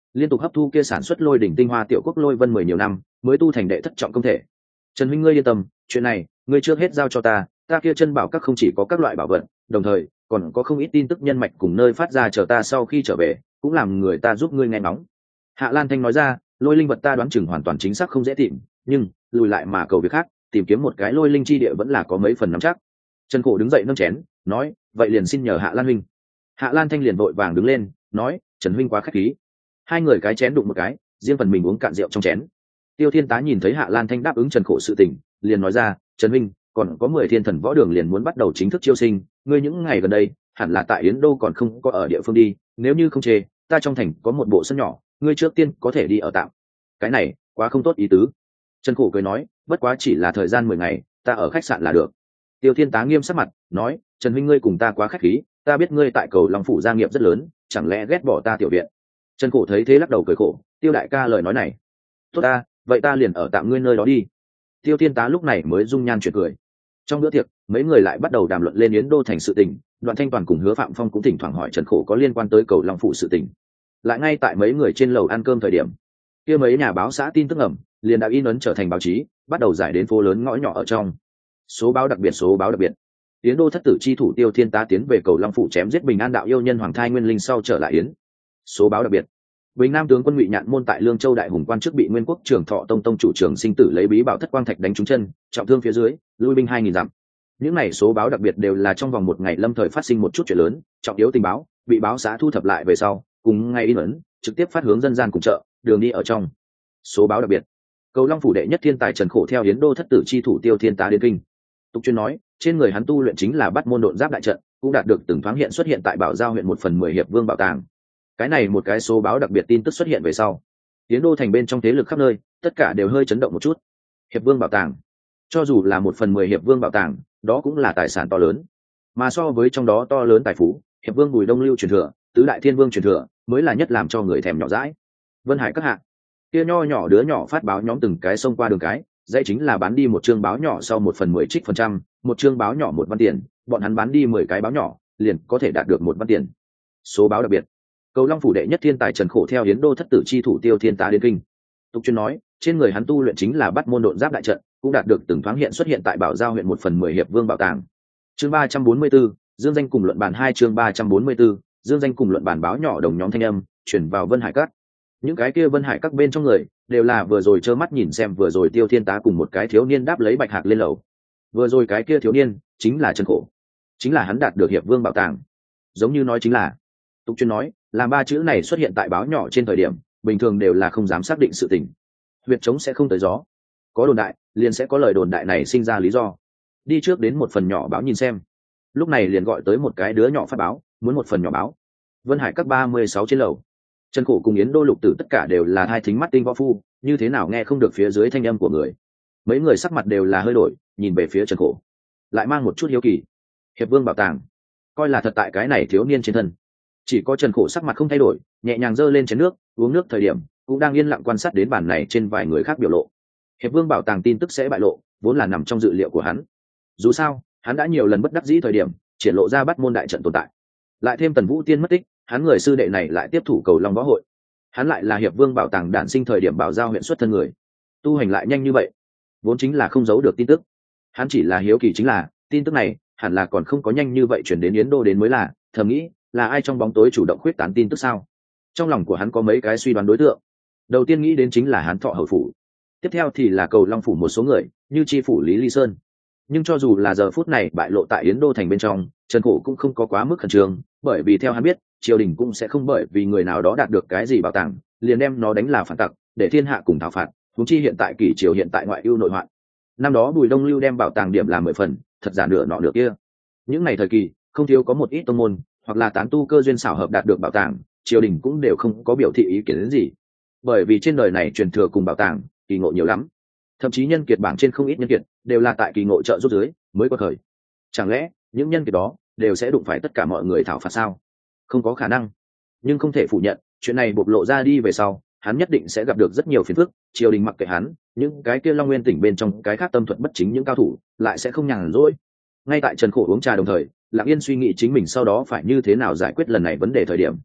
liên tục hấp thu kia sản xuất lôi đỉnh tinh hoa tiểu quốc lôi vân 10 nhiều năm mới tu thành đệ thất trọng công thể. Trần huynh ngươi yên tâm, chuyện này ngươi trước hết giao cho ta kia chân bảo các không chỉ có các loại bảo vật, đồng thời còn có không ít tin tức nhân mạch cùng nơi phát ra, chờ ta sau khi trở về cũng làm người ta giúp ngươi nghe ngóng. Hạ Lan Thanh nói ra, lôi linh vật ta đoán chừng hoàn toàn chính xác không dễ tìm, nhưng lùi lại mà cầu việc khác, tìm kiếm một cái lôi linh chi địa vẫn là có mấy phần nắm chắc. Trần Cổ đứng dậy nâng chén nói, vậy liền xin nhờ Hạ Lan huynh. Hạ Lan Thanh liền vội vàng đứng lên nói, Trần huynh quá khách khí. Hai người cái chén đụng một cái, riêng phần mình uống cạn rượu trong chén. Tiêu Thiên Tá nhìn thấy Hạ Lan Thanh đáp ứng Trần Cổ sự tình, liền nói ra, Trần huynh, còn có 10 thiên thần võ đường liền muốn bắt đầu chính thức chiêu sinh, ngươi những ngày gần đây hẳn là tại Yến Đô còn không có ở địa phương đi, nếu như không chê, ta trong thành có một bộ sân nhỏ, ngươi trước tiên có thể đi ở tạm. Cái này quá không tốt ý tứ. Trần Cổ cười nói, bất quá chỉ là thời gian 10 ngày, ta ở khách sạn là được. Tiêu Thiên Tá nghiêm sắc mặt nói, Trần huynh ngươi cùng ta quá khách khí, ta biết ngươi tại Cầu Long phủ gia nghiệp rất lớn, chẳng lẽ ghét bỏ ta tiểu viện? Trần Cổ thấy thế lắc đầu cười khổ, Tiêu đại ca lời nói này, tốt ta, vậy ta liền ở tạm ngươi nơi đó đi. Tiêu Thiên Tá lúc này mới dung nhan chuyển cười. Trong bữa tiệc, mấy người lại bắt đầu đàm luận lên Yến Đô thành sự tình, Đoạn Thanh Toàn cùng Hứa Phạm Phong cũng thỉnh thoảng hỏi Trần Cổ có liên quan tới Cầu Long phủ sự tình. Lại ngay tại mấy người trên lầu ăn cơm thời điểm, kia mấy nhà báo xã tin tức ẩm liền đã in ấn trở thành báo chí, bắt đầu giải đến phố lớn ngõ nhỏ ở trong. Số báo đặc biệt, Yến Đô thất tử chi thủ Tiêu Thiên Tá tiến về Cầu Long phủ chém giết Bình An đạo yêu nhân Hoàng Thai Nguyên Linh sau trở lại Yến. Số báo đặc biệt, Bình Nam tướng quân Ngụy Nhạn Môn tại Lương Châu đại hùng quan trước bị Nguyên Quốc trưởng Thọ Tông chủ trưởng sinh tử lấy bí bảo thất quang thạch đánh trúng chân, trọng thương phía dưới, lui binh 2000 dặm. Những này số báo đặc biệt đều là trong vòng một ngày lâm thời phát sinh một chút chuyện lớn, trọng yếu tình báo, bị báo xã thu thập lại về sau, cùng ngay in ấn, trực tiếp phát hướng dân gian cùng chợ, đường đi ở trong. Số báo đặc biệt, Cầu Long phủ đệ nhất thiên tài Trần Khổ theo Yến Đô thất tử chi thủ Tiêu Thiên Tá đến kinh. Tục chuyên nói, trên người hắn tu luyện chính là Bắt môn độn giáp đại trận, cũng đạt được từng thoáng hiện xuất hiện tại Bảo Giao huyện 1/10 hiệp vương bảo tàng. Cái này một cái số báo đặc biệt tin tức xuất hiện về sau, Yến Đô thành bên trong thế lực khắp nơi, tất cả đều hơi chấn động một chút. Hiệp vương bảo tàng, cho dù là 1/10 hiệp vương bảo tàng, đó cũng là tài sản to lớn. Mà so với trong đó to lớn tài phú, hiệp vương Bùi Đông Lưu truyền thừa, tứ đại thiên vương truyền thừa, mới là nhất làm cho người thèm nhỏ dãi. Vân Hải các hạ, kia nho nhỏ đứa nhỏ phát báo nhóm từng cái xông qua đường cái, dãy chính là bán đi một chương báo nhỏ sau 1/10 trích phần trăm, một chương báo nhỏ 1 văn tiền, bọn hắn bán đi 10 cái báo nhỏ, liền có thể đạt được 1 văn tiền. Số báo đặc biệt, Cầu Long phủ đệ nhất thiên tài Trần Khổ theo Yến Đô thất tử chi thủ Tiêu Thiên Tá đến kinh. Tục chuyên nói, trên người hắn tu luyện chính là Bắt môn độn giáp đại trận, cũng đạt được từng thoáng hiện xuất hiện tại Bảo Giao huyện 1/10 hiệp vương bảo tàng. Chương 344, Dương danh cùng luận bản 2 chương 344, Dương danh cùng luận bản báo nhỏ đồng nhóm thanh âm chuyển vào Vân Hải Các. Những cái kia Vân Hải Các bên trong người đều là vừa rồi trơ mắt nhìn xem vừa rồi Tiêu Thiên Tá cùng một cái thiếu niên đáp lấy bạch hạc lên lầu. Vừa rồi cái kia thiếu niên chính là Trần Khổ, chính là hắn đạt được hiệp vương bảo tàng. Giống như nói chính là, tục chuyên nói, làm ba chữ này xuất hiện tại báo nhỏ trên thời điểm, bình thường đều là không dám xác định sự tình. Huyệt trống sẽ không tới gió, có đồn đại liền sẽ có lời đồn đại này sinh ra lý do. Đi trước đến một phần nhỏ báo nhìn xem. Lúc này liền gọi tới một cái đứa nhỏ phát báo, muốn một phần nhỏ báo. Vân Hải Các 36 trên lầu, Trần Khổ cùng Yến Đô lục tử tất cả đều là hai thính mắt tinh võ phu, như thế nào nghe không được phía dưới thanh âm của người. Mấy người sắc mặt đều là hơi đổi, nhìn về phía Trần Khổ, lại mang một chút hiếu kỳ. Hiệp vương bảo tàng, coi là thật tại cái này thiếu niên trên thân. Chỉ có Trần Khổ sắc mặt không thay đổi, nhẹ nhàng giơ lên chén nước, uống nước thời điểm cũng đang yên lặng quan sát đến bàn này trên vài người khác biểu lộ. Hiệp vương bảo tàng tin tức sẽ bại lộ, vốn là nằm trong dự liệu của hắn. Dù sao, hắn đã nhiều lần bất đắc dĩ thời điểm triển lộ ra Bắt môn đại trận tồn tại, lại thêm Tần Vũ Tiên mất tích, hắn người sư đệ này lại tiếp thủ Cầu Long võ hội. Hắn lại là hiệp vương bảo tàng đản sinh thời điểm Bảo Giao huyện xuất thân người, tu hành lại nhanh như vậy, vốn chính là không giấu được tin tức. Hắn chỉ là hiếu kỳ chính là tin tức này hẳn là còn không có nhanh như vậy chuyển đến Yến Đô đến mới là, thầm nghĩ là ai trong bóng tối chủ động khuyết tán tin tức sao. Trong lòng của hắn có mấy cái suy đoán đối tượng, đầu tiên nghĩ đến chính là Hán Thọ hầu phủ, tiếp theo thì là Cầu Long phủ một số người như tri phủ Lý Ly Sơn. Nhưng cho dù là giờ phút này bại lộ tại Yến Đô thành bên trong, Trần Khổ cũng không có quá mức khẩn trương, bởi vì theo hắn biết, triều đình cũng sẽ không bởi vì người nào đó đạt được cái gì bảo tàng liền đem nó đánh là phản tặc, để thiên hạ cùng thảo phạt. Huống chi hiện tại kỷ triều hiện tại ngoại ưu nội hoạn, năm đó Bùi Đông Lưu đem bảo tàng điểm làm 10 phần, thật giả nửa nọ nửa kia. Những ngày thời kỳ không thiếu có một ít tông môn hoặc là tán tu cơ duyên xảo hợp đạt được bảo tàng, triều đình cũng đều không có biểu thị ý kiến đến gì, bởi vì trên đời này truyền thừa cùng bảo tàng kỳ ngộ nhiều lắm, thậm chí nhân kiệt bảng trên không ít nhân kiệt đều là tại kỳ ngộ trợ giúp dưới mới có thời. Chẳng lẽ những nhân kiệt đó đều sẽ đụng phải tất cả mọi người thảo phạt sao? Không có khả năng. Nhưng không thể phủ nhận, chuyện này bộc lộ ra đi về sau, hắn nhất định sẽ gặp được rất nhiều phiền phức. Triều đình mặc kệ hắn, những cái kia Long Nguyên tỉnh bên trong cái khác tâm thuận bất chính những cao thủ lại sẽ không nhàn rỗi. Ngay tại Trần Khổ uống trà đồng thời lặng yên suy nghĩ chính mình sau đó phải như thế nào giải quyết lần này vấn đề thời điểm,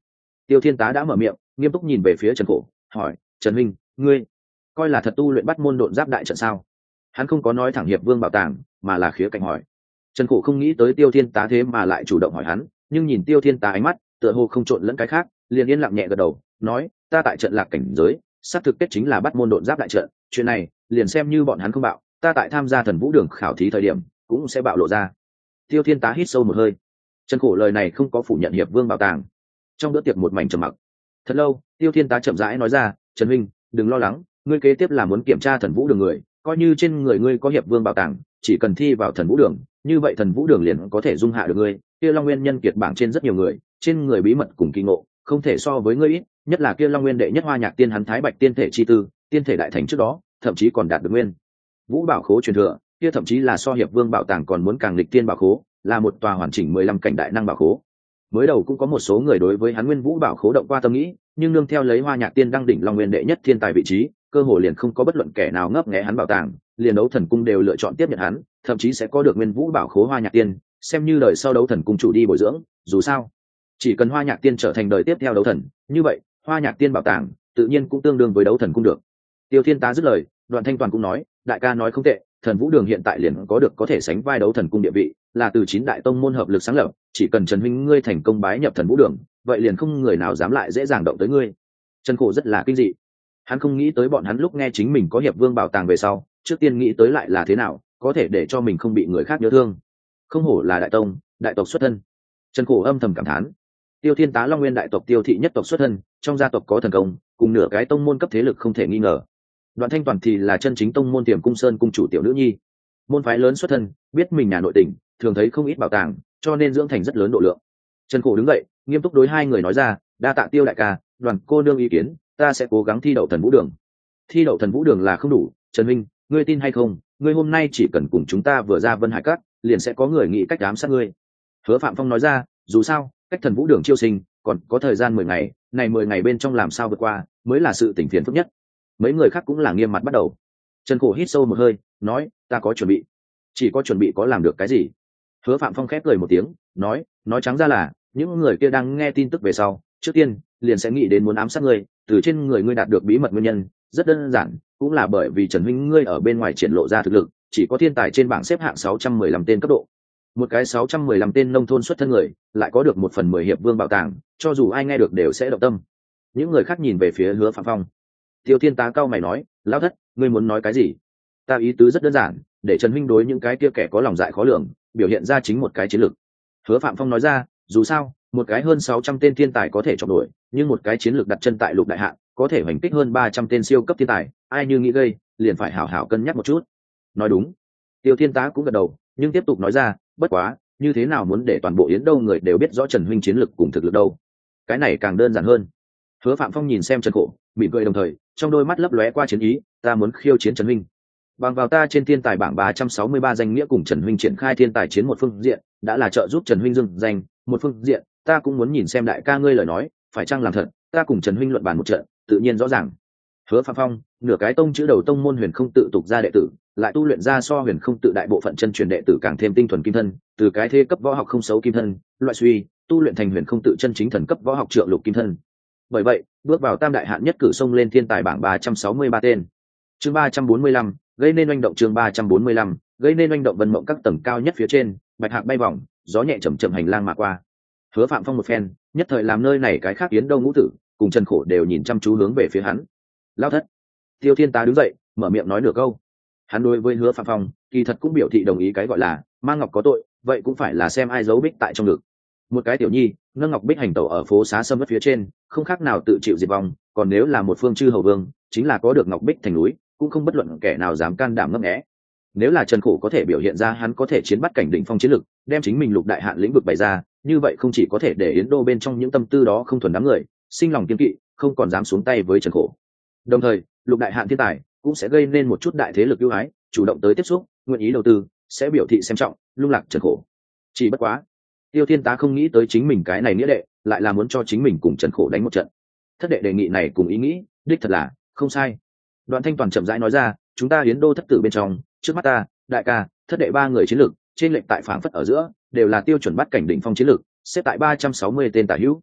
Tiêu Thiên Tá đã mở miệng, nghiêm túc nhìn về phía Trần Cổ, hỏi: Trần huynh, ngươi coi là thật tu luyện bắt môn độn giáp đại trận sao? Hắn không có nói thẳng hiệp vương bảo tàng, mà là khía cạnh hỏi. Trần Cổ không nghĩ tới Tiêu Thiên Tá thế mà lại chủ động hỏi hắn, nhưng nhìn Tiêu Thiên Tá ánh mắt tựa hồ không trộn lẫn cái khác, liền yên lặng nhẹ gật đầu, nói: ta tại trận lạc cảnh giới, xác thực kết chính là bắt môn độn giáp đại trận, chuyện này liền xem như bọn hắn không bạo, ta tại tham gia Thần Vũ Đường khảo thí thời điểm cũng sẽ bạo lộ ra. Tiêu Thiên Tá hít sâu một hơi. Trần Cổ lời này không có phủ nhận hiệp vương bảo tàng. Trong bữa tiệc một mảnh trầm mặc. Thật lâu, Tiêu Thiên Tá chậm rãi nói ra: Trần huynh, đừng lo lắng, ngươi kế tiếp là muốn kiểm tra Thần Vũ Đường người, coi như trên người ngươi có hiệp vương bảo tàng, chỉ cần thi vào Thần Vũ Đường, như vậy Thần Vũ Đường liền có thể dung hạ được ngươi. Kia Long Nguyên nhân kiệt bảng trên rất nhiều người, trên người bí mật cùng kỳ ngộ, không thể so với ngươi ít, nhất là kia Long Nguyên đệ nhất Hoa Nhạc Tiên hắn Thái Bạch tiên thể chi tư, tiên thể đại thành trước đó, thậm chí còn đạt được nguyên vũ bảo khố truyền thừa, kia thậm chí là so hiệp vương bảo tàng còn muốn càng lịch tiên bảo khố, là một tòa hoàn chỉnh 15 cảnh đại năng bảo khố. Mới đầu cũng có một số người đối với hắn nguyên vũ bảo khố động qua tâm nghĩ, nhưng nương theo lấy Hoa Nhạc Tiên đăng đỉnh Long Nguyên đệ nhất thiên tài vị trí, cơ hội liền không có bất luận kẻ nào ngấp nghé hắn bảo tàng, liền đấu thần cung đều lựa chọn tiếp nhận hắn, thậm chí sẽ có được nguyên vũ bảo khố Hoa Nhạc Tiên, xem như đời sau đấu thần cung chủ đi bồi dưỡng. Dù sao, chỉ cần Hoa Nhạc Tiên trở thành đời tiếp theo đấu thần, như vậy Hoa Nhạc Tiên bảo tàng tự nhiên cũng tương đương với đấu thần cung được. Tiêu Thiên Tá dứt lời, Đoạn Thanh Toàn cũng nói: đại ca nói không tệ, Thần Vũ Đường hiện tại liền có được có thể sánh vai đấu thần cung địa vị, là từ 9 đại tông môn hợp lực sáng lập, chỉ cần Trần huynh ngươi thành công bái nhập Thần Vũ Đường, vậy liền không người nào dám lại dễ dàng động tới ngươi. Trần Cổ rất là kinh dị. Hắn không nghĩ tới bọn hắn lúc nghe chính mình có hiệp vương bảo tàng về sau, trước tiên nghĩ tới lại là thế nào, có thể để cho mình không bị người khác nhớ thương. Không hổ là đại tông, đại tộc xuất thân. Trần Cổ âm thầm cảm thán. Tiêu Thiên Tá Long Nguyên đại tộc Tiêu thị nhất tộc xuất thân, trong gia tộc có thần công, cùng nửa cái tông môn cấp thế lực không thể nghi ngờ. Đoạn Thanh Toàn thì là chân chính tông môn Tiềm Cung Sơn cung chủ tiểu nữ nhi, môn phái lớn xuất thân, biết mình nhà nội tình, thường thấy không ít bảo tàng, cho nên dưỡng thành rất lớn độ lượng. Trần Cổ đứng dậy, nghiêm túc đối hai người nói ra: đa tạ Tiêu đại ca, Đoàn cô nương ý kiến, ta sẽ cố gắng thi đậu Thần Vũ Đường. Thi đậu Thần Vũ Đường là không đủ, Trần huynh, ngươi tin hay không, ngươi hôm nay chỉ cần cùng chúng ta vừa ra Vân Hải Các, liền sẽ có người nghĩ cách ám sát ngươi. Hứa Phạm Phong nói ra: dù sao, cách Thần Vũ Đường chiêu sinh còn có thời gian 10 ngày, này 10 ngày bên trong làm sao vượt qua, mới là sự tình phiền phức nhất. Mấy người khác cũng là nghiêm mặt bắt đầu. Trần Cổ hít sâu một hơi, nói: ta có chuẩn bị. Chỉ có chuẩn bị có làm được cái gì? Hứa Phạm Phong khép cười một tiếng, nói trắng ra là những người kia đang nghe tin tức về sau, trước tiên liền sẽ nghĩ đến muốn ám sát ngươi, từ trên người ngươi đạt được bí mật nguyên nhân rất đơn giản, cũng là bởi vì Trần huynh ngươi ở bên ngoài triển lộ ra thực lực, chỉ có thiên tài trên bảng xếp hạng 615 tên cấp độ. Một cái 615 tên nông thôn xuất thân người, lại có được 1/10 hiệp vương bảo tàng, cho dù ai nghe được đều sẽ động tâm. Những người khác nhìn về phía Hứa Phạm Phong. Tiêu Thiên Tá cao mày nói: lão thất, ngươi muốn nói cái gì? Ta ý tứ rất đơn giản, để Trần huynh đối những cái kia kẻ có lòng dạ khó lường, biểu hiện ra chính một cái chiến lược. Hứa Phạm Phong nói ra: dù sao, một cái hơn 600 tên thiên tài có thể chọc đuổi, nhưng một cái chiến lược đặt chân tại lục đại hạn, có thể hoành kích hơn 300 tên siêu cấp thiên tài, ai như nghĩ gây, liền phải hảo hảo cân nhắc một chút. Nói đúng. Tiêu Thiên Tá cũng gật đầu, nhưng tiếp tục nói ra: bất quá, như thế nào muốn để toàn bộ Yến Đâu người đều biết rõ Trần huynh chiến lược cùng thực lực đâu? Cái này càng đơn giản hơn. Hứa Phạm Phong nhìn xem Trần Cổ, mỉm cười đồng thời, trong đôi mắt lấp lóe qua chiến ý: ta muốn khiêu chiến Trần huynh. Bằng vào ta trên thiên tài bảng 363 danh nghĩa cùng Trần huynh triển khai thiên tài chiến một phương diện, đã là trợ giúp Trần huynh dưng danh, một phương diện, ta cũng muốn nhìn xem đại ca ngươi lời nói, phải chăng làm thật, ta cùng Trần huynh luận bàn một trận, tự nhiên rõ ràng. Hứa Phạm Phong, nửa cái tông chữ đầu tông môn Huyền Không tự tục ra đệ tử, lại tu luyện ra so Huyền Không tự đại bộ phận chân truyền đệ tử càng thêm tinh thuần kim thân, từ cái thế cấp võ học không xấu kim thân, loại suy, tu luyện thành Huyền Không tự chân chính thần cấp võ học trượng lục kim thân. Bởi vậy, bước vào tam đại hạn nhất cử xông lên thiên tài bảng 363 tên. Chương 345, gây nên oanh động. Chương 345, gây nên oanh động. Vân Mộng các tầng cao nhất phía trên, bạch hạc bay vòng, gió nhẹ chậm chậm hành lang mà qua. Hứa Phạm Phong một phen, nhất thời làm nơi này cái khác Yến Đâu ngũ tử, cùng Trần Khổ đều nhìn chăm chú hướng về phía hắn. Lão thất. Tiêu Thiên Tá đứng dậy, mở miệng nói nửa câu. Hắn đối với Hứa Phạm Phong, kỳ thật cũng biểu thị đồng ý cái gọi là mang ngọc có tội, vậy cũng phải là xem ai giấu bích tại trong ngực. Một cái tiểu nhi, nâng ngọc bích hành tẩu ở phố xá sâm mất phía trên, không khác nào tự chịu diệt vong, còn nếu là một phương chư hầu vương, chính là có được ngọc bích thành núi, cũng không bất luận kẻ nào dám can đảm ngấp nghé. Nếu là Trần Khổ có thể biểu hiện ra hắn có thể chiến bắt cảnh đỉnh phong chiến lực, đem chính mình lục đại hạn lĩnh vực bày ra, như vậy không chỉ có thể để Yến Đô bên trong những tâm tư đó không thuần đám người sinh lòng kiêng kỵ, không còn dám xuống tay với Trần Khổ. Đồng thời, lục đại hạn thiên tài cũng sẽ gây nên một chút đại thế lực ưu ái, chủ động tới tiếp xúc, nguyện ý đầu tư, sẽ biểu thị xem trọng, lung lạc Trần Khổ. Chỉ bất quá, Tiêu Thiên Tá không nghĩ tới chính mình cái này nghĩa đệ, lại là muốn cho chính mình cùng Trần Khổ đánh một trận. Thất đệ đề nghị này cùng ý nghĩ, đích thật là không sai. Đoạn Thanh Toàn chậm rãi nói ra: chúng ta Yến Đô thất tử bên trong, trước mắt ta, đại ca, thất đệ ba người chiến lược, trên lệnh tại phảng phất ở giữa, đều là tiêu chuẩn bắt cảnh đỉnh phong chiến lược, xếp tại 360 tên tả hữu.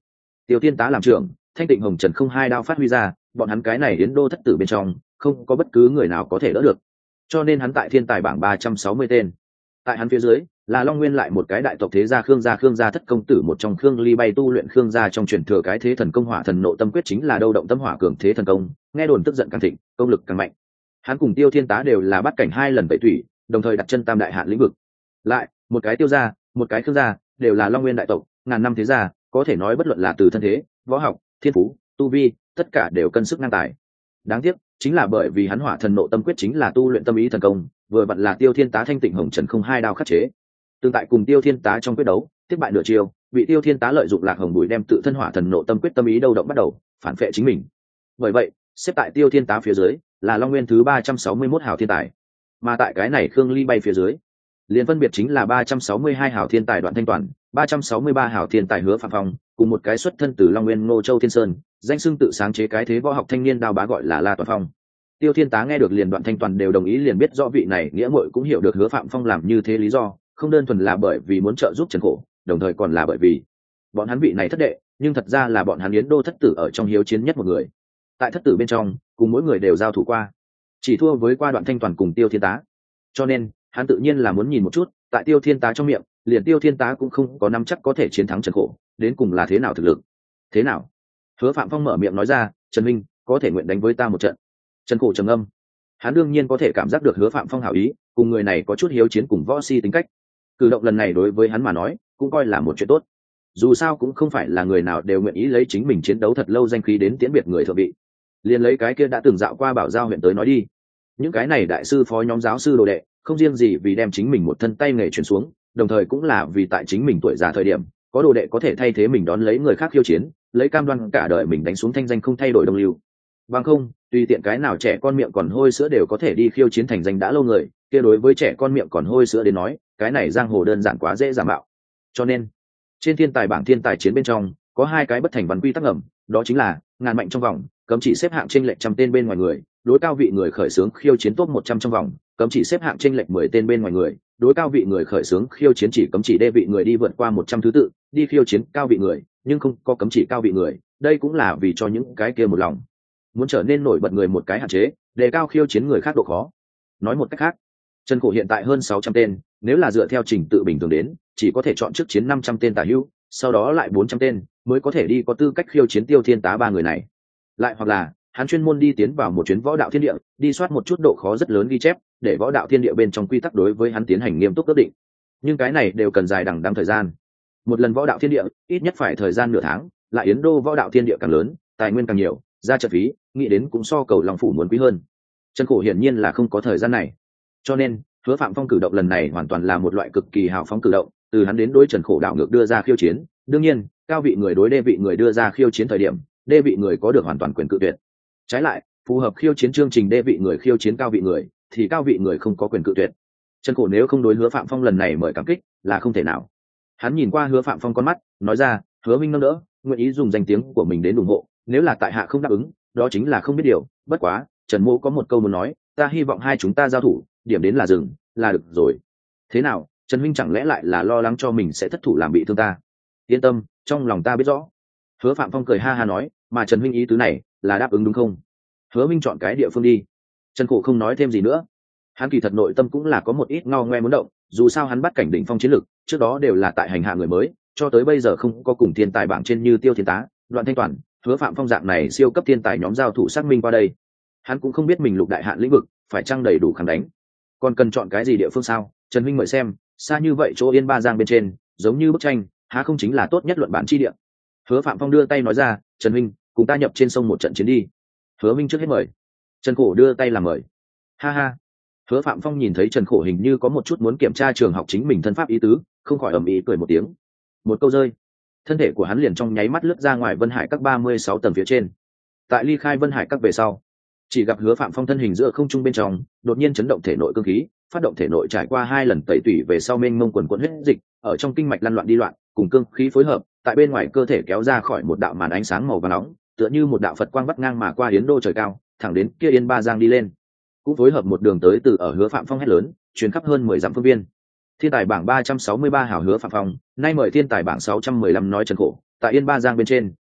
Tiêu Thiên Tá làm trưởng, Thanh Tịnh Hồng Trần không hai đao phát huy ra, bọn hắn cái này Yến Đô thất tử bên trong không có bất cứ người nào có thể đỡ được, cho nên hắn tại thiên tài bảng 360 tên. Tại hắn phía dưới là Long Nguyên, lại một cái đại tộc thế gia Khương gia thất công tử, một trong Khương Ly bay tu luyện Khương gia trong truyền thừa cái thế thần công Hỏa Thần Nộ Tâm Quyết, chính là đâu động tâm hỏa cường thế thần công, nghe đồn tức giận càng thịnh, công lực càng mạnh. Hắn cùng Tiêu Thiên Tá đều là bắt cảnh 2 lần tẩy thủy, đồng thời đặt chân tam đại hạn lĩnh vực. Lại một cái Tiêu gia, một cái Khương gia, đều là Long Nguyên đại tộc, ngàn năm thế gia, có thể nói bất luận là từ thân thế, võ học, thiên phú, tu vi, tất cả đều cân sức ngang tài. Đáng tiếc chính là bởi vì hắn Hỏa Thần Nộ Tâm Quyết chính là tu luyện tâm ý thần công, vừa vặn là Tiêu Thiên Tá Thanh Tịnh Hồng Trần không hai đao khắc chế. Tương tại cùng Tiêu Thiên Tá trong quyết đấu, tiếp bại nửa chiều, bị Tiêu Thiên Tá lợi dụng Lạc Hồng Bùi đem tự thân Hỏa Thần Nộ Tâm Quyết tâm ý đâu động bắt đầu phản phệ chính mình. Bởi vậy, xếp tại Tiêu Thiên Tá phía dưới là Long Nguyên thứ 361 hào thiên tài, mà tại cái này Khương Ly bay phía dưới liền phân biệt chính là 362 hào thiên tài Đoạn Thanh Toàn, 363 hào thiên tài Hứa Phạm Phong, cùng một cái xuất thân từ Long Nguyên Ngô Châu Thiên Sơn, danh xưng tự sáng chế cái thế võ học thanh niên đao bá gọi là La Toàn Phong. Tiêu Thiên Tá nghe được liền Đoạn Thanh Toàn đều đồng ý, liền biết rõ vị này nghĩa muội cũng hiểu được Hứa Phạm Phong làm như thế lý do, không đơn thuần là bởi vì muốn trợ giúp Trần Khổ, đồng thời còn là bởi vì bọn hắn vị này thất đệ, nhưng thật ra là bọn hắn Yến Đô thất tử ở trong hiếu chiến nhất một người. Tại thất tử bên trong, cùng mỗi người đều giao thủ qua, chỉ thua với qua Đoạn Thanh Toàn cùng Tiêu Thiên Tá. Cho nên, hắn tự nhiên là muốn nhìn một chút, tại Tiêu Thiên Tá trong miệng, liền Tiêu Thiên Tá cũng không có nắm chắc có thể chiến thắng Trần Khổ, đến cùng là thế nào thực lực. Thế nào? Hứa Phạm Phong mở miệng nói ra, "Trần huynh, có thể nguyện đánh với ta một trận?" Trần Khổ trầm ngâm. Hắn đương nhiên có thể cảm giác được Hứa Phạm Phong hảo ý, cùng người này có chút hiếu chiến cùng võ si tính cách. Cử động lần này đối với hắn mà nói, cũng coi là một chuyện tốt. Dù sao cũng không phải là người nào đều nguyện ý lấy chính mình chiến đấu thật lâu danh khí đến tiễn biệt người thượng vị. Liền lấy cái kia đã từng dạo qua Bảo Giao huyện tới nói đi. Những cái này đại sư phó nhóm giáo sư đồ đệ, không riêng gì vì đem chính mình một thân tay nghề truyền xuống, đồng thời cũng là vì tại chính mình tuổi già thời điểm, có đồ đệ có thể thay thế mình đón lấy người khác khiêu chiến, lấy cam đoan cả đời mình đánh xuống thanh danh không thay đổi đồng lưu. Bằng không, tùy tiện cái nào trẻ con miệng còn hôi sữa đều có thể đi khiêu chiến thành danh đã lâu người, kia đối với trẻ con miệng còn hôi sữa đến nói, cái này giang hồ đơn giản quá dễ giả mạo. Cho nên, trên thiên tài bảng thiên tài chiến bên trong, có 2 cái bất thành văn quy tắc ngầm, đó chính là ngàn mạnh trong vòng, cấm chỉ xếp hạng chênh lệch trăm tên bên ngoài người, đối cao vị người khởi xướng khiêu chiến top 100 trong vòng, cấm chỉ xếp hạng chênh lệch 10 tên bên ngoài người, đối cao vị người khởi xướng khiêu chiến chỉ cấm chỉ đê vị người đi vượt qua 100 thứ tự, đi khiêu chiến cao vị người, nhưng không có cấm chỉ cao vị người, đây cũng là vì cho những cái kia một lòng muốn trở nên nổi bật người một cái hạn chế, đề cao khiêu chiến người khác độ khó. Nói một cách khác, Trần Khổ hiện tại hơn 600 tên, nếu là dựa theo trình tự bình thường đến, chỉ có thể chọn trước chiến 500 tên tả hữu, sau đó lại 400 tên mới có thể đi có tư cách khiêu chiến Tiêu Thiên Tá 3 người này. Lại hoặc là, hắn chuyên môn đi tiến vào một chuyến võ đạo thiên địa, đi soát một chút độ khó rất lớn ghi chép, để võ đạo thiên địa bên trong quy tắc đối với hắn tiến hành nghiêm túc quyết định. Nhưng cái này đều cần dài đằng đẵng thời gian. Một lần võ đạo thiên địa, ít nhất phải thời gian nửa tháng, lại Yến Đô võ đạo thiên địa càng lớn, tài nguyên càng nhiều, ra trận phí, nghĩ đến cũng so Cầu Long phủ muốn quý hơn. Trần Khổ hiển nhiên là không có thời gian này. Cho nên, Hứa Phạm Phong cử động lần này hoàn toàn là một loại cực kỳ hào phóng cử động, từ hắn đến đối Trần Khổ đảo ngược đưa ra khiêu chiến, đương nhiên, cao vị người đối đê vị người đưa ra khiêu chiến thời điểm, đê vị người có được hoàn toàn quyền cự tuyệt. Trái lại, phù hợp khiêu chiến chương trình đê vị người khiêu chiến cao vị người, thì cao vị người không có quyền cự tuyệt. Trần Khổ nếu không đối Hứa Phạm Phong lần này mời cảm kích, là không thể nào. Hắn nhìn qua Hứa Phạm Phong con mắt, nói ra, "Hứa minh nâng đỡ, nguyện ý dùng danh tiếng của mình đến ủng hộ, nếu là tại hạ không đáp ứng, đó chính là không biết điều, bất quá, Trần Mỗ có một câu muốn nói, ta hy vọng hai chúng ta giao thủ, điểm đến là dừng, là được rồi." Thế nào, Trần huynh chẳng lẽ lại là lo lắng cho mình sẽ thất thủ làm bị thương ta? Yên tâm, trong lòng ta biết rõ. Hứa Phạm Phong cười ha ha nói, mà Trần huynh ý tứ này là đáp ứng đúng không? Hứa minh chọn cái địa phương đi. Trần Khổ không nói thêm gì nữa. Hắn kỳ thật nội tâm cũng là có một ít ngao ngoe muốn động, dù sao hắn bắt cảnh đỉnh phong chiến lực, trước đó đều là tại hành hạ người mới, cho tới bây giờ không có cùng thiên tài bảng trên như Tiêu Thiên Tá, Đoạn Thanh Toàn, Hứa Phạm Phong dạng này siêu cấp thiên tài nhóm giao thủ xác minh qua đây. Hắn cũng không biết mình lục đại hạn lĩnh vực phải chăng đầy đủ kháng đánh. Còn cần chọn cái gì địa phương sao? Trần huynh mời xem, xa như vậy chỗ Yên Ba Giang bên trên, giống như bức tranh, há không chính là tốt nhất luận bản chi địa. Hứa Phạm Phong đưa tay nói ra, "Trần huynh, cùng ta nhập trên sông một trận chiến đi." Hứa minh trước hết mời. Trần Khổ đưa tay làm mời. Ha ha. Hứa Phạm Phong nhìn thấy Trần Khổ hình như có một chút muốn kiểm tra trường học chính mình thân pháp ý tứ, không khỏi ầm ĩ cười một tiếng. Một câu rơi, thân thể của hắn liền trong nháy mắt lướt ra ngoài Vân Hải các 36 tầng phía trên. Tại ly khai Vân Hải các về sau, chỉ gặp Hứa Phạm Phong thân hình giữa không trung bên trong, đột nhiên chấn động thể nội cương khí, phát động thể nội trải qua 2 lần tẩy tủy về sau mênh mông quần quần huyết dịch, ở trong kinh mạch lăn loạn đi loạn, cùng cương khí phối hợp, tại bên ngoài cơ thể kéo ra khỏi một đạo màn ánh sáng màu vàng nóng, tựa như một đạo Phật quang vắt ngang mà qua Yến Đô trời cao, thẳng đến kia Yên Ba Giang đi lên. Cũng phối hợp một đường tới từ ở Hứa Phạm Phong hét lớn, truyền khắp hơn 10 dặm phương viên. Thiên tài bảng 363 hảo Hứa Phạm Phong, nay mời thiên tài bảng 615 nói Trần Khổ, tại Yên Ba Giang bên trên,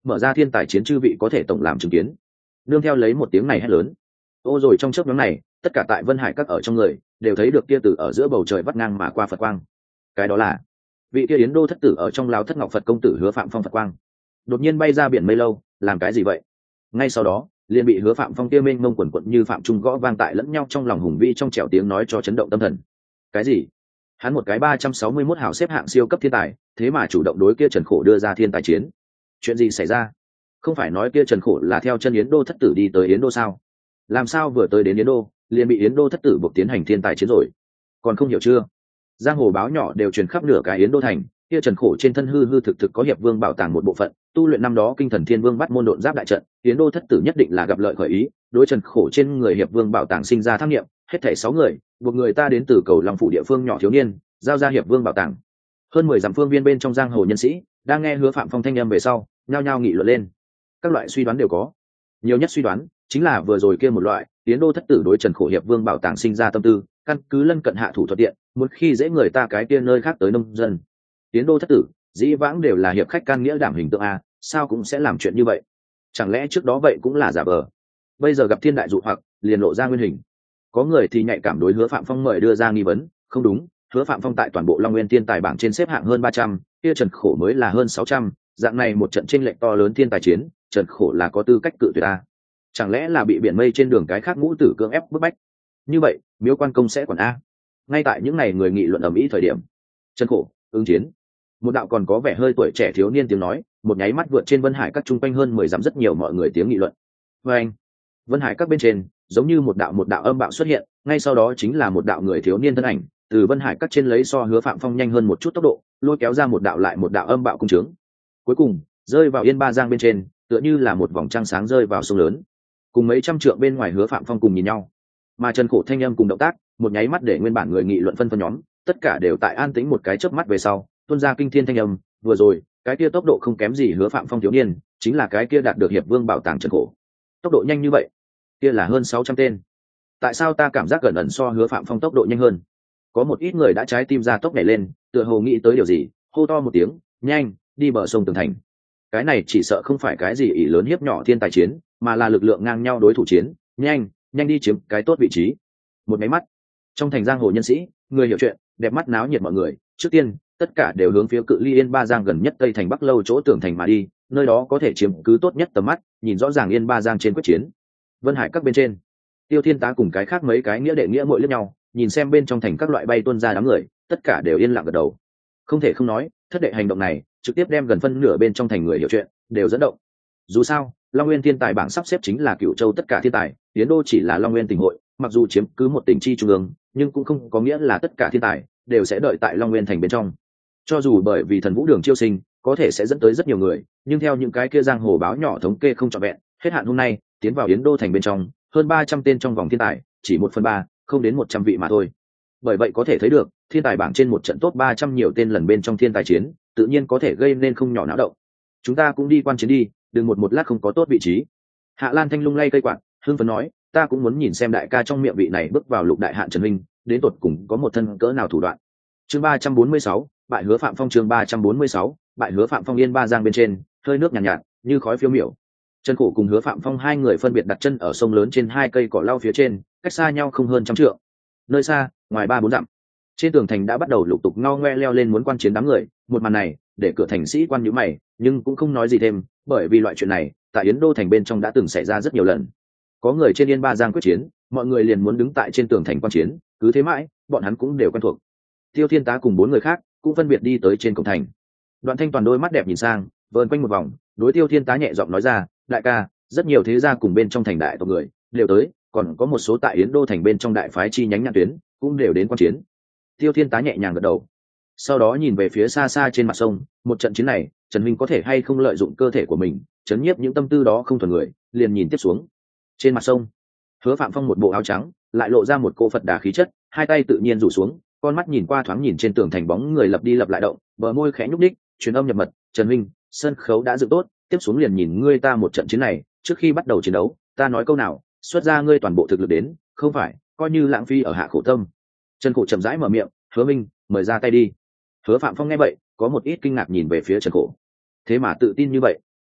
mở ra thiên tài chiến chư vị có thể tổng làm chứng kiến. Nương theo lấy một tiếng này hét lớn, ô rồi trong chớp nhoáng này, tất cả tại Vân Hải các ở trong người đều thấy được kia tử ở giữa bầu trời vắt ngang mà qua Phật quang. Cái đó là vị kia Yến Đô thất tử ở trong lao thất ngọc Phật công tử Hứa Phạm Phong Phật quang. Đột nhiên bay ra biển mây lâu, làm cái gì vậy? Ngay sau đó, liền bị Hứa Phạm Phong kia mênh mông quần quật như phạm trung gõ vang tại lẫn nhau trong lòng hùng vĩ trong trẻo tiếng nói cho chấn động tâm thần. Cái gì? Hắn một cái 361 hào xếp hạng siêu cấp thiên tài, thế mà chủ động đối kia Trần Khổ đưa ra thiên tài chiến. Chuyện gì xảy ra? Không phải nói kia Trần Khổ là theo chân Yến Đô thất tử đi tới Yến Đô sao? Làm sao vừa tới đến Yến Đô, liền bị Yến Đô thất tử buộc tiến hành thiên tài chiến rồi? Còn không hiểu chưa? Giang hồ báo nhỏ đều truyền khắp nửa cái Yến Đô thành, kia Trần Khổ trên thân hư hư thực thực có hiệp vương bảo tàng một bộ phận, tu luyện năm đó kinh thần thiên vương bắt môn độn giáp đại trận, Yến Đô thất tử nhất định là gặp lợi khởi ý, đối Trần Khổ trên người hiệp vương bảo tàng sinh ra tham nghiệm, hết thảy 6 người, buộc người ta đến từ cầu Long phủ địa phương nhỏ thiếu niên, giao ra hiệp vương bảo tàng. Hơn 10 dặm phương viên bên trong giang hồ nhân sĩ, đang nghe Hứa Phạm Phong thanh âm về sau, nhao nhao nghị luận lên. Các loại suy đoán đều có. Nhiều nhất suy đoán chính là vừa rồi kia một loại, Yến Đô thất tử đối Trần Khổ hiệp vương bảo tàng sinh ra tâm tư, căn cứ lân cận hạ thủ thuận tiện, muốn khi dễ người ta cái kia nơi khác tới nông dân. Yến Đô thất tử, dĩ vãng đều là hiệp khách can nghĩa đảm hình tượng a, sao cũng sẽ làm chuyện như vậy? Chẳng lẽ trước đó vậy cũng là giả vờ? Bây giờ gặp thiên đại dụ hoặc, liền lộ ra nguyên hình. Có người thì nhạy cảm đối Hứa Phạm Phong mời đưa ra nghi vấn, không đúng, Hứa Phạm Phong tại toàn bộ Long Nguyên thiên tài bảng trên xếp hạng hơn 300, kia Trần Khổ mới là hơn 600, dạng này một trận chênh lệch to lớn thiên tài chiến, Trần Khổ là có tư cách cự tuyệt a. Chẳng lẽ là bị biển mây trên đường cái khác ngũ tử cưỡng ép bức bách? Như vậy, Miếu Quan Công sẽ còn a? Ngay tại những ngày người nghị luận ầm ĩ thời điểm, Trần Khổ, ứng chiến. Một đạo còn có vẻ hơi tuổi trẻ thiếu niên tiếng nói, một nháy mắt vượt trên Vân Hải các trung quanh hơn 10 dặm rất nhiều mọi người tiếng nghị luận. Và anh, Vân Hải các bên trên, giống như một đạo âm bạo xuất hiện, ngay sau đó chính là một đạo người thiếu niên thân ảnh, từ Vân Hải các trên lấy so Hứa Phạm Phong nhanh hơn một chút tốc độ, lôi kéo ra một đạo lại một đạo âm bạo cung trướng. Cuối cùng, rơi vào Yên Ba Giang bên trên, tựa như là một vòng trăng sáng rơi vào sông lớn. Cùng mấy trăm trượng bên ngoài Hứa Phạm Phong cùng nhìn nhau. Mà Trần Khổ thanh âm cùng động tác, một nháy mắt để nguyên bản người nghị luận phân nhóm, tất cả đều tại an tĩnh một cái chớp mắt về sau, tuôn ra kinh thiên thanh âm, vừa rồi, cái kia tốc độ không kém gì Hứa Phạm Phong thiếu niên, chính là cái kia đạt được hiệp vương bảo tàng Trần Khổ. Tốc độ nhanh như vậy, kia là hơn 600 tên. Tại sao ta cảm giác gần ẩn so Hứa Phạm Phong tốc độ nhanh hơn? Có một ít người đã trái tim ra tốc nhảy lên, tựa hồ nghĩ tới điều gì, hô to một tiếng, nhanh, đi bờ sông tường thành. Cái này chỉ sợ không phải cái gì ỷ lớn hiếp nhỏ thiên tài chiến, mà là lực lượng ngang nhau đối thủ chiến, nhanh, nhanh đi chiếm cái tốt vị trí. Một máy mắt, trong thành giang hồ nhân sĩ, người hiểu chuyện, đẹp mắt náo nhiệt mọi người, trước tiên, tất cả đều hướng phía cự ly Yên Ba Giang gần nhất Tây thành Bắc lâu chỗ tường thành mà đi, nơi đó có thể chiếm cứ tốt nhất tầm mắt, nhìn rõ ràng Yên Ba Giang trên quyết chiến. Vân Hải các bên trên, Tiêu Thiên Tá cùng cái khác mấy cái nghĩa đệ nghĩa muội liếc nhau, nhìn xem bên trong thành các loại bay tuôn ra đám người, tất cả đều yên lặng gật đầu. Không thể không nói, thất đệ hành động này, trực tiếp đem gần phân nửa bên trong thành người hiểu chuyện, đều dẫn động. Dù sao, Long Nguyên thiên tài bảng sắp xếp chính là Cửu Châu tất cả thiên tài, Yến Đô chỉ là Long Nguyên tỉnh hội, mặc dù chiếm cứ một tỉnh chi trung ương, nhưng cũng không có nghĩa là tất cả thiên tài đều sẽ đợi tại Long Nguyên thành bên trong. Cho dù bởi vì Thần Vũ Đường chiêu sinh, có thể sẽ dẫn tới rất nhiều người, nhưng theo những cái kia giang hồ báo nhỏ thống kê không trọn vẹn, hết hạn hôm nay, tiến vào Yến Đô thành bên trong, hơn 300 tên trong vòng thiên tài, chỉ 1/3, không đến 100 vị mà thôi. Bởi vậy có thể thấy được, thiên tài bảng trên một trận top 300 nhiều tên lần bên trong thiên tài chiến, tự nhiên có thể gây nên không nhỏ náo động. Chúng ta cũng đi quan chiến đi, đừng một lát không có tốt vị trí. Hạ Lan Thanh lung lay cây quạt, hưng phấn nói, ta cũng muốn nhìn xem đại ca trong miệng vị này bước vào lục đại hạn Trần Minh, đến tột cùng có một thân cỡ nào thủ đoạn. Chương 346, bại Hứa Phạm Phong. Chương 346, bại Hứa Phạm Phong. Yên Ba Giang bên trên, hơi nước nhàn nhạt, như khói phiêu miểu. Trần Khổ cùng Hứa Phạm Phong hai người phân biệt đặt chân ở sông lớn trên hai cây cỏ lau phía trên, cách xa nhau không hơn trăm trượng. Nơi xa, ngoài 3-4 dặm, trên tường thành đã bắt đầu lục tục ngao ngoe leo lên muốn quan chiến đám người. Một màn này, để cửa thành sĩ quan nhíu mày, nhưng cũng không nói gì thêm, bởi vì loại chuyện này, tại Yến Đô thành bên trong đã từng xảy ra rất nhiều lần. Có người trên Yên Ba Giang quyết chiến, mọi người liền muốn đứng tại trên tường thành quan chiến, cứ thế mãi, bọn hắn cũng đều quen thuộc. Tiêu Thiên Tá cùng 4 người khác cũng phân biệt đi tới trên cổng thành. Đoạn Thanh toàn đôi mắt đẹp nhìn sang, vờn quanh một vòng, đối Tiêu Thiên Tá nhẹ giọng nói ra, đại ca, rất nhiều thế gia cùng bên trong thành đại tộc người đều tới, còn có một số tại Yến Đô thành bên trong đại phái chi nhánh nhãn tuyến cũng đều đến quan chiến. Tiêu Thiên Tá nhẹ nhàng gật đầu, sau đó nhìn về phía xa xa trên mặt sông, một trận chiến này, Trần Minh có thể hay không lợi dụng cơ thể của mình chấn nhiếp những tâm tư đó không thuần người, liền nhìn tiếp xuống. Trên mặt sông, Hứa Phạm Phong một bộ áo trắng, lại lộ ra một cô Phật đà khí chất, hai tay tự nhiên rủ xuống, con mắt nhìn qua thoáng nhìn trên tường thành bóng người lập đi lập lại động, bờ môi khẽ nhúc nhích, truyền âm nhập mật, Trần Minh, sân khấu đã dựng tốt, tiếp xuống liền nhìn ngươi ta một trận chiến này, trước khi bắt đầu chiến đấu, ta nói câu nào, xuất ra ngươi toàn bộ thực lực đến, không phải coi như lãng phí ở hạ khổ tâm. Trần Khổ chậm rãi mở miệng, Hứa Minh, mời ra tay đi. Hứa Phạm Phong nghe vậy, có một ít kinh ngạc nhìn về phía Trần Khổ. Thế mà tự tin như vậy?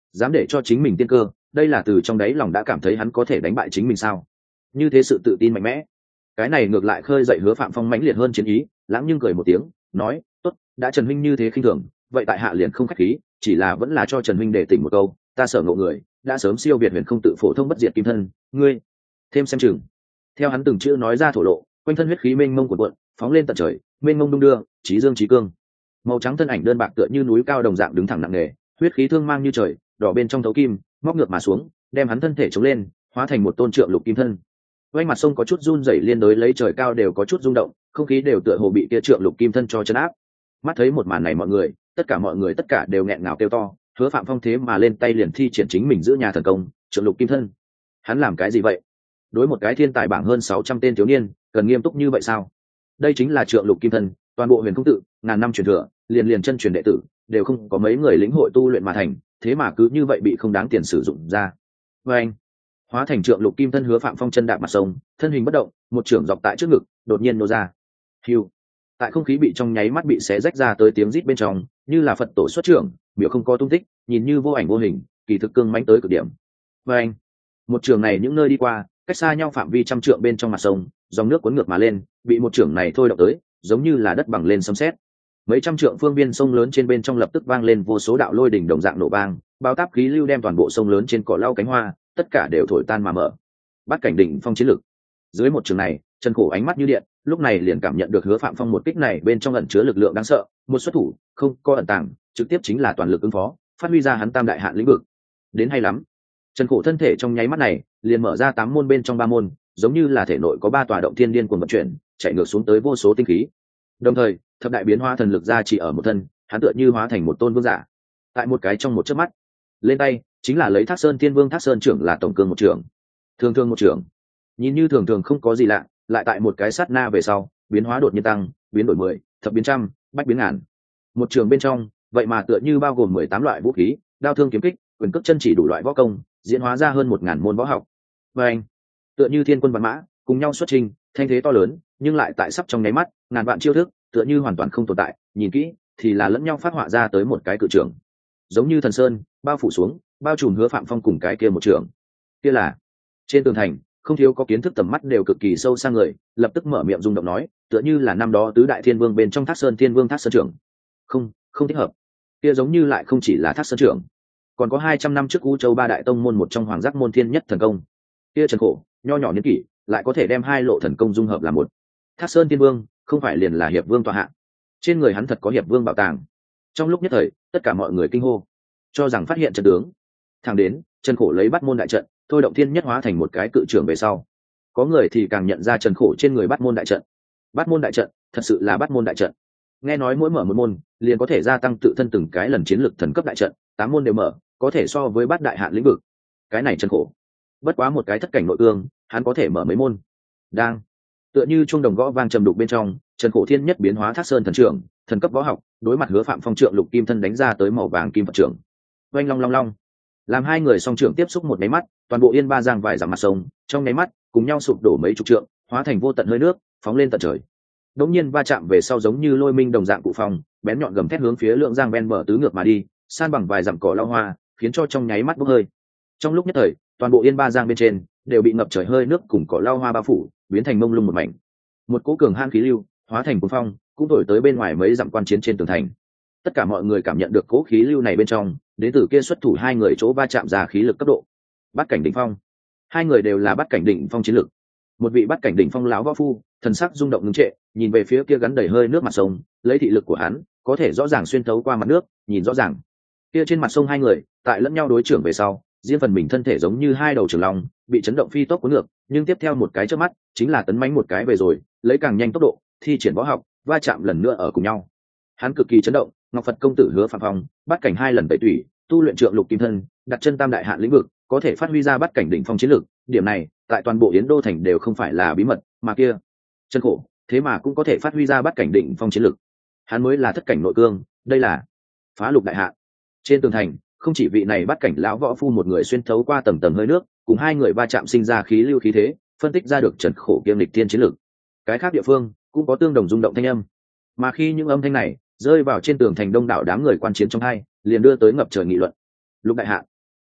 dám để cho chính mình tiên cơ, đây là từ trong đáy lòng đã cảm thấy hắn có thể đánh bại chính mình sao? Như thế sự tự tin mạnh mẽ, cái này ngược lại khơi dậy Hứa Phạm Phong mãnh liệt hơn chiến ý. Lãng nhưng cười một tiếng nói, tốt, đã Trần huynh như thế khinh thường, vậy tại hạ liền không khách khí, chỉ là vẫn là cho Trần huynh để tỉnh một câu, ta sở ngộ người đã sớm siêu việt huyền không tự phổ thông bất diệt kim thân, ngươi thêm xem chừng. Theo hắn từng chữ nói ra thổ lộ, quanh thân huyết khí mênh mông cuộn cuộn, phóng lên tận trời, mênh mông đung đưa, chí dương chí cương. Màu trắng thân ảnh đơn bạc tựa như núi cao đồng dạng đứng thẳng nặng nề, huyết khí thương mang như trời, đỏ bên trong thấu kim, móc ngược mà xuống, đem hắn thân thể chống lên, hóa thành một tôn trượng lục kim thân. Quanh mặt sông có chút run rẩy, liên đối lấy trời cao đều có chút rung động, không khí đều tựa hồ bị kia trượng lục kim thân cho chấn áp. Mắt thấy một màn này, tất cả đều nghẹn ngào kêu to. Hứa Phạm Phong thế mà lên tay liền thi triển chính mình giữ nhà thần công, trượng lục kim thân. Hắn làm cái gì vậy? Đối một cái thiên tài bảng hơn 600 tên thiếu niên, cần nghiêm túc như vậy sao? Đây chính là trượng lục kim thân, toàn bộ huyền không tự, ngàn năm truyền thừa, liền chân truyền đệ tử, đều không có mấy người lĩnh hội tu luyện mà thành, thế mà cứ như vậy bị không đáng tiền sử dụng ra. Và anh, hóa thành trượng lục kim thân, Hứa Phạm Phong chân đạp mặt sông, thân hình bất động, một trưởng dọc tại trước ngực, đột nhiên nô ra. Hưu, tại không khí bị trong nháy mắt bị xé rách ra tới tiếng rít bên trong, như là Phật tổ xuất trưởng, biểu không có tung tích, nhìn như vô ảnh vô hình, kỳ thực cương mãnh tới cực điểm. Và anh, một trường này những nơi đi qua, cách xa nhau phạm vi trăm trượng bên trong mặt sông, dòng nước cuốn ngược mà lên, bị một trưởng này thôi động tới, giống như là đất bằng lên sấm sét. Mấy trăm trượng phương viên sông lớn trên bên trong lập tức vang lên vô số đạo lôi đỉnh đồng dạng nổ vang, bao táp khí lưu đem toàn bộ sông lớn trên cỏ lau cánh hoa, tất cả đều thổi tan mà mở. Bắt cảnh đỉnh phong chiến lực. Dưới một trường này, Trần Khổ ánh mắt như điện, lúc này liền cảm nhận được Hứa Phạm Phong một kích này bên trong ẩn chứa lực lượng đáng sợ, một xuất thủ, không có ẩn tàng, trực tiếp chính là toàn lực ứng phó, phát huy ra hắn tam đại hạn lĩnh vực. Đến hay lắm. Trần Khổ thân thể trong nháy mắt này, liền mở ra 8 môn bên trong 3 môn, giống như là thể nội có 3 tòa động thiên điên cuồng vận chuyển, chạy ngược xuống tới vô số tinh khí. Đồng thời, thập đại biến hóa thần lực ra chỉ ở một thân, hắn tựa như hóa thành một tôn vương giả. Tại một cái trong một chớp mắt, lên tay chính là lấy Thác Sơn Thiên Vương Thác Sơn trưởng là tổng cương một trưởng. Thường thường một trưởng, nhìn như thường thường không có gì lạ, lại tại một cái sát na về sau, biến hóa đột nhiên tăng, biến đổi 10, thập biến trăm, bách biến ngàn. Một trường bên trong, vậy mà tựa như bao gồm 18 loại vũ khí, đao thương kiếm kích, quyền cước chân chỉ đủ loại võ công, diễn hóa ra hơn 1000 môn võ học. Và anh, tựa như thiên quân vạn mã, cùng nhau xuất trình, thanh thế to lớn, nhưng lại tại sắp trong nháy mắt, ngàn vạn chiêu thức, tựa như hoàn toàn không tồn tại, nhìn kỹ thì là lẫn nhau phát họa ra tới một cái cự trường, giống như thần sơn, bao phủ xuống, bao trùm Hứa Phạm Phong cùng cái kia một trường. Kia là trên tường thành, không thiếu có kiến thức tầm mắt đều cực kỳ sâu sang người, lập tức mở miệng rung động nói, tựa như là năm đó tứ đại thiên vương bên trong Thác Sơn Thiên Vương Thác Sơn trưởng. Không thích hợp. Kia giống như lại không chỉ là Thác Sơn trưởng, còn có 200 năm trước U Châu ba đại tông môn một trong Hoàng Giác môn Thiên Nhất thần công. Kia Trần Khổ, nho nhỏ niên kỷ, lại có thể đem hai lộ thần công dung hợp làm một. Thác Sơn Thiên Vương, không phải liền là hiệp vương tọa hạ. Trên người hắn thật có hiệp vương bảo tàng. Trong lúc nhất thời, tất cả mọi người kinh hô, cho rằng phát hiện trận tướng. Thẳng đến, Trần Khổ lấy Bát môn đại trận, thôi động Thiên Nhất hóa thành một cái cự trưởng về sau. Có người thì càng nhận ra Trần Khổ trên người Bát môn đại trận. Bát môn đại trận, thật sự là Bát môn đại trận. Nghe nói mỗi mở một môn, liền có thể gia tăng tự thân từng cái lần chiến lực thần cấp đại trận, 8 môn đều mở, có thể so với Bát đại hạn lĩnh vực. Cái này Trần Khổ, bất quá một cái thất cảnh nội cương, hắn có thể mở mấy môn. Đang tựa như chuông đồng gõ vang trầm đục bên trong, Trần Khổ Thiên Nhất biến hóa Thác Sơn thần trưởng, thần cấp võ học, đối mặt Hứa Phạm Phong trượng lục kim thân đánh ra tới màu vàng kim Phật trưởng. Oanh long long long, làm hai người song trưởng tiếp xúc một máy mắt, toàn bộ Yên Ba Giang vài dặm mặt sông, trong nháy mắt cùng nhau sụp đổ mấy chục trượng, hóa thành vô tận hơi nước, phóng lên tận trời. Đống nhiên va chạm về sau giống như lôi minh đồng dạng cụ phong, bén nhọn gầm thét hướng phía Lượng Giang ven bờ tứ ngược mà đi, san bằng vài dặm cỏ lau hoa, khiến cho trong nháy mắt bốc hơi. Trong lúc nhất thời, toàn bộ Yên Ba Giang bên trên đều bị ngập trời hơi nước cùng cỏ lau hoa bao phủ, biến thành mông lung một mảnh. Một cỗ cường han khí lưu hóa thành cuồng phong, cũng thổi tới bên ngoài mấy dặm quan chiến trên tường thành. Tất cả mọi người cảm nhận được cỗ khí lưu này bên trong, đến từ kia xuất thủ hai người chỗ va chạm ra khí lực cấp độ. Bát cảnh đỉnh phong, hai người đều là bát cảnh đỉnh phong chiến lực. Một vị bát cảnh đỉnh phong lão võ phu, thần sắc rung động ngưng trệ, nhìn về phía kia gắn đầy hơi nước mặt sông, lấy thị lực của hắn, có thể rõ ràng xuyên thấu qua mặt nước, nhìn rõ ràng. Kia trên mặt sông hai người, tại lẫn nhau đối trưởng về sau, riêng phần mình thân thể giống như hai đầu trường long, bị chấn động phi tốc cuốn ngược, nhưng tiếp theo một cái chớp mắt, chính là tấn mãnh một cái về rồi, lấy càng nhanh tốc độ, thi triển võ học, va chạm lần nữa ở cùng nhau. Hắn cực kỳ chấn động, Ngọc Phật công tử Hứa Phạm Phong, bát cảnh 2 lần tẩy tủy, tu luyện trượng lục kim thân, đặt chân tam đại hạn lĩnh vực, có thể phát huy ra bát cảnh đỉnh phong chiến lực, điểm này, tại toàn bộ Yến Đô thành đều không phải là bí mật, mà kia, Trần Khổ, thế mà cũng có thể phát huy ra bát cảnh đỉnh phong chiến lực. Hắn mới là thất cảnh nội cương, đây là phá lục đại hạn. Trên tường thành, không chỉ vị này bát cảnh lão võ phu một người xuyên thấu qua tầng tầng hơi nước, cùng hai người va chạm sinh ra khí lưu khí thế, phân tích ra được Trần Khổ kiêm lịch tiên chiến lực. Cái khác địa phương cũng có tương đồng rung động thanh âm, mà khi những âm thanh này rơi vào trên tường thành đông đảo đám người quan chiến trong hai, liền đưa tới ngập trời nghị luận. Lục đại hạn,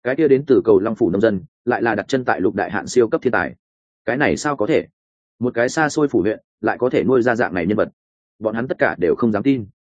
cái kia đến từ cầu long phủ nông dân lại là đặt chân tại lục đại hạn siêu cấp thiên tài. Cái này sao có thể? Một cái xa xôi phủ huyện lại có thể nuôi ra dạng này nhân vật, bọn hắn tất cả đều không dám tin.